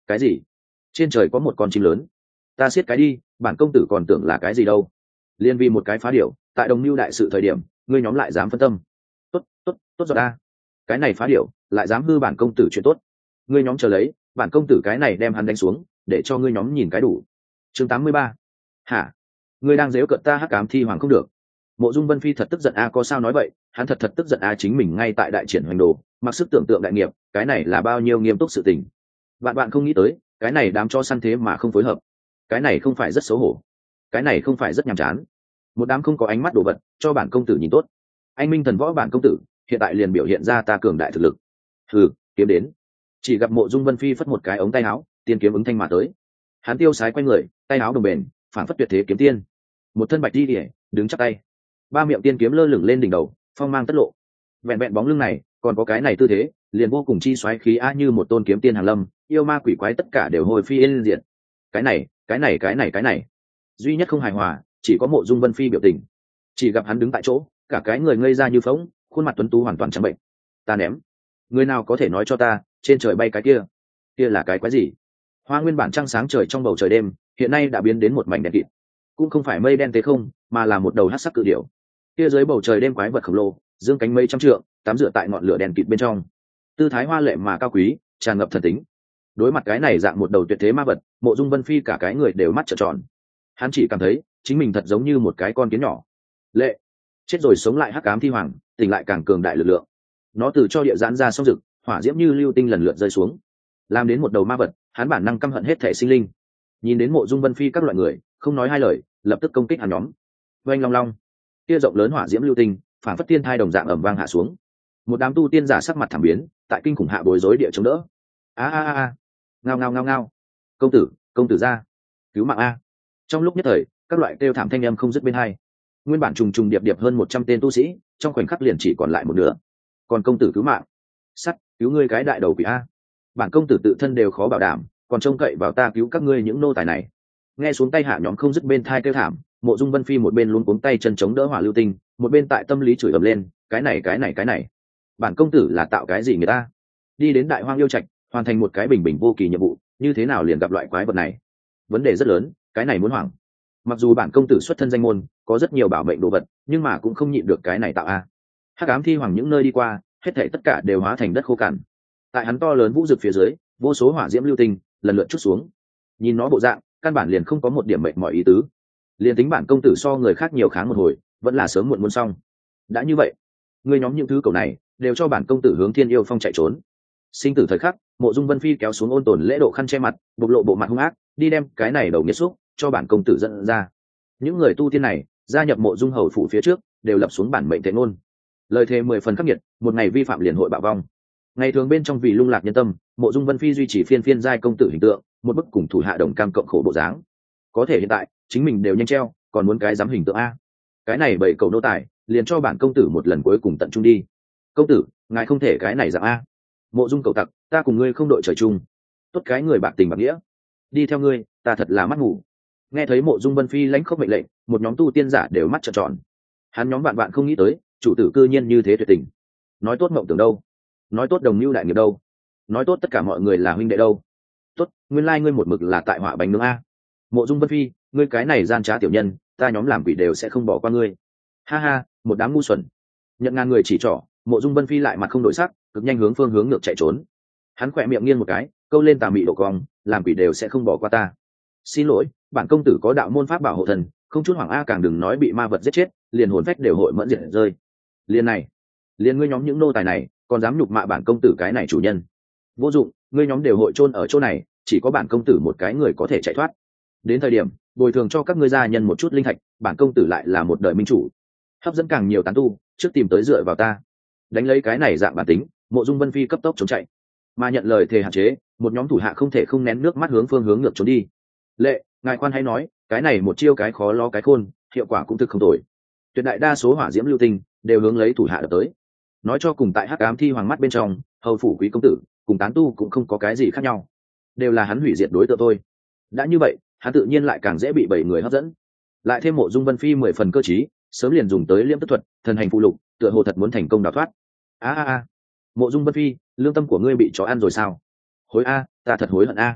Cái gì? Trên trời có một con chim lớn. Ta siết cái đi, bản công tử còn tưởng là cái gì đâu. Liên vì một cái phá điểu, tại đồng mưu đại sự thời điểm, ngươi nhóm lại dám phân tâm. Tốt, tốt, tốt rồi ta. Cái này phá điểu, lại dám hư bản công tử chuyện tốt. Ngươi nhóm chờ lấy, bản công tử cái này đem hắn đánh xuống, để cho ngươi nhóm nhìn cái đủ. Chương tám mươi ba. Hả? Ngươi đang giễu cợt ta Hắc Ám Thi Hoàng không được. Mộ Dung Vân Phi thật tức giận a, có sao nói vậy, hắn thật thật tức giận a, chính mình ngay tại đại triển hoành đồ, mặc sức tưởng tượng đại nghiệp, cái này là bao nhiêu nghiêm túc sự tình. Bạn bạn không nghĩ tới, cái này đám cho săn thế mà không phối hợp. Cái này không phải rất xấu hổ. Cái này không phải rất nhàm chán. Một đám không có ánh mắt đồ vật, cho bản công tử nhìn tốt. Anh minh thần võ bản công tử, hiện tại liền biểu hiện ra ta cường đại thực lực. Hừ, kiếm đến. Chỉ gặp Mộ Dung Vân Phi phất một cái ống tay áo, tiên kiếm ứng thanh mà tới. Hắn tiêu sái quay người, tay áo đồng bền, phản phất tuyệt thế kiếm tiên. Một thân bạch đi điệp, đứng chắp tay. Ba miệng tiên kiếm lơ lửng lên đỉnh đầu, phong mang tất lộ. Vẹn vẹn bóng lưng này, còn có cái này tư thế, liền vô cùng chi xoáy khí a, như một tôn kiếm tiên hàng lâm, yêu ma quỷ quái tất cả đều hồi phi yên diệt. Cái này, cái này cái này cái này, duy nhất không hài hòa, chỉ có Mộ Dung Vân Phi biểu tình. Chỉ gặp hắn đứng tại chỗ, cả cái người ngây ra như phỗng, khuôn mặt tuấn tú hoàn toàn trắng bệnh. Ta ném. Người nào có thể nói cho ta, trên trời bay cái kia, kia là cái quái gì? Hoa nguyên bản trăng sáng trời trong bầu trời đêm, hiện nay đã biến đến một mảnh đen kịt. Cũng không phải mây đen thế không, mà là một đầu hắc sắc cự điểu. Kia dưới bầu trời đêm quái vật khổng lồ, dương cánh mây trăm trượng, tắm rửa tại ngọn lửa đen kịt bên trong. Tư thái hoa lệ mà cao quý, tràn ngập thần tính. Đối mặt cái này dạng một đầu tuyệt thế ma vật, Mộ Dung Vân Phi cả cái người đều mắt trợn tròn. Hắn chỉ cảm thấy chính mình thật giống như một cái con kiến nhỏ. Lệ, chết rồi sống lại Hắc Ám Thi Hoàng, tỉnh lại càng cường đại lực lượng. Nó từ cho địa giãn ra sóng rực, hỏa diễm như lưu tinh lần lượt rơi xuống, làm đến một đầu ma vật, hắn bản năng căm hận hết thể sinh linh. Nhìn đến Mộ Dung Vân Phi các loại người, không nói hai lời, lập tức công kích hắn nhóm. Oanh long long, kia rộng lớn hỏa diễm lưu tinh, phản phất tiên thai đồng dạng ầm vang hạ xuống. Một đám tu tiên giả sắc mặt thảm biến, tại kinh khủng hạ bối rối địa chống đỡ. A a a, ngao ngao ngao ngao, công tử, công tử ra, cứu mạng a. Trong lúc nhất thời, các loại kêu thảm thanh âm không dứt bên hai. Nguyên bản trùng trùng điệp điệp hơn một trăm tên tu sĩ, trong khoảnh khắc liền chỉ còn lại một nửa. Còn công tử cứu mạng, sắt, cứu ngươi cái đại đầu quỷ a. Bản công tử tự thân đều khó bảo đảm, còn trông cậy vào ta cứu các ngươi những nô tài này. Nghe xuống tay hạ nhóm không dứt bên thai kêu thảm, Mộ Dung Vân Phi một bên luôn cuống tay chân chống đỡ hỏa lưu tinh, một bên tại tâm lý chửi ầm lên, cái này cái này cái này, bản công tử là tạo cái gì người ta? Đi đến Đại Hoang yêu trạch, hoàn thành một cái bình bình vô kỳ nhiệm vụ, như thế nào liền gặp loại quái vật này? Vấn đề rất lớn, cái này muốn hoảng. Mặc dù bản công tử xuất thân danh môn, có rất nhiều bảo mệnh đồ vật, nhưng mà cũng không nhịn được cái này tạo a. Hắc Ám Thi Hoàng những nơi đi qua, hết thảy tất cả đều hóa thành đất khô cằn. Tại hắn to lớn vũ dực phía dưới, vô số hỏa diễm lưu tinh lần lượt chút xuống. Nhìn nó bộ dạng, căn bản liền không có một điểm mệnh mọi ý tứ. Liền tính bản công tử so người khác nhiều kháng một hồi, vẫn là sớm muộn muốn xong. Đã như vậy, người nhóm những thứ cầu này đều cho bản công tử hướng Thiên Yêu Phong chạy trốn. Sinh tử thời khắc, Mộ Dung Vân Phi kéo xuống ôn tồn lễ độ khăn che mặt, bộc lộ bộ mặt hung ác, đi đem cái này đầu nghiệt xúc cho bản công tử dẫn ra. Những người tu tiên này gia nhập Mộ Dung hầu phủ phía trước, đều lập xuống bản mệnh thệ ngôn. Lời thề mười phần khắc nghiệt, một ngày vi phạm liền hội bạo vong. Ngày thường bên trong vì lung lạc nhân tâm, Mộ Dung Vân Phi duy trì phiên phiên giai công tử hình tượng, một bức cùng thủ hạ đồng cam cộng khổ bộ dáng. Có thể hiện tại, chính mình đều nhanh treo, còn muốn cái dám hình tượng a. Cái này bảy cầu nô tài, liền cho bản công tử một lần cuối cùng tận trung đi. Công tử, ngài không thể cái này dạng a. Mộ Dung cầu tặc, ta cùng ngươi không đội trời chung. Tốt cái người bạc tình bạc nghĩa. Đi theo ngươi, ta thật là mắt ngủ. Nghe thấy Mộ Dung Vân Phi lãnh khốc mệnh lệnh, một nhóm tu tiên giả đều mắt trợn tròn. Hắn nhóm bạn bạn không nghĩ tới, chủ tử cư nhiên như thế tuyệt tình. Nói tốt mộng tưởng đâu? Nói tốt đồng lưu đại nghiệp đâu? Nói tốt tất cả mọi người là huynh đệ đâu? Tốt, nguyên lai ngươi một mực là tại họa bánh nướng a. Mộ Dung Vân Phi, ngươi cái này gian trá tiểu nhân, ta nhóm làm quỷ đều sẽ không bỏ qua ngươi. Ha ha, một đám ngu xuẩn. Nhận ngàn người chỉ trỏ, Mộ Dung Vân Phi lại mặt không đổi sắc, cực nhanh hướng phương hướng ngược chạy trốn. Hắn khỏe miệng nghiêng một cái, câu lên tà mị độ cong, làm quỷ đều sẽ không bỏ qua ta. Xin lỗi, bản công tử có đạo môn pháp bảo hộ thần, không chút hoảng a, càng đừng nói bị ma vật giết chết, liền hồn phách đều hội mẫn diệt rơi. Liên này, liên ngươi nhóm những nô tài này, còn dám nhục mạ bản công tử cái này chủ nhân. Vô dụng, ngươi nhóm đều hội chôn ở chỗ này, chỉ có bản công tử một cái người có thể chạy thoát. Đến thời điểm bồi thường cho các ngươi gia nhân một chút linh thạch, bản công tử lại là một đời minh chủ, hấp dẫn càng nhiều tán tu, trước tìm tới dựa vào ta. Đánh lấy cái này dạng bản tính, Mộ Dung Vân Phi cấp tốc trốn chạy, mà nhận lời thề hạn chế, một nhóm thủ hạ không thể không nén nước mắt hướng phương hướng ngược trốn đi. Lệ, ngài khoan hay nói, cái này một chiêu cái khó lo cái khôn, hiệu quả cũng thực không tồi. Tuyệt đại đa số hỏa diễm lưu tinh đều hướng lấy thủ hạ đập tới. Nói cho cùng tại Hắc Ám Thi Hoàng mắt bên trong, hầu phủ quý công tử cùng tán tu cũng không có cái gì khác nhau, đều là hắn hủy diệt đối tượng thôi. Đã như vậy, hắn tự nhiên lại càng dễ bị bảy người hấp dẫn. Lại thêm Mộ Dung Vân Phi mười phần cơ trí, sớm liền dùng tới liễm tức thuật, thần hành phụ lục, tựa hồ thật muốn thành công đào thoát. A a a, Mộ Dung Vân Phi, lương tâm của ngươi bị chó ăn rồi sao? Hối a, ta thật hối hận a.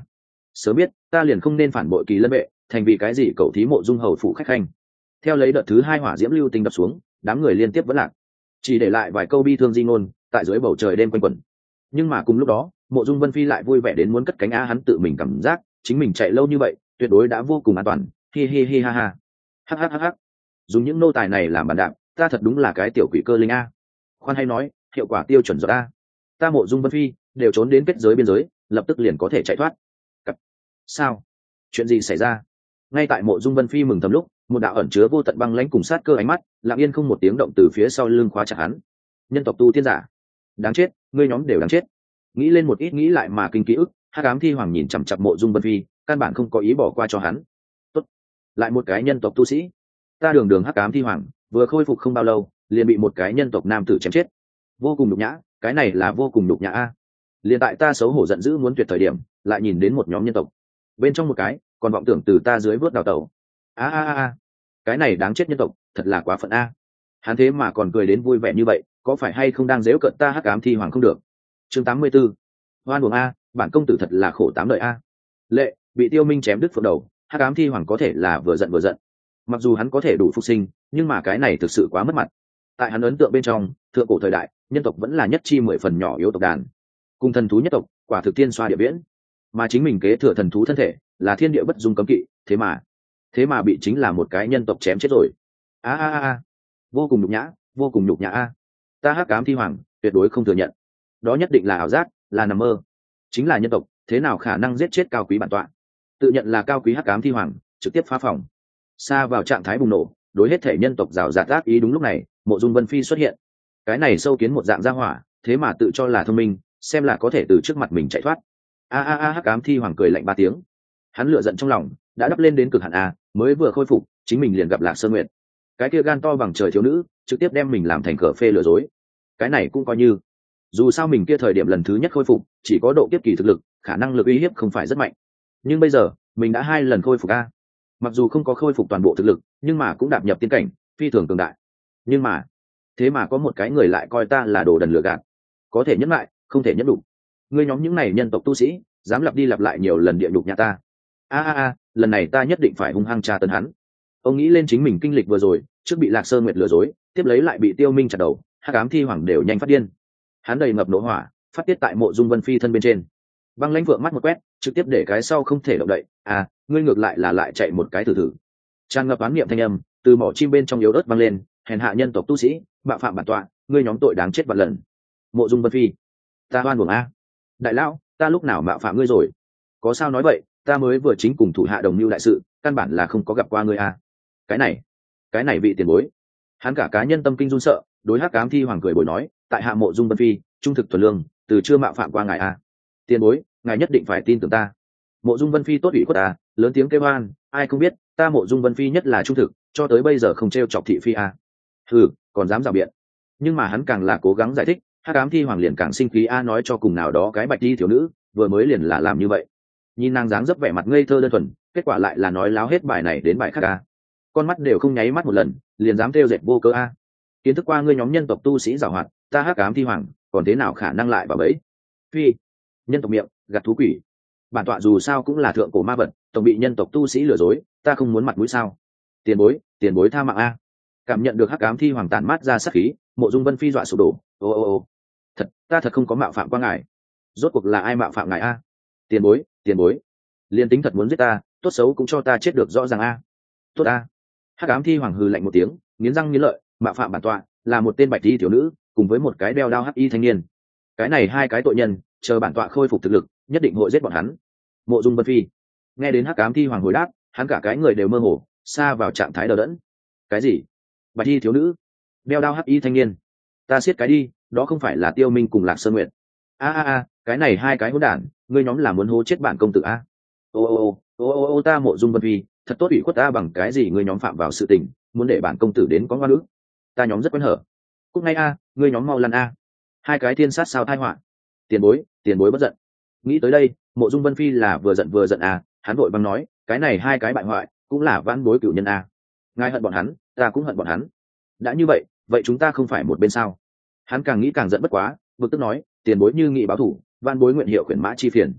sớm biết ta liền không nên phản bội Kỳ Lân vệ, thành vì cái gì cậu thí mộ dung hầu phụ khách khanh. Theo lấy đợt thứ hai hỏa diễm lưu tinh đập xuống, đám người liên tiếp vẫn lạc, chỉ để lại vài câu bi thương di ngôn tại dưới bầu trời đêm quanh quẩn. Nhưng mà cùng lúc đó, mộ dung vân phi lại vui vẻ đến muốn cất cánh á, hắn tự mình cảm giác chính mình chạy lâu như vậy tuyệt đối đã vô cùng an toàn. Hi hi hi ha ha, hắc hắc hắc hắc, dùng những nô tài này làm bàn đạp, ta thật đúng là cái tiểu quỷ cơ linh a. Khoan hay nói, hiệu quả tiêu chuẩn rồi a. Ta mộ dung vân phi đều trốn đến kết giới biên giới, lập tức liền có thể chạy thoát. Cặp. Sao? Chuyện gì xảy ra? Ngay tại mộ dung vân phi mừng thầm lúc, một đạo ẩn chứa vô tận băng lãnh cùng sát cơ ánh mắt lặng yên không một tiếng động từ phía sau lưng khóa chặt hắn. Nhân tộc tu tiên giả, đáng chết, ngươi nhóm đều đáng chết. Nghĩ lên một ít nghĩ lại mà kinh ký ức, hắc ám thi hoàng nhìn chằm chằm mộ dung vân phi, căn bản không có ý bỏ qua cho hắn. Tốt, lại một cái nhân tộc tu sĩ. Ta đường đường hắc ám thi hoàng vừa khôi phục không bao lâu liền bị một cái nhân tộc nam tử chém chết, vô cùng nhục nhã. Cái này là vô cùng nhục nhã a. Liền tại ta xấu hổ giận dữ muốn tuyệt thời điểm, lại nhìn đến một nhóm nhân tộc, bên trong một cái còn vọng tưởng từ ta dưới vớt đào tẩu. A a a, cái này đáng chết nhân tộc, thật là quá phận a. Hắn thế mà còn cười đến vui vẻ như vậy, có phải hay không đang giễu cợt ta hắc ám thi hoàng không được. Chương tám mươi 84. Hoan uổng a, bản công tử thật là khổ tám đời a. Lệ bị Tiêu Minh chém đứt phượng đầu, hắc ám thi hoàng có thể là vừa giận vừa giận. Mặc dù hắn có thể đủ phục sinh, nhưng mà cái này thực sự quá mất mặt. Tại hắn ấn tượng bên trong, thượng cổ thời đại, nhân tộc vẫn là nhất chi mười phần nhỏ yếu tộc đàn, cùng thần thú nhất tộc, quả thực tiên xoa địa viễn. Mà chính mình kế thừa thần thú thân thể, là thiên địa bất dung cấm kỵ, thế mà, thế mà bị chính là một cái nhân tộc chém chết rồi. A a a, vô cùng nhục nhã, vô cùng nhục nhã a. Ta hắc ám thi hoàng tuyệt đối không thừa nhận, đó nhất định là ảo giác, là nằm mơ. Chính là nhân tộc, thế nào khả năng giết chết cao quý bản tọa? Tự nhận là cao quý hắc ám thi hoàng, trực tiếp phá phòng, xa vào trạng thái bùng nổ, đối hết thể nhân tộc rào rạt ác ý. Đúng lúc này, mộ dung vân phi xuất hiện. Cái này sâu kiến một dạng gia hỏa, thế mà tự cho là thông minh, xem là có thể từ trước mặt mình chạy thoát. A a a, hắc ám thi hoàng cười lạnh ba tiếng. Hắn lửa giận trong lòng đã đắp lên đến cực hạn a, mới vừa khôi phục, chính mình liền gặp Lạc Sơn Nguyệt, cái kia gan to bằng trời thiếu nữ, trực tiếp đem mình làm thành cờ phê lừa dối. Cái này cũng coi như, dù sao mình kia thời điểm lần thứ nhất khôi phục chỉ có độ kiếp kỳ thực lực, khả năng lực uy hiếp không phải rất mạnh, nhưng bây giờ mình đã hai lần khôi phục a. Mặc dù không có khôi phục toàn bộ thực lực, nhưng mà cũng đạp nhập tiên cảnh, phi thường cường đại. Nhưng mà thế mà có một cái người lại coi ta là đồ đần lừa gạt, có thể nhẫn lại không thể nhẫn đủ. Ngươi nhóm những này nhân tộc tu sĩ dám lặp đi lặp lại nhiều lần địa nhục nhà ta. A a a, lần này ta nhất định phải hung hăng tra tấn hắn. Ông nghĩ lên chính mình kinh lịch vừa rồi, trước bị Lạc Sơn Nguyệt lừa dối, tiếp lấy lại bị Tiêu Minh chặt đầu, hắc ám thi hoàng đều nhanh phát điên. Hắn đầy ngập nộ hỏa, phát tiết tại mộ dung vân phi thân bên trên. Băng lãnh vượng mắt một quét, trực tiếp để cái sau không thể động đậy. À, ngươi ngược lại là lại chạy một cái thử thử. Tràn ngập oán niệm thanh âm từ mỏ chim bên trong yếu ớt vang lên, hèn hạ nhân tộc tu sĩ, bạo phạm bản tọa, ngươi nhóm tội đáng chết vạn lần. Mộ dung vân phi, ta oan uổng a. Đại lão, ta lúc nào mạo phạm ngươi rồi? Có sao nói vậy, ta mới vừa chính cùng thủ hạ đồng mưu đại sự, căn bản là không có gặp qua ngươi a. Cái này, cái này vị tiền bối. Hắn cả cá nhân tâm kinh run sợ, đối hắc ám thi hoàng cười bồi nói, tại hạ mộ dung vân phi, trung thực thuần lương, từ chưa mạo phạm qua ngài a. Tiền bối, ngài nhất định phải tin tưởng ta. Mộ dung vân phi tốt ủy khuất ta, lớn tiếng kêu oan, ai không biết, ta mộ dung vân phi nhất là trung thực, cho tới bây giờ không t r e o chọc thị phi a. Hừ, còn dám rào biện. Nhưng mà hắn càng là cố gắng giải thích, hắc ám thi hoàng liền càng sinh khí a, nói cho cùng nào đó cái bạch đi thiếu nữ vừa mới liền là làm như vậy. Nhìn nàng dáng dấp vẻ mặt ngây thơ đơn thuần, kết quả lại là nói láo hết bài này đến bài khác a. Con mắt đều không nháy mắt một lần, liền dám trêu dệt vô cớ a. Kiến thức qua ngươi nhóm nhân tộc tu sĩ giảo hoạt, ta hắc ám thi hoàng còn thế nào khả năng lại vào bẫy? Phi, nhân tộc miệng gạt thú quỷ, bản tọa dù sao cũng là thượng cổ ma vật, tổng bị nhân tộc tu sĩ lừa dối, ta không muốn mặt mũi sao? Tiền bối, tiền bối tha mạng a. Cảm nhận được hắc ám thi hoàng tàn mát ra sát khí, mộ dung vân phi dọa sụp đổ. Ô ô ô, thật, ta thật không có mạo phạm qua ngài. Rốt cuộc là ai mạo phạm ngài a? Tiền bối, tiền bối, liên tính thật muốn giết ta, tốt xấu cũng cho ta chết được rõ ràng a. Tốt a. Hắc ám thi hoàng hừ lạnh một tiếng, nghiến răng nghiến lợi, mạo phạm bản tọa là một tên bạch y thiếu nữ cùng với một cái đeo đao hắc y thanh niên. Cái này hai cái tội nhân, chờ bản tọa khôi phục thực lực, nhất định hội giết bọn hắn. Mộ dung vân phi nghe đến hắc ám thi hoàng hồi đáp, hắn cả cái người đều mơ hồ, xa vào trạng thái đờ đẫn. Cái gì? Bạch y thiếu nữ, đeo đao hắc y thanh niên, ta siết cái đi, đó không phải là Tiêu Minh cùng Lạc Sơn Nguyệt? A a a, cái này hai cái hỗn đản, ngươi nhóm là muốn hố chết bản công tử a? Ô ô ô ô ô ô, ta mộ dung vân phi thật tốt ủy khuất ta bằng cái gì ngươi nhóm phạm vào sự tình, muốn để bản công tử đến có ngoan ước? Ta nhóm rất quen hở. Cúc ngay a, ngươi nhóm mau lăn a. Hai cái thiên sát sao tai họa. Tiền bối, tiền bối bất giận. Nghĩ tới đây, mộ dung vân phi là vừa giận vừa giận à, hắn vội băng nói, cái này hai cái bại hoại cũng là vãn bối cửu nhân a. Ngài hận bọn hắn, ta cũng hận bọn hắn. Đã như vậy, vậy chúng ta không phải một bên sao? Hắn càng nghĩ càng giận bất quá, bực tức nói, tiền bối như nghị báo thủ, vãn bối nguyện hiệu khuyển mã chi phiền.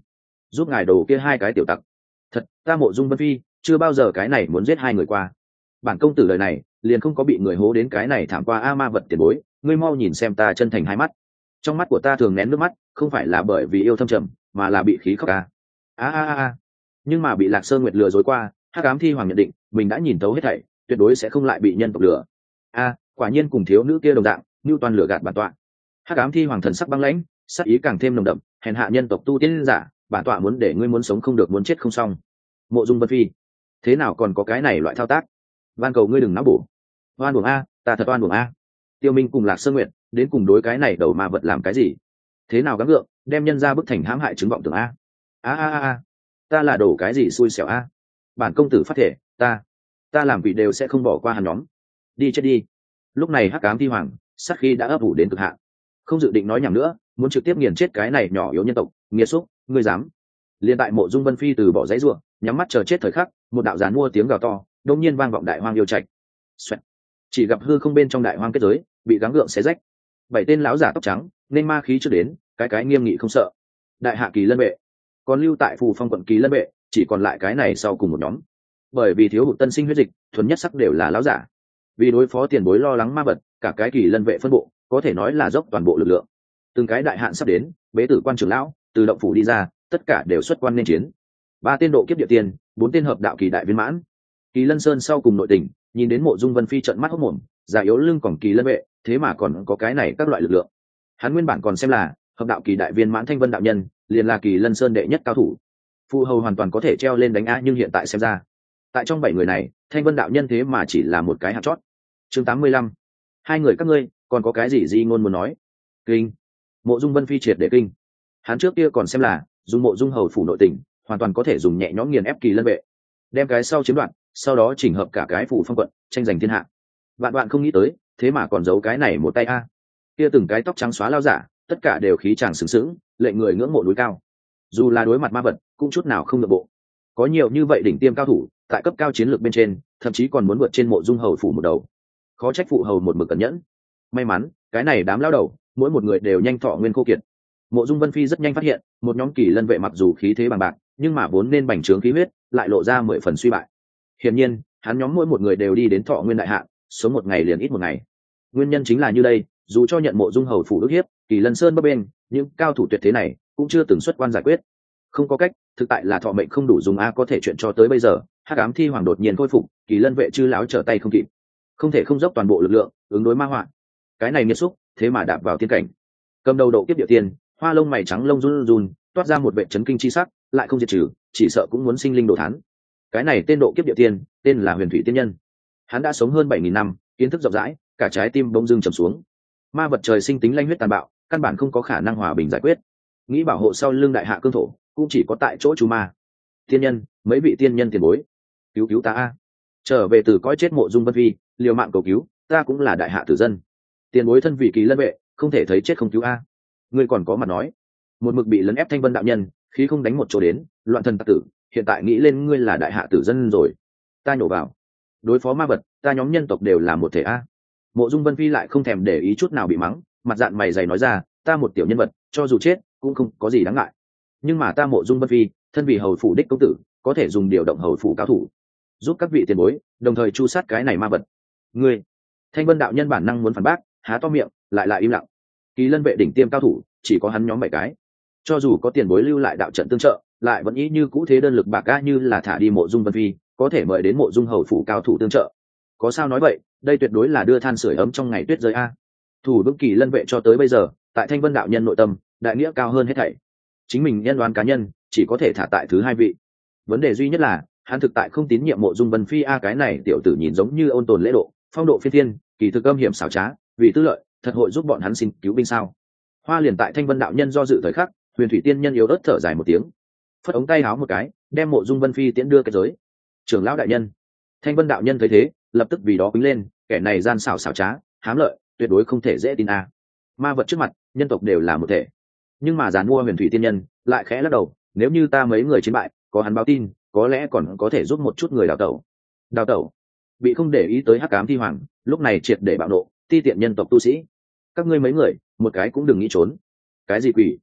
giúp ngài đồ kia hai cái tiểu tặc. Thật, ta Mộ Dung Vân Phi chưa bao giờ cái này muốn giết hai người qua. Bản công tử đời này liền không có bị người hố đến cái này thảm qua a. Ma vật tiền bối, ngươi mau nhìn xem ta chân thành hai mắt, trong mắt của ta thường nén nước mắt, không phải là bởi vì yêu thâm trầm, mà là bị khí khóc ca. a a a a Nhưng mà bị Lạc Sơn Nguyệt lừa dối qua, Hắc Ám Thi Hoàng nhận định mình đã nhìn thấu hết thảy, tuyệt đối sẽ không lại bị nhân tộc lừa. A, quả nhiên cùng thiếu nữ kia đồng dạng, như toàn lừa gạt bản tọa. Hắc Ám Thi Hoàng thần sắc băng lãnh, sắc ý càng thêm nồng đậm, hèn hạ nhân tộc tu tiên giả, bản tọa muốn để ngươi muốn sống không được, muốn chết không xong. Mộ Dung Vân Phi, thế nào còn có cái này loại thao tác? Van cầu ngươi đừng náo bổ. Oan uổng a, ta thật oan uổng a. Tiêu Minh cùng Lạc Sơn Nguyệt đến cùng đối cái này đầu ma vật làm cái gì? Thế nào gắng gượng, đem nhân ra bức thành hãm hại chứng vọng tưởng a. A a a, ta là đổ cái gì xui xẻo a? Bản công tử phát thể, ta, ta làm vị đều sẽ không bỏ qua hắn nhóm. Đi chết đi. Lúc này Hắc Ám Thi Hoàng sát khi đã ấp ủ đến cực hạn, không dự định nói nhảm nữa, muốn trực tiếp nghiền chết cái này nhỏ yếu nhân tộc. Nghiệt xúc, ngươi dám? Liên tại Mộ Dung Vân Phi từ bỏ dãy rủa, nhắm mắt chờ chết thời khắc, một đạo giàn mua tiếng gào to đột nhiên vang vọng đại hoang yêu trạch. Xoẹt. Chỉ gặp hư không bên trong đại hoang kết giới bị gắng gượng xé rách, bảy tên lão giả tóc trắng nên ma khí chưa đến, cái cái nghiêm nghị không sợ. Đại hạ Kỳ Lân vệ còn lưu tại Phù Phong quận Kỳ Lân vệ chỉ còn lại cái này sau cùng một nhóm, bởi vì thiếu hụt tân sinh huyết dịch, thuần nhất sắc đều là lão giả. Vì đối phó tiền bối lo lắng ma vật, cả cái Kỳ Lân vệ phân bộ có thể nói là dốc toàn bộ lực lượng. Từng cái đại hạn sắp đến, bế tử quan trưởng lão từ động phủ đi ra, tất cả đều xuất quan nên chiến. Ba tên độ kiếp địa tiên, bốn tên hợp đạo kỳ đại viên mãn. Kỳ Lân Sơn sau cùng nội tình, nhìn đến Mộ Dung Vân Phi trợn mắt hốt mồm, già yếu lưng còn Kỳ Lân vệ, thế mà còn có cái này các loại lực lượng. Hắn nguyên bản còn xem là hợp đạo kỳ đại viên mãn Thanh Vân đạo nhân, liền là Kỳ Lân Sơn đệ nhất cao thủ, phụ hầu hoàn toàn có thể treo lên đánh a, nhưng hiện tại xem ra, tại trong bảy người này, Thanh Vân đạo nhân thế mà chỉ là một cái hạt chót. Chương tám mươi lăm, hai người các ngươi còn có cái gì gì ngôn muốn nói? Kinh. Mộ Dung Vân Phi triệt để kinh. Hắn trước kia còn xem là dùng Mộ Dung hầu phủ nội tình, hoàn toàn có thể dùng nhẹ nhõm nghiền ép Kỳ Lân vệ, đem cái sau chiếm đoạt, sau đó chỉnh hợp cả cái Phủ Phong quận, tranh giành thiên hạ. Vạn bạn không nghĩ tới, thế mà còn giấu cái này một tay a. Kia từng cái tóc trắng xóa lao giả, tất cả đều khí tràng sướng sướng, lệnh người ngưỡng mộ núi cao. Dù là đối mặt ma vật, cũng chút nào không nhượng bộ. Có nhiều như vậy đỉnh tiêm cao thủ, tại cấp cao chiến lược bên trên, thậm chí còn muốn vượt trên Mộ Dung hầu phủ một đầu. Khó trách phụ hầu một mực cẩn nhẫn. May mắn, cái này đám lao đầu, mỗi một người đều nhanh thọ nguyên khô kiệt. Mộ Dung Vân Phi rất nhanh phát hiện, một nhóm Kỳ Lân vệ mặc dù khí thế bằng bạc, nhưng mà vốn nên bành trướng khí huyết, lại lộ ra mười phần suy bại. Hiển nhiên, hắn nhóm mỗi một người đều đi đến thọ nguyên đại hạn, sống một ngày liền ít một ngày. Nguyên nhân chính là như đây, dù cho nhận Mộ Dung hầu phủ ức hiếp, Kỳ Lân Sơn bấp bên, những cao thủ tuyệt thế này cũng chưa từng xuất quan giải quyết. Không có cách, thực tại là thọ mệnh không đủ dùng a, có thể chuyện cho tới bây giờ, Hắc Ám Thi Hoàng đột nhiên khôi phục, Kỳ Lân vệ chư lão trở tay không kịp, không thể không dốc toàn bộ lực lượng ứng đối ma họa. Cái này nghiệt xúc, thế mà đạp vào tiên cảnh. Cầm đầu độ kiếp địa tiên, hoa lông mày trắng lông run run, toát ra một vệ chấn kinh chi sắc, lại không diệt trừ, chỉ sợ cũng muốn sinh linh đồ thán. Cái này tên độ kiếp địa tiên, tên là Huyền Thủy Tiên Nhân. Hắn đã sống hơn bảy nghìn năm, kiến thức rộng rãi, cả trái tim bỗng dưng trầm xuống. Ma vật trời sinh tính lanh huyết tàn bạo, căn bản không có khả năng hòa bình giải quyết. Nghĩ bảo hộ sau lưng đại hạ cương thổ, cũng chỉ có tại chỗ chú ma. Tiên nhân, mấy vị tiên nhân tiền bối, cứu cứu ta a! Trở về từ cõi chết Mộ Dung Vân Phi, liều mạng cầu cứu, ta cũng là đại hạ tử dân. Tiền bối thân vị Kỳ Lân vệ, không thể thấy chết không cứu a. Ngươi còn có mặt nói. Một mực bị lấn ép Thanh Vân đạo nhân, khí không đánh một chỗ đến, loạn thần tặc tử, hiện tại nghĩ lên ngươi là đại hạ tử dân rồi. Ta nhổ vào. Đối phó ma vật, ta nhóm nhân tộc đều là một thể a. Mộ Dung Vân Phi lại không thèm để ý chút nào bị mắng, mặt dạn mày dày nói ra, ta một tiểu nhân vật, cho dù chết, cũng không có gì đáng ngại. Nhưng mà ta Mộ Dung Vân Phi, thân vì hầu phủ đích công tử, có thể dùng điều động hầu phủ cao thủ, giúp các vị tiền bối, đồng thời chu sát cái này ma vật. Ngươi, Thanh Vân đạo nhân bản năng muốn phản bác, há to miệng, lại lại im lặng. Kỳ Lân vệ đỉnh tiêm cao thủ, chỉ có hắn nhóm bảy cái. Cho dù có tiền bối lưu lại đạo trận tương trợ, lại vẫn ý như cũ thế đơn lực bạc ca, như là thả đi Mộ Dung Vân Phi, có thể mời đến Mộ Dung hầu phủ cao thủ tương trợ. Có sao nói vậy, đây tuyệt đối là đưa than sưởi ấm trong ngày tuyết rơi a. Thủ vững Kỳ Lân vệ cho tới bây giờ, tại Thanh Vân đạo nhân nội tâm, đại nghĩa cao hơn hết thảy. Chính mình nhân đoán cá nhân, chỉ có thể thả tại thứ hai vị. Vấn đề duy nhất là, hắn thực tại không tín nhiệm Mộ Dung Vân Phi a, cái này tiểu tử nhìn giống như ôn tồn lễ độ, phong độ phi thiên, kỳ thực âm hiểm xảo trá, vì tư lợi, thật hội giúp bọn hắn xin cứu binh sao? Hoa liền tại Thanh Vân đạo nhân do dự thời khắc, Huyền Thủy Tiên Nhân yếu ớt thở dài một tiếng, phất ống tay háo một cái, đem Mộ Dung Vân Phi tiễn đưa cái giới. Trưởng lão đại nhân. Thanh Vân đạo nhân thấy thế, lập tức vì đó quýnh lên, kẻ này gian xảo xảo trá, hám lợi, tuyệt đối không thể dễ tin a. Ma vật trước mặt, nhân tộc đều là một thể. Nhưng mà giàn mua Huyền Thủy Tiên Nhân lại khẽ lắc đầu, nếu như ta mấy người chiến bại, có hắn báo tin, có lẽ còn có thể giúp một chút người đào tẩu. Đào tẩu? Bị không để ý tới Hắc Ám Thi Hoàng, lúc này triệt để bạo nộ, ti tiện nhân tộc tu sĩ. Các ngươi mấy người, một cái cũng đừng nghĩ trốn. Cái gì quỷ?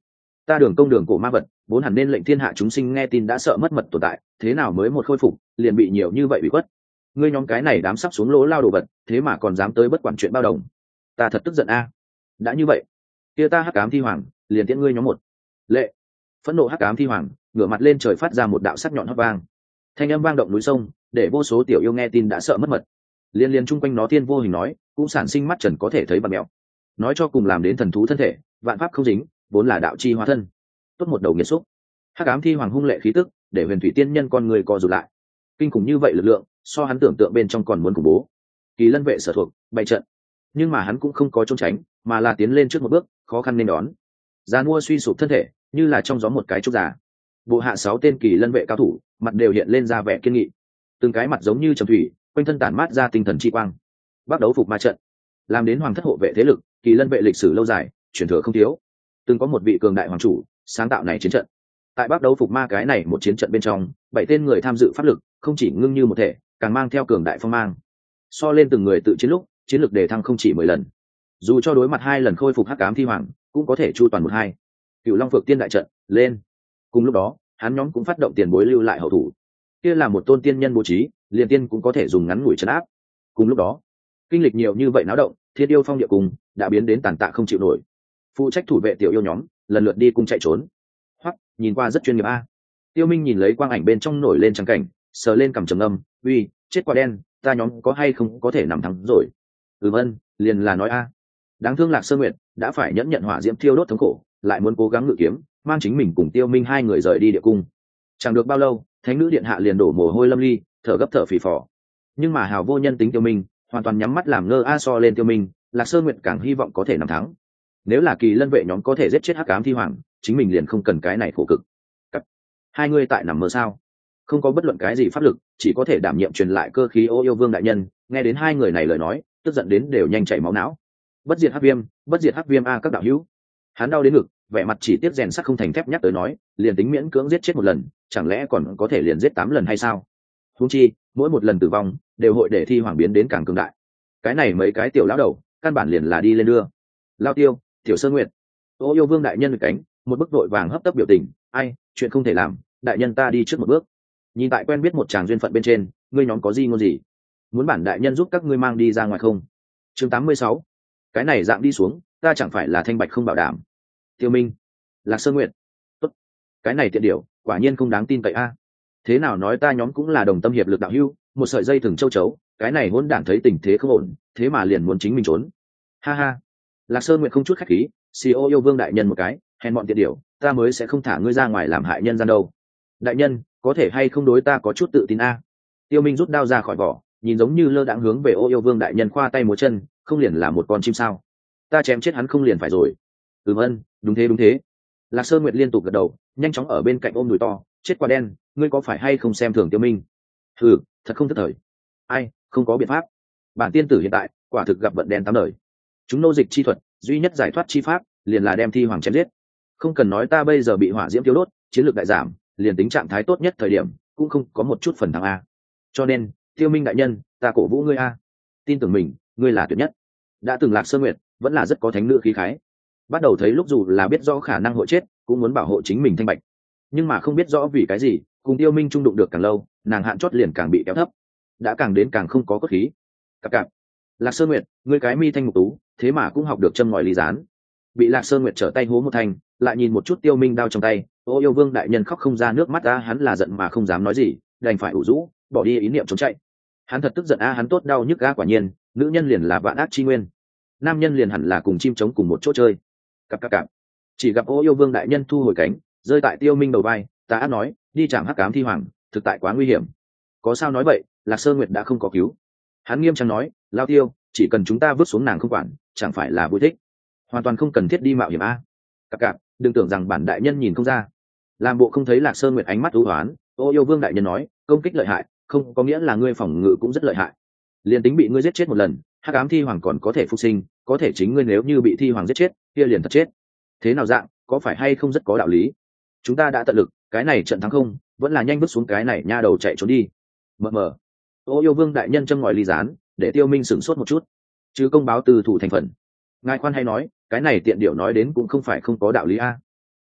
ta đường công đường cổ ma vật vốn hẳn nên lệnh thiên hạ chúng sinh nghe tin đã sợ mất mật tồn tại, thế nào mới một khôi phục liền bị nhiều như vậy bị khuất. Ngươi nhóm cái này đám sắp xuống lỗ lao đồ vật, thế mà còn dám tới bất quản chuyện bao đồng, ta thật tức giận a. Đã như vậy, kia ta hắc ám thi hoàng liền tiễn ngươi nhóm một lệ. Phẫn nộ hắc ám thi hoàng ngửa mặt lên trời phát ra một đạo sắc nhọn hót vang, thanh âm vang động núi sông, để vô số tiểu yêu nghe tin đã sợ mất mật. Liên liên chung quanh nó tiên vô hình nói cũng sản sinh mắt trần có thể thấy bạt mèo, nói cho cùng làm đến thần thú thân thể, vạn pháp không dính, vốn là đạo chi hóa thân. Tốt một đầu nghiệt xúc. Hắc ám thi hoàng hung lệ khí tức để huyền thủy tiên nhân con người co rụt lại. Kinh khủng như vậy lực lượng, so hắn tưởng tượng bên trong còn muốn khủng bố. Kỳ lân vệ sở thuộc bày trận, nhưng mà hắn cũng không có trốn tránh, mà là tiến lên trước một bước, khó khăn nên đón. Giàn mua suy sụp thân thể như là trong gió một cái trúc già. Bộ hạ sáu tên kỳ lân vệ cao thủ mặt đều hiện lên ra vẻ kiên nghị, từng cái mặt giống như trầm thủy, quanh thân tản mát ra tinh thần chi quang. Bắt đấu phục ma trận, làm đến hoàng thất hộ vệ thế lực, kỳ lân vệ lịch sử lâu dài, truyền thừa không thiếu. Từng có một vị cường đại hoàng chủ sáng tạo này chiến trận. Tại bắt đấu phục ma cái này một chiến trận bên trong, bảy tên người tham dự pháp lực không chỉ ngưng như một thể, càng mang theo cường đại phong mang. So lên từng người tự chiến lúc, chiến lực đề thăng không chỉ mười lần. Dù cho đối mặt hai lần khôi phục hắc ám thi hoàng, cũng có thể chu toàn một hai. Cửu Long Phượng Tiên đại trận lên. Cùng lúc đó, hắn nhóm cũng phát động tiền bối lưu lại hậu thủ. Kia là một tôn tiên nhân bố trí, liền tiên cũng có thể dùng ngắn ngủi trấn áp. Cùng lúc đó, kinh lịch nhiều như vậy náo động, Thiên Yêu Phong địa cùng đã biến đến tàn tạ không chịu nổi. Phụ trách thủ vệ tiểu yêu nhóm lần lượt đi cùng chạy trốn. Hoặc nhìn qua rất chuyên nghiệp a. Tiêu Minh nhìn lấy quang ảnh bên trong nổi lên trắng cảnh, sờ lên cằm trầm âm, uy, chết quả đen, ta nhóm có hay không có thể nằm thắng rồi. Ừ vân, liền là nói a. Đáng thương Lạc Sơn Nguyệt đã phải nhẫn nhận hỏa diễm thiêu đốt thống khổ, lại muốn cố gắng ngự kiếm, mang chính mình cùng Tiêu Minh hai người rời đi địa cung. Chẳng được bao lâu, thánh nữ điện hạ liền đổ mồ hôi lâm ly, thở gấp thở phì phò. Nhưng mà hào vô nhân tính Tiêu Minh hoàn toàn nhắm mắt làm ngơ a. So lên Tiêu Minh, Lạc Sơn Nguyệt càng hy vọng có thể nằm thắng. Nếu là kỳ lân vệ nhóm có thể giết chết hắc ám thi hoàng, chính mình liền không cần cái này khổ cực. Cặp. Hai người tại nằm mơ sao? Không có bất luận cái gì pháp lực, chỉ có thể đảm nhiệm truyền lại cơ khí Ô Yêu Vương đại nhân. Nghe đến hai người này lời nói, tức giận đến đều nhanh chảy máu não. Bất diệt hắc viêm, bất diệt hắc viêm a các đạo hữu. Hắn đau đến ngực, vẻ mặt chỉ tiếc rèn sắt không thành thép nhắc tới nói, liền tính miễn cưỡng giết chết một lần, chẳng lẽ còn có thể liền giết tám lần hay sao? Huống chi, mỗi một lần tử vong đều hội để thi hoàng biến đến càng cường đại. Cái này mấy cái tiểu lão đầu, căn bản liền là đi lên đưa. Lao Tiêu, Tiểu Sơn Nguyệt, Ô Yêu Vương đại nhân cánh, một bức vội vàng hấp tấp biểu tình, ai, chuyện không thể làm, đại nhân ta đi trước một bước. Nhìn tại quen biết một chàng duyên phận bên trên, ngươi nhóm có gì ngôn gì? Muốn bản đại nhân giúp các ngươi mang đi ra ngoài không? Chương tám mươi sáu. Cái này dạng đi xuống, ta chẳng phải là thanh bạch không bảo đảm. Tiêu Minh, Lạc Sơn Nguyệt, tốt. Cái này tiện điểu, quả nhiên không đáng tin cậy a. Thế nào nói ta nhóm cũng là đồng tâm hiệp lực đạo hữu, một sợi dây thừng châu chấu, cái này hỗn đản thấy tình thế không ổn, thế mà liền muốn chính mình trốn. Ha ha. Lạc Sơn Nguyệt không chút khách khí, xì ô Yêu Vương đại nhân một cái, hèn bọn tiện điểu, ta mới sẽ không thả ngươi ra ngoài làm hại nhân gian đâu. Đại nhân, có thể hay không đối ta có chút tự tin a? Tiêu Minh rút đao ra khỏi vỏ, nhìn giống như lơ đãng hướng về Ô Yêu Vương đại nhân khoa tay múa chân, không liền là một con chim sao? Ta chém chết hắn không liền phải rồi. Ừm ân, đúng thế đúng thế. Lạc Sơn Nguyệt liên tục gật đầu, nhanh chóng ở bên cạnh ôm đùi to, chết quả đen, ngươi có phải hay không xem thường Tiêu Minh? Hừ, thật không thất thời. Ai, không có biện pháp. Bản tiên tử hiện tại, quả thực gặp vận đen tám đời. Chúng nô dịch chi thuật, duy nhất giải thoát chi pháp, liền là đem thi hoàng chém giết. Không cần nói ta bây giờ bị hỏa diễm tiêu đốt, chiến lược đại giảm, liền tính trạng thái tốt nhất thời điểm, cũng không có một chút phần thắng a. Cho nên, Tiêu Minh đại nhân, ta cổ vũ ngươi a. Tin tưởng mình, ngươi là tuyệt nhất. Đã từng Lạc Sơn Nguyệt, vẫn là rất có thánh nữ khí khái. Bắt đầu thấy lúc dù là biết rõ khả năng hội chết, cũng muốn bảo hộ chính mình thanh bạch. Nhưng mà không biết rõ vì cái gì, cùng Tiêu Minh chung đụng được càng lâu, nàng hạn chót liền càng bị kéo thấp, đã càng đến càng không có cốt khí. Cặp cặp. Lạc Sơn Nguyệt, ngươi cái mi thanh mục tú, thế mà cũng học được châm ngòi ly gián. Bị Lạc Sơn Nguyệt trở tay hố một thành, lại nhìn một chút Tiêu Minh đao trong tay, Ô Yêu Vương đại nhân khóc không ra nước mắt a. Hắn là giận mà không dám nói gì, đành phải ủ rũ, bỏ đi ý niệm trốn chạy. Hắn thật tức giận a. Hắn tốt đau nhức a. Quả nhiên, nữ nhân liền là vạn ác chi nguyên, nam nhân liền hẳn là cùng chim trống cùng một chỗ chơi. Cặp cặp cặp. Chỉ gặp Ô Yêu Vương đại nhân thu hồi cánh, rơi tại Tiêu Minh đầu vai, ta ác nói, đi chạm hắc ám thi hoàng, thực tại quá nguy hiểm. Có sao nói vậy, Lạc Sơn Nguyệt đã không có cứu. Hắn nghiêm trang nói, Lao Tiêu, chỉ cần chúng ta vứt xuống nàng không quản, chẳng phải là vui thích, hoàn toàn không cần thiết đi mạo hiểm a. Cặp cặp, đừng tưởng rằng bản đại nhân nhìn không ra. Làm bộ không thấy Lạc Sơn Nguyệt ánh mắt u hoán, Ô Yêu Vương đại nhân nói, công kích lợi hại, không có nghĩa là ngươi phòng ngự cũng rất lợi hại. Liền tính bị ngươi giết chết một lần, hắc ám thi hoàng còn có thể phục sinh, có thể chính ngươi nếu như bị thi hoàng giết chết, kia liền thật chết. Thế nào dạng, có phải hay không rất có đạo lý? Chúng ta đã tận lực, cái này trận thắng không, vẫn là nhanh bước xuống cái này nha đầu chạy trốn đi. Mờ mờ. Ô Yêu Vương đại nhân châm ngòi ly gián, để Tiêu Minh sửng sốt một chút. Chứ công báo từ thủ thành phần. Ngài khoan hay nói, cái này tiện điệu nói đến cũng không phải không có đạo lý a.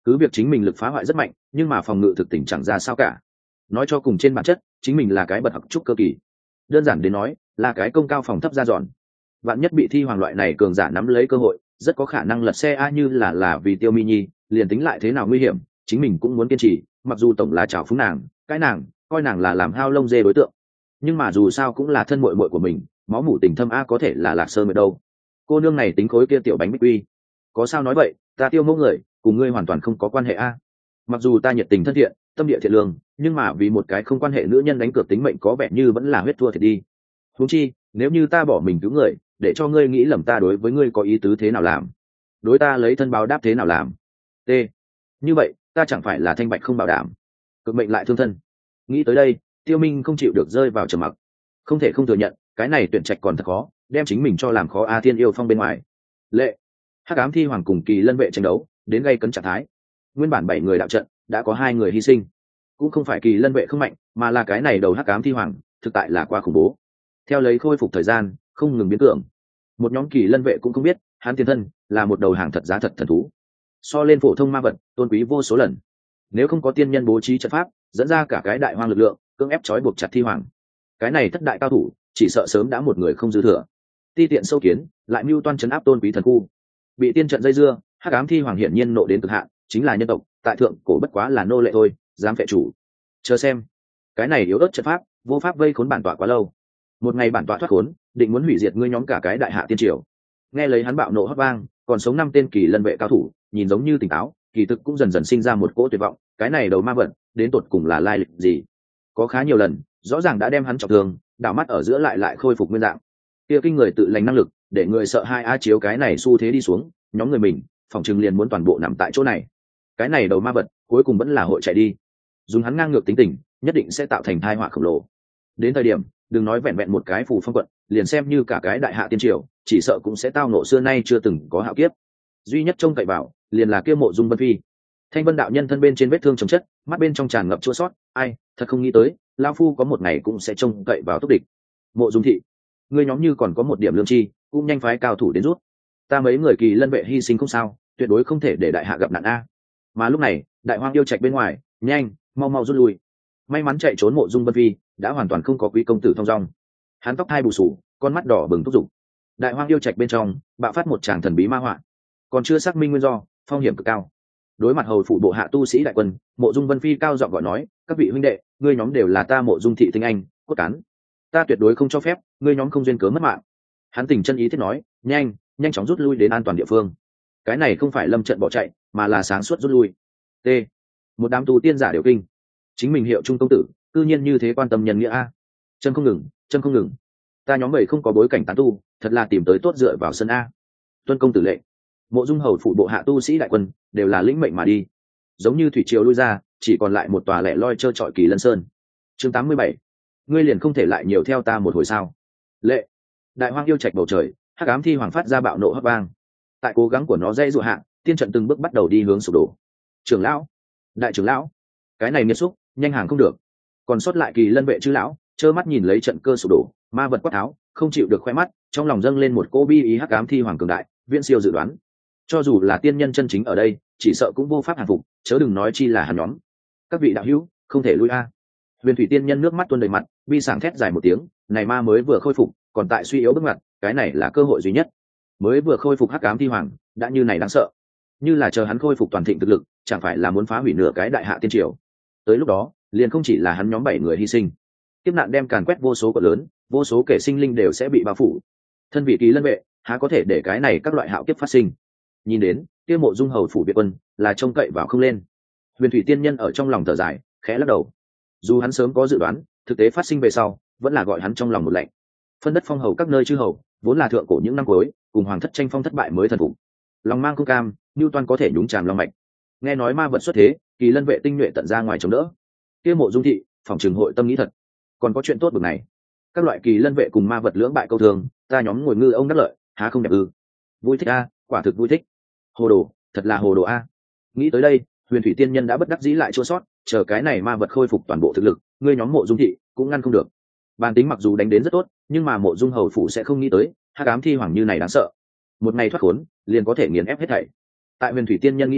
cứ việc chính mình lực phá hoại rất mạnh nhưng mà phòng ngự thực tình chẳng ra sao cả. Nói cho cùng trên bản chất chính mình là cái bật học trúc cơ kỳ, đơn giản đến nói là cái công cao phòng thấp ra giòn. Vạn nhất bị thi hoàng loại này cường giả nắm lấy cơ hội, rất có khả năng lật xe a, như là là vì Tiêu Mi Nhi, liền tính lại thế nào nguy hiểm chính mình cũng muốn kiên trì, mặc dù tổng là trào phúng nàng, cái nàng coi nàng là làm hao lông dê đối tượng, nhưng mà dù sao cũng là thân muội muội của mình, máu mủ tình thâm a, có thể là Lạc Sơ Nguyệt đâu. Cô nương này tính khối kia tiểu bánh bích quy, có sao nói vậy, ta Tiêu mẫu người cùng ngươi hoàn toàn không có quan hệ a. Mặc dù ta nhiệt tình thân thiện, tâm địa thiện lương, nhưng mà vì một cái không quan hệ nữ nhân đánh cược tính mệnh có vẻ như vẫn là huyết thua thiệt đi. Huống chi nếu như ta bỏ mình cứu người để cho ngươi nghĩ lầm ta đối với ngươi có ý tứ thế nào làm, đối ta lấy thân báo đáp thế nào làm, t như vậy ta chẳng phải là thanh bạch không bảo đảm, cực mệnh lại thương thân. Nghĩ tới đây Tiêu Minh không chịu được rơi vào trầm mặc, không thể không thừa nhận cái này tuyển trạch còn thật khó, đem chính mình cho làm khó a. Thiên yêu phong bên ngoài, lệ hắc ám thi hoàng cùng kỳ lân vệ tranh đấu đến gây cấn trạng thái. Nguyên bản bảy người đạo trận đã có hai người hy sinh, cũng không phải kỳ lân vệ không mạnh, mà là cái này đầu hắc ám thi hoàng thực tại là quá khủng bố. Theo lấy khôi phục thời gian không ngừng biến tưởng, một nhóm kỳ lân vệ cũng không biết hắn tiền thân là một đầu hàng thật giá thật thần thú, so lên phổ thông ma vật tôn quý vô số lần. Nếu không có tiên nhân bố trí trận pháp dẫn ra cả cái đại hoang lực lượng cưỡng ép trói buộc chặt thi hoàng, cái này thất đại cao thủ chỉ sợ sớm đã một người không dư thừa. Ti tiện sâu kiến lại mưu toan chấn áp tôn quý thần khu, bị tiên trận dây dưa, hắc ám thi hoàng hiển nhiên nộ đến cực hạn, chính là nhân tộc tại thượng cổ bất quá là nô lệ thôi, dám phệ chủ. Chờ xem, cái này yếu ớt trận pháp vô pháp vây khốn bản tọa quá lâu, một ngày bản tọa thoát khốn định muốn hủy diệt ngươi nhóm cả cái đại hạ tiên triều. Nghe lấy hắn bạo nộ hót vang, còn sống năm tên kỳ lân vệ cao thủ nhìn giống như tỉnh táo, kỳ thực cũng dần dần sinh ra một cỗ tuyệt vọng. Cái này đầu ma vật đến tột cùng là lai lịch gì? Có khá nhiều lần rõ ràng đã đem hắn trọng thương, đảo mắt ở giữa lại lại khôi phục nguyên dạng. Kia kinh người tự lành năng lực để người sợ hai a, chiếu cái này xu thế đi xuống, nhóm người mình phòng trừng liền muốn toàn bộ nằm tại chỗ này. Cái này đầu ma vật cuối cùng vẫn là hội chạy đi, dùng hắn ngang ngược tính tình nhất định sẽ tạo thành tai họa khổng lồ. Đến thời điểm đừng nói vẹn vẹn một cái phù phong quận, liền xem như cả cái đại hạ tiên triều chỉ sợ cũng sẽ tao nộ xưa nay chưa từng có hạo kiếp. Duy nhất trông cậy vào liền là kia Mộ Dung Vân Phi. Thanh Vân đạo nhân thân bên trên vết thương chồng chất, mắt bên trong tràn ngập chua sót, ai thật không nghĩ tới lao phu có một ngày cũng sẽ trông cậy vào túc địch. Mộ Dung thị, ngươi nhóm như còn có một điểm lương tri cũng nhanh phái cao thủ đến rút ta mấy người kỳ lân vệ hy sinh không sao, tuyệt đối không thể để đại hạ gặp nạn a. Mà lúc này đại hoang yêu trạch bên ngoài, nhanh mau mau rút lui. May mắn chạy trốn Mộ Dung Vân Phi đã hoàn toàn không có quý công tử thong dong, hắn tóc hai bù sù, con mắt đỏ bừng thúc giục. Đại hoang yêu trạch bên trong bạo phát một tràng thần bí ma họa, còn chưa xác minh nguyên do, phong hiểm cực cao. Đối mặt hầu phủ bộ hạ tu sĩ đại quân, Mộ Dung Vân Phi cao giọng gọi nói, các vị huynh đệ, ngươi nhóm đều là ta Mộ Dung thị tinh anh cốt cán, ta tuyệt đối không cho phép ngươi nhóm không duyên cớ mất mạng. Hắn tình chân ý thiết nói, nhanh nhanh chóng rút lui đến an toàn địa phương. Cái này không phải lâm trận bỏ chạy, mà là sáng suốt rút lui. T một đám tu tiên giả đều kinh, chính mình hiệu trung công tử cư nhiên như thế quan tâm nhân nghĩa a. Chân không ngừng, chân không ngừng, ta nhóm bảy không có bối cảnh tán tu, thật là tìm tới tốt dựa vào sân a. Tuân công tử lệnh. Mộ Dung hầu phụ bộ hạ tu sĩ đại quân đều là lĩnh mệnh mà đi, giống như thủy triều lui ra, chỉ còn lại một tòa lẻ loi trơ trọi Kỳ Lân Sơn. Chương tám mươi bảy, ngươi liền không thể lại nhiều theo ta một hồi sao? Lệ. Đại hoang yêu trạch bầu trời, hắc ám thi hoàng phát ra bạo nộ hấp vang. Tại cố gắng của nó dây dụ hạ, tiên trận từng bước bắt đầu đi hướng sụp đổ. Trưởng lão, đại trưởng lão, cái này nghiệt xúc, nhanh hàng không được. Còn sót lại Kỳ Lân vệ chư lão trơ mắt nhìn lấy trận cơ sụp đổ, ma vật quát tháo, không chịu được khoe mắt, trong lòng dâng lên một cô bi ý hắc ám thi hoàng cường đại, viễn siêu dự đoán. Cho dù là tiên nhân chân chính ở đây, chỉ sợ cũng vô pháp hàng phục, chớ đừng nói chi là hắn nhóm. Các vị đạo hữu, không thể lui a. Huyền thủy tiên nhân nước mắt tuôn đầy mặt, bi sảng thét dài một tiếng, này ma mới vừa khôi phục, còn tại suy yếu bước ngoặt, cái này là cơ hội duy nhất. Mới vừa khôi phục hắc ám thi hoàng, đã như này đáng sợ. Như là chờ hắn khôi phục toàn thịnh thực lực, chẳng phải là muốn phá hủy nửa cái đại hạ tiên triều. Tới lúc đó, liền không chỉ là hắn nhóm bảy người hy sinh, kiếp nạn đem càn quét vô số cỡ lớn, vô số kẻ sinh linh đều sẽ bị bao phủ. Thân vị Kỳ Lân vệ, há có thể để cái này các loại hạo kiếp phát sinh. Nhìn đến kia Mộ Dung hầu phủ biệt quân là trông cậy vào không lên. Huyền thủy tiên nhân ở trong lòng thở dài, khẽ lắc đầu. Dù hắn sớm có dự đoán, thực tế phát sinh về sau vẫn là gọi hắn trong lòng một lạnh. Phân đất phong hầu các nơi chư hầu vốn là thượng cổ những năm cuối cùng hoàng thất tranh phong thất bại mới thần phục, lòng mang không cam, Newton có thể nhúng tràm long mạch. Nghe nói ma vật xuất thế, Kỳ Lân vệ tinh nhuệ tận ra ngoài chống đỡ, kia Mộ Dung thị phòng trường hội tâm nghĩ thật, còn có chuyện tốt bực này. Các loại Kỳ Lân vệ cùng ma vật lưỡng bại câu thường, ta nhóm ngồi ngư ông đắc lợi, há không đẹp ư? Vui thích a, quả thực vui thích. Hồ đồ, thật là hồ đồ a. Nghĩ tới đây, Huyền thủy tiên nhân đã bất đắc dĩ lại chua sót, chờ cái này ma vật khôi phục toàn bộ thực lực, ngươi nhóm Mộ Dung thị cũng ngăn không được. Bản tính mặc dù đánh đến rất tốt, nhưng mà Mộ Dung hầu phủ sẽ không nghĩ tới hắc ám thi hoàng như này đáng sợ, một ngày thoát khốn liền có thể nghiền ép hết thảy. Tại Huyền thủy tiên nhân nghĩ đến,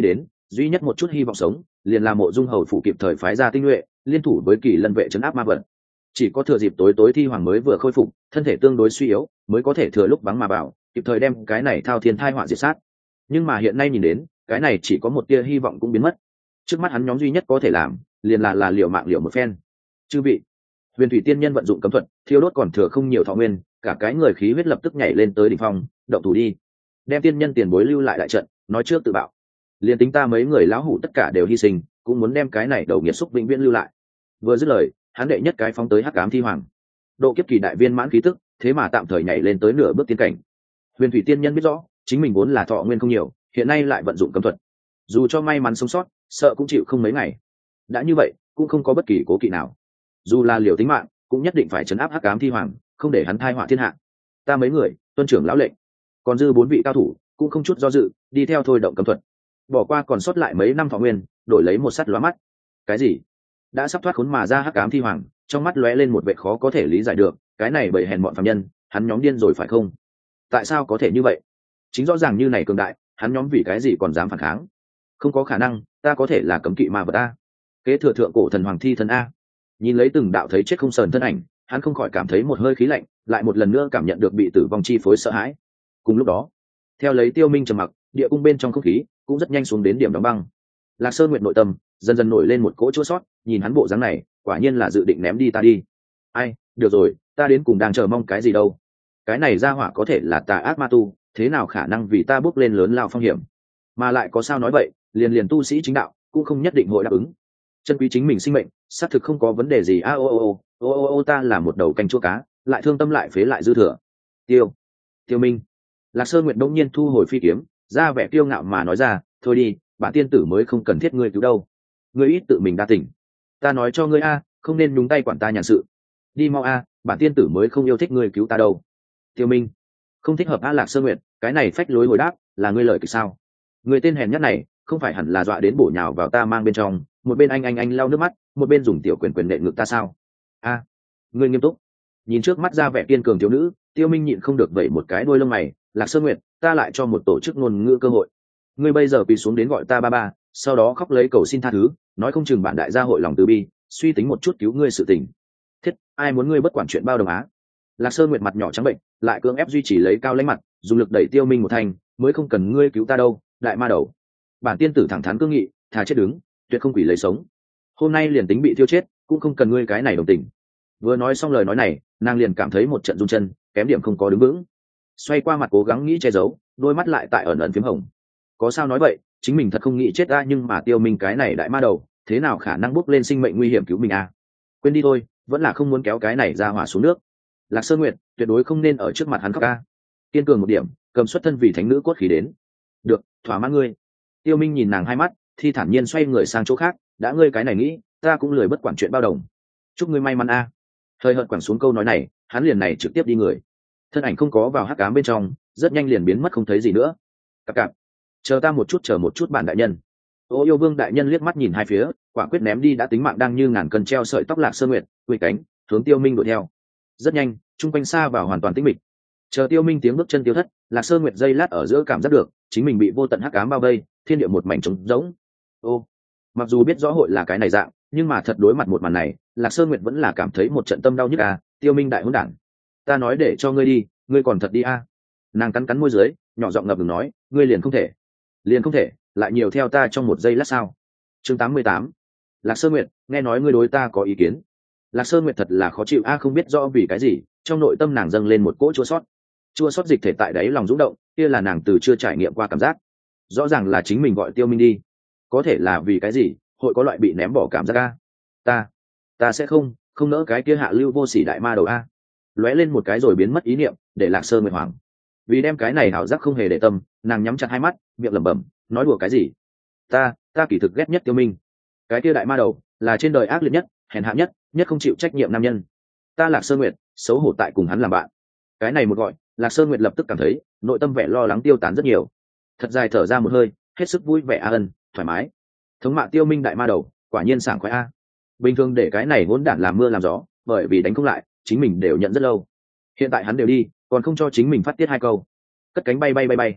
duy nhất một chút hy vọng sống liền là Mộ Dung hầu phủ kịp thời phái ra tinh nhuệ liên thủ với Kỳ Lân vệ trấn áp ma vật. Chỉ có thừa dịp tối tối thi hoàng mới vừa khôi phục, thân thể tương đối suy yếu, mới có thể thừa lúc vắng mà vào, kịp thời đem cái này thao thiên thai họa diệt sát. Nhưng mà hiện nay nhìn đến, cái này chỉ có một tia hy vọng cũng biến mất. Trước mắt hắn nhóm duy nhất có thể làm, liền là là liều mạng liều một phen. Chư vị, Huyền Thủy Tiên Nhân vận dụng cấm thuật, thiêu đốt còn thừa không nhiều thọ nguyên, cả cái người khí huyết lập tức nhảy lên tới đỉnh phong, động thủ đi. Đem tiên nhân tiền bối lưu lại đại trận, nói trước tự bạo. Liên tính ta mấy người lão hủ tất cả đều hy sinh, cũng muốn đem cái này đầu nghiệt xúc vĩnh viễn lưu lại. Vừa dứt lời, hắn đệ nhất cái phóng tới hắc ám thi hoàng. Độ kiếp kỳ đại viên mãn khí tức, thế mà tạm thời nhảy lên tới nửa bước tiên cảnh. Huyền Thủy Tiên Nhân biết rõ, chính mình vốn là thọ nguyên không nhiều, hiện nay lại vận dụng cấm thuật, dù cho may mắn sống sót, sợ cũng chịu không mấy ngày. Đã như vậy, cũng không có bất kỳ cố kỵ nào. Dù là liều tính mạng, cũng nhất định phải trấn áp hắc ám thi hoàng, không để hắn thai họa thiên hạ. Ta mấy người, tuân trưởng lão lệnh. Còn dư bốn vị cao thủ, cũng không chút do dự, đi theo thôi động cấm thuật. Bỏ qua còn sót lại mấy năm thọ nguyên, đổi lấy một sắt lóa mắt. Cái gì? Đã sắp thoát khốn mà ra hắc ám thi hoàng, trong mắt lóe lên một vẻ khó có thể lý giải được, cái này bởi hèn mọn phàm nhân, hắn nhóm điên rồi phải không? Tại sao có thể như vậy? Chính rõ ràng như này cường đại, hắn nhóm vì cái gì còn dám phản kháng? Không có khả năng, ta có thể là cấm kỵ ma vật a. Kế thừa thượng cổ thần hoàng thi thân a. Nhìn lấy từng đạo thấy chết không sờn thân ảnh, hắn không khỏi cảm thấy một hơi khí lạnh, lại một lần nữa cảm nhận được bị tử vong chi phối sợ hãi. Cùng lúc đó, theo lấy Tiêu Minh trầm mặc, địa cung bên trong không khí cũng rất nhanh xuống đến điểm đóng băng. Lạc Sơn Nguyệt nội tâm dần dần nổi lên một cỗ chua sót, nhìn hắn bộ dáng này, quả nhiên là dự định ném đi ta đi. Ai, được rồi, ta đến cùng đang chờ mong cái gì đâu. Cái này ra hỏa có thể là tà ác ma tu, thế nào khả năng vì ta bước lên lớn lao phong hiểm? Mà lại có sao nói vậy, liền liền tu sĩ chính đạo cũng không nhất định hội đáp ứng. Chân quý chính mình sinh mệnh, xác thực không có vấn đề gì. A ô ô ô ô ô ô ta là một đầu canh chua cá, lại thương tâm lại phế lại dư thừa. Tiêu, Tiêu Minh. Lạc Sơn Nguyệt đông nhiên thu hồi phi kiếm, ra vẻ kiêu ngạo mà nói ra, thôi đi, bản tiên tử mới không cần thiết ngươi cứu đâu. Ngươi ít tự mình đa tỉnh. Ta nói cho ngươi a, không nên nhúng tay quản ta nhàn sự. Đi mau a, bản tiên tử mới không yêu thích ngươi cứu ta đâu. Tiêu Minh, không thích hợp a. Lạc Sơn Nguyệt, cái này phách lối hồi đáp, là ngươi lời kịch sao? Người tên hèn nhất này, không phải hẳn là dọa đến bổ nhào vào ta mang bên trong, một bên anh anh anh lau nước mắt, một bên dùng tiểu quyền quyền nện ngực ta sao? A, ngươi nghiêm túc. Nhìn trước mắt ra vẻ kiên cường thiếu nữ, Tiêu Minh nhịn không được vẩy một cái đuôi lông mày. Lạc Sơn Nguyệt, ta lại cho một tổ chức ngôn ngữ cơ hội. Ngươi bây giờ quỳ xuống đến gọi ta ba ba, sau đó khóc lấy cầu xin tha thứ, nói không chừng bản đại gia hội lòng từ bi, suy tính một chút cứu ngươi sự tình. Thiết, ai muốn ngươi bất quản chuyện bao đồng á? Lạc Sơn Nguyệt mặt nhỏ trắng bệnh, lại cưỡng ép duy trì lấy cao lãnh mặt, dùng lực đẩy Tiêu Minh một thành, mới không cần ngươi cứu ta đâu, đại ma đầu. Bản tiên tử thẳng thắn cương nghị, thà chết đứng, tuyệt không quỷ lấy sống. Hôm nay liền tính bị thiêu chết, cũng không cần ngươi cái này đồng tình. Vừa nói xong lời nói này, nàng liền cảm thấy một trận run chân, kém điểm không có đứng vững. Xoay qua mặt cố gắng nghĩ che giấu, đôi mắt lại tại ẩn ẩn phím hồng. Có sao nói vậy, chính mình thật không nghĩ chết ra, nhưng mà Tiêu Minh cái này đại ma đầu, thế nào khả năng bước lên sinh mệnh nguy hiểm cứu mình à? Quên đi thôi, vẫn là không muốn kéo cái này ra hỏa xuống nước. Lạc Sơn Nguyệt, tuyệt đối không nên ở trước mặt hắn khóc ca. Kiên cường một điểm, cầm xuất thân vì thánh nữ cốt khí đến. Được, thỏa mãn ngươi. Tiêu Minh nhìn nàng hai mắt, thi thản nhiên xoay người sang chỗ khác, đã ngươi cái này nghĩ, ta cũng lười bất quản chuyện bao đồng. Chúc ngươi may mắn a. À. Hơi hợt quẳng xuống câu nói này, hắn liền này trực tiếp đi người. Thân ảnh không có vào hắc ám bên trong, rất nhanh liền biến mất không thấy gì nữa. Cặp cặp, chờ ta một chút, chờ một chút bản đại nhân. Ô Yêu Vương đại nhân liếc mắt nhìn hai phía, quả quyết ném đi đã tính mạng đang như ngàn cân treo sợi tóc Lạc Sơn Nguyệt, quỳ cánh, hướng Tiêu Minh đuổi theo. Rất nhanh, trung quanh xa vào hoàn toàn tĩnh mịch. Chờ Tiêu Minh tiếng bước chân tiêu thất, Lạc Sơn Nguyệt dây lát ở giữa cảm giác được, chính mình bị vô tận hắc ám bao vây, thiên địa một mảnh trống rỗng. Ô, mặc dù biết rõ hội là cái này dạng, nhưng mà thật đối mặt một màn này, Lạc Sơn Nguyệt vẫn là cảm thấy một trận tâm đau nhức à. Tiêu Minh đại hỗn đản, ta nói để cho ngươi đi, ngươi còn thật đi à? Nàng cắn cắn môi dưới, nhỏ giọng ngập ngừng nói, ngươi liền không thể, liền không thể, lại nhiều theo ta trong một giây lát sao? Chương tám mươi tám, Lạc Sơn Nguyệt, nghe nói ngươi đối ta có ý kiến. Lạc Sơn Nguyệt thật là khó chịu a, không biết rõ vì cái gì, trong nội tâm nàng dâng lên một cỗ chua xót, chua xót dịch thể tại đáy lòng rung động, kia là nàng từ chưa trải nghiệm qua cảm giác. Rõ ràng là chính mình gọi Tiêu Minh đi, có thể là vì cái gì, hội có loại bị ném bỏ cảm giác a. Ta, ta sẽ không, không nỡ cái kia hạ lưu vô sỉ đại ma đầu a. Lóe lên một cái rồi biến mất ý niệm, để Lạc Sơn Nguyệt hoảng. Vì đem cái này hảo giác không hề để tâm, nàng nhắm chặt hai mắt, miệng lẩm bẩm, nói đùa cái gì? Ta, ta kỳ thực ghét nhất Tiêu Minh. Cái kia đại ma đầu, là trên đời ác liệt nhất, hèn hạ nhất, nhất không chịu trách nhiệm nam nhân. Ta Lạc Sơn Nguyệt, xấu hổ tại cùng hắn làm bạn. Cái này một gọi, Lạc Sơn Nguyệt lập tức cảm thấy, nội tâm vẻ lo lắng tiêu tán rất nhiều. Thật dài thở ra một hơi, hết sức vui vẻ a ân, thoải mái. Thống mạ Tiêu Minh đại ma đầu, quả nhiên sảng khoái a. Bình thường để cái này hỗn đản làm mưa làm gió, bởi vì đánh không lại, chính mình đều nhận rất lâu. Hiện tại hắn đều đi, còn không cho chính mình phát tiết hai câu. Cất cánh bay bay bay bay.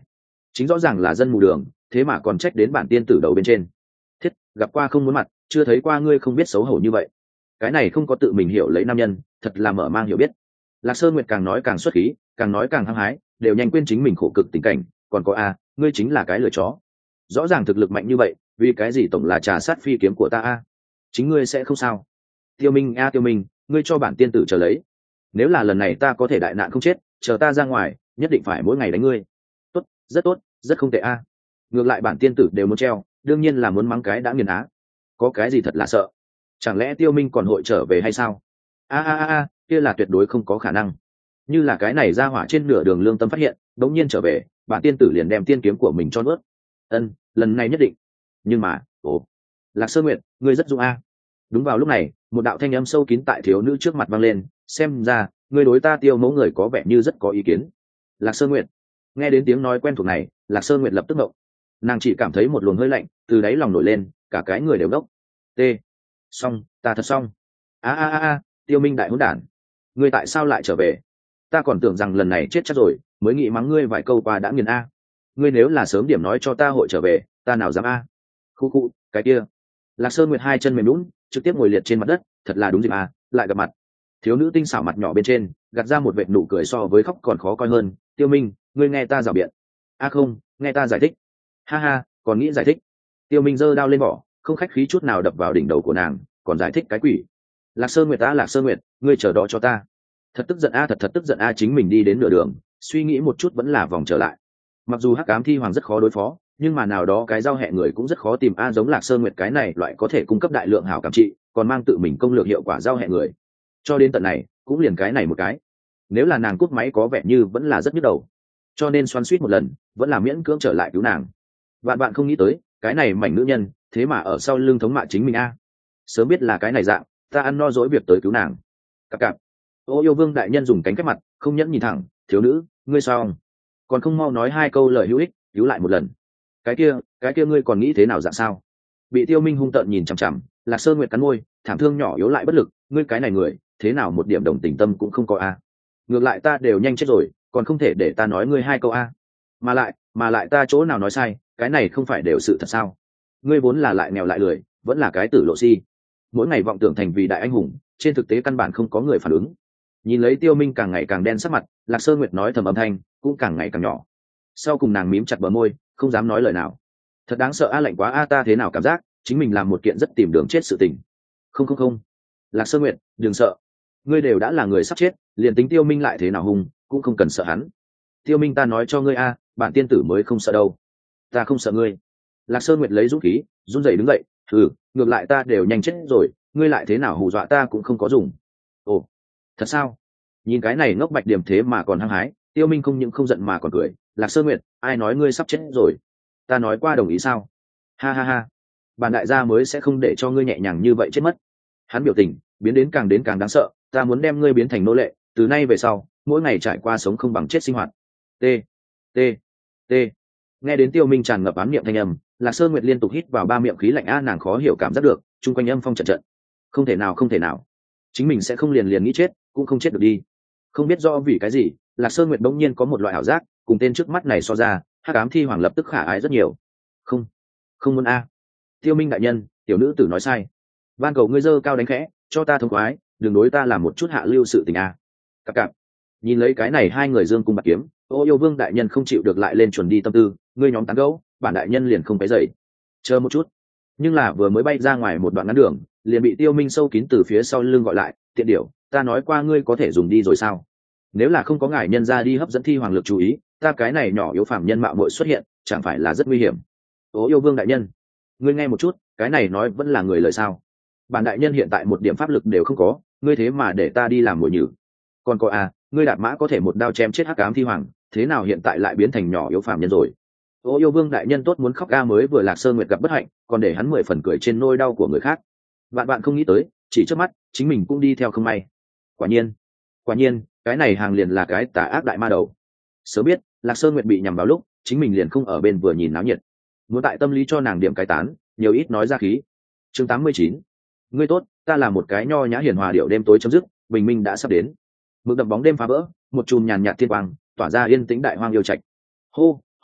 chính rõ ràng là dân mù đường, thế mà còn trách đến bản tiên tử đầu bên trên. Thiết, gặp qua không muốn mặt, chưa thấy qua ngươi không biết xấu hổ như vậy. Cái này không có tự mình hiểu lấy nam nhân, thật là mở mang hiểu biết. Lạc Sơ Nguyệt càng nói càng xuất khí, càng nói càng hăng hái, đều nhanh quên chính mình khổ cực tình cảnh. Còn có a, ngươi chính là cái lừa chó. Rõ ràng thực lực mạnh như vậy, vì cái gì tổng là trà sát phi kiếm của ta a? Chính ngươi sẽ không sao. Tiêu Minh a Tiêu Minh, ngươi cho bản tiên tử chờ lấy. Nếu là lần này ta có thể đại nạn không chết, chờ ta ra ngoài, nhất định phải mỗi ngày đánh ngươi. Tốt, rất tốt, rất không tệ a. Ngược lại bản tiên tử đều muốn treo, đương nhiên là muốn mắng cái đã nghiền á. Có cái gì thật là sợ? Chẳng lẽ Tiêu Minh còn hội trở về hay sao? A a a a, kia là tuyệt đối không có khả năng. Như là cái này ra hỏa trên nửa đường lương tâm phát hiện, đống nhiên trở về, bản tiên tử liền đem tiên kiếm của mình cho nuốt. Ân, lần này nhất định. Nhưng mà, ồ, Lạc Sơ Nguyệt, ngươi rất dũng a. Đúng vào lúc này, một đạo thanh âm sâu kín tại thiếu nữ trước mặt vang lên, xem ra, ngươi đối ta Tiêu mẫu người có vẻ như rất có ý kiến. Lạc Sơ Nguyệt. Nghe đến tiếng nói quen thuộc này, Lạc Sơ Nguyệt lập tức ngộng. Nàng chỉ cảm thấy một luồng hơi lạnh từ đáy lòng nổi lên, cả cái người đều đốc. T. Xong, ta thật xong. A a a a, Tiêu Minh đại hỗn đản, ngươi tại sao lại trở về? Ta còn tưởng rằng lần này chết chắc rồi, mới nghĩ mắng ngươi vài câu qua đã nghiền a. Ngươi nếu là sớm điểm nói cho ta hội trở về, ta nào dám a. Khu khu, cái kia. Lạc Sơn Nguyệt hai chân mềm nhũn, trực tiếp ngồi liệt trên mặt đất, thật là đúng dịp a, lại gặp mặt. Thiếu nữ tinh xảo mặt nhỏ bên trên, gạt ra một vệt nụ cười so với khóc còn khó coi hơn. Tiêu Minh, ngươi nghe ta rào biện. A không, nghe ta giải thích. Ha ha, còn nghĩ giải thích. Tiêu Minh giơ đao lên vỏ, không khách khí chút nào đập vào đỉnh đầu của nàng, còn giải thích cái quỷ. Lạc Sơn Nguyệt ta Lạc Sơn Nguyệt, ngươi chờ đó cho ta. Thật tức giận a, thật thật tức giận a, chính mình đi đến nửa đường, suy nghĩ một chút vẫn là vòng trở lại. Mặc dù Hắc Ám Thi Hoàng rất khó đối phó, nhưng mà nào đó cái giao hẹ người cũng rất khó tìm a, giống Lạc Sơn Nguyệt cái này loại có thể cung cấp đại lượng hảo cảm trị, còn mang tự mình công lược hiệu quả giao hẹ người. Cho đến tận này, cũng liền cái này một cái. Nếu là nàng cúp máy có vẻ như vẫn là rất nhức đầu. Cho nên xoắn xuýt một lần, vẫn là miễn cưỡng trở lại cứu nàng. Vạn bạn không nghĩ tới, cái này mảnh nữ nhân, thế mà ở sau lưng thống mạ chính mình a. Sớm biết là cái này dạng, ta ăn no dỗi việc tới cứu nàng. Cặp cặp. Ô Yêu Vương đại nhân dùng cánh khép mặt, không nhẫn nhìn thẳng, thiếu nữ, ngươi sao? Còn không mau nói hai câu lời hữu ích, cứu lại một lần. Cái kia, cái kia ngươi còn nghĩ thế nào dạng sao? Bị Tiêu Minh hung tợn nhìn chằm chằm, Lạc Sơn Nguyệt cắn môi, thảm thương nhỏ yếu lại bất lực, ngươi cái này người, thế nào một điểm đồng tình tâm cũng không có a? Ngược lại ta đều nhanh chết rồi, còn không thể để ta nói ngươi hai câu a? Mà lại, mà lại ta chỗ nào nói sai, cái này không phải đều sự thật sao? Ngươi vốn là lại nghèo lại lười, vẫn là cái tử lộ si. Mỗi ngày vọng tưởng thành vì đại anh hùng, trên thực tế căn bản không có người phản ứng. Nhìn lấy Tiêu Minh càng ngày càng đen sắc mặt, Lạc Sơn Nguyệt nói thầm âm thanh cũng càng ngày càng nhỏ. Sau cùng nàng mím chặt bờ môi, không dám nói lời nào. Thật đáng sợ a, lạnh quá a, ta thế nào cảm giác chính mình làm một kiện rất tìm đường chết sự tình. Không không không, Lạc Sơn Nguyệt, đừng sợ. Ngươi đều đã là người sắp chết, liền tính Tiêu Minh lại thế nào hung, cũng không cần sợ hắn. Tiêu Minh ta nói cho ngươi a, bản tiên tử mới không sợ đâu. Ta không sợ ngươi. Lạc Sơn Nguyệt lấy dũng khí, run rẩy đứng dậy. Ừ, ngược lại ta đều nhanh chết rồi, ngươi lại thế nào hù dọa ta cũng không có dùng. Ồ, thật sao? Nhìn cái này ngốc bạch điểm thế mà còn hăng hái, Tiêu Minh không những không giận mà còn cười. Lạc Sơn Nguyệt, ai nói ngươi sắp chết rồi? Ta nói qua đồng ý sao? Ha ha ha, bản đại gia mới sẽ không để cho ngươi nhẹ nhàng như vậy chết mất. Hắn biểu tình biến đến càng đến càng đáng sợ, ta muốn đem ngươi biến thành nô lệ, từ nay về sau, mỗi ngày trải qua sống không bằng chết sinh hoạt. T T T. Nghe đến Tiêu Minh tràn ngập ám niệm thanh âm, Lạc Sơn Nguyệt liên tục hít vào ba miệng khí lạnh a, nàng khó hiểu cảm giác được, chung quanh âm phong trận trận. Không thể nào, không thể nào, chính mình sẽ không liền liền nghĩ chết, cũng không chết được đi. Không biết do vì cái gì, Lạc Sơn Nguyệt bỗng nhiên có một loại ảo giác, cùng tên trước mắt này so ra, Hắc Ám Thi Hoàng lập tức khả ái rất nhiều. Không, không muốn a. Tiêu Minh đại nhân, tiểu nữ tử nói sai. Van cầu ngươi dơ cao đánh khẽ, cho ta thông khoái, đừng đối ta làm một chút hạ lưu sự tình a. Cặp cặp. Nhìn lấy cái này hai người dương cung bạc kiếm, Ô Yêu Vương đại nhân không chịu được lại lên chuẩn đi tâm tư, ngươi nhóm tán gẫu, bản đại nhân liền không phải dậy. Chờ một chút. Nhưng là vừa mới bay ra ngoài một đoạn ngắn đường, liền bị Tiêu Minh sâu kín từ phía sau lưng gọi lại, tiện điểu, ta nói qua ngươi có thể dùng đi rồi sao? Nếu là không có ngài nhân ra đi hấp dẫn Thi Hoàng lực chú ý, ta cái này nhỏ yếu phàm nhân mạo muội xuất hiện, chẳng phải là rất nguy hiểm. Ô Yêu Vương đại nhân, ngươi nghe một chút, cái này nói vẫn là người lời sao? Bản đại nhân hiện tại một điểm pháp lực đều không có, ngươi thế mà để ta đi làm muội nhử. Còn có à, ngươi đạp mã có thể một đao chém chết Hắc Ám Thi Hoàng, thế nào hiện tại lại biến thành nhỏ yếu phàm nhân rồi? Ô Yêu Vương đại nhân tốt muốn khóc ga, mới vừa Lạc Sơn Nguyệt gặp bất hạnh, còn để hắn mười phần cười trên nỗi đau của người khác. Vạn bạn không nghĩ tới, chỉ trước mắt, chính mình cũng đi theo không may. Quả nhiên, quả nhiên, cái này hàng liền là cái tà ác đại ma đầu. Sớm biết, Lạc Sơn Nguyệt bị nhằm vào lúc, chính mình liền không ở bên vừa nhìn náo nhiệt. Muốn tại tâm lý cho nàng điểm cái tán, nhiều ít nói ra khí. Chương tám mươi chín. Ngươi tốt, ta là một cái nho nhã hiền hòa điệu đêm tối chấm dứt, bình minh đã sắp đến. Mực đậm bóng đêm phá vỡ, một chùm nhàn nhạt thiên quang, tỏa ra yên tĩnh đại hoang yêu trạch. Hô, hô,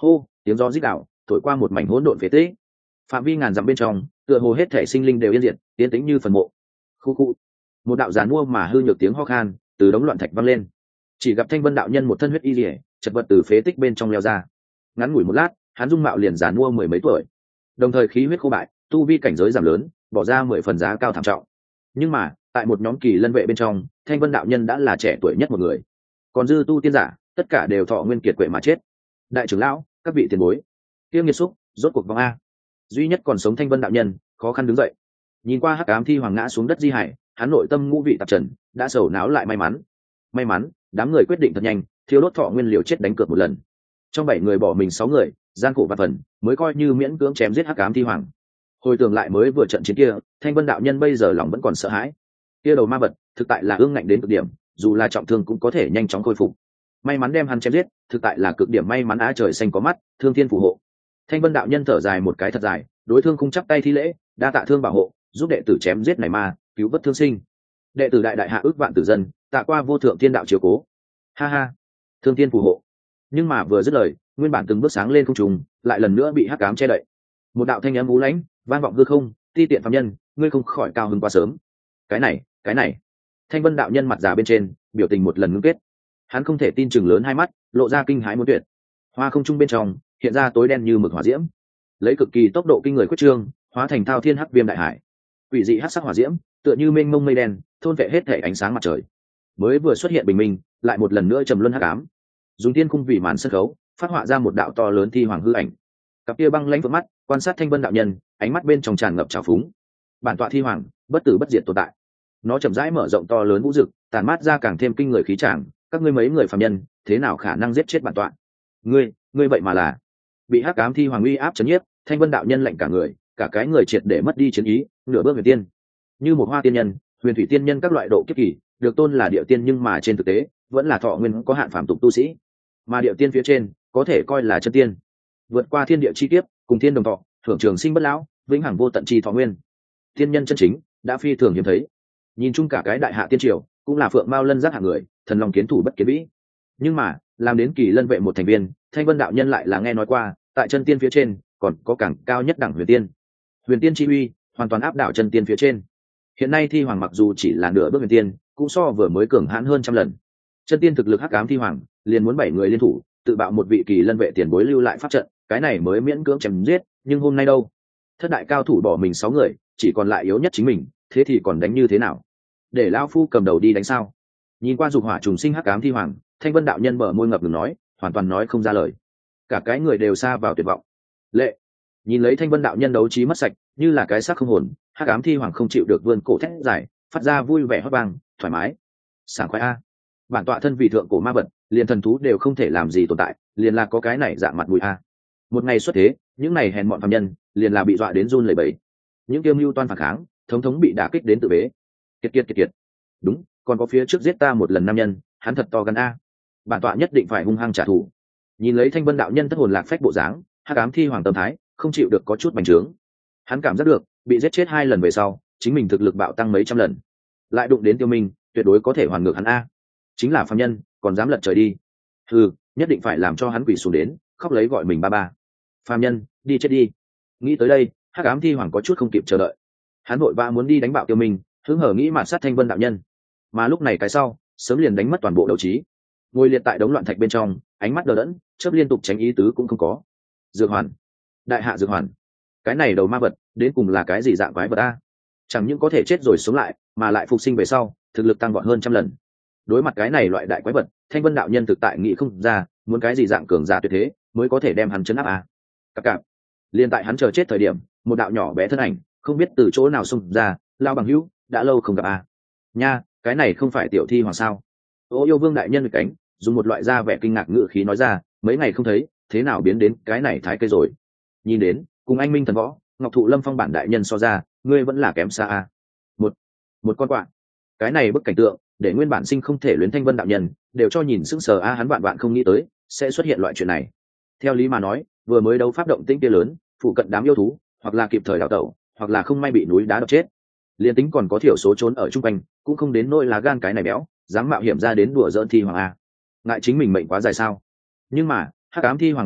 tiếng gió rít đạo thổi qua một mảnh hỗn độn phế tích, phạm vi ngàn dặm bên trong tựa hồ hết thể sinh linh đều yên diệt, yên tĩnh như phần mộ. Khu khu, một đạo giàn mua mà hư nhược tiếng ho khan từ đống loạn thạch vang lên. Chỉ gặp Thanh Vân đạo nhân một thân huyết y liễu, chật vật từ phế tích bên trong leo ra. Ngắn ngủi một lát, hắn dung mạo liền giàn mua mười mấy tuổi, đồng thời khí huyết khô bại, tu vi cảnh giới giảm lớn, bỏ ra mười phần giá cao thảm trọng. Nhưng mà tại một nhóm kỳ lân vệ bên trong, Thanh Vân đạo nhân đã là trẻ tuổi nhất một người, còn dư tu tiên giả tất cả đều thọ nguyên kiệt quệ mà chết. Đại trưởng lão, các vị tiền bối, tiêu nghiệt xúc rốt cuộc vong a. Duy nhất còn sống Thanh Vân đạo nhân khó khăn đứng dậy, nhìn qua hắc ám thi hoàng ngã xuống đất di hải, hắn nội tâm ngũ vị tạp trần, đã sầu não lại may mắn. May mắn, đám người quyết định thật nhanh, thiếu đốt thọ nguyên liều chết đánh cược một lần. Trong bảy người bỏ mình sáu người, gian khổ vạn phần, mới coi như miễn cưỡng chém giết hắc ám thi hoàng. Hồi tưởng lại mới vừa trận chiến kia, Thanh Vân đạo nhân bây giờ lòng vẫn còn sợ hãi. Kia đầu ma vật, thực tại là ương ngạnh đến cực điểm, dù là trọng thương cũng có thể nhanh chóng khôi phục. May mắn đem hắn chém giết, thực tại là cực điểm may mắn á trời xanh có mắt, thương thiên phù hộ. Thanh Vân đạo nhân thở dài một cái thật dài, đối thương không chắp tay thi lễ, đa tạ thương bảo hộ, giúp đệ tử chém giết này ma, cứu vớt thương sinh. Đệ tử đại đại hạ ước vạn tử dân, tạ qua vô thượng thiên đạo chiếu cố. Ha ha, thương thiên phù hộ. Nhưng mà vừa dứt lời, nguyên bản từng bước sáng lên không trùng, lại lần nữa bị hắc ám che đậy. Một đạo thanh âm u lãnh vang vọng hư không, ti tiện phàm nhân, ngươi không khỏi cao hứng quá sớm. Cái này, cái này. Thanh Vân đạo nhân mặt già bên trên, biểu tình một lần ngưng kết. Hắn không thể tin chừng lớn hai mắt, lộ ra kinh hãi muốn tuyệt. Hoa không trung bên trong, hiện ra tối đen như mực hỏa diễm, lấy cực kỳ tốc độ kinh người quyết trương, hóa thành thao thiên hắc viêm đại hải. Quỷ dị hắc sắc hỏa diễm, tựa như mênh mông mây đen, thôn vệ hết thể ánh sáng mặt trời. Mới vừa xuất hiện bình minh, lại một lần nữa trầm luân hắc ám. Dùng tiên cung vì màn sân khấu, phát họa ra một đạo to lớn thi hoàng hư ảnh. Cặp kia băng lãnh vượng mắt, quan sát Thanh Vân đạo nhân, ánh mắt bên trong tràn ngập trào phúng. Bản tọa thi hoàng, bất tử bất diệt tồn tại. Nó chậm rãi mở rộng to lớn vũ dực, tàn mát ra càng thêm kinh người khí tràng. Các ngươi mấy người phàm nhân, thế nào khả năng giết chết bản tọa? Ngươi, ngươi vậy mà là bị hắc ám thi hoàng uy áp chấn nhiếp. Thanh Vân đạo nhân lạnh cả người, cả cái người triệt để mất đi chiến ý, nửa bước huyền tiên, như một hoa tiên nhân, huyền thủy tiên nhân các loại độ kiếp kỳ, được tôn là địa tiên nhưng mà trên thực tế vẫn là thọ nguyên có hạn phàm tục tu sĩ, mà địa tiên phía trên có thể coi là chân tiên, vượt qua thiên địa chi kiếp, cùng thiên đồng thọ, thưởng trường sinh bất lão, vĩnh hằng vô tận chi thọ nguyên. Tiên nhân chân chính đã phi thường hiếm thấy. Nhìn chung cả cái đại hạ tiên triều, cũng là phượng mao lân giác hạng người, thần lòng kiến thủ bất kiến vĩ. Nhưng mà làm đến kỳ lân vệ một thành viên, Thanh Vân đạo nhân lại là nghe nói qua, tại chân tiên phía trên còn có càng cao nhất đẳng huyền tiên. Huyền tiên chi uy hoàn toàn áp đảo chân tiên phía trên. Hiện nay thi hoàng mặc dù chỉ là nửa bước huyền tiên, cũng so vừa mới cường hãn hơn trăm lần. Chân tiên thực lực hắc ám thi hoàng, liền muốn bảy người liên thủ, tự bạo một vị kỳ lân vệ tiền bối lưu lại pháp trận, cái này mới miễn cưỡng chém giết. Nhưng hôm nay đâu, thất đại cao thủ bỏ mình sáu người, chỉ còn lại yếu nhất chính mình, thế thì còn đánh như thế nào? Để lão phu cầm đầu đi đánh sao? Nhìn qua dục hỏa trùng sinh hắc ám thi hoàng, Thanh Vân đạo nhân bờ môi ngập ngừng nói, hoàn toàn nói không ra lời. Cả cái người đều xa vào tuyệt vọng. Lệ, nhìn lấy Thanh Vân đạo nhân đấu trí mất sạch, như là cái xác không hồn, hắc ám thi hoàng không chịu được vươn cổ thét dài, phát ra vui vẻ hót vang, thoải mái, sảng khoái a. Bản tọa thân vì thượng cổ ma vật, liền thần thú đều không thể làm gì tồn tại, liền là có cái này dạng mặt mũi a. Một ngày xuất thế, những này hèn mọn phàm nhân, liền là bị dọa đến run lẩy bẩy. Những kiêu mưu toan phản kháng, thống thống bị đả kích đến tự bế. Kiệt kiệt kiệt kiệt. Đúng, còn có phía trước giết ta một lần nam nhân, hắn thật to gan a. Bản tọa nhất định phải hung hăng trả thù. Nhìn lấy Thanh Vân đạo nhân thất hồn lạc phách bộ dáng, hắc ám thi hoàng tâm thái không chịu được có chút bành trướng. Hắn cảm giác được bị giết chết hai lần về sau, chính mình thực lực bạo tăng mấy trăm lần, lại đụng đến Tiêu Minh, tuyệt đối có thể hoàn ngược hắn a. Chính là phàm nhân, còn dám lật trời đi. Ừ, nhất định phải làm cho hắn quỳ xuống đến, khóc lấy gọi mình ba ba. Phàm nhân, đi chết đi. Nghĩ tới đây, hắc ám thi hoàng có chút không kịp chờ đợi. Hắn vội vã muốn đi đánh bạo Tiêu Minh, hứng hở nghĩ mạt sát Thanh Vân đạo nhân. Mà lúc này cái sau, sớm liền đánh mất toàn bộ đấu trí. Ngồi liệt tại đống loạn thạch bên trong, ánh mắt đờ đẫn, chớp liên tục tránh ý tứ cũng không có. Dược hoàn, đại hạ dược hoàn, cái này đầu ma vật đến cùng là cái gì dạng quái vật a? Chẳng những có thể chết rồi sống lại, mà lại phục sinh về sau, thực lực tăng vọt hơn trăm lần. Đối mặt cái này loại đại quái vật, Thanh Vân đạo nhân thực tại nghĩ không ra, muốn cái gì dạng cường giả tuyệt thế mới có thể đem hắn chấn áp a. Cặp cặp, liên tại hắn chờ chết thời điểm, một đạo nhỏ bé thân ảnh, không biết từ chỗ nào xông ra, lao bằng hữu, đã lâu không gặp a. Nha, cái này không phải tiểu thi hoàng sao? Ô yêu vương đại nhân được cánh, dùng một loại da vẻ kinh ngạc ngữ khí nói ra, mấy ngày không thấy, thế nào biến đến cái này thái cây rồi? Nhìn đến, cùng anh minh thần võ, ngọc thụ lâm phong bản đại nhân so ra, ngươi vẫn là kém xa a. Một, một con quạ. Cái này bức cảnh tượng, để nguyên bản sinh không thể luyến Thanh Vân đạo nhân, đều cho nhìn sững sờ a, hắn bạn bạn không nghĩ tới sẽ xuất hiện loại chuyện này. Theo lý mà nói, vừa mới đấu pháp động tĩnh kia lớn, phụ cận đám yêu thú, hoặc là kịp thời đào tẩu, hoặc là không may bị núi đá đập chết. Liên tính còn có thiểu số trốn ở trung quanh, cũng không đến nỗi là gan cái này béo, dám mạo hiểm ra đến đùa giỡn thi hoàng a. Ngại chính mình mệnh quá dài sao? Nhưng mà hắc ám thi hoàng phản ứng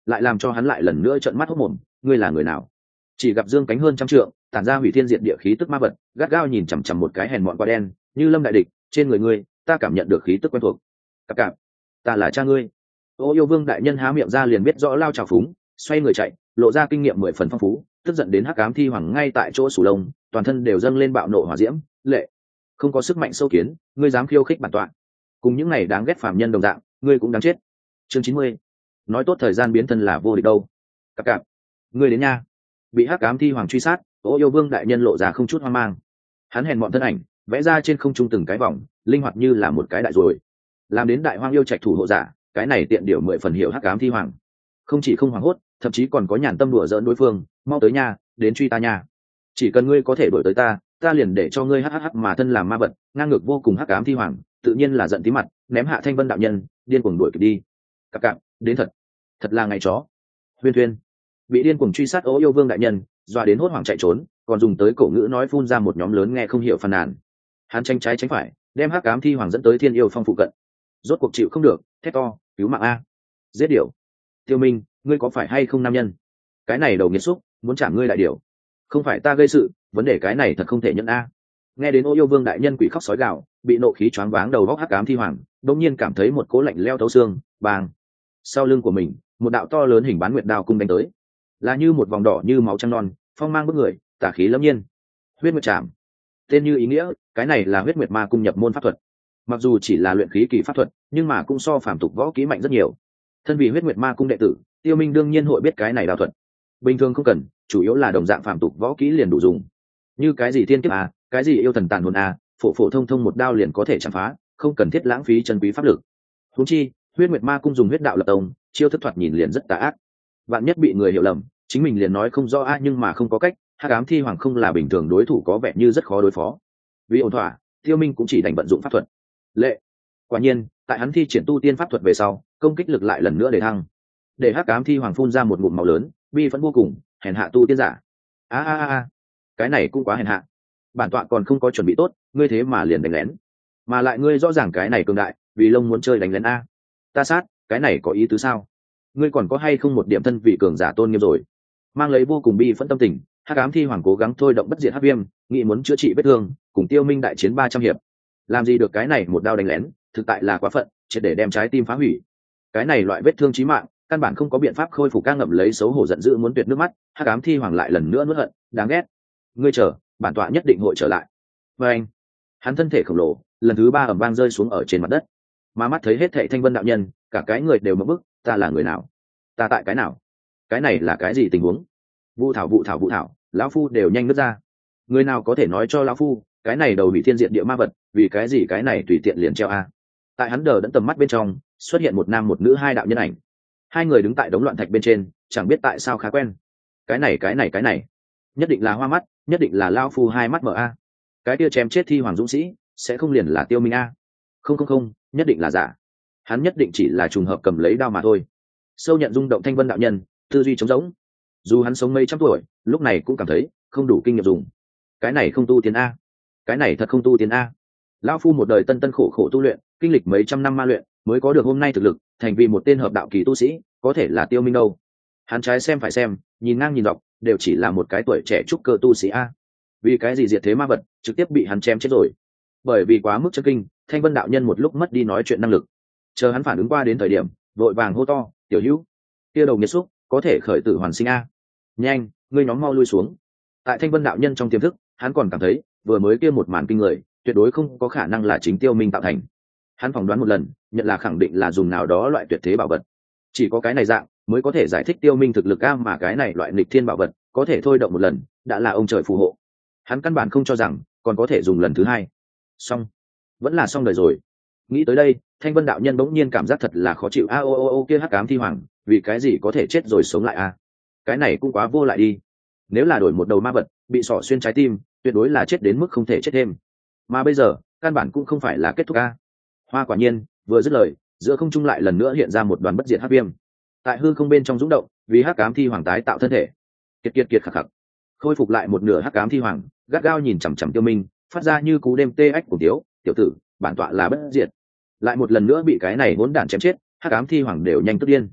lại làm cho hắn lại lần nữa trợn mắt hốc mồm. Ngươi là người nào? Chỉ gặp dương cánh hơn trăm trượng, tản ra hủy thiên diệt địa khí tức ma vật, gắt gao nhìn chằm chằm một cái hèn mọn quả đen, như lâm đại địch. Trên người ngươi, ta cảm nhận được khí tức quen thuộc. Cặp cặp, ta là cha ngươi. Ô Yêu Vương đại nhân há miệng ra liền biết rõ lao trào phúng, xoay người chạy, lộ ra kinh nghiệm mười phần phong phú, tức giận đến hắc ám thi hoàng ngay tại chỗ sủ lông, toàn thân đều dâng lên bạo nộ hỏa diễm. Lệ, không có sức mạnh sâu kiến, ngươi dám khiêu khích bản tọa, cùng những này đáng ghét phàm nhân đồng dạng, ngươi cũng đáng chết. Chương chín mươi, nói tốt thời gian biến thân là vô địch đâu. Cặp cặp, ngươi đến nha. Bị hắc ám thi hoàng truy sát, Ô Yêu Vương đại nhân lộ ra không chút hoang mang. Hắn hèn mọn thân ảnh vẽ ra trên không trung từng cái vòng, linh hoạt như là một cái đại rồi. Làm đến đại hoang yêu trạch thủ hộ giả, cái này tiện điều mười phần hiểu hắc ám thi hoàng. Không chỉ không hoảng hốt, thậm chí còn có nhàn tâm đùa giỡn đối phương, mau tới nha, đến truy ta nha. Chỉ cần ngươi có thể đuổi tới ta, ta liền để cho ngươi hắc hắc mà thân làm ma vật, ngang ngược vô cùng hắc ám thi hoàng, tự nhiên là giận tí mặt, ném hạ Thanh Vân đạo nhân, điên cuồng đuổi kịp đi. Cặp cặp, đến thật, thật là ngày chó. Huyên Thuyên bị điên cuồng truy sát Ô Yêu Vương đại nhân, dọa đến hốt hoảng chạy trốn, còn dùng tới cổ ngữ nói phun ra một nhóm lớn nghe không hiểu phàn nàn. Hắn tranh trái tránh phải, đem hắc ám thi hoàng dẫn tới Thiên Yêu Phong phụ cận. Rốt cuộc chịu không được, thét to, cứu mạng a, giết điểu. Tiêu Minh, ngươi có phải hay không nam nhân? Cái này đầu nghiệt xúc, muốn trả ngươi đại điểu. Không phải ta gây sự, vấn đề cái này thật không thể nhận a. Nghe đến Ô Yêu Vương đại nhân quỷ khóc sói gào, bị nộ khí choáng váng đầu góc hắc ám thi hoàng, đột nhiên cảm thấy một cỗ lạnh leo thấu xương, bàng. Sau lưng của mình, một đạo to lớn hình bán nguyệt đao cung đánh tới, là như một vòng đỏ như máu trăng non, phong mang bức người, tà khí lâm nhiên. Huyết Nguyệt Trảm, tên như ý nghĩa, cái này là Huyết Nguyệt Ma cung nhập môn pháp thuật. Mặc dù chỉ là luyện khí kỳ pháp thuật, nhưng mà cũng so phàm tục võ kỹ mạnh rất nhiều. Thân vì Huyết Nguyệt Ma cung đệ tử, Tiêu Minh đương nhiên hội biết cái này đao thuật. Bình thường không cần, chủ yếu là đồng dạng phàm tục võ kỹ liền đủ dùng. Như cái gì thiên kiếp a, cái gì yêu thần tàn hồn a, phổ phổ thông thông một đao liền có thể chạm phá, không cần thiết lãng phí chân quý pháp lực. Huống chi, Huyết Nguyệt Ma cung dùng huyết đạo lập tông, chiêu thức thoạt nhìn liền rất tà ác. Vạn nhất bị người hiểu lầm, chính mình liền nói không rõ a, nhưng mà không có cách, hắc ám thi hoàng không là bình thường đối thủ có vẻ như rất khó đối phó. Vì ổn thỏa, Tiêu Minh cũng chỉ đành vận dụng pháp thuật. Lệ, quả nhiên, tại hắn thi triển tu tiên pháp thuật về sau, công kích lực lại lần nữa để thăng, để hắc ám thi hoàng phun ra một ngụm máu lớn, bi phẫn vô cùng, hèn hạ tu tiên giả. A a a, cái này cũng quá hèn hạ. Bản tọa còn không có chuẩn bị tốt, ngươi thế mà liền đánh lén, mà lại ngươi rõ ràng cái này cường đại, vì lông muốn chơi đánh lén a. Ta sát, cái này có ý tứ sao? Ngươi còn có hay không một điểm thân vị cường giả tôn nghiêm rồi? Mang lấy vô cùng bi phẫn tâm tình, hắc ám thi hoàng cố gắng thôi động bất diệt hắc viêm, nghĩ muốn chữa trị vết thương, cùng Tiêu Minh đại chiến ba trăm hiệp. Làm gì được cái này một đao đánh lén, thực tại là quá phận, triệt để đem trái tim phá hủy. Cái này loại vết thương chí mạng, căn bản không có biện pháp khôi phục, ca ngậm lấy xấu hổ giận dữ muốn tuyệt nước mắt, hắc ám thi hoàng lại lần nữa nuốt hận, đáng ghét. Ngươi chờ, bản tọa nhất định hội trở lại. Và anh, hắn thân thể khổng lồ, lần thứ ba ầm vang rơi xuống ở trên mặt đất. Mà mắt thấy hết thảy Thanh Vân đạo nhân, cả cái người đều ngập bức, ta là người nào? Ta tại cái nào? Cái này là cái gì tình huống? Vu thảo vụ thảo vụ thảo, lão phu đều nhanh nứt ra. Người nào có thể nói cho lão phu, cái này đầu bị thiên diện địa ma vật, vì cái gì cái này tùy tiện liền treo a? Tại hắn đờ đẫn tầm mắt bên trong, xuất hiện một nam một nữ hai đạo nhân ảnh. Hai người đứng tại đống loạn thạch bên trên, chẳng biết tại sao khá quen. Cái này cái này cái này, nhất định là hoa mắt, nhất định là lão phu hai mắt mở a. Cái kia chém chết thi hoàng dũng sĩ, sẽ không liền là Tiêu Minh a? Không không không, nhất định là giả. Hắn nhất định chỉ là trùng hợp cầm lấy đao mà thôi. Sâu nhận rung động Thanh Vân đạo nhân, tư duy trống rỗng. Dù hắn sống mấy trăm tuổi, lúc này cũng cảm thấy không đủ kinh nghiệm dùng. Cái này không tu tiên a, cái này thật không tu tiên a. Lão phu một đời tân tân khổ khổ tu luyện, kinh lịch mấy trăm năm ma luyện, mới có được hôm nay thực lực, thành vì một tên hợp đạo kỳ tu sĩ, có thể là Tiêu Minh đâu? Hắn trái xem phải xem, nhìn ngang nhìn dọc, đều chỉ là một cái tuổi trẻ trúc cơ tu sĩ a. Vì cái gì diệt thế ma vật, trực tiếp bị hắn chém chết rồi? Bởi vì quá mức chân kinh, Thanh Vân đạo nhân một lúc mất đi nói chuyện năng lực. Chờ hắn phản ứng qua đến thời điểm, vội vàng hô to, "Tiểu Hữu, kia đầu nghiệt xúc, có thể khởi tử hoàn sinh a. Nhanh, ngươi nhóm mau lui xuống." Tại Thanh Vân đạo nhân trong tiềm thức, hắn còn cảm thấy, vừa mới kia một màn kinh người, tuyệt đối không có khả năng là chính Tiêu Minh tạo thành. Hắn phỏng đoán một lần, nhận là khẳng định là dùng nào đó loại tuyệt thế bảo vật. Chỉ có cái này dạng mới có thể giải thích Tiêu Minh thực lực a, mà cái này loại nghịch thiên bảo vật, có thể thôi động một lần, đã là ông trời phù hộ. Hắn căn bản không cho rằng còn có thể dùng lần thứ hai. Xong, vẫn là xong đời rồi. Nghĩ tới đây, Thanh Vân đạo nhân bỗng nhiên cảm giác thật là khó chịu. A ô ô ô kia hắc ám thi hoàng, vì cái gì có thể chết rồi sống lại a? Cái này cũng quá vô lại đi. Nếu là đổi một đầu ma vật, bị sỏ xuyên trái tim, tuyệt đối là chết đến mức không thể chết thêm. Mà bây giờ, căn bản cũng không phải là kết thúc a. Hoa quả nhiên, vừa dứt lời, giữa không trung lại lần nữa hiện ra một đoàn bất diệt hắc viêm. Tại hư không bên trong rung động, vì hắc ám thi hoàng tái tạo thân thể. Kiệt kiệt kiệt khắc khắc. Khôi phục lại một nửa hắc ám thi hoàng, gắt gao nhìn chằm chằm Tiêu Minh, phát ra như cú đêm tê ách của tiếu, "Tiểu tử, bản tọa là bất diệt." Lại một lần nữa bị cái này hỗn đản chém chết, hắc ám thi hoàng đều nhanh tức điên.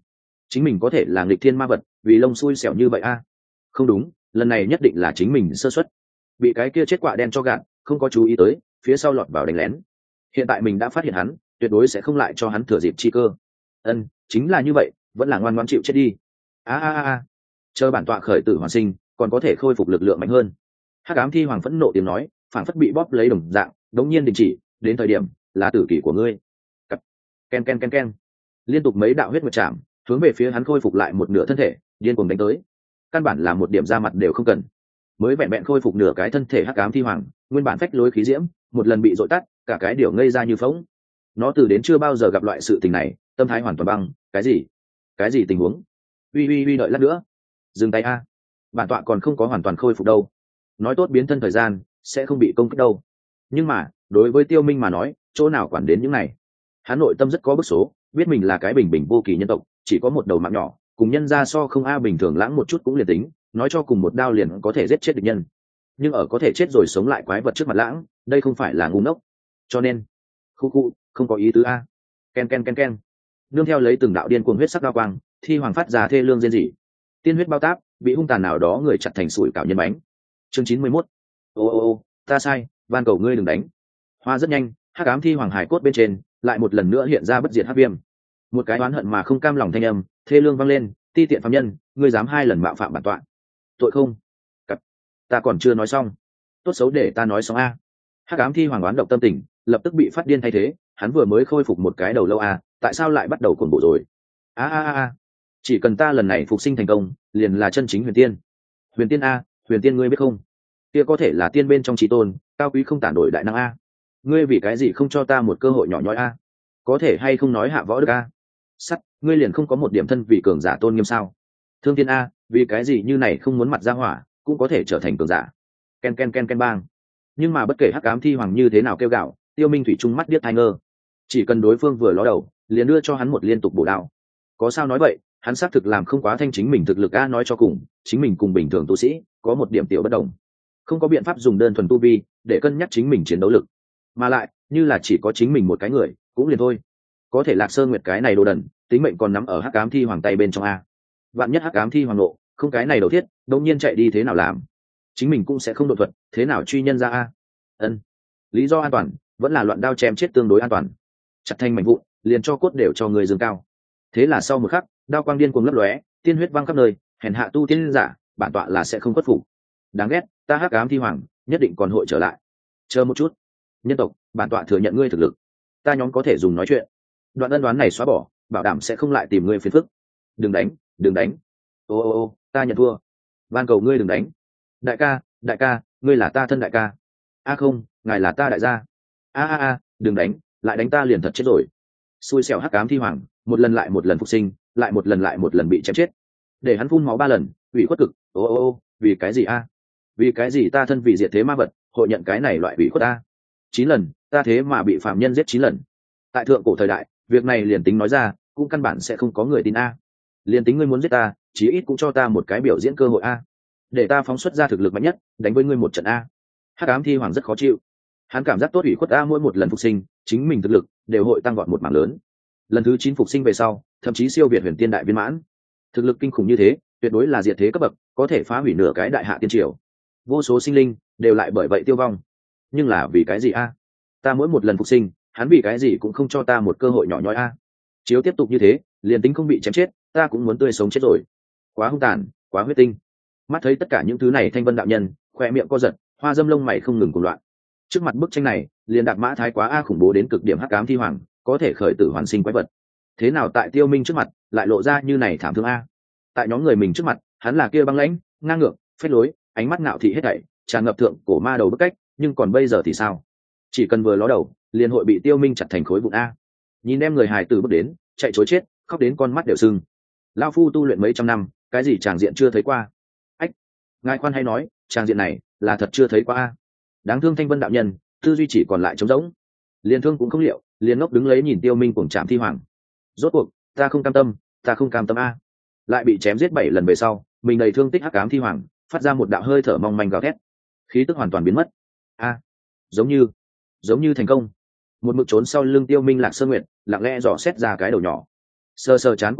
chính mình có thể là nghịch thiên ma vật vì lông xui xẻo như vậy a? Không đúng, lần này nhất định là chính mình sơ suất, bị cái kia chết quạ đen cho gạt, không có chú ý tới phía sau lọt vào đánh lén. Hiện tại mình đã phát hiện hắn, tuyệt đối sẽ không lại cho hắn thừa dịp chi cơ. Ân, chính là như vậy, vẫn là ngoan ngoãn chịu chết đi. A a a, chờ bản tọa khởi tử hoàn sinh, còn có thể khôi phục lực lượng mạnh hơn. Hắc ám thi hoàng phẫn nộ tiếng nói, phản phất bị bóp lấy đồng dạng, đống nhiên đình chỉ, đến thời điểm là tử kỷ của ngươi. Cặp. Ken ken ken ken, liên tục mấy đạo huyết nguyệt chạm, hướng về phía hắn khôi phục lại một nửa thân thể, điên cuồng đánh tới. Căn bản là một điểm ra mặt đều không cần, mới vẹn vẹn khôi phục nửa cái thân thể hắc ám thi hoàng, nguyên bản phách lối khí diễm, một lần bị dội tắt, cả cái điều ngây ra như phỗng. Nó từ đến chưa bao giờ gặp loại sự tình này, tâm thái hoàn toàn băng. Cái gì? Cái gì tình huống? Uy uy uy, đợi lát nữa, dừng tay a, bản tọa còn không có hoàn toàn khôi phục đâu. Nói tốt biến thân thời gian sẽ không bị công kích đâu, nhưng mà đối với Tiêu Minh mà nói, chỗ nào quản đến những này. Hắn nội tâm rất có bức số, biết mình là cái bình bình vô kỳ nhân tộc, chỉ có một đầu mạng nhỏ, cùng nhân ra so không a bình thường lãng một chút cũng liền tính, nói cho cùng một đao liền có thể giết chết địch nhân, nhưng ở có thể chết rồi sống lại quái vật trước mặt lãng, đây không phải là ngu ngốc. Cho nên khu khu không có ý tứ a. Ken ken ken ken, nương theo lấy từng đạo điên cuồng huyết sắc đao quang, thi hoàng phát ra thê lương rên rỉ, tiên huyết bao táp, bị hung tàn nào đó người chặt thành sủi cảo nhân bánh. Chương chín mươi mốt. Ô ô ô, ta sai, van cầu ngươi đừng đánh. Hoa rất nhanh, hắc ám thi hoàng hải cốt bên trên lại một lần nữa hiện ra bất diệt hắc viêm. Một cái oán hận mà không cam lòng thanh âm thê lương vang lên, ti tiện phạm nhân, ngươi dám hai lần mạo phạm bản tọa, tội không? Cặp. Ta còn chưa nói xong, tốt xấu để ta nói xong a. Hắc ám thi hoàng oán độc tâm tình lập tức bị phát điên thay thế, hắn vừa mới khôi phục một cái đầu lâu a, tại sao lại bắt đầu cuồng bổ rồi? A a a, chỉ cần ta lần này phục sinh thành công, liền là chân chính huyền tiên. Huyền tiên a, huyền tiên ngươi biết không? Kia có thể là tiên bên trong trí tôn, cao quý không tản đổi đại năng a. Ngươi vì cái gì không cho ta một cơ hội nhỏ nhoi a? Có thể hay không nói hạ võ đức a? Sắt, ngươi liền không có một điểm thân vị cường giả tôn nghiêm sao? Thương tiên a, vì cái gì như này không muốn mặt ra hỏa, cũng có thể trở thành cường giả. Ken ken ken ken bang. Nhưng mà bất kể hắc ám thi hoàng như thế nào kêu gào, Tiêu Minh thủy chung mắt điếc tai ngơ. Chỉ cần đối phương vừa ló đầu, liền đưa cho hắn một liên tục bổ đạo. Có sao nói vậy, hắn xác thực làm không quá thanh chính mình thực lực a, nói cho cùng, chính mình cùng bình thường tu sĩ có một điểm tiểu bất đồng, không có biện pháp dùng đơn thuần tu vi để cân nhắc chính mình chiến đấu lực, mà lại như là chỉ có chính mình một cái người cũng liền thôi. Có thể Lạc Sơn Nguyệt cái này đồ đần, tính mệnh còn nắm ở hắc ám thi hoàng tay bên trong a. Vạn nhất hắc ám thi hoàng nộ không cái này đầu thiết, đột nhiên chạy đi thế nào làm? Chính mình cũng sẽ không độ thuật, thế nào truy nhân ra a? Ân, lý do an toàn vẫn là loạn đao chém chết tương đối an toàn. Chặt thành mảnh vụn, liền cho cốt đều cho người dương cao. Thế là sau một khắc, đao quang điên cuồng lấp lóe, tiên huyết văng khắp nơi, hèn hạ tu tiên giả, bản tọa là sẽ không khuất phục. Đáng ghét, ta hắc ám thi hoàng nhất định còn hội trở lại. Chờ một chút, nhân tộc, bản tọa thừa nhận ngươi thực lực, ta nhóm có thể dùng nói chuyện. Đoạn ân đoán này xóa bỏ, bảo đảm sẽ không lại tìm ngươi phiền phức. Đừng đánh, đừng đánh. Ô ô ô, ta nhận thua. Van cầu ngươi đừng đánh. Đại ca, đại ca, ngươi là ta thân đại ca. A không, ngài là ta đại gia. A a a, đừng đánh, lại đánh ta liền thật chết rồi. Xui xẻo hắc ám thi hoàng, một lần lại một lần phục sinh, lại một lần lại một lần bị chém chết, để hắn phun máu ba lần, ủy khuất cực. Ô ô ô, vì cái gì a? Vì cái gì ta thân vị diệt thế ma vật, hội nhận cái này loại ủy khuất a? Chín lần, ta thế mà bị phạm nhân giết chín lần. Tại thượng cổ thời đại, việc này liền tính nói ra, cũng căn bản sẽ không có người tin a. Liền tính ngươi muốn giết ta, chí ít cũng cho ta một cái biểu diễn cơ hội a, để ta phóng xuất ra thực lực mạnh nhất, đánh với ngươi một trận a. Hắc ám thi hoàng rất khó chịu, hắn cảm giác tốt ủy khuất a, mỗi một lần phục sinh, chính mình thực lực đều hội tăng vọt một mảng lớn. Lần thứ chín phục sinh về sau, thậm chí siêu việt huyền tiên đại viên mãn. Thực lực kinh khủng như thế, tuyệt đối là diệt thế cấp bậc, có thể phá hủy nửa cái đại hạ tiên triều. Vô số sinh linh đều lại bởi vậy tiêu vong. Nhưng là vì cái gì a? Ta mỗi một lần phục sinh, hắn vì cái gì cũng không cho ta một cơ hội nhỏ nhoi a. Chiếu tiếp tục như thế, liền tính không bị chém chết, ta cũng muốn tươi sống chết rồi. Quá hung tàn, quá huyết tinh. Mắt thấy tất cả những thứ này, Thanh Vân đạo nhân khoe miệng co giật, hoa dâm lông mày không ngừng cuồng loạn. Trước mặt bức tranh này, liền đạp mã thái quá a khủng bố đến cực điểm hắc ám thi hoàng, có thể khởi tử hoàn sinh quái vật. Thế nào tại Tiêu Minh trước mặt lại lộ ra như này thảm thương a? Tại nhóm người mình trước mặt, hắn là kia băng lãnh, ngang ngược, phách lối, ánh mắt ngạo thị hết thảy, tràn ngập thượng cổ ma đầu bức cách, nhưng còn bây giờ thì sao? Chỉ cần vừa ló đầu, liền hội bị Tiêu Minh chặt thành khối vụn a. Nhìn em người hài tử bước đến, chạy trối chết, khóc đến con mắt đều sưng. Lão phu tu luyện mấy trăm năm, cái gì tràng diện chưa thấy qua? Ách, ngài khoan hay nói, tràng diện này là thật chưa thấy qua a. Đáng thương Thanh Vân đạo nhân, tư duy chỉ còn lại trống rỗng. Liền thương cũng không liệu, liền ngốc đứng lấy nhìn Tiêu Minh cuồng chạm thi hoàng. Rốt cuộc, ta không cam tâm, ta không cam tâm a. Lại bị chém giết bảy lần về sau, mình đầy thương tích hắc ám thi hoàng, phát ra một đạo hơi thở mong manh gào thét, khí tức hoàn toàn biến mất. A, giống như, giống như thành công. Một mực trốn sau lưng Tiêu Minh Lạc Sơn Nguyệt, lặng lẽ dò xét ra cái đầu nhỏ, sờ sờ chán của mình,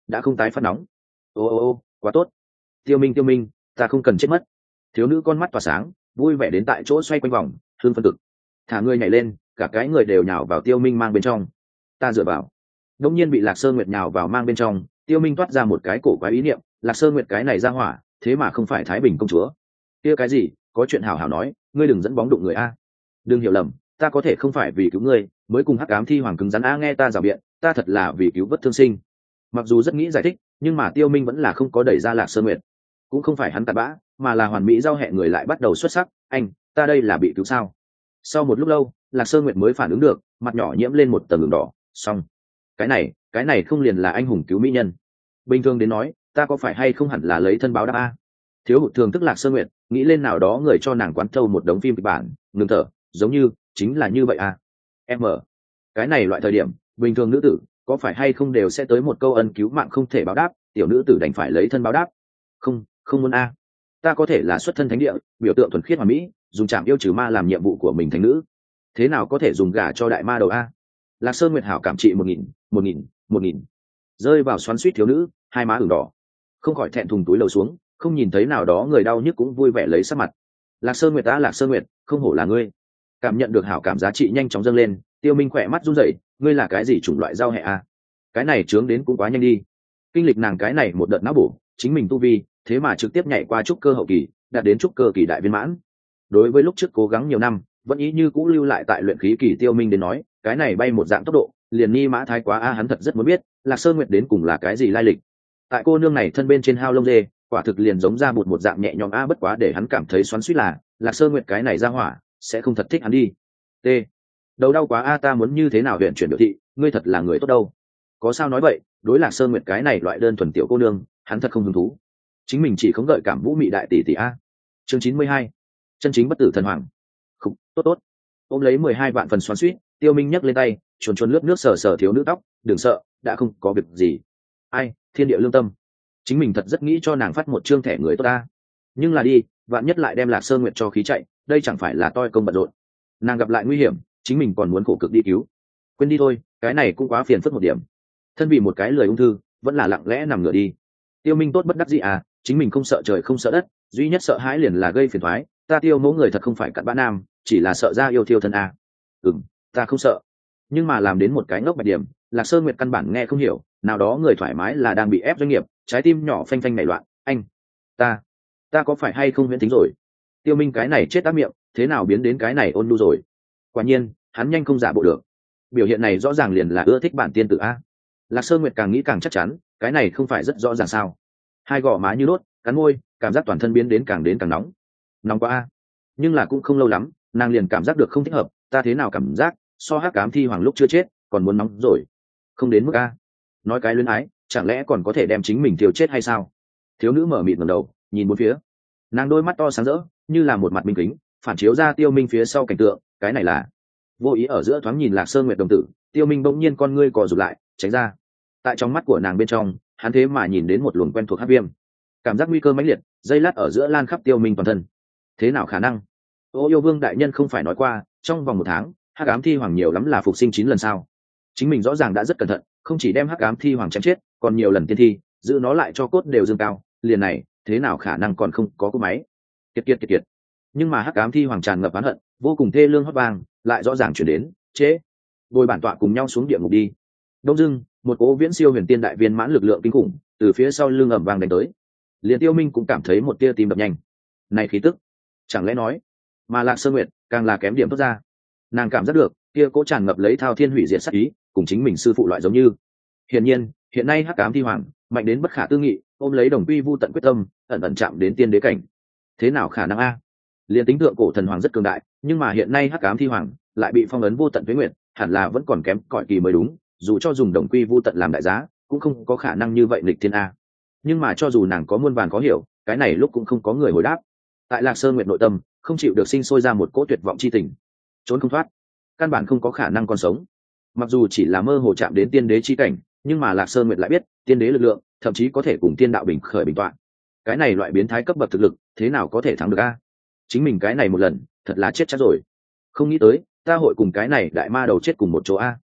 đã không tái phát nóng. Ô ô ô quá tốt. Tiêu minh tiêu minh, ta không cần chết mất. Thiếu nữ con mắt tỏa sáng, vui vẻ đến tại chỗ xoay quanh vòng, hương phân cực. Thả người nhảy lên, cả cái người đều nhào vào tiêu minh mang bên trong. Ta dựa vào. Đống nhiên bị Lạc Sơ Nguyệt nhào vào mang bên trong, tiêu minh toát ra một cái cổ quái ý niệm, Lạc Sơ Nguyệt cái này ra hỏa, thế mà không phải Thái Bình công chúa. Kia cái gì, có chuyện hảo hảo nói, ngươi đừng dẫn bóng đụng người a. Đừng hiểu lầm, ta có thể không phải vì cứu ngươi mới cùng hắc ám thi hoàng cứng rắn a, nghe ta rào biện, ta thật là vì cứu vớt thương sinh. Mặc dù rất nghĩ giải thích, nhưng mà tiêu minh vẫn là không có đẩy ra Lạc Sơ Nguyệt. Cũng không phải hắn tạt bã, mà là hoàn mỹ giao hẹ người lại bắt đầu xuất sắc. Anh, ta đây là bị cứu sao? Sau một lúc lâu, Lạc Sơ Nguyệt mới phản ứng được, mặt nhỏ nhiễm lên một tầng đường đỏ. Xong, cái này, cái này không liền là anh hùng cứu mỹ nhân? Bình thường đến nói, ta có phải hay không hẳn là lấy thân báo đáp a? Thiếu hụt thường tức Lạc Sơ Nguyệt nghĩ lên nào đó người cho nàng quán thâu một đống phim kịch bản, ngừng thở, giống như chính là như vậy à? Em ở cái này loại thời điểm, bình thường nữ tử có phải hay không đều sẽ tới một câu ân cứu mạng không thể báo đáp, tiểu nữ tử đành phải lấy thân báo đáp. Không, không muốn a. Ta có thể là xuất thân thánh địa, biểu tượng thuần khiết hoàn mỹ, dùng chạm yêu trừ ma làm nhiệm vụ của mình thành nữ, thế nào có thể dùng gả cho đại ma đầu a? Lạc Sơn Nguyệt hảo cảm trị một nghìn, một nghìn, một nghìn, rơi vào xoắn suýt thiếu nữ, hai má ửng đỏ, không khỏi thẹn thùng túi lầu xuống, không nhìn thấy nào đó người đau nhức cũng vui vẻ lấy sắc mặt. Lạc Sơn Nguyệt ta Lạc Sơn Nguyệt, không hổ là ngươi. Cảm nhận được hảo cảm giá trị nhanh chóng dâng lên, Tiêu Minh khỏe mắt run rẩy, ngươi là cái gì chủng loại rau hẹ a? Cái này chướng đến cũng quá nhanh đi. Kinh lịch nàng cái này một đợt não bổ, chính mình tu vi, thế mà trực tiếp nhảy qua trúc cơ hậu kỳ, đạt đến trúc cơ kỳ đại viên mãn. Đối với lúc trước cố gắng nhiều năm, vẫn ý như cũ lưu lại tại luyện khí kỳ Tiêu Minh đến nói, cái này bay một dạng tốc độ, liền ni mã thái quá a, hắn thật rất muốn biết, Lạc Sơn Nguyệt đến cùng là cái gì lai lịch. Tại cô nương này thân bên trên hao lông dê, quả thực liền giống ra một một dạng nhẹ nhõm a, bất quá để hắn cảm thấy xoắn xuýt là, Lạc Sơn Nguyệt cái này ra hỏa, sẽ không thật thích hắn đi. T. Đầu đau quá a, ta muốn như thế nào huyện chuyển biểu thị, ngươi thật là người tốt đâu. Có sao nói vậy, đối Lạc Sơn Nguyệt cái này loại đơn thuần tiểu cô nương, hắn thật không hứng thú. Chính mình chỉ không gợi cảm vũ mị đại tỷ tỷ a. Chương chín mươi hai, chân chính bất tử thần hoàng. Khục, tốt tốt. Ôm lấy mười hai vạn phần xoắn xuýt, Tiêu Minh nhấc lên tay, chuồn chuồn lướt nước sờ sờ thiếu nữ tóc, đừng sợ, đã không có việc gì. Ai, thiên địa lương tâm. Chính mình thật rất nghĩ cho nàng phát một trương thẻ người tốt ta. Nhưng là đi, vạn nhất lại đem Lạc Sơn Nguyệt cho khí chạy, đây chẳng phải là toi công bận rộn. Nàng gặp lại nguy hiểm, chính mình còn muốn khổ cực đi cứu. Quên đi thôi, cái này cũng quá phiền phức một điểm. Thân vì một cái lười ung thư, vẫn là lặng lẽ nằm ngửa đi. Tiêu Minh tốt bất đắc dĩ à, chính mình không sợ trời không sợ đất, duy nhất sợ hãi liền là gây phiền toái. Ta Tiêu mẫu người thật không phải cặn bã nam, chỉ là sợ ra yêu thiêu thân à. Ừm, ta không sợ. Nhưng mà làm đến một cái ngốc bạch điểm, Lạc Sơn Nguyệt căn bản nghe không hiểu, nào đó người thoải mái là đang bị ép doanh nghiệp, trái tim nhỏ phanh phanh nảy loạn. Anh, ta, ta có phải hay không huyễn tính rồi? Tiêu Minh cái này chết ác miệng, thế nào biến đến cái này ôn nhu rồi? Quả nhiên, hắn nhanh không giả bộ được. Biểu hiện này rõ ràng liền là ưa thích bản tiên tử a. Lạc Sơn Nguyệt càng nghĩ càng chắc chắn, cái này không phải rất rõ ràng sao? Hai gò má như đốt, cắn môi, cảm giác toàn thân biến đến càng đến càng nóng. Nóng quá a. Nhưng là cũng không lâu lắm, nàng liền cảm giác được không thích hợp, ta thế nào cảm giác, so hắc ám thi hoàng lúc chưa chết, còn muốn nóng rồi. Không đến mức a. Nói cái luyến ái, chẳng lẽ còn có thể đem chính mình tiêu chết hay sao? Thiếu nữ mở mịt ngẩng đầu, nhìn bốn phía. Nàng đôi mắt to sáng rỡ, như là một mặt minh kính, phản chiếu ra Tiêu Minh phía sau cảnh tượng, cái này là vô ý ở giữa thoáng nhìn Lạc Sơn Nguyệt đồng tử, Tiêu Minh bỗng nhiên con ngươi co rụt lại, tránh ra. Tại trong mắt của nàng bên trong, hắn thế mà nhìn đến một luồng quen thuộc hắc viêm, cảm giác nguy cơ mãnh liệt, dây lát ở giữa lan khắp Tiêu Minh toàn thân. Thế nào khả năng? Ô Yêu Vương đại nhân không phải nói qua, trong vòng một tháng, hắc ám thi hoàng nhiều lắm là phục sinh chín lần sao? Chính mình rõ ràng đã rất cẩn thận, không chỉ đem hắc ám thi hoàng chém chết, còn nhiều lần tiên thi, giữ nó lại cho cốt đều dương cao, liền này, thế nào khả năng còn không có cú máy? Kiệt kiệt kiệt kiệt. Nhưng mà hắc ám thi hoàng tràn ngập oán hận, vô cùng thê lương hót vang, lại rõ ràng chuyển đến, chế. Bồi bản tọa cùng nhau xuống địa ngục đi. Đông dưng, một cố viễn siêu huyền tiên đại viên mãn lực lượng kinh khủng, từ phía sau lưng ầm vang đánh tới. Liền Tiêu Minh cũng cảm thấy một tia tim đập nhanh. Này khí tức, chẳng lẽ nói, mà Lạc Sơn Nguyệt càng là kém điểm tốt ra. Nàng cảm giác được, kia cố tràn ngập lấy thao thiên hủy diệt sát ý, cùng chính mình sư phụ loại giống như. Hiển nhiên, hiện nay hắc ám thi hoàng mạnh đến bất khả tư nghị, ôm lấy đồng quy vu tận quyết tâm, ẩn ẩn chạm đến tiên đế cảnh. Thế nào khả năng a? Liên tính tượng cổ thần hoàng rất cường đại, nhưng mà hiện nay hắc ám thi hoàng lại bị phong ấn vô tận tuế nguyệt, hẳn là vẫn còn kém cỏi kỳ mới đúng, dù cho dùng đồng quy vu tận làm đại giá, cũng không có khả năng như vậy nghịch thiên a. Nhưng mà cho dù nàng có muôn vàn khó hiểu, cái này lúc cũng không có người hồi đáp. Tại Lạc Sơn Nguyệt nội tâm, không chịu được sinh sôi ra một cỗ tuyệt vọng chi tình, trốn không thoát, căn bản không có khả năng còn sống. Mặc dù chỉ là mơ hồ chạm đến tiên đế chi cảnh, nhưng mà Lạc Sơn Nguyệt lại biết, tiên đế lực lượng thậm chí có thể cùng tiên đạo bình khởi bình toạn. Cái này loại biến thái cấp bậc thực lực, thế nào có thể thắng được a? Chính mình cái này một lần, thật là chết chắc rồi. Không nghĩ tới, ta hội cùng cái này đại ma đầu chết cùng một chỗ a.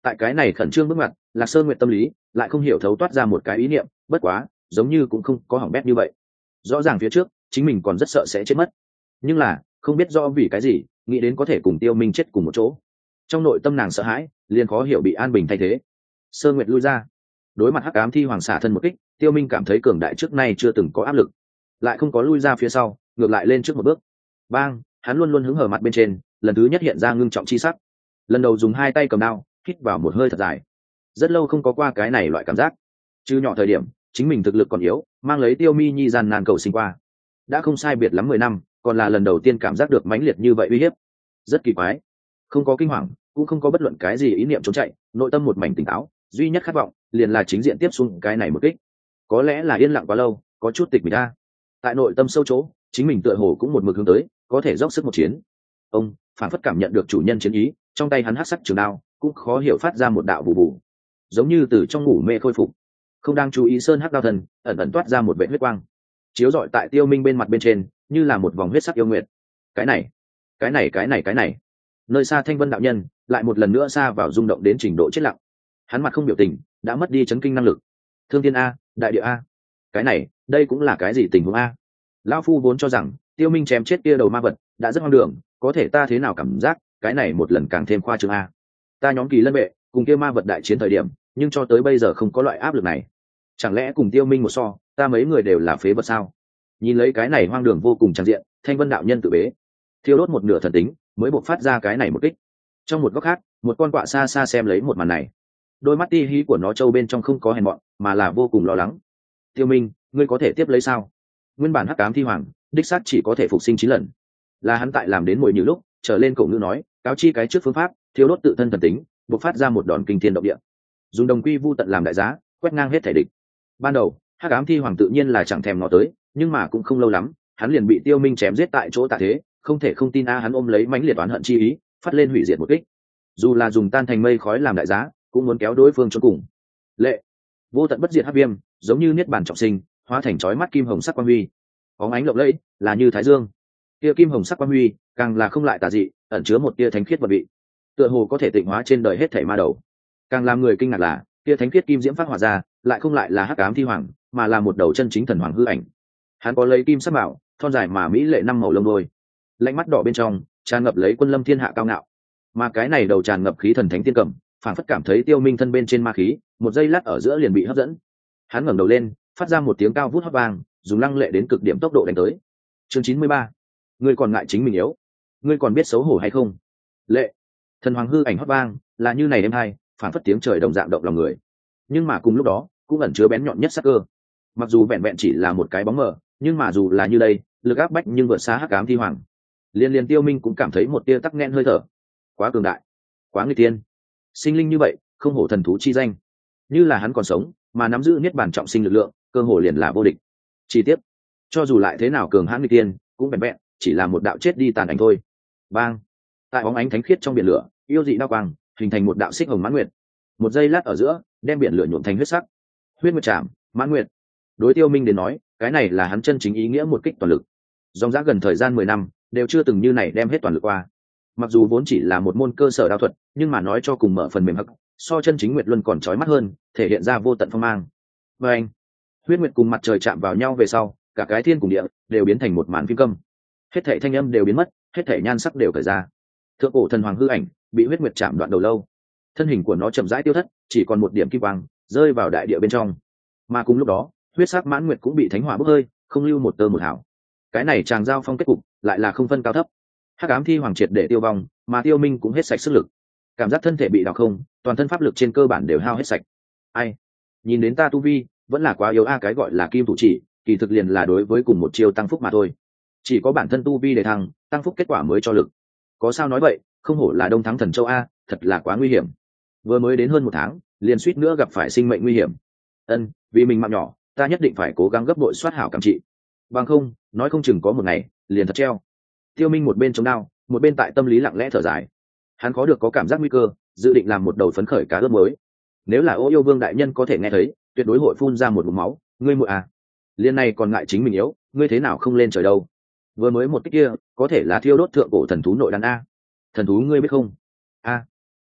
Tại cái này khẩn trương bước ngoặt, Lạc Sơn Nguyệt tâm lý lại không hiểu thấu toát ra một cái ý niệm, bất quá giống như cũng không có hỏng bét như vậy. Rõ ràng phía trước chính mình còn rất sợ sẽ chết mất, nhưng là không biết do vì cái gì nghĩ đến có thể cùng Tiêu Minh chết cùng một chỗ, trong nội tâm nàng sợ hãi liền khó hiểu bị an bình thay thế. Sơn Nguyệt lui ra, đối mặt hắc ám thi hoàng xả thân một kích, Tiêu Minh cảm thấy cường đại trước nay chưa từng có áp lực, lại không có lui ra phía sau, ngược lại lên trước một bước. Bang, hắn luôn luôn hứng hở mặt bên trên, lần thứ nhất hiện ra ngưng trọng chi sắc. Lần đầu dùng hai tay cầm đao, hít vào một hơi thật dài. Rất lâu không có qua cái này loại cảm giác. Chứ nhỏ thời điểm, chính mình thực lực còn yếu, mang lấy Tiêu Mi Nhi gian nan cầu sinh qua. Đã không sai biệt lắm mười năm, còn là lần đầu tiên cảm giác được mãnh liệt như vậy uy hiếp. Rất kỳ quái. Không có kinh hoàng, cũng không có bất luận cái gì ý niệm trốn chạy, nội tâm một mảnh tỉnh táo, duy nhất khát vọng liền là chính diện tiếp xuống cái này một kích. Có lẽ là yên lặng quá lâu, có chút tịch mịch ta. Tại nội tâm sâu chỗ, chính mình tựa hồ cũng một mực hướng tới, có thể dốc sức một chiến. Ông phản phất cảm nhận được chủ nhân chiến ý, trong tay hắn hắc sắc trường đao cũng khó hiểu phát ra một đạo vụ vụ, giống như từ trong ngủ mê khôi phục. Không đang chú ý sơn hắc đao thần ẩn ẩn toát ra một vệt huyết quang, chiếu rọi tại Tiêu Minh bên mặt bên trên, như là một vòng huyết sắc yêu nguyệt. Cái này, cái này, cái này, cái này. Nơi xa Thanh Vân đạo nhân lại một lần nữa xa vào rung động đến trình độ chết lặng. Hắn mặt không biểu tình, đã mất đi chấn kinh năng lực. Thương thiên a, đại địa a. Cái này, đây cũng là cái gì tình huống a? Lão phu vốn cho rằng Tiêu Minh chém chết kia đầu ma vật đã rất hoang đường, có thể ta thế nào cảm giác cái này một lần càng thêm khoa trương a. Ta nhóm Kỳ Lân vệ cùng kia ma vật đại chiến thời điểm, nhưng cho tới bây giờ không có loại áp lực này. Chẳng lẽ cùng Tiêu Minh một so, ta mấy người đều là phế vật sao? Nhìn lấy cái này hoang đường vô cùng tràn diện, Thanh Vân đạo nhân tự bế, thiêu đốt một nửa thần tính, mới bộc phát ra cái này một kích. Trong một góc khác, một con quạ xa xa xem lấy một màn này, đôi mắt ti hí của nó trâu bên trong không có hèn mọn, mà là vô cùng lo lắng. Tiêu Minh, ngươi có thể tiếp lấy sao? Nguyên bản hắc ám thi hoàng đích xác chỉ có thể phục sinh chín lần, là hắn tại làm đến mồi như lúc trở lên cổ ngữ nói cáo chi cái trước phương pháp thiêu đốt tự thân thần tính, bộc phát ra một đòn kinh thiên động địa, dùng đồng quy vu tận làm đại giá, quét ngang hết thể địch. Ban đầu hắc ám thi hoàng tự nhiên là chẳng thèm ngó tới, nhưng mà cũng không lâu lắm hắn liền bị Tiêu Minh chém giết tại chỗ tạ thế. Không thể không tin a, hắn ôm lấy mãnh liệt oán hận chi ý, phát lên hủy diệt một kích, dù là dùng tan thành mây khói làm đại giá, cũng muốn kéo đối phương cho cùng. Lệ, vô tận bất diệt hắc viêm giống như niết bàn trọng sinh, hóa thành chói mắt kim hồng sắc quang huy, bóng ánh lộng lẫy, là như thái dương. Tia kim hồng sắc quang huy càng là không lại tà dị, ẩn chứa một tia thánh khiết vật vị, tựa hồ có thể tịnh hóa trên đời hết thảy ma đầu. Càng làm người kinh ngạc là tia thánh khiết kim diễm phát hỏa ra, lại không lại là hắc ám thi hoàng, mà là một đầu chân chính thần hoàng hư ảnh. Hắn có lấy kim sắc bảo, thon dài mà mỹ lệ năm màu lông đôi, lạnh mắt đỏ bên trong tràn ngập lấy quân lâm thiên hạ cao ngạo. Mà cái này đầu tràn ngập khí thần thánh tiên cầm, phản phất cảm thấy Tiêu Minh thân bên trên ma khí, một giây lát ở giữa liền bị hấp dẫn. Hắn ngẩng đầu lên, phát ra một tiếng cao vút hót vang, dùng lăng lệ đến cực điểm tốc độ đánh tới. Chương chín mươi ba, ngươi còn ngại chính mình yếu, ngươi còn biết xấu hổ hay không? Lệ, thần hoàng hư ảnh hót vang, là như này đêm hai, phản phất tiếng trời đồng dạng động lòng người. Nhưng mà cùng lúc đó, cũng ẩn chứa bén nhọn nhất sắc cơ. Mặc dù vẹn vẹn chỉ là một cái bóng mờ, nhưng mà dù là như đây, lực áp bách nhưng vượt xa hắc ám thi hoàng. Liên liên Tiêu Minh cũng cảm thấy một tia tắc nghẹn hơi thở. Quá cường đại, quá nguy tiên, sinh linh như vậy, không hổ thần thú chi danh. Như là hắn còn sống, mà nắm giữ niết bàn trọng sinh lực lượng, cơ hồ liền là vô địch. Chi tiết, cho dù lại thế nào cường hãn nguy tiên, cũng vẹn vẹn chỉ là một đạo chết đi tàn ảnh thôi. Bang! Tại bóng ánh thánh khiết trong biển lửa, yêu dị đao quang hình thành một đạo xích hồng mãn nguyệt. Một giây lát ở giữa, đem biển lửa nhuộm thành huyết sắc. Huyết nguyệt trảm, mãn nguyệt. Đối Tiêu Minh đến nói, cái này là hắn chân chính ý nghĩa một kích toàn lực. Dòng dã gần thời gian mười năm, đều chưa từng như này đem hết toàn lực qua. Mặc dù vốn chỉ là một môn cơ sở đao thuật, nhưng mà nói cho cùng mở phần mềm hắc, so chân chính nguyệt luân còn chói mắt hơn, thể hiện ra vô tận phong mang. Và anh, huyết nguyệt cùng mặt trời chạm vào nhau về sau, cả cái thiên cùng địa đều biến thành một màn phim câm. Hết thảy thanh âm đều biến mất, hết thảy nhan sắc đều cởi ra. Thượng cổ thần hoàng hư ảnh bị huyết nguyệt chạm đoạn đầu lâu, thân hình của nó chậm rãi tiêu thất, chỉ còn một điểm kim quang rơi vào đại địa bên trong. Mà cùng lúc đó, huyết sắc mãn nguyệt cũng bị thánh hỏa bốc hơi, không lưu một tơ một hào. Cái này chàng giao phong kết cục lại là không phân cao thấp. Hắc ám thi hoàng triệt để tiêu vong, mà Tiêu Minh cũng hết sạch sức lực, cảm giác thân thể bị đào không, toàn thân pháp lực trên cơ bản đều hao hết sạch. Ai, nhìn đến ta tu vi vẫn là quá yếu a, cái gọi là kim thủ chỉ, kỳ thực liền là đối với cùng một chiêu tăng phúc mà thôi. Chỉ có bản thân tu vi để thăng, tăng phúc kết quả mới cho lực. Có sao nói vậy, không hổ là đông thắng thần châu a, thật là quá nguy hiểm. Vừa mới đến hơn một tháng, liền suýt nữa gặp phải sinh mệnh nguy hiểm. Ân, vì mình mạng nhỏ, ta nhất định phải cố gắng gấp bội soát hảo cảm trị. Bằng không, nói không chừng có một ngày liền thật treo. Tiêu Minh một bên chống đao, một bên tại tâm lý lặng lẽ thở dài. Hắn có được có cảm giác nguy cơ, dự định làm một đầu phấn khởi cá ướp mới. Nếu là Ô Yêu Vương đại nhân có thể nghe thấy, tuyệt đối hội phun ra một ngụm máu. Ngươi muội à, liên này còn ngại chính mình yếu, ngươi thế nào không lên trời đâu? Vừa mới một cái kia, có thể là thiêu đốt thượng cổ thần thú nội đan a. Thần thú ngươi biết không? A,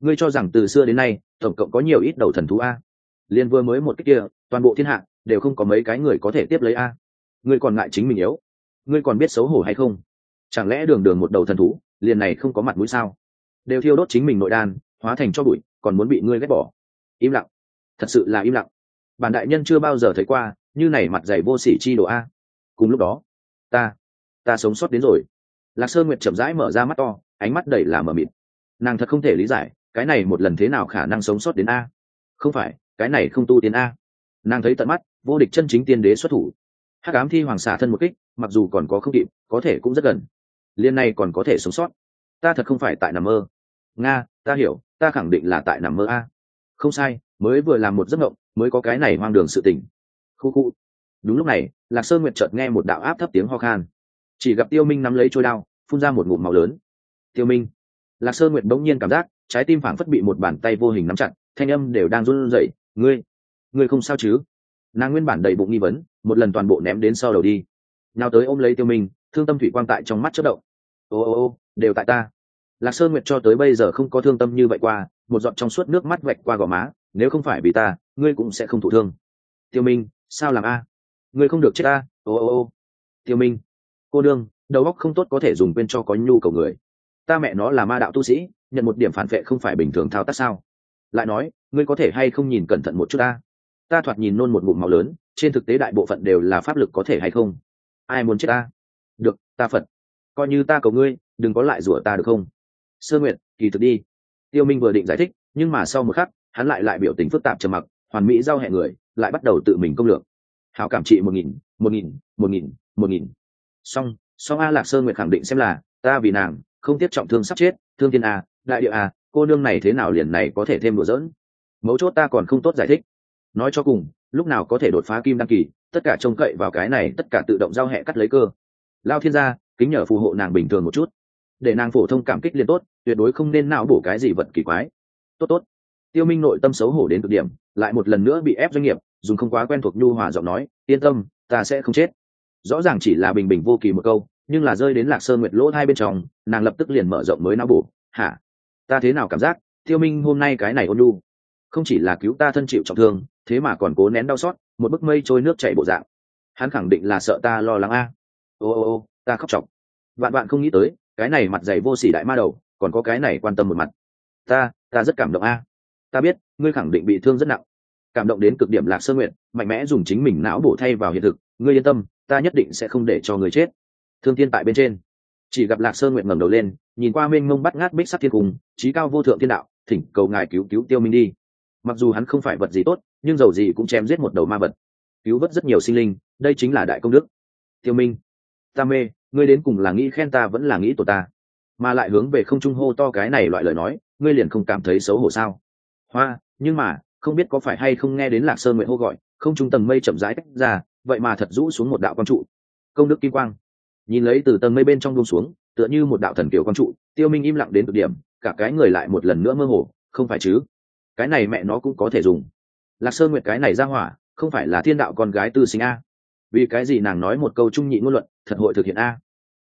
ngươi cho rằng từ xưa đến nay tổng cộng có nhiều ít đầu thần thú a? Liên vừa mới một cái kia, toàn bộ thiên hạ đều không có mấy cái người có thể tiếp lấy a. Ngươi còn ngại chính mình yếu? Ngươi còn biết xấu hổ hay không? Chẳng lẽ đường đường một đầu thần thú liền này không có mặt mũi sao? Đều thiêu đốt chính mình nội đan hóa thành cho bụi, còn muốn bị ngươi ghét bỏ? Im lặng, thật sự là im lặng. Bản đại nhân chưa bao giờ thấy qua như này mặt dày vô sỉ chi đồ a. Cùng lúc đó, ta ta sống sót đến rồi. Lạc Sơn Nguyệt chậm rãi mở ra mắt to, ánh mắt đầy là mờ mịt. Nàng thật không thể lý giải cái này một lần thế nào khả năng sống sót đến a. Không phải cái này không tu tiến a. Nàng thấy tận mắt vô địch chân chính tiên đế xuất thủ, hắc ám thi hoàng xả thân một kích, mặc dù còn có không kịp, có thể cũng rất gần. Liên này còn có thể sống sót, ta thật không phải tại nằm mơ. Nga, ta hiểu, ta khẳng định là tại nằm mơ a. Không sai, mới vừa làm một giấc mộng mới có cái này hoang đường sự tình. Khu khu. Đúng lúc này, Lạc Sơn Nguyệt chợt nghe một đạo áp thấp tiếng ho khan, chỉ gặp Tiêu Minh nắm lấy trôi đao, phun ra một ngụm máu lớn. Tiêu Minh. Lạc Sơn Nguyệt bỗng nhiên cảm giác trái tim phảng phất bị một bàn tay vô hình nắm chặt, thanh âm đều đang run rẩy. Ngươi, ngươi không sao chứ? Nàng nguyên bản đầy bụng nghi vấn, một lần toàn bộ ném đến sau đầu đi, nào tới ôm lấy Tiêu Minh, thương tâm thủy quang tại trong mắt chớp động. Ô ô ô, đều tại ta. Lạc Sơn Nguyệt cho tới bây giờ không có thương tâm như vậy qua, một giọt trong suốt nước mắt vạch qua gò má. Nếu không phải vì ta, ngươi cũng sẽ không thụ thương. Tiêu Minh, sao làm a? Ngươi không được chết a. Ô ô ô. Tiêu Minh, cô đương, đầu óc không tốt có thể dùng quên cho có nhu cầu người. Ta mẹ nó là ma đạo tu sĩ, nhận một điểm phản vệ không phải bình thường thao tác sao? Lại nói, ngươi có thể hay không nhìn cẩn thận một chút ta? Ta thoạt nhìn nôn một ngụm máu lớn, trên thực tế đại bộ phận đều là pháp lực, có thể hay không? Ai muốn chết ta? Được, ta Phật, coi như ta cầu ngươi, đừng có lại rủa ta được không? Sơ Nguyệt, kỳ thực đi. Tiêu Minh vừa định giải thích, nhưng mà sau một khắc, hắn lại lại biểu tình phức tạp trầm mặc, hoàn mỹ giao hẹn người, lại bắt đầu tự mình công lược. Hảo cảm trị một nghìn, một nghìn, một nghìn, một nghìn. Xong, xong a. Lạc Sơn Nguyệt khẳng định xem là ta vì nàng không tiếc trọng thương sắp chết, thương thiên a, đại địa a, cô nương này thế nào liền này có thể thêm đùa giỡn. Mấu chốt ta còn không tốt giải thích. Nói cho cùng, lúc nào có thể đột phá kim đăng kỳ, tất cả trông cậy vào cái này, tất cả tự động giao hệ cắt lấy cơ. Lao thiên gia, kính nhờ phù hộ nàng bình thường một chút, để nàng phổ thông cảm kích liên tốt, tuyệt đối không nên não bổ cái gì vật kỳ quái. Tốt tốt. Tiêu Minh nội tâm xấu hổ đến cực điểm, lại một lần nữa bị ép doanh nghiệp, dùng không quá quen thuộc nhu hòa giọng nói, yên tâm, ta sẽ không chết. Rõ ràng chỉ là bình bình vô kỳ một câu, nhưng là rơi đến Lạc Sơn Nguyệt lỗ hai bên trong, nàng lập tức liền mở rộng mới não bổ. Hả? Ta thế nào cảm giác Tiêu Minh hôm nay cái này ôn nhu, không chỉ là cứu ta thân chịu trọng thương, thế mà còn cố nén đau xót, một bức mây trôi nước chảy bộ dạng. Hắn khẳng định là sợ ta lo lắng a. Ô ô ô, ta khóc chọc. Vạn vạn không nghĩ tới, cái này mặt dày vô sỉ đại ma đầu, còn có cái này quan tâm một mặt. Ta, ta rất cảm động a. Ta biết, ngươi khẳng định bị thương rất nặng. Cảm động đến cực điểm. Lạc Sơn Nguyệt mạnh mẽ dùng chính mình não bổ thay vào hiện thực, ngươi yên tâm, ta nhất định sẽ không để cho ngươi chết. Thương thiên tại bên trên. Chỉ gặp Lạc Sơn Nguyệt ngẩng đầu lên, nhìn qua mênh mông bắt ngát bích sắc thiên cung, chí cao vô thượng thiên đạo, thỉnh cầu ngài cứu cứu Tiêu Minh đi. Mặc dù hắn không phải vật gì tốt, nhưng dầu gì cũng chém giết một đầu ma vật, cứu vớt rất nhiều sinh linh, đây chính là đại công đức. Tiêu Minh, ta mê, ngươi đến cùng là nghĩ khen ta vẫn là nghĩ tổ ta, mà lại hướng về không trung hô to cái này loại lời nói, ngươi liền không cảm thấy xấu hổ sao? Hoa, nhưng mà không biết có phải hay không nghe đến Lạc Sơn Nguyệt hô gọi, không trung tầng mây chậm rãi tách ra, vậy mà thật rũ xuống một đạo quang trụ, công đức kim quang. Nhìn lấy từ tầng mây bên trong buông xuống, tựa như một đạo thần kiều quang trụ, Tiêu Minh im lặng đến cực điểm, cả cái người lại một lần nữa mơ hồ. Không phải chứ? Cái này mẹ nó cũng có thể dùng. Lạc Sơn Nguyệt cái này ra hỏa, không phải là thiên đạo con gái tư sinh a? Vì cái gì nàng nói một câu trung nhị ngôn luận, thật hội thực hiện a?